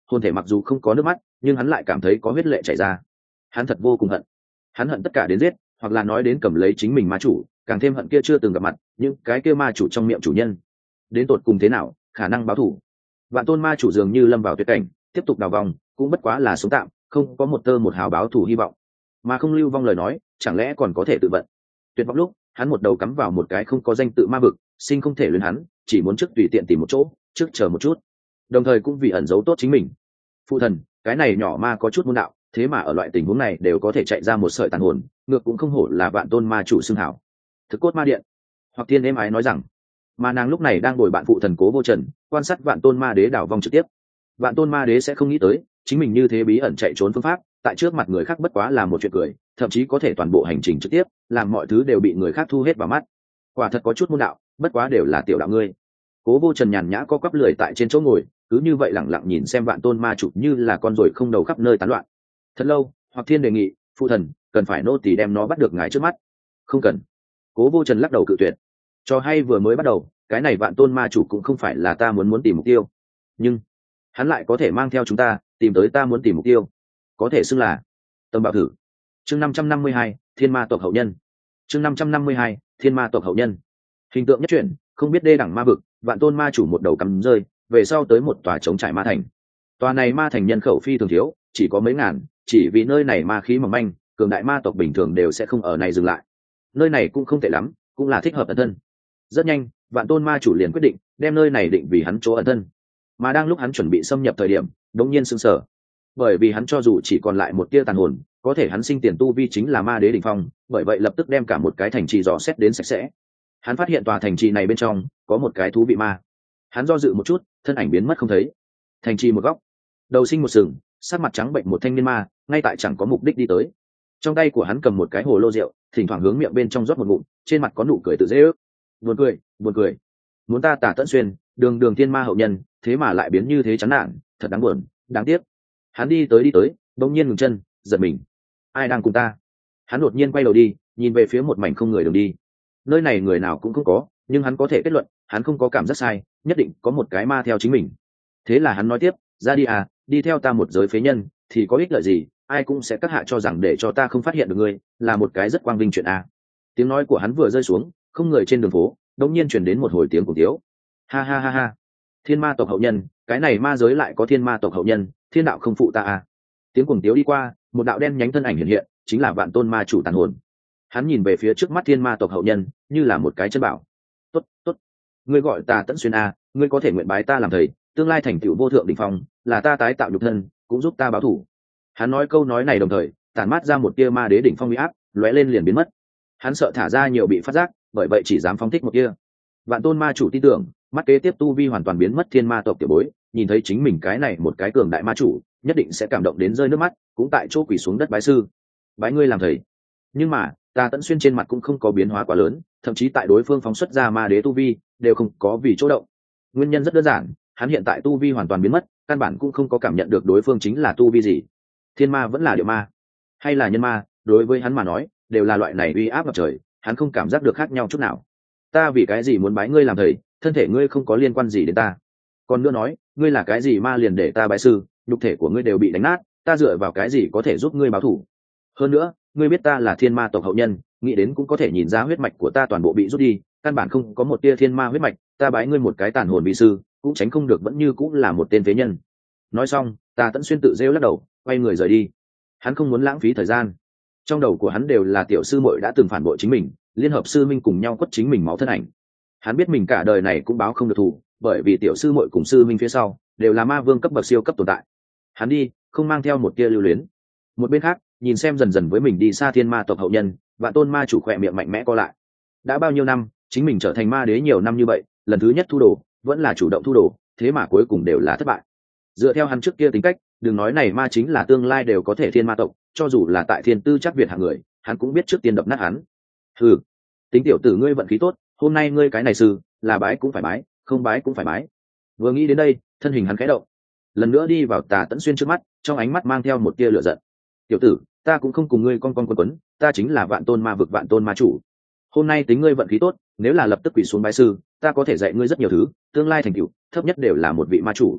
hồn thể mặc dù không có nước mắt nhưng hắn lại cảm thấy có huyết lệ chảy ra. Hắn thật vô cùng hận, hắn hận tất cả đến giết, hoặc là nói đến cầm lấy chính mình ma chủ, càng thêm hận kia chưa từng gặp mặt những cái kia ma chủ trong miệng chủ nhân. Đến tột cùng thế nào khả năng báo thù? Vạn tôn ma chủ dường như lâm vào tuyệt cảnh, tiếp tục đào vòng cũng bất quá là sống tạm, không có một tơ một hào báo thù hy vọng. Mà không lưu vong lời nói chẳng lẽ còn có thể tự vận? Tuyệt vọng lúc hắn một đầu cắm vào một cái không có danh tự ma vực, sinh không thể luyến hắn chỉ muốn trước tùy tiện tìm một chỗ trước chờ một chút, đồng thời cũng vì ẩn giấu tốt chính mình. Phụ thần, cái này nhỏ ma có chút môn đạo, thế mà ở loại tình huống này đều có thể chạy ra một sợi tàn hồn, ngược cũng không hổ là vạn tôn ma chủ xưng hảo. Thực cốt ma điện, Hoặc Thiên êm ái nói rằng. Mà nàng lúc này đang ngồi bạn phụ thần Cố Vô Trần quan sát vạn tôn ma đế đảo vong trực tiếp. Vạn tôn ma đế sẽ không nghĩ tới chính mình như thế bí ẩn chạy trốn phương pháp tại trước mặt người khác bất quá là một chuyện cười, thậm chí có thể toàn bộ hành trình trực tiếp làm mọi thứ đều bị người khác thu hết vào mắt. Quả thật có chút môn đạo, bất quá đều là tiểu đạo ngươi. Cố Vô Trần nhàn nhã co quắp lười tại trên chỗ ngồi, cứ như vậy lẳng lặng nhìn xem vạn tôn ma chủ như là con ruồi không đầu khắp nơi tán loạn. Thật lâu, Hoặc Thiên đề nghị, phụ thần cần phải nô tỳ đem nó bắt được ngài trước mắt. Không cần. Cố Vô Trần lắc đầu cự tuyệt. Cho hay vừa mới bắt đầu, cái này vạn tôn ma chủ cũng không phải là ta muốn muốn tìm mục tiêu, nhưng hắn lại có thể mang theo chúng ta tìm tới ta muốn tìm mục tiêu, có thể xưng là tâm bạo thử. Chương năm trăm năm mươi hai, thiên ma tộc hậu nhân. Chương năm trăm năm mươi hai, thiên ma tộc hậu nhân. Hình tượng nhất truyện, không biết đê đẳng ma vực, vạn tôn ma chủ một đầu cắm rơi về sau tới một tòa trống trải ma thành. Tòa này ma thành nhân khẩu phi thường thiếu, chỉ có mấy ngàn, chỉ vì nơi này ma khí mỏng manh, cường đại ma tộc bình thường đều sẽ không ở này dừng lại. Nơi này cũng không tệ lắm, cũng là thích hợp ẩn thân. Rất nhanh, vạn tôn ma chủ liền quyết định đem nơi này định vì hắn chỗ ẩn thân. Mà đang lúc hắn chuẩn bị xâm nhập thời điểm, đống nhiên sững sờ, bởi vì hắn cho dù chỉ còn lại một tia tàn hồn, có thể hắn sinh tiền tu vi chính là ma đế đỉnh phong, bởi vậy lập tức đem cả một cái thành trì dò xét đến sạch sẽ. Hắn phát hiện tòa thành trì này bên trong có một cái thú vị ma. Hắn do dự một chút, thân ảnh biến mất không thấy. Thành trì một góc, đầu sinh một sừng, sắc mặt trắng bệnh một thanh niên ma, ngay tại chẳng có mục đích đi tới. Trong tay của hắn cầm một cái hồ lô rượu, thỉnh thoảng hướng miệng bên trong rót một ngụm, trên mặt có nụ cười tự dễ ước. Buồn cười, buồn cười. Muốn ta Tả Tẫn Xuyên, đường đường thiên ma hậu nhân, thế mà lại biến như thế chán nản, thật đáng buồn, đáng tiếc. Hắn đi tới đi tới, bỗng nhiên ngừng chân, giật mình. Ai đang cùng ta? Hắn đột nhiên quay đầu đi, nhìn về phía một mảnh không người đường đi. Nơi này người nào cũng không có, nhưng hắn có thể kết luận, hắn không có cảm giác sai, nhất định có một cái ma theo chính mình. Thế là hắn nói tiếp, ra đi à, đi theo ta một giới phế nhân, thì có ích lợi gì? Ai cũng sẽ các hạ cho rằng để cho ta không phát hiện được ngươi, là một cái rất quang vinh chuyện à. Tiếng nói của hắn vừa rơi xuống, không người trên đường phố đột nhiên truyền đến một hồi tiếng cùng tiếu. Ha ha ha ha, thiên ma tộc hậu nhân, cái này ma giới lại có thiên ma tộc hậu nhân, thiên đạo không phụ ta à. Tiếng cùng tiếu đi qua, một đạo đen nhánh thân ảnh hiện hiện, chính là vạn tôn ma chủ tàn hồn. Hắn nhìn về phía trước mắt thiên ma tộc hậu nhân như là một cái chân bảo. Tốt tốt, ngươi gọi ta Tẫn Xuyên à, ngươi có thể nguyện bái ta làm thầy, tương lai thành tựu vô thượng đỉnh phong, là ta tái tạo nhục thân, cũng giúp ta báo thù. Hắn nói câu nói này đồng thời tản mát ra một tia ma đế đỉnh phong uy áp, lóe lên liền biến mất. Hắn sợ thả ra nhiều bị phát giác, bởi vậy chỉ dám phóng thích một tia. Vạn tôn ma chủ tin tưởng, mắt kế tiếp tu vi hoàn toàn biến mất thiên ma tộc tiểu bối, nhìn thấy chính mình cái này một cái cường đại ma chủ, nhất định sẽ cảm động đến rơi nước mắt, cũng tại chỗ quỳ xuống đất bái sư. Bái ngươi làm thầy. Nhưng mà, Tà Tẫn Xuyên trên mặt cũng không có biến hóa quá lớn, thậm chí tại đối phương phóng xuất ra ma đế tu vi, đều không có vì chỗ động. Nguyên nhân rất đơn giản, hắn hiện tại tu vi hoàn toàn biến mất, căn bản cũng không có cảm nhận được đối phương chính là tu vi gì. Thiên ma vẫn là địa ma, hay là nhân ma, đối với hắn mà nói, đều là loại này uy áp ngập trời, hắn không cảm giác được khác nhau chút nào. Ta vì cái gì muốn bái ngươi làm thầy, thân thể ngươi không có liên quan gì đến ta. Còn nữa nói, ngươi là cái gì ma liền để ta bái sư, nhục thể của ngươi đều bị đánh nát, ta dựa vào cái gì có thể giúp ngươi báo thù? Hơn nữa, ngươi biết ta là thiên ma tộc hậu nhân, nghĩ đến cũng có thể nhìn ra huyết mạch của ta toàn bộ bị rút đi, căn bản không có một tia thiên ma huyết mạch, ta bái ngươi một cái tàn hồn vi sư, cũng tránh không được vẫn như cũng là một tên phế nhân. Nói xong, Tà Tẫn Xuyên tự rêu lắc đầu, quay người rời đi. Hắn không muốn lãng phí thời gian. Trong đầu của hắn đều là tiểu sư muội đã từng phản bội chính mình, liên hợp sư minh cùng nhau quất chính mình máu thân ảnh. Hắn biết mình cả đời này cũng báo không được thù, bởi vì tiểu sư muội cùng sư minh phía sau đều là ma vương cấp bậc siêu cấp tồn tại. Hắn đi, không mang theo một tia lưu luyến. Một bên khác, nhìn xem dần dần với mình đi xa thiên ma tộc hậu nhân, Vạn tôn ma chủ khỏe miệng mạnh mẽ co lại. Đã bao nhiêu năm, chính mình trở thành ma đế nhiều năm như vậy, lần thứ nhất thu đồ, vẫn là chủ động thu đồ, thế mà cuối cùng đều là thất bại. Dựa theo hắn trước kia tính cách, đừng nói này ma chính là tương lai đều có thể thiên ma tộc, cho dù là tại thiên tư chắc việt hạng người, hắn cũng biết trước tiên đập nát hắn. Hừ, tính tiểu tử ngươi vận khí tốt, hôm nay ngươi cái này sư, là bái cũng phải bái, không bái cũng phải bái. Vừa nghĩ đến đây, thân hình hắn khẽ động, lần nữa đi vào Tà Tẫn Xuyên trước mắt, trong ánh mắt mang theo một tia lửa giận. Tiểu tử, ta cũng không cùng ngươi con con quấn quấn, ta chính là vạn tôn ma vực vạn tôn ma chủ. Hôm nay tính ngươi vận khí tốt, nếu là lập tức quỳ xuống bái sư, ta có thể dạy ngươi rất nhiều thứ, tương lai thành tựu thấp nhất đều là một vị ma chủ.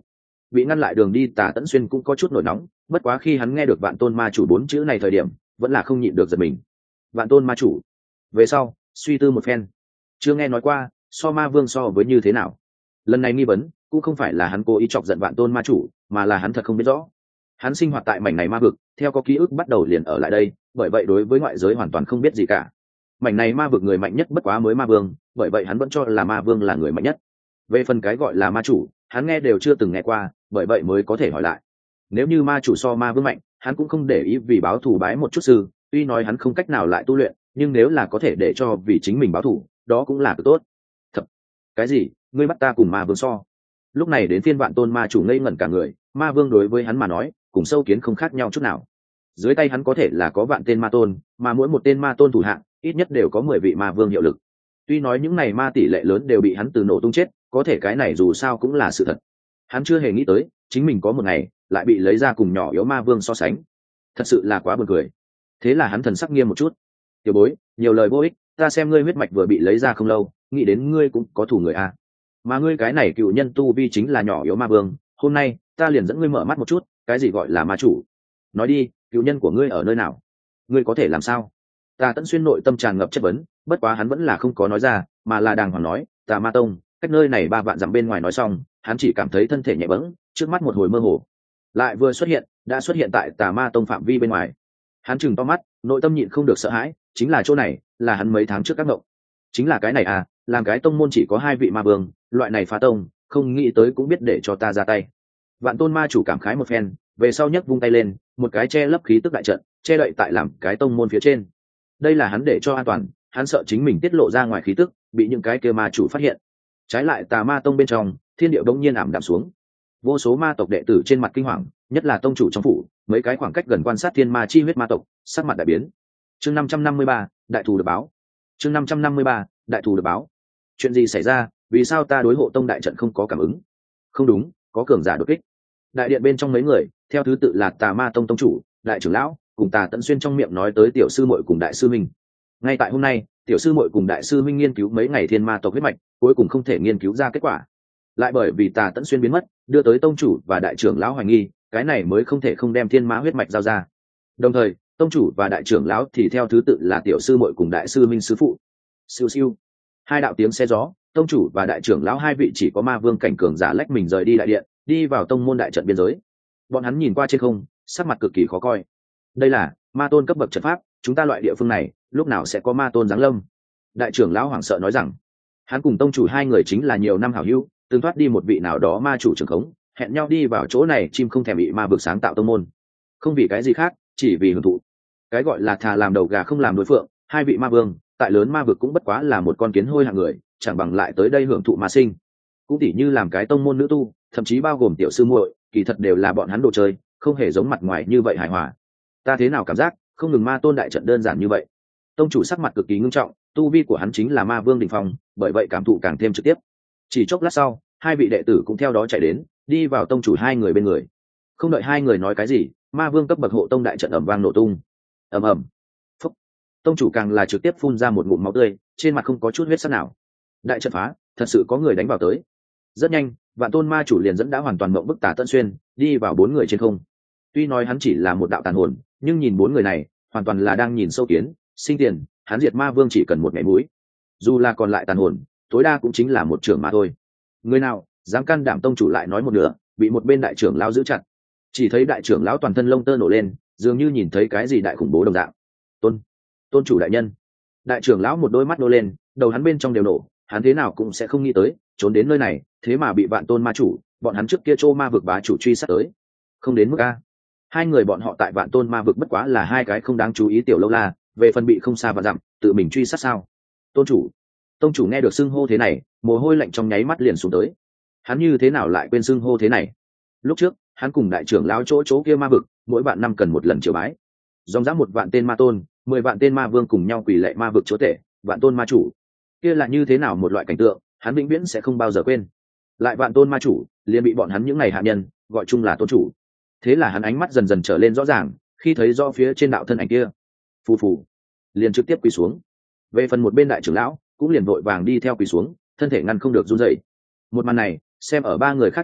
bị ngăn lại đường đi Tả Tẫn Xuyên cũng có chút nổi nóng, bất quá khi hắn nghe được vạn tôn ma chủ bốn chữ này thời điểm vẫn là không nhịn được giật mình. Vạn tôn ma chủ. Về sau suy tư một phen, chưa nghe nói qua so ma vương so với như thế nào. Lần này nghi vấn cũng không phải là hắn cố ý chọc giận vạn tôn ma chủ, mà là hắn thật không biết rõ. Hắn sinh hoạt tại mảnh này ma vực, theo có ký ức bắt đầu liền ở lại đây, bởi vậy đối với ngoại giới hoàn toàn không biết gì cả. Mảnh này ma vực người mạnh nhất bất quá mới ma vương, bởi vậy hắn vẫn cho là ma vương là người mạnh nhất. Về phần cái gọi là ma chủ, hắn nghe đều chưa từng nghe qua, bởi vậy mới có thể hỏi lại. Nếu như ma chủ so ma vương mạnh, hắn cũng không để ý vì báo thù bái một chút sư, tuy nói hắn không cách nào lại tu luyện, nhưng nếu là có thể để cho vì chính mình báo thù, đó cũng là cực tốt. Thật, cái gì? Ngươi bắt ta cùng ma vương so? Lúc này đến phiên vạn tôn ma chủ ngây ngẩn cả người, ma vương đối với hắn mà nói cùng sâu kiến không khác nhau chút nào. Dưới tay hắn có thể là có vạn tên ma tôn, mà mỗi một tên ma tôn thủ hạng ít nhất đều có mười vị ma vương hiệu lực. Tuy nói những này ma tỷ lệ lớn đều bị hắn từ nổ tung chết, có thể cái này dù sao cũng là sự thật. Hắn chưa hề nghĩ tới chính mình có một ngày lại bị lấy ra cùng nhỏ yếu ma vương so sánh, thật sự là quá buồn cười. Thế là hắn thần sắc nghiêm một chút. Tiểu bối, nhiều lời vô ích, ta xem ngươi huyết mạch vừa bị lấy ra không lâu, nghĩ đến ngươi cũng có thủ người a. Mà ngươi cái này cựu nhân tu vi chính là nhỏ yếu ma vương, hôm nay ta liền dẫn ngươi mở mắt một chút, cái gì gọi là ma chủ. Nói đi, cựu nhân của ngươi ở nơi nào? Ngươi có thể làm sao? Tà Tẫn Xuyên nội tâm tràn ngập chất vấn, bất quá hắn vẫn là không có nói ra, mà là đàng hoàng nói, Tà Ma Tông, cách nơi này ba vạn dặm bên ngoài. Nói xong, hắn chỉ cảm thấy thân thể nhẹ bẫng, trước mắt một hồi mơ hồ, lại vừa xuất hiện, đã xuất hiện tại Tà Ma Tông phạm vi bên ngoài. Hắn chừng to mắt, nội tâm nhịn không được sợ hãi, chính là chỗ này, là hắn mấy tháng trước các ngộng. Chính là cái này à, làm cái tông môn chỉ có hai vị ma vương, loại này phá tông, không nghĩ tới cũng biết để cho ta ra tay. Vạn tôn ma chủ cảm khái một phen, về sau nhấc vung tay lên, một cái che lấp khí tức đại trận, che đậy tại làm cái tông môn phía trên. Đây là hắn để cho an toàn, hắn sợ chính mình tiết lộ ra ngoài khí tức bị những cái kia ma chủ phát hiện. Trái lại Tà Ma Tông bên trong, thiên địa bỗng nhiên ảm đạm xuống, vô số ma tộc đệ tử trên mặt kinh hoàng, nhất là tông chủ trong phủ, mấy cái khoảng cách gần quan sát thiên ma chi huyết ma tộc, sắc mặt đại biến. Chương năm trăm năm mươi ba, đại thù được báo. Chương năm trăm năm mươi ba, đại thù được báo. Chuyện gì xảy ra? Vì sao ta đối hộ tông đại trận không có cảm ứng? Không đúng, có cường giả đột kích. Đại điện bên trong mấy người, theo thứ tự là Tà Ma Tông tông chủ, đại trưởng lão, cùng Tà Tẫn Xuyên trong miệng nói tới tiểu sư muội cùng đại sư minh. Ngay tại hôm nay, tiểu sư muội cùng đại sư minh nghiên cứu mấy ngày thiên ma tộc huyết mạch, cuối cùng không thể nghiên cứu ra kết quả. Lại bởi vì Tà Tẫn Xuyên biến mất, đưa tới tông chủ và đại trưởng lão hoài nghi, cái này mới không thể không đem thiên ma huyết mạch giao ra. Đồng thời, tông chủ và đại trưởng lão thì theo thứ tự là tiểu sư muội cùng đại sư minh sư phụ. Siêu siêu. Hai đạo tiếng xe gió, tông chủ và đại trưởng lão hai vị chỉ có ma vương cảnh cường giả lách mình rời đi đại điện, đi vào tông môn đại trận biên giới. Bọn hắn nhìn qua trên không, sắc mặt cực kỳ khó coi. Đây là ma tôn cấp bậc trận pháp, chúng ta loại địa phương này lúc nào sẽ có ma tôn giáng lâm? Đại trưởng lão hoảng sợ nói rằng, hắn cùng tông chủ hai người chính là nhiều năm hảo hữu, từng thoát đi một vị nào đó ma chủ trưởng khống, hẹn nhau đi vào chỗ này chim không thèm bị ma vực sáng tạo tông môn, không vì cái gì khác, chỉ vì hưởng thụ. Cái gọi là thà làm đầu gà không làm đối phượng, hai vị ma vương tại lớn ma vực cũng bất quá là một con kiến hôi hạng người, chẳng bằng lại tới đây hưởng thụ ma sinh. Cũng tỉ như làm cái tông môn nữ tu, thậm chí bao gồm tiểu sư muội, kỳ thật đều là bọn hắn đồ chơi, không hề giống mặt ngoài như vậy hài hòa. Ta thế nào cảm giác không ngừng ma tôn đại trận đơn giản như vậy? Tông chủ sắc mặt cực kỳ ngưng trọng, tu vi của hắn chính là ma vương đỉnh phong, bởi vậy cảm thụ càng thêm trực tiếp. Chỉ chốc lát sau, hai vị đệ tử cũng theo đó chạy đến, đi vào tông chủ hai người bên người. Không đợi hai người nói cái gì, ma vương cấp bậc hộ tông đại trận ầm vang nổ tung. Ầm ầm. Phúc. Tông chủ càng là trực tiếp phun ra một ngụm máu tươi, trên mặt không có chút huyết sắc nào. Đại trận phá, thật sự có người đánh vào tới. Rất nhanh, vạn tôn ma chủ liền dẫn đã hoàn toàn mộng bức Tà Tẫn Xuyên đi vào bốn người trên không. Tuy nói hắn chỉ là một đạo tàn hồn, nhưng nhìn bốn người này hoàn toàn là đang nhìn sâu kiến sinh tiền. Hắn diệt ma vương chỉ cần một mẻ mũi, dù là còn lại tàn hồn tối đa cũng chính là một trưởng mà thôi. Người nào dám can đảm? Tông chủ lại nói một nửa, bị một bên đại trưởng lão giữ chặt. Chỉ thấy đại trưởng lão toàn thân lông tơ nổ lên, dường như nhìn thấy cái gì đại khủng bố đồng dạng. Tôn, tôn chủ đại nhân. Đại trưởng lão một đôi mắt nô lên, đầu hắn bên trong đều nổ. Hắn thế nào cũng sẽ không nghĩ tới, trốn đến nơi này thế mà bị vạn tôn ma chủ, bọn hắn trước kia Chô Ma vực bá chủ truy sát tới. Không đến mức a. Hai người bọn họ tại vạn tôn ma vực bất quá là hai cái không đáng chú ý tiểu lâu la, về phần bị không xa và dặm tự mình truy sát sao? Tôn chủ. Tông chủ nghe được xưng hô thế này, mồ hôi lạnh trong nháy mắt liền xuống tới. Hắn như thế nào lại quên xưng hô thế này? Lúc trước hắn cùng đại trưởng lão chỗ chỗ kia ma vực, mỗi vạn năm cần một lần triều bái, dòng dã một vạn tên ma tôn, mười vạn tên ma vương cùng nhau quỳ lạy ma vực chúa tể, vạn tôn ma chủ. Kia là như thế nào một loại cảnh tượng, hắn vĩnh viễn sẽ không bao giờ quên. Lại vạn tôn ma chủ liền bị bọn hắn những ngày hạ nhân gọi chung là tôn chủ. Thế là hắn ánh mắt dần dần trở lên rõ ràng, khi thấy rõ phía trên đạo thân ảnh kia, phù phù, liền trực tiếp quỳ xuống. Về phần một bên đại trưởng lão cũng liền vội vàng đi theo quỳ xuống, thân thể ngăn không được run rẩy. Một màn này xem ở ba người khác trong mắt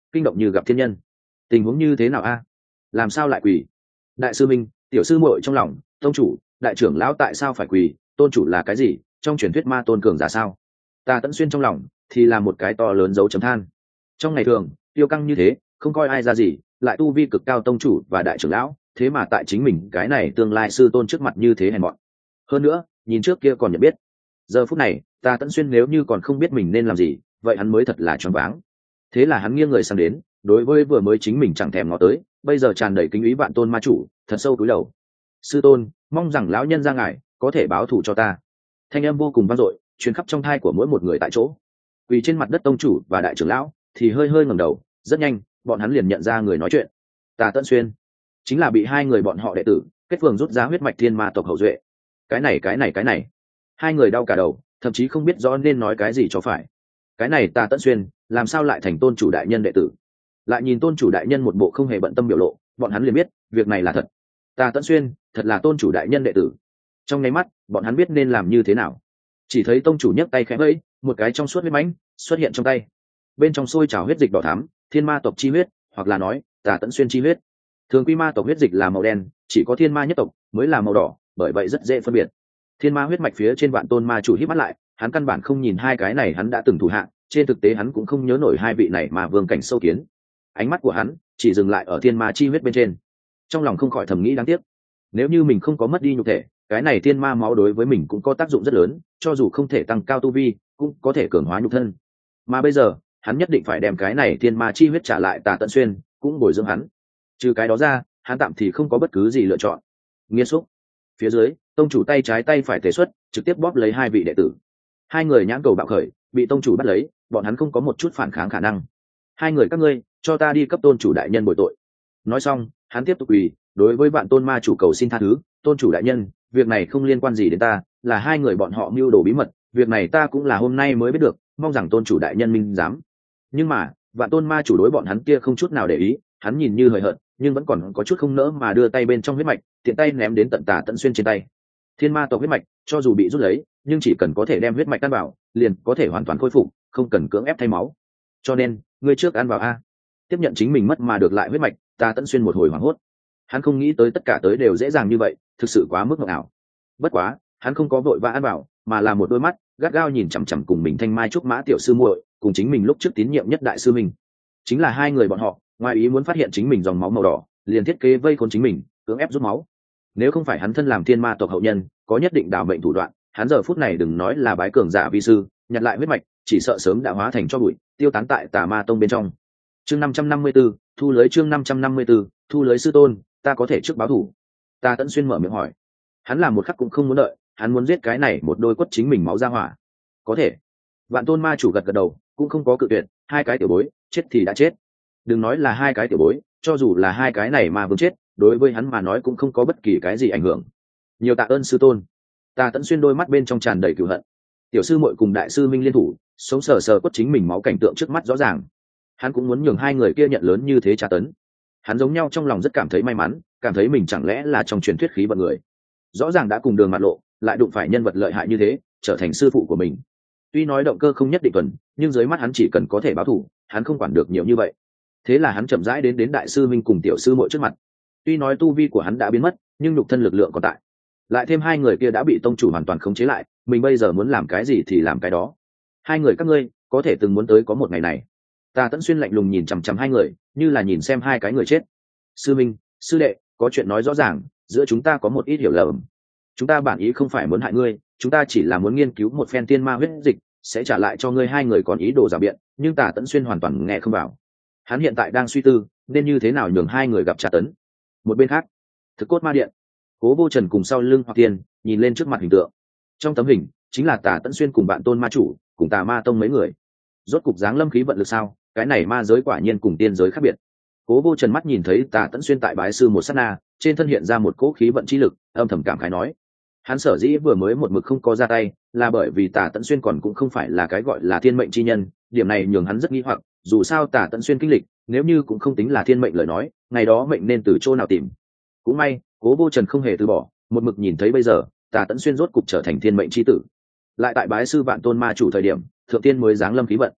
kinh động như gặp thiên nhân. Tình huống như thế nào a? Làm sao lại quỳ? Đại sư minh, tiểu sư muội trong lòng, tông chủ, đại trưởng lão tại sao phải quỳ? Tôn chủ là cái gì? Trong truyền thuyết ma tôn cường giả sao? Tà Tẫn Xuyên trong lòng thì là một cái to lớn dấu chấm than. Trong ngày thường tiêu căng như thế, không coi ai ra gì, lại tu vi cực cao tông chủ và đại trưởng lão, thế mà tại chính mình cái này tương lai sư tôn trước mặt như thế hèn mọn. Hơn nữa nhìn trước kia còn nhận biết, giờ phút này Tà Tẫn Xuyên nếu như còn không biết mình nên làm gì, vậy hắn mới thật là choáng váng. Thế là hắn nghiêng người sang đến, đối với vừa mới chính mình chẳng thèm ngó tới, bây giờ tràn đầy kính ý vạn tôn ma chủ, thật sâu cúi đầu. Sư tôn, mong rằng lão nhân ra ngài có thể báo thù cho ta. Thanh âm vô cùng vang dội, truyền khắp trong thai của mỗi một người tại chỗ. Quỳ trên mặt đất tông chủ và đại trưởng lão thì hơi hơi ngẩng đầu, rất nhanh bọn hắn liền nhận ra người nói chuyện. Tà Tẫn Xuyên chính là bị hai người bọn họ đệ tử kết phường rút ra huyết mạch thiên ma tộc hậu duệ. Cái này cái này cái này, hai người đau cả đầu, thậm chí không biết rõ nên nói cái gì cho phải. Cái này Tà Tẫn Xuyên làm sao lại thành tôn chủ đại nhân đệ tử? Lại nhìn tôn chủ đại nhân một bộ không hề bận tâm biểu lộ, bọn hắn liền biết việc này là thật. Tà Tẫn Xuyên thật là tôn chủ đại nhân đệ tử. Trong nháy mắt bọn hắn biết nên làm như thế nào. Chỉ thấy tông chủ nhấc tay khẽ vẫy, một cái trong suốt huyết mãnh xuất hiện trong tay, bên trong sôi trào huyết dịch đỏ thắm, thiên ma tộc chi huyết, hoặc là nói Tà Tẫn Xuyên chi huyết. Thường quy ma tộc huyết dịch là màu đen, chỉ có thiên ma nhất tộc mới là màu đỏ, bởi vậy rất dễ phân biệt. Thiên ma huyết mạch phía trên vạn tôn ma chủ hít mắt lại, hắn căn bản không nhìn hai cái này, hắn đã từng thủ hạ, trên thực tế hắn cũng không nhớ nổi hai vị này mà vương cảnh sâu kiến. Ánh mắt của hắn chỉ dừng lại ở thiên ma chi huyết bên trên, trong lòng không khỏi thầm nghĩ đáng tiếc, nếu như mình không có mất đi nhục thể, cái này thiên ma máu đối với mình cũng có tác dụng rất lớn, cho dù không thể tăng cao tu vi, cũng có thể cường hóa nhục thân. Mà bây giờ hắn nhất định phải đem cái này thiên ma chi huyết trả lại Tà Tẫn Xuyên, cũng bồi dưỡng hắn. Trừ cái đó ra, hắn tạm thì không có bất cứ gì lựa chọn. Nghiên xúc phía dưới, tông chủ tay trái tay phải thể xuất, trực tiếp bóp lấy hai vị đệ tử. Hai người nhãn cầu bạo khởi, bị tông chủ bắt lấy, bọn hắn không có một chút phản kháng khả năng. Hai người các ngươi, cho ta đi cấp tôn chủ đại nhân bồi tội. Nói xong, hắn tiếp tục quỳ, đối với vạn tôn ma chủ cầu xin tha thứ. Tôn chủ đại nhân, việc này không liên quan gì đến ta, là hai người bọn họ mưu đồ bí mật, việc này ta cũng là hôm nay mới biết được, mong rằng tôn chủ đại nhân minh giám. Nhưng mà vạn tôn ma chủ đối bọn hắn kia không chút nào để ý, hắn nhìn như hời hợt, nhưng vẫn còn có chút không nỡ mà đưa tay bên trong huyết mạch, tiện tay ném đến tận Tà Tẫn Xuyên trên tay. Thiên ma tộc huyết mạch, cho dù bị rút lấy, nhưng chỉ cần có thể đem huyết mạch ăn vào, liền có thể hoàn toàn khôi phục, không cần cưỡng ép thay máu. Cho nên, ngươi trước ăn vào a. Tiếp nhận chính mình mất mà được lại huyết mạch, Tà Tẫn Xuyên một hồi hoảng hốt. Hắn không nghĩ tới tất cả tới đều dễ dàng như vậy, thực sự quá mức mộng ảo. Bất quá, hắn không có vội vã ăn vào, mà là một đôi mắt gắt gao nhìn chằm chằm cùng mình thanh mai trúc mã tiểu sư muội, cùng chính mình lúc trước tín nhiệm nhất đại sư mình. Chính là hai người bọn họ, ngoài ý muốn phát hiện chính mình dòng máu màu đỏ, liền thiết kế vây khốn chính mình, cưỡng ép rút máu. Nếu không phải hắn thân làm thiên ma tộc hậu nhân, có nhất định đào mệnh thủ đoạn, hắn giờ phút này đừng nói là bái cường giả vi sư, nhặt lại huyết mạch, chỉ sợ sớm đã hóa thành cho bụi, tiêu tán tại Tà Ma Tông bên trong. Chương năm trăm năm mươi 554, thu lưới chương năm trăm năm mươi 554, thu lưới sư tôn, ta có thể trước báo thủ. Tà Tẫn Xuyên mở miệng hỏi. Hắn làm một khắc cũng không muốn đợi, hắn muốn giết cái này một đôi quất chính mình máu ra hỏa. Có thể. Vạn tôn ma chủ gật gật đầu, cũng không có cự tuyệt, hai cái tiểu bối, chết thì đã chết. Đừng nói là hai cái tiểu bối, cho dù là hai cái này mà vương chết, đối với hắn mà nói cũng không có bất kỳ cái gì ảnh hưởng. Nhiều tạ ơn sư tôn. Tà Tẫn Xuyên đôi mắt bên trong tràn đầy cừu hận. Tiểu sư muội cùng đại sư minh liên thủ, sống sờ sờ quất chính mình máu, cảnh tượng trước mắt rõ ràng. Hắn cũng muốn nhường hai người kia nhận lớn như thế tra tấn. Hắn giống nhau trong lòng rất cảm thấy may mắn, cảm thấy mình chẳng lẽ là trong truyền thuyết khí vận người. Rõ ràng đã cùng đường mặt lộ, lại đụng phải nhân vật lợi hại như thế, trở thành sư phụ của mình. Tuy nói động cơ không nhất định thuần, nhưng dưới mắt hắn chỉ cần có thể báo thù, hắn không quản được nhiều như vậy. Thế là hắn chậm rãi đến đến đại sư minh cùng tiểu sư muội trước mặt. Tuy nói tu vi của hắn đã biến mất, nhưng nhục thân lực lượng còn tại. Lại thêm hai người kia đã bị tông chủ hoàn toàn khống chế lại, mình bây giờ muốn làm cái gì thì làm cái đó. Hai người các ngươi có thể từng muốn tới có một ngày này. Tà Tẫn Xuyên lạnh lùng nhìn chằm chằm hai người, như là nhìn xem hai cái người chết. Sư minh, sư đệ, có chuyện nói rõ ràng, giữa chúng ta có một ít hiểu lầm. Chúng ta bản ý không phải muốn hại ngươi, chúng ta chỉ là muốn nghiên cứu một phen tiên ma huyết dịch, sẽ trả lại cho ngươi hai người còn ý đồ giả biện, nhưng Tà Tẫn Xuyên hoàn toàn nghe không vào. Hắn hiện tại đang suy tư, nên như thế nào nhường hai người gặp tra tấn. Một bên khác, Thực Cốt Ma Điện, Cố Vô Trần cùng sau lưng Hoặc Tiên, nhìn lên trước mặt hình tượng. Trong tấm hình, chính là Tà Tẫn Xuyên cùng bạn Tôn Ma Chủ, cùng Tà Ma Tông mấy người. Rốt cục dáng lâm khí vận lực sao? Cái này ma giới quả nhiên cùng tiên giới khác biệt. Cố Vô Trần mắt nhìn thấy Tà Tẫn Xuyên tại bái sư một sát na, trên thân hiện ra một cỗ khí vận chi lực, âm thầm cảm khái nói: hắn sở dĩ vừa mới một mực không có ra tay, là bởi vì Tà Tẫn Xuyên còn cũng không phải là cái gọi là thiên mệnh chi nhân, điểm này nhường hắn rất nghi hoặc. Dù sao Tà Tẫn Xuyên kinh lịch, nếu như cũng không tính là thiên mệnh lời nói, ngày đó mệnh nên từ chỗ nào tìm. Cũng may, Cố Vô Trần không hề từ bỏ, một mực nhìn thấy bây giờ, Tà Tẫn Xuyên rốt cục trở thành thiên mệnh chi tử. Lại tại bái sư Vạn Tôn Ma Chủ thời điểm, thượng tiên mới giáng lâm khí vận.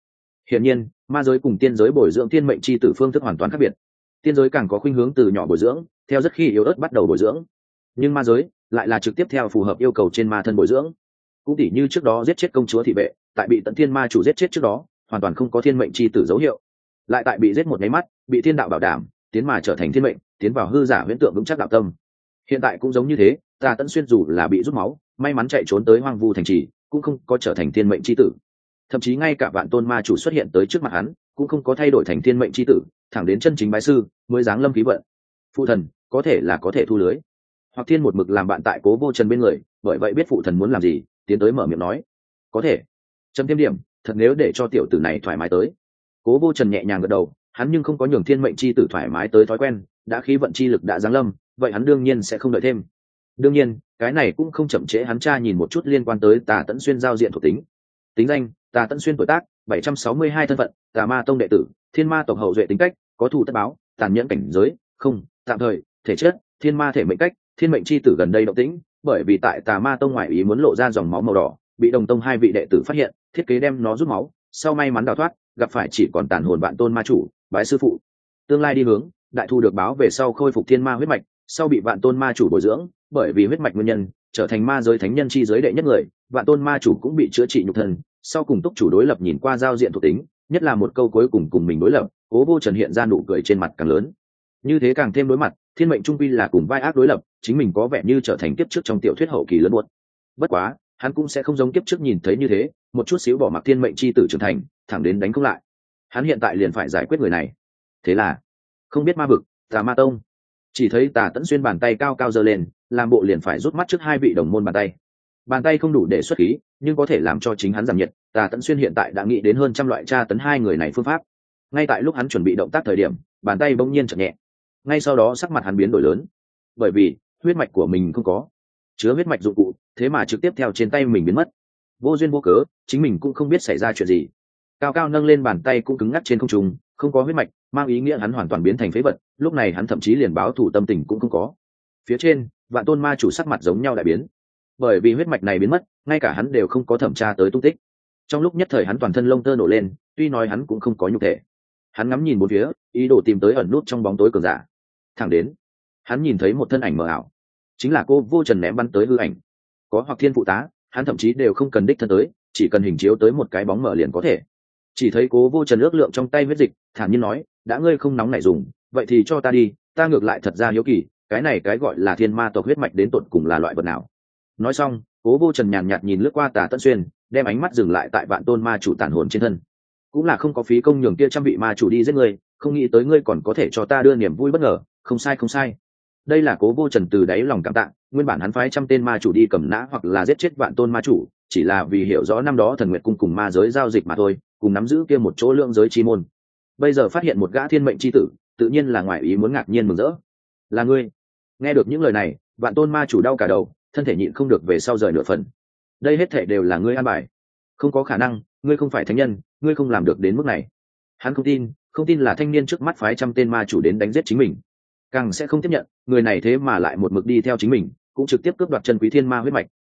Hiển nhiên, ma giới cùng tiên giới bồi dưỡng thiên mệnh chi tử phương thức hoàn toàn khác biệt. Tiên giới càng có khuynh hướng từ nhỏ bồi dưỡng, theo rất khi yếu ớt bắt đầu bồi dưỡng, nhưng ma giới lại là trực tiếp theo phù hợp yêu cầu trên ma thân bồi dưỡng. Cũng tỉ như trước đó giết chết công chúa thị vệ, tại bị tận thiên ma chủ giết chết trước đó, hoàn toàn không có thiên mệnh chi tử dấu hiệu, lại tại bị giết một máy mắt, bị thiên đạo bảo đảm, tiến mà trở thành thiên mệnh, tiến vào hư giả huyễn tượng vững chắc đạo tâm. Hiện tại cũng giống như thế, Tà Tẫn Xuyên dù là bị rút máu, may mắn chạy trốn tới hoang vu thành trì, cũng không có trở thành thiên mệnh chi tử. Thậm chí ngay cả vạn tôn ma chủ xuất hiện tới trước mặt hắn, cũng không có thay đổi thành thiên mệnh chi tử, thẳng đến chân chính bái sư mới giáng lâm khí vận. Phụ thần có thể là có thể thu lưới. Hoặc Thiên một mực làm bạn tại Cố Vô Trần bên người, bởi vậy biết phụ thần muốn làm gì, tiến tới mở miệng nói, có thể. Chấm thêm điểm, thật nếu để cho tiểu tử này thoải mái tới. Cố Vô Trần nhẹ nhàng gật đầu, hắn nhưng không có nhường thiên mệnh chi tử thoải mái tới thói quen, đã khí vận chi lực đã giáng lâm, vậy hắn đương nhiên sẽ không đợi thêm. Đương nhiên, cái này cũng không chậm trễ hắn tra nhìn một chút liên quan tới Tà Tẫn Xuyên giao diện thuộc tính. Tính danh: Tà Tẫn Xuyên, tuổi tác bảy trăm sáu mươi hai, thân phận Tà Ma Tông đệ tử, Thiên Ma tộc hậu duệ, tính cách có thù tất báo, tàn nhẫn, cảnh giới không, tạm thời, thể chất thiên ma thể, mệnh cách thiên mệnh chi tử. Gần đây động tĩnh, bởi vì tại Tà Ma Tông ngoại ý muốn lộ ra dòng máu màu đỏ, bị đồng tông hai vị đệ tử phát hiện, thiết kế đem nó rút máu, sau may mắn đào thoát, gặp phải chỉ còn tàn hồn vạn tôn ma chủ, bái sư phụ. Tương lai đi hướng đại thu được báo về sau khôi phục thiên ma huyết mạch, sau bị vạn tôn ma chủ bồi dưỡng, bởi vì huyết mạch nguyên nhân trở thành ma giới thánh nhân chi giới đệ nhất người. Vạn tôn ma chủ cũng bị chữa trị nhục thân, sau cùng túc chủ đối lập nhìn qua giao diện thuộc tính, nhất là một câu cuối cùng cùng mình đối lập, Cố Vô Trần hiện ra nụ cười trên mặt càng lớn. Như thế càng thêm đối mặt, thiên mệnh trung quy là cùng vai ác đối lập, chính mình có vẻ như trở thành kiếp trước trong tiểu thuyết hậu kỳ lớn buốt. Bất quá hắn cũng sẽ không giống kiếp trước nhìn thấy như thế, một chút xíu bỏ mặc thiên mệnh chi tử trưởng thành, thẳng đến đánh không lại. Hắn hiện tại liền phải giải quyết người này. Thế là không biết ma vực, Tà Ma Tông, chỉ thấy Tà Tẫn Xuyên bàn tay cao cao giơ lên, làm bộ liền phải rút mắt trước hai vị đồng môn bàn tay. Bàn tay không đủ để xuất khí, nhưng có thể làm cho chính hắn giảm nhiệt. Tà Tẫn Xuyên hiện tại đã nghĩ đến hơn trăm loại tra tấn hai người này phương pháp. Ngay tại lúc hắn chuẩn bị động tác thời điểm, bàn tay bỗng nhiên chợt nhẹ, ngay sau đó sắc mặt hắn biến đổi lớn, bởi vì huyết mạch của mình không có chứa huyết mạch dụng cụ, thế mà trực tiếp theo trên tay mình biến mất, vô duyên vô cớ, chính mình cũng không biết xảy ra chuyện gì. Cao cao nâng lên bàn tay cũng cứng ngắc trên không trung, không có huyết mạch, mang ý nghĩa hắn hoàn toàn biến thành phế vật. Lúc này hắn thậm chí liền báo thù tâm tình cũng không có. Phía trên vạn tôn ma chủ sắc mặt giống nhau đại biến, bởi vì huyết mạch này biến mất, ngay cả hắn đều không có thẩm tra tới tung tích. Trong lúc nhất thời hắn toàn thân lông tơ nổ lên, tuy nói hắn cũng không có nhục thể. Hắn ngắm nhìn bốn phía, ý đồ tìm tới ẩn nút trong bóng tối cường giả. Thẳng đến hắn nhìn thấy một thân ảnh mờ ảo, chính là Cố Vô Trần ném bắn tới hư ảnh. Có Hoặc Thiên phụ tá, hắn thậm chí đều không cần đích thân tới, chỉ cần hình chiếu tới một cái bóng mở liền có thể. Chỉ thấy Cố Vô Trần ước lượng trong tay huyết dịch, thản nhiên nói, đã ngươi không nóng nảy dùng, vậy thì cho ta đi, ta ngược lại thật ra hiếu kỳ, cái này cái gọi là thiên ma tộc huyết mạch đến tột cùng là loại vật nào. Nói xong, Cố Vô Trần nhàn nhạt nhìn lướt qua Tà Tẫn Xuyên, đem ánh mắt dừng lại tại vạn tôn ma chủ tàn hồn trên thân. Cũng là không có phí công nhường kia trăm vị ma chủ đi giết ngươi, không nghĩ tới ngươi còn có thể cho ta đưa niềm vui bất ngờ, không sai không sai. Đây là Cố Vô Trần từ đáy lòng cảm tạ, nguyên bản hắn phái trăm tên ma chủ đi cầm nã hoặc là giết chết vạn tôn ma chủ, chỉ là vì hiểu rõ năm đó Thần Nguyệt cung cùng ma giới giao dịch mà thôi, cùng nắm giữ kia một chỗ lượng giới chi môn. Bây giờ phát hiện một gã thiên mệnh chi tử, tự nhiên là ngoại ý muốn ngạc nhiên mừng rỡ. Là ngươi? Nghe được những lời này, vạn tôn ma chủ đau cả đầu, thân thể nhịn không được về sau rời nửa phần. Đây hết thảy đều là ngươi an bài. Không có khả năng, ngươi không phải thánh nhân, ngươi không làm được đến mức này. Hắn không tin, không tin là thanh niên trước mắt phái trăm tên ma chủ đến đánh giết chính mình, càng sẽ không tiếp nhận người này thế mà lại một mực đi theo chính mình, cũng trực tiếp cướp đoạt chân quý thiên ma huyết mạch.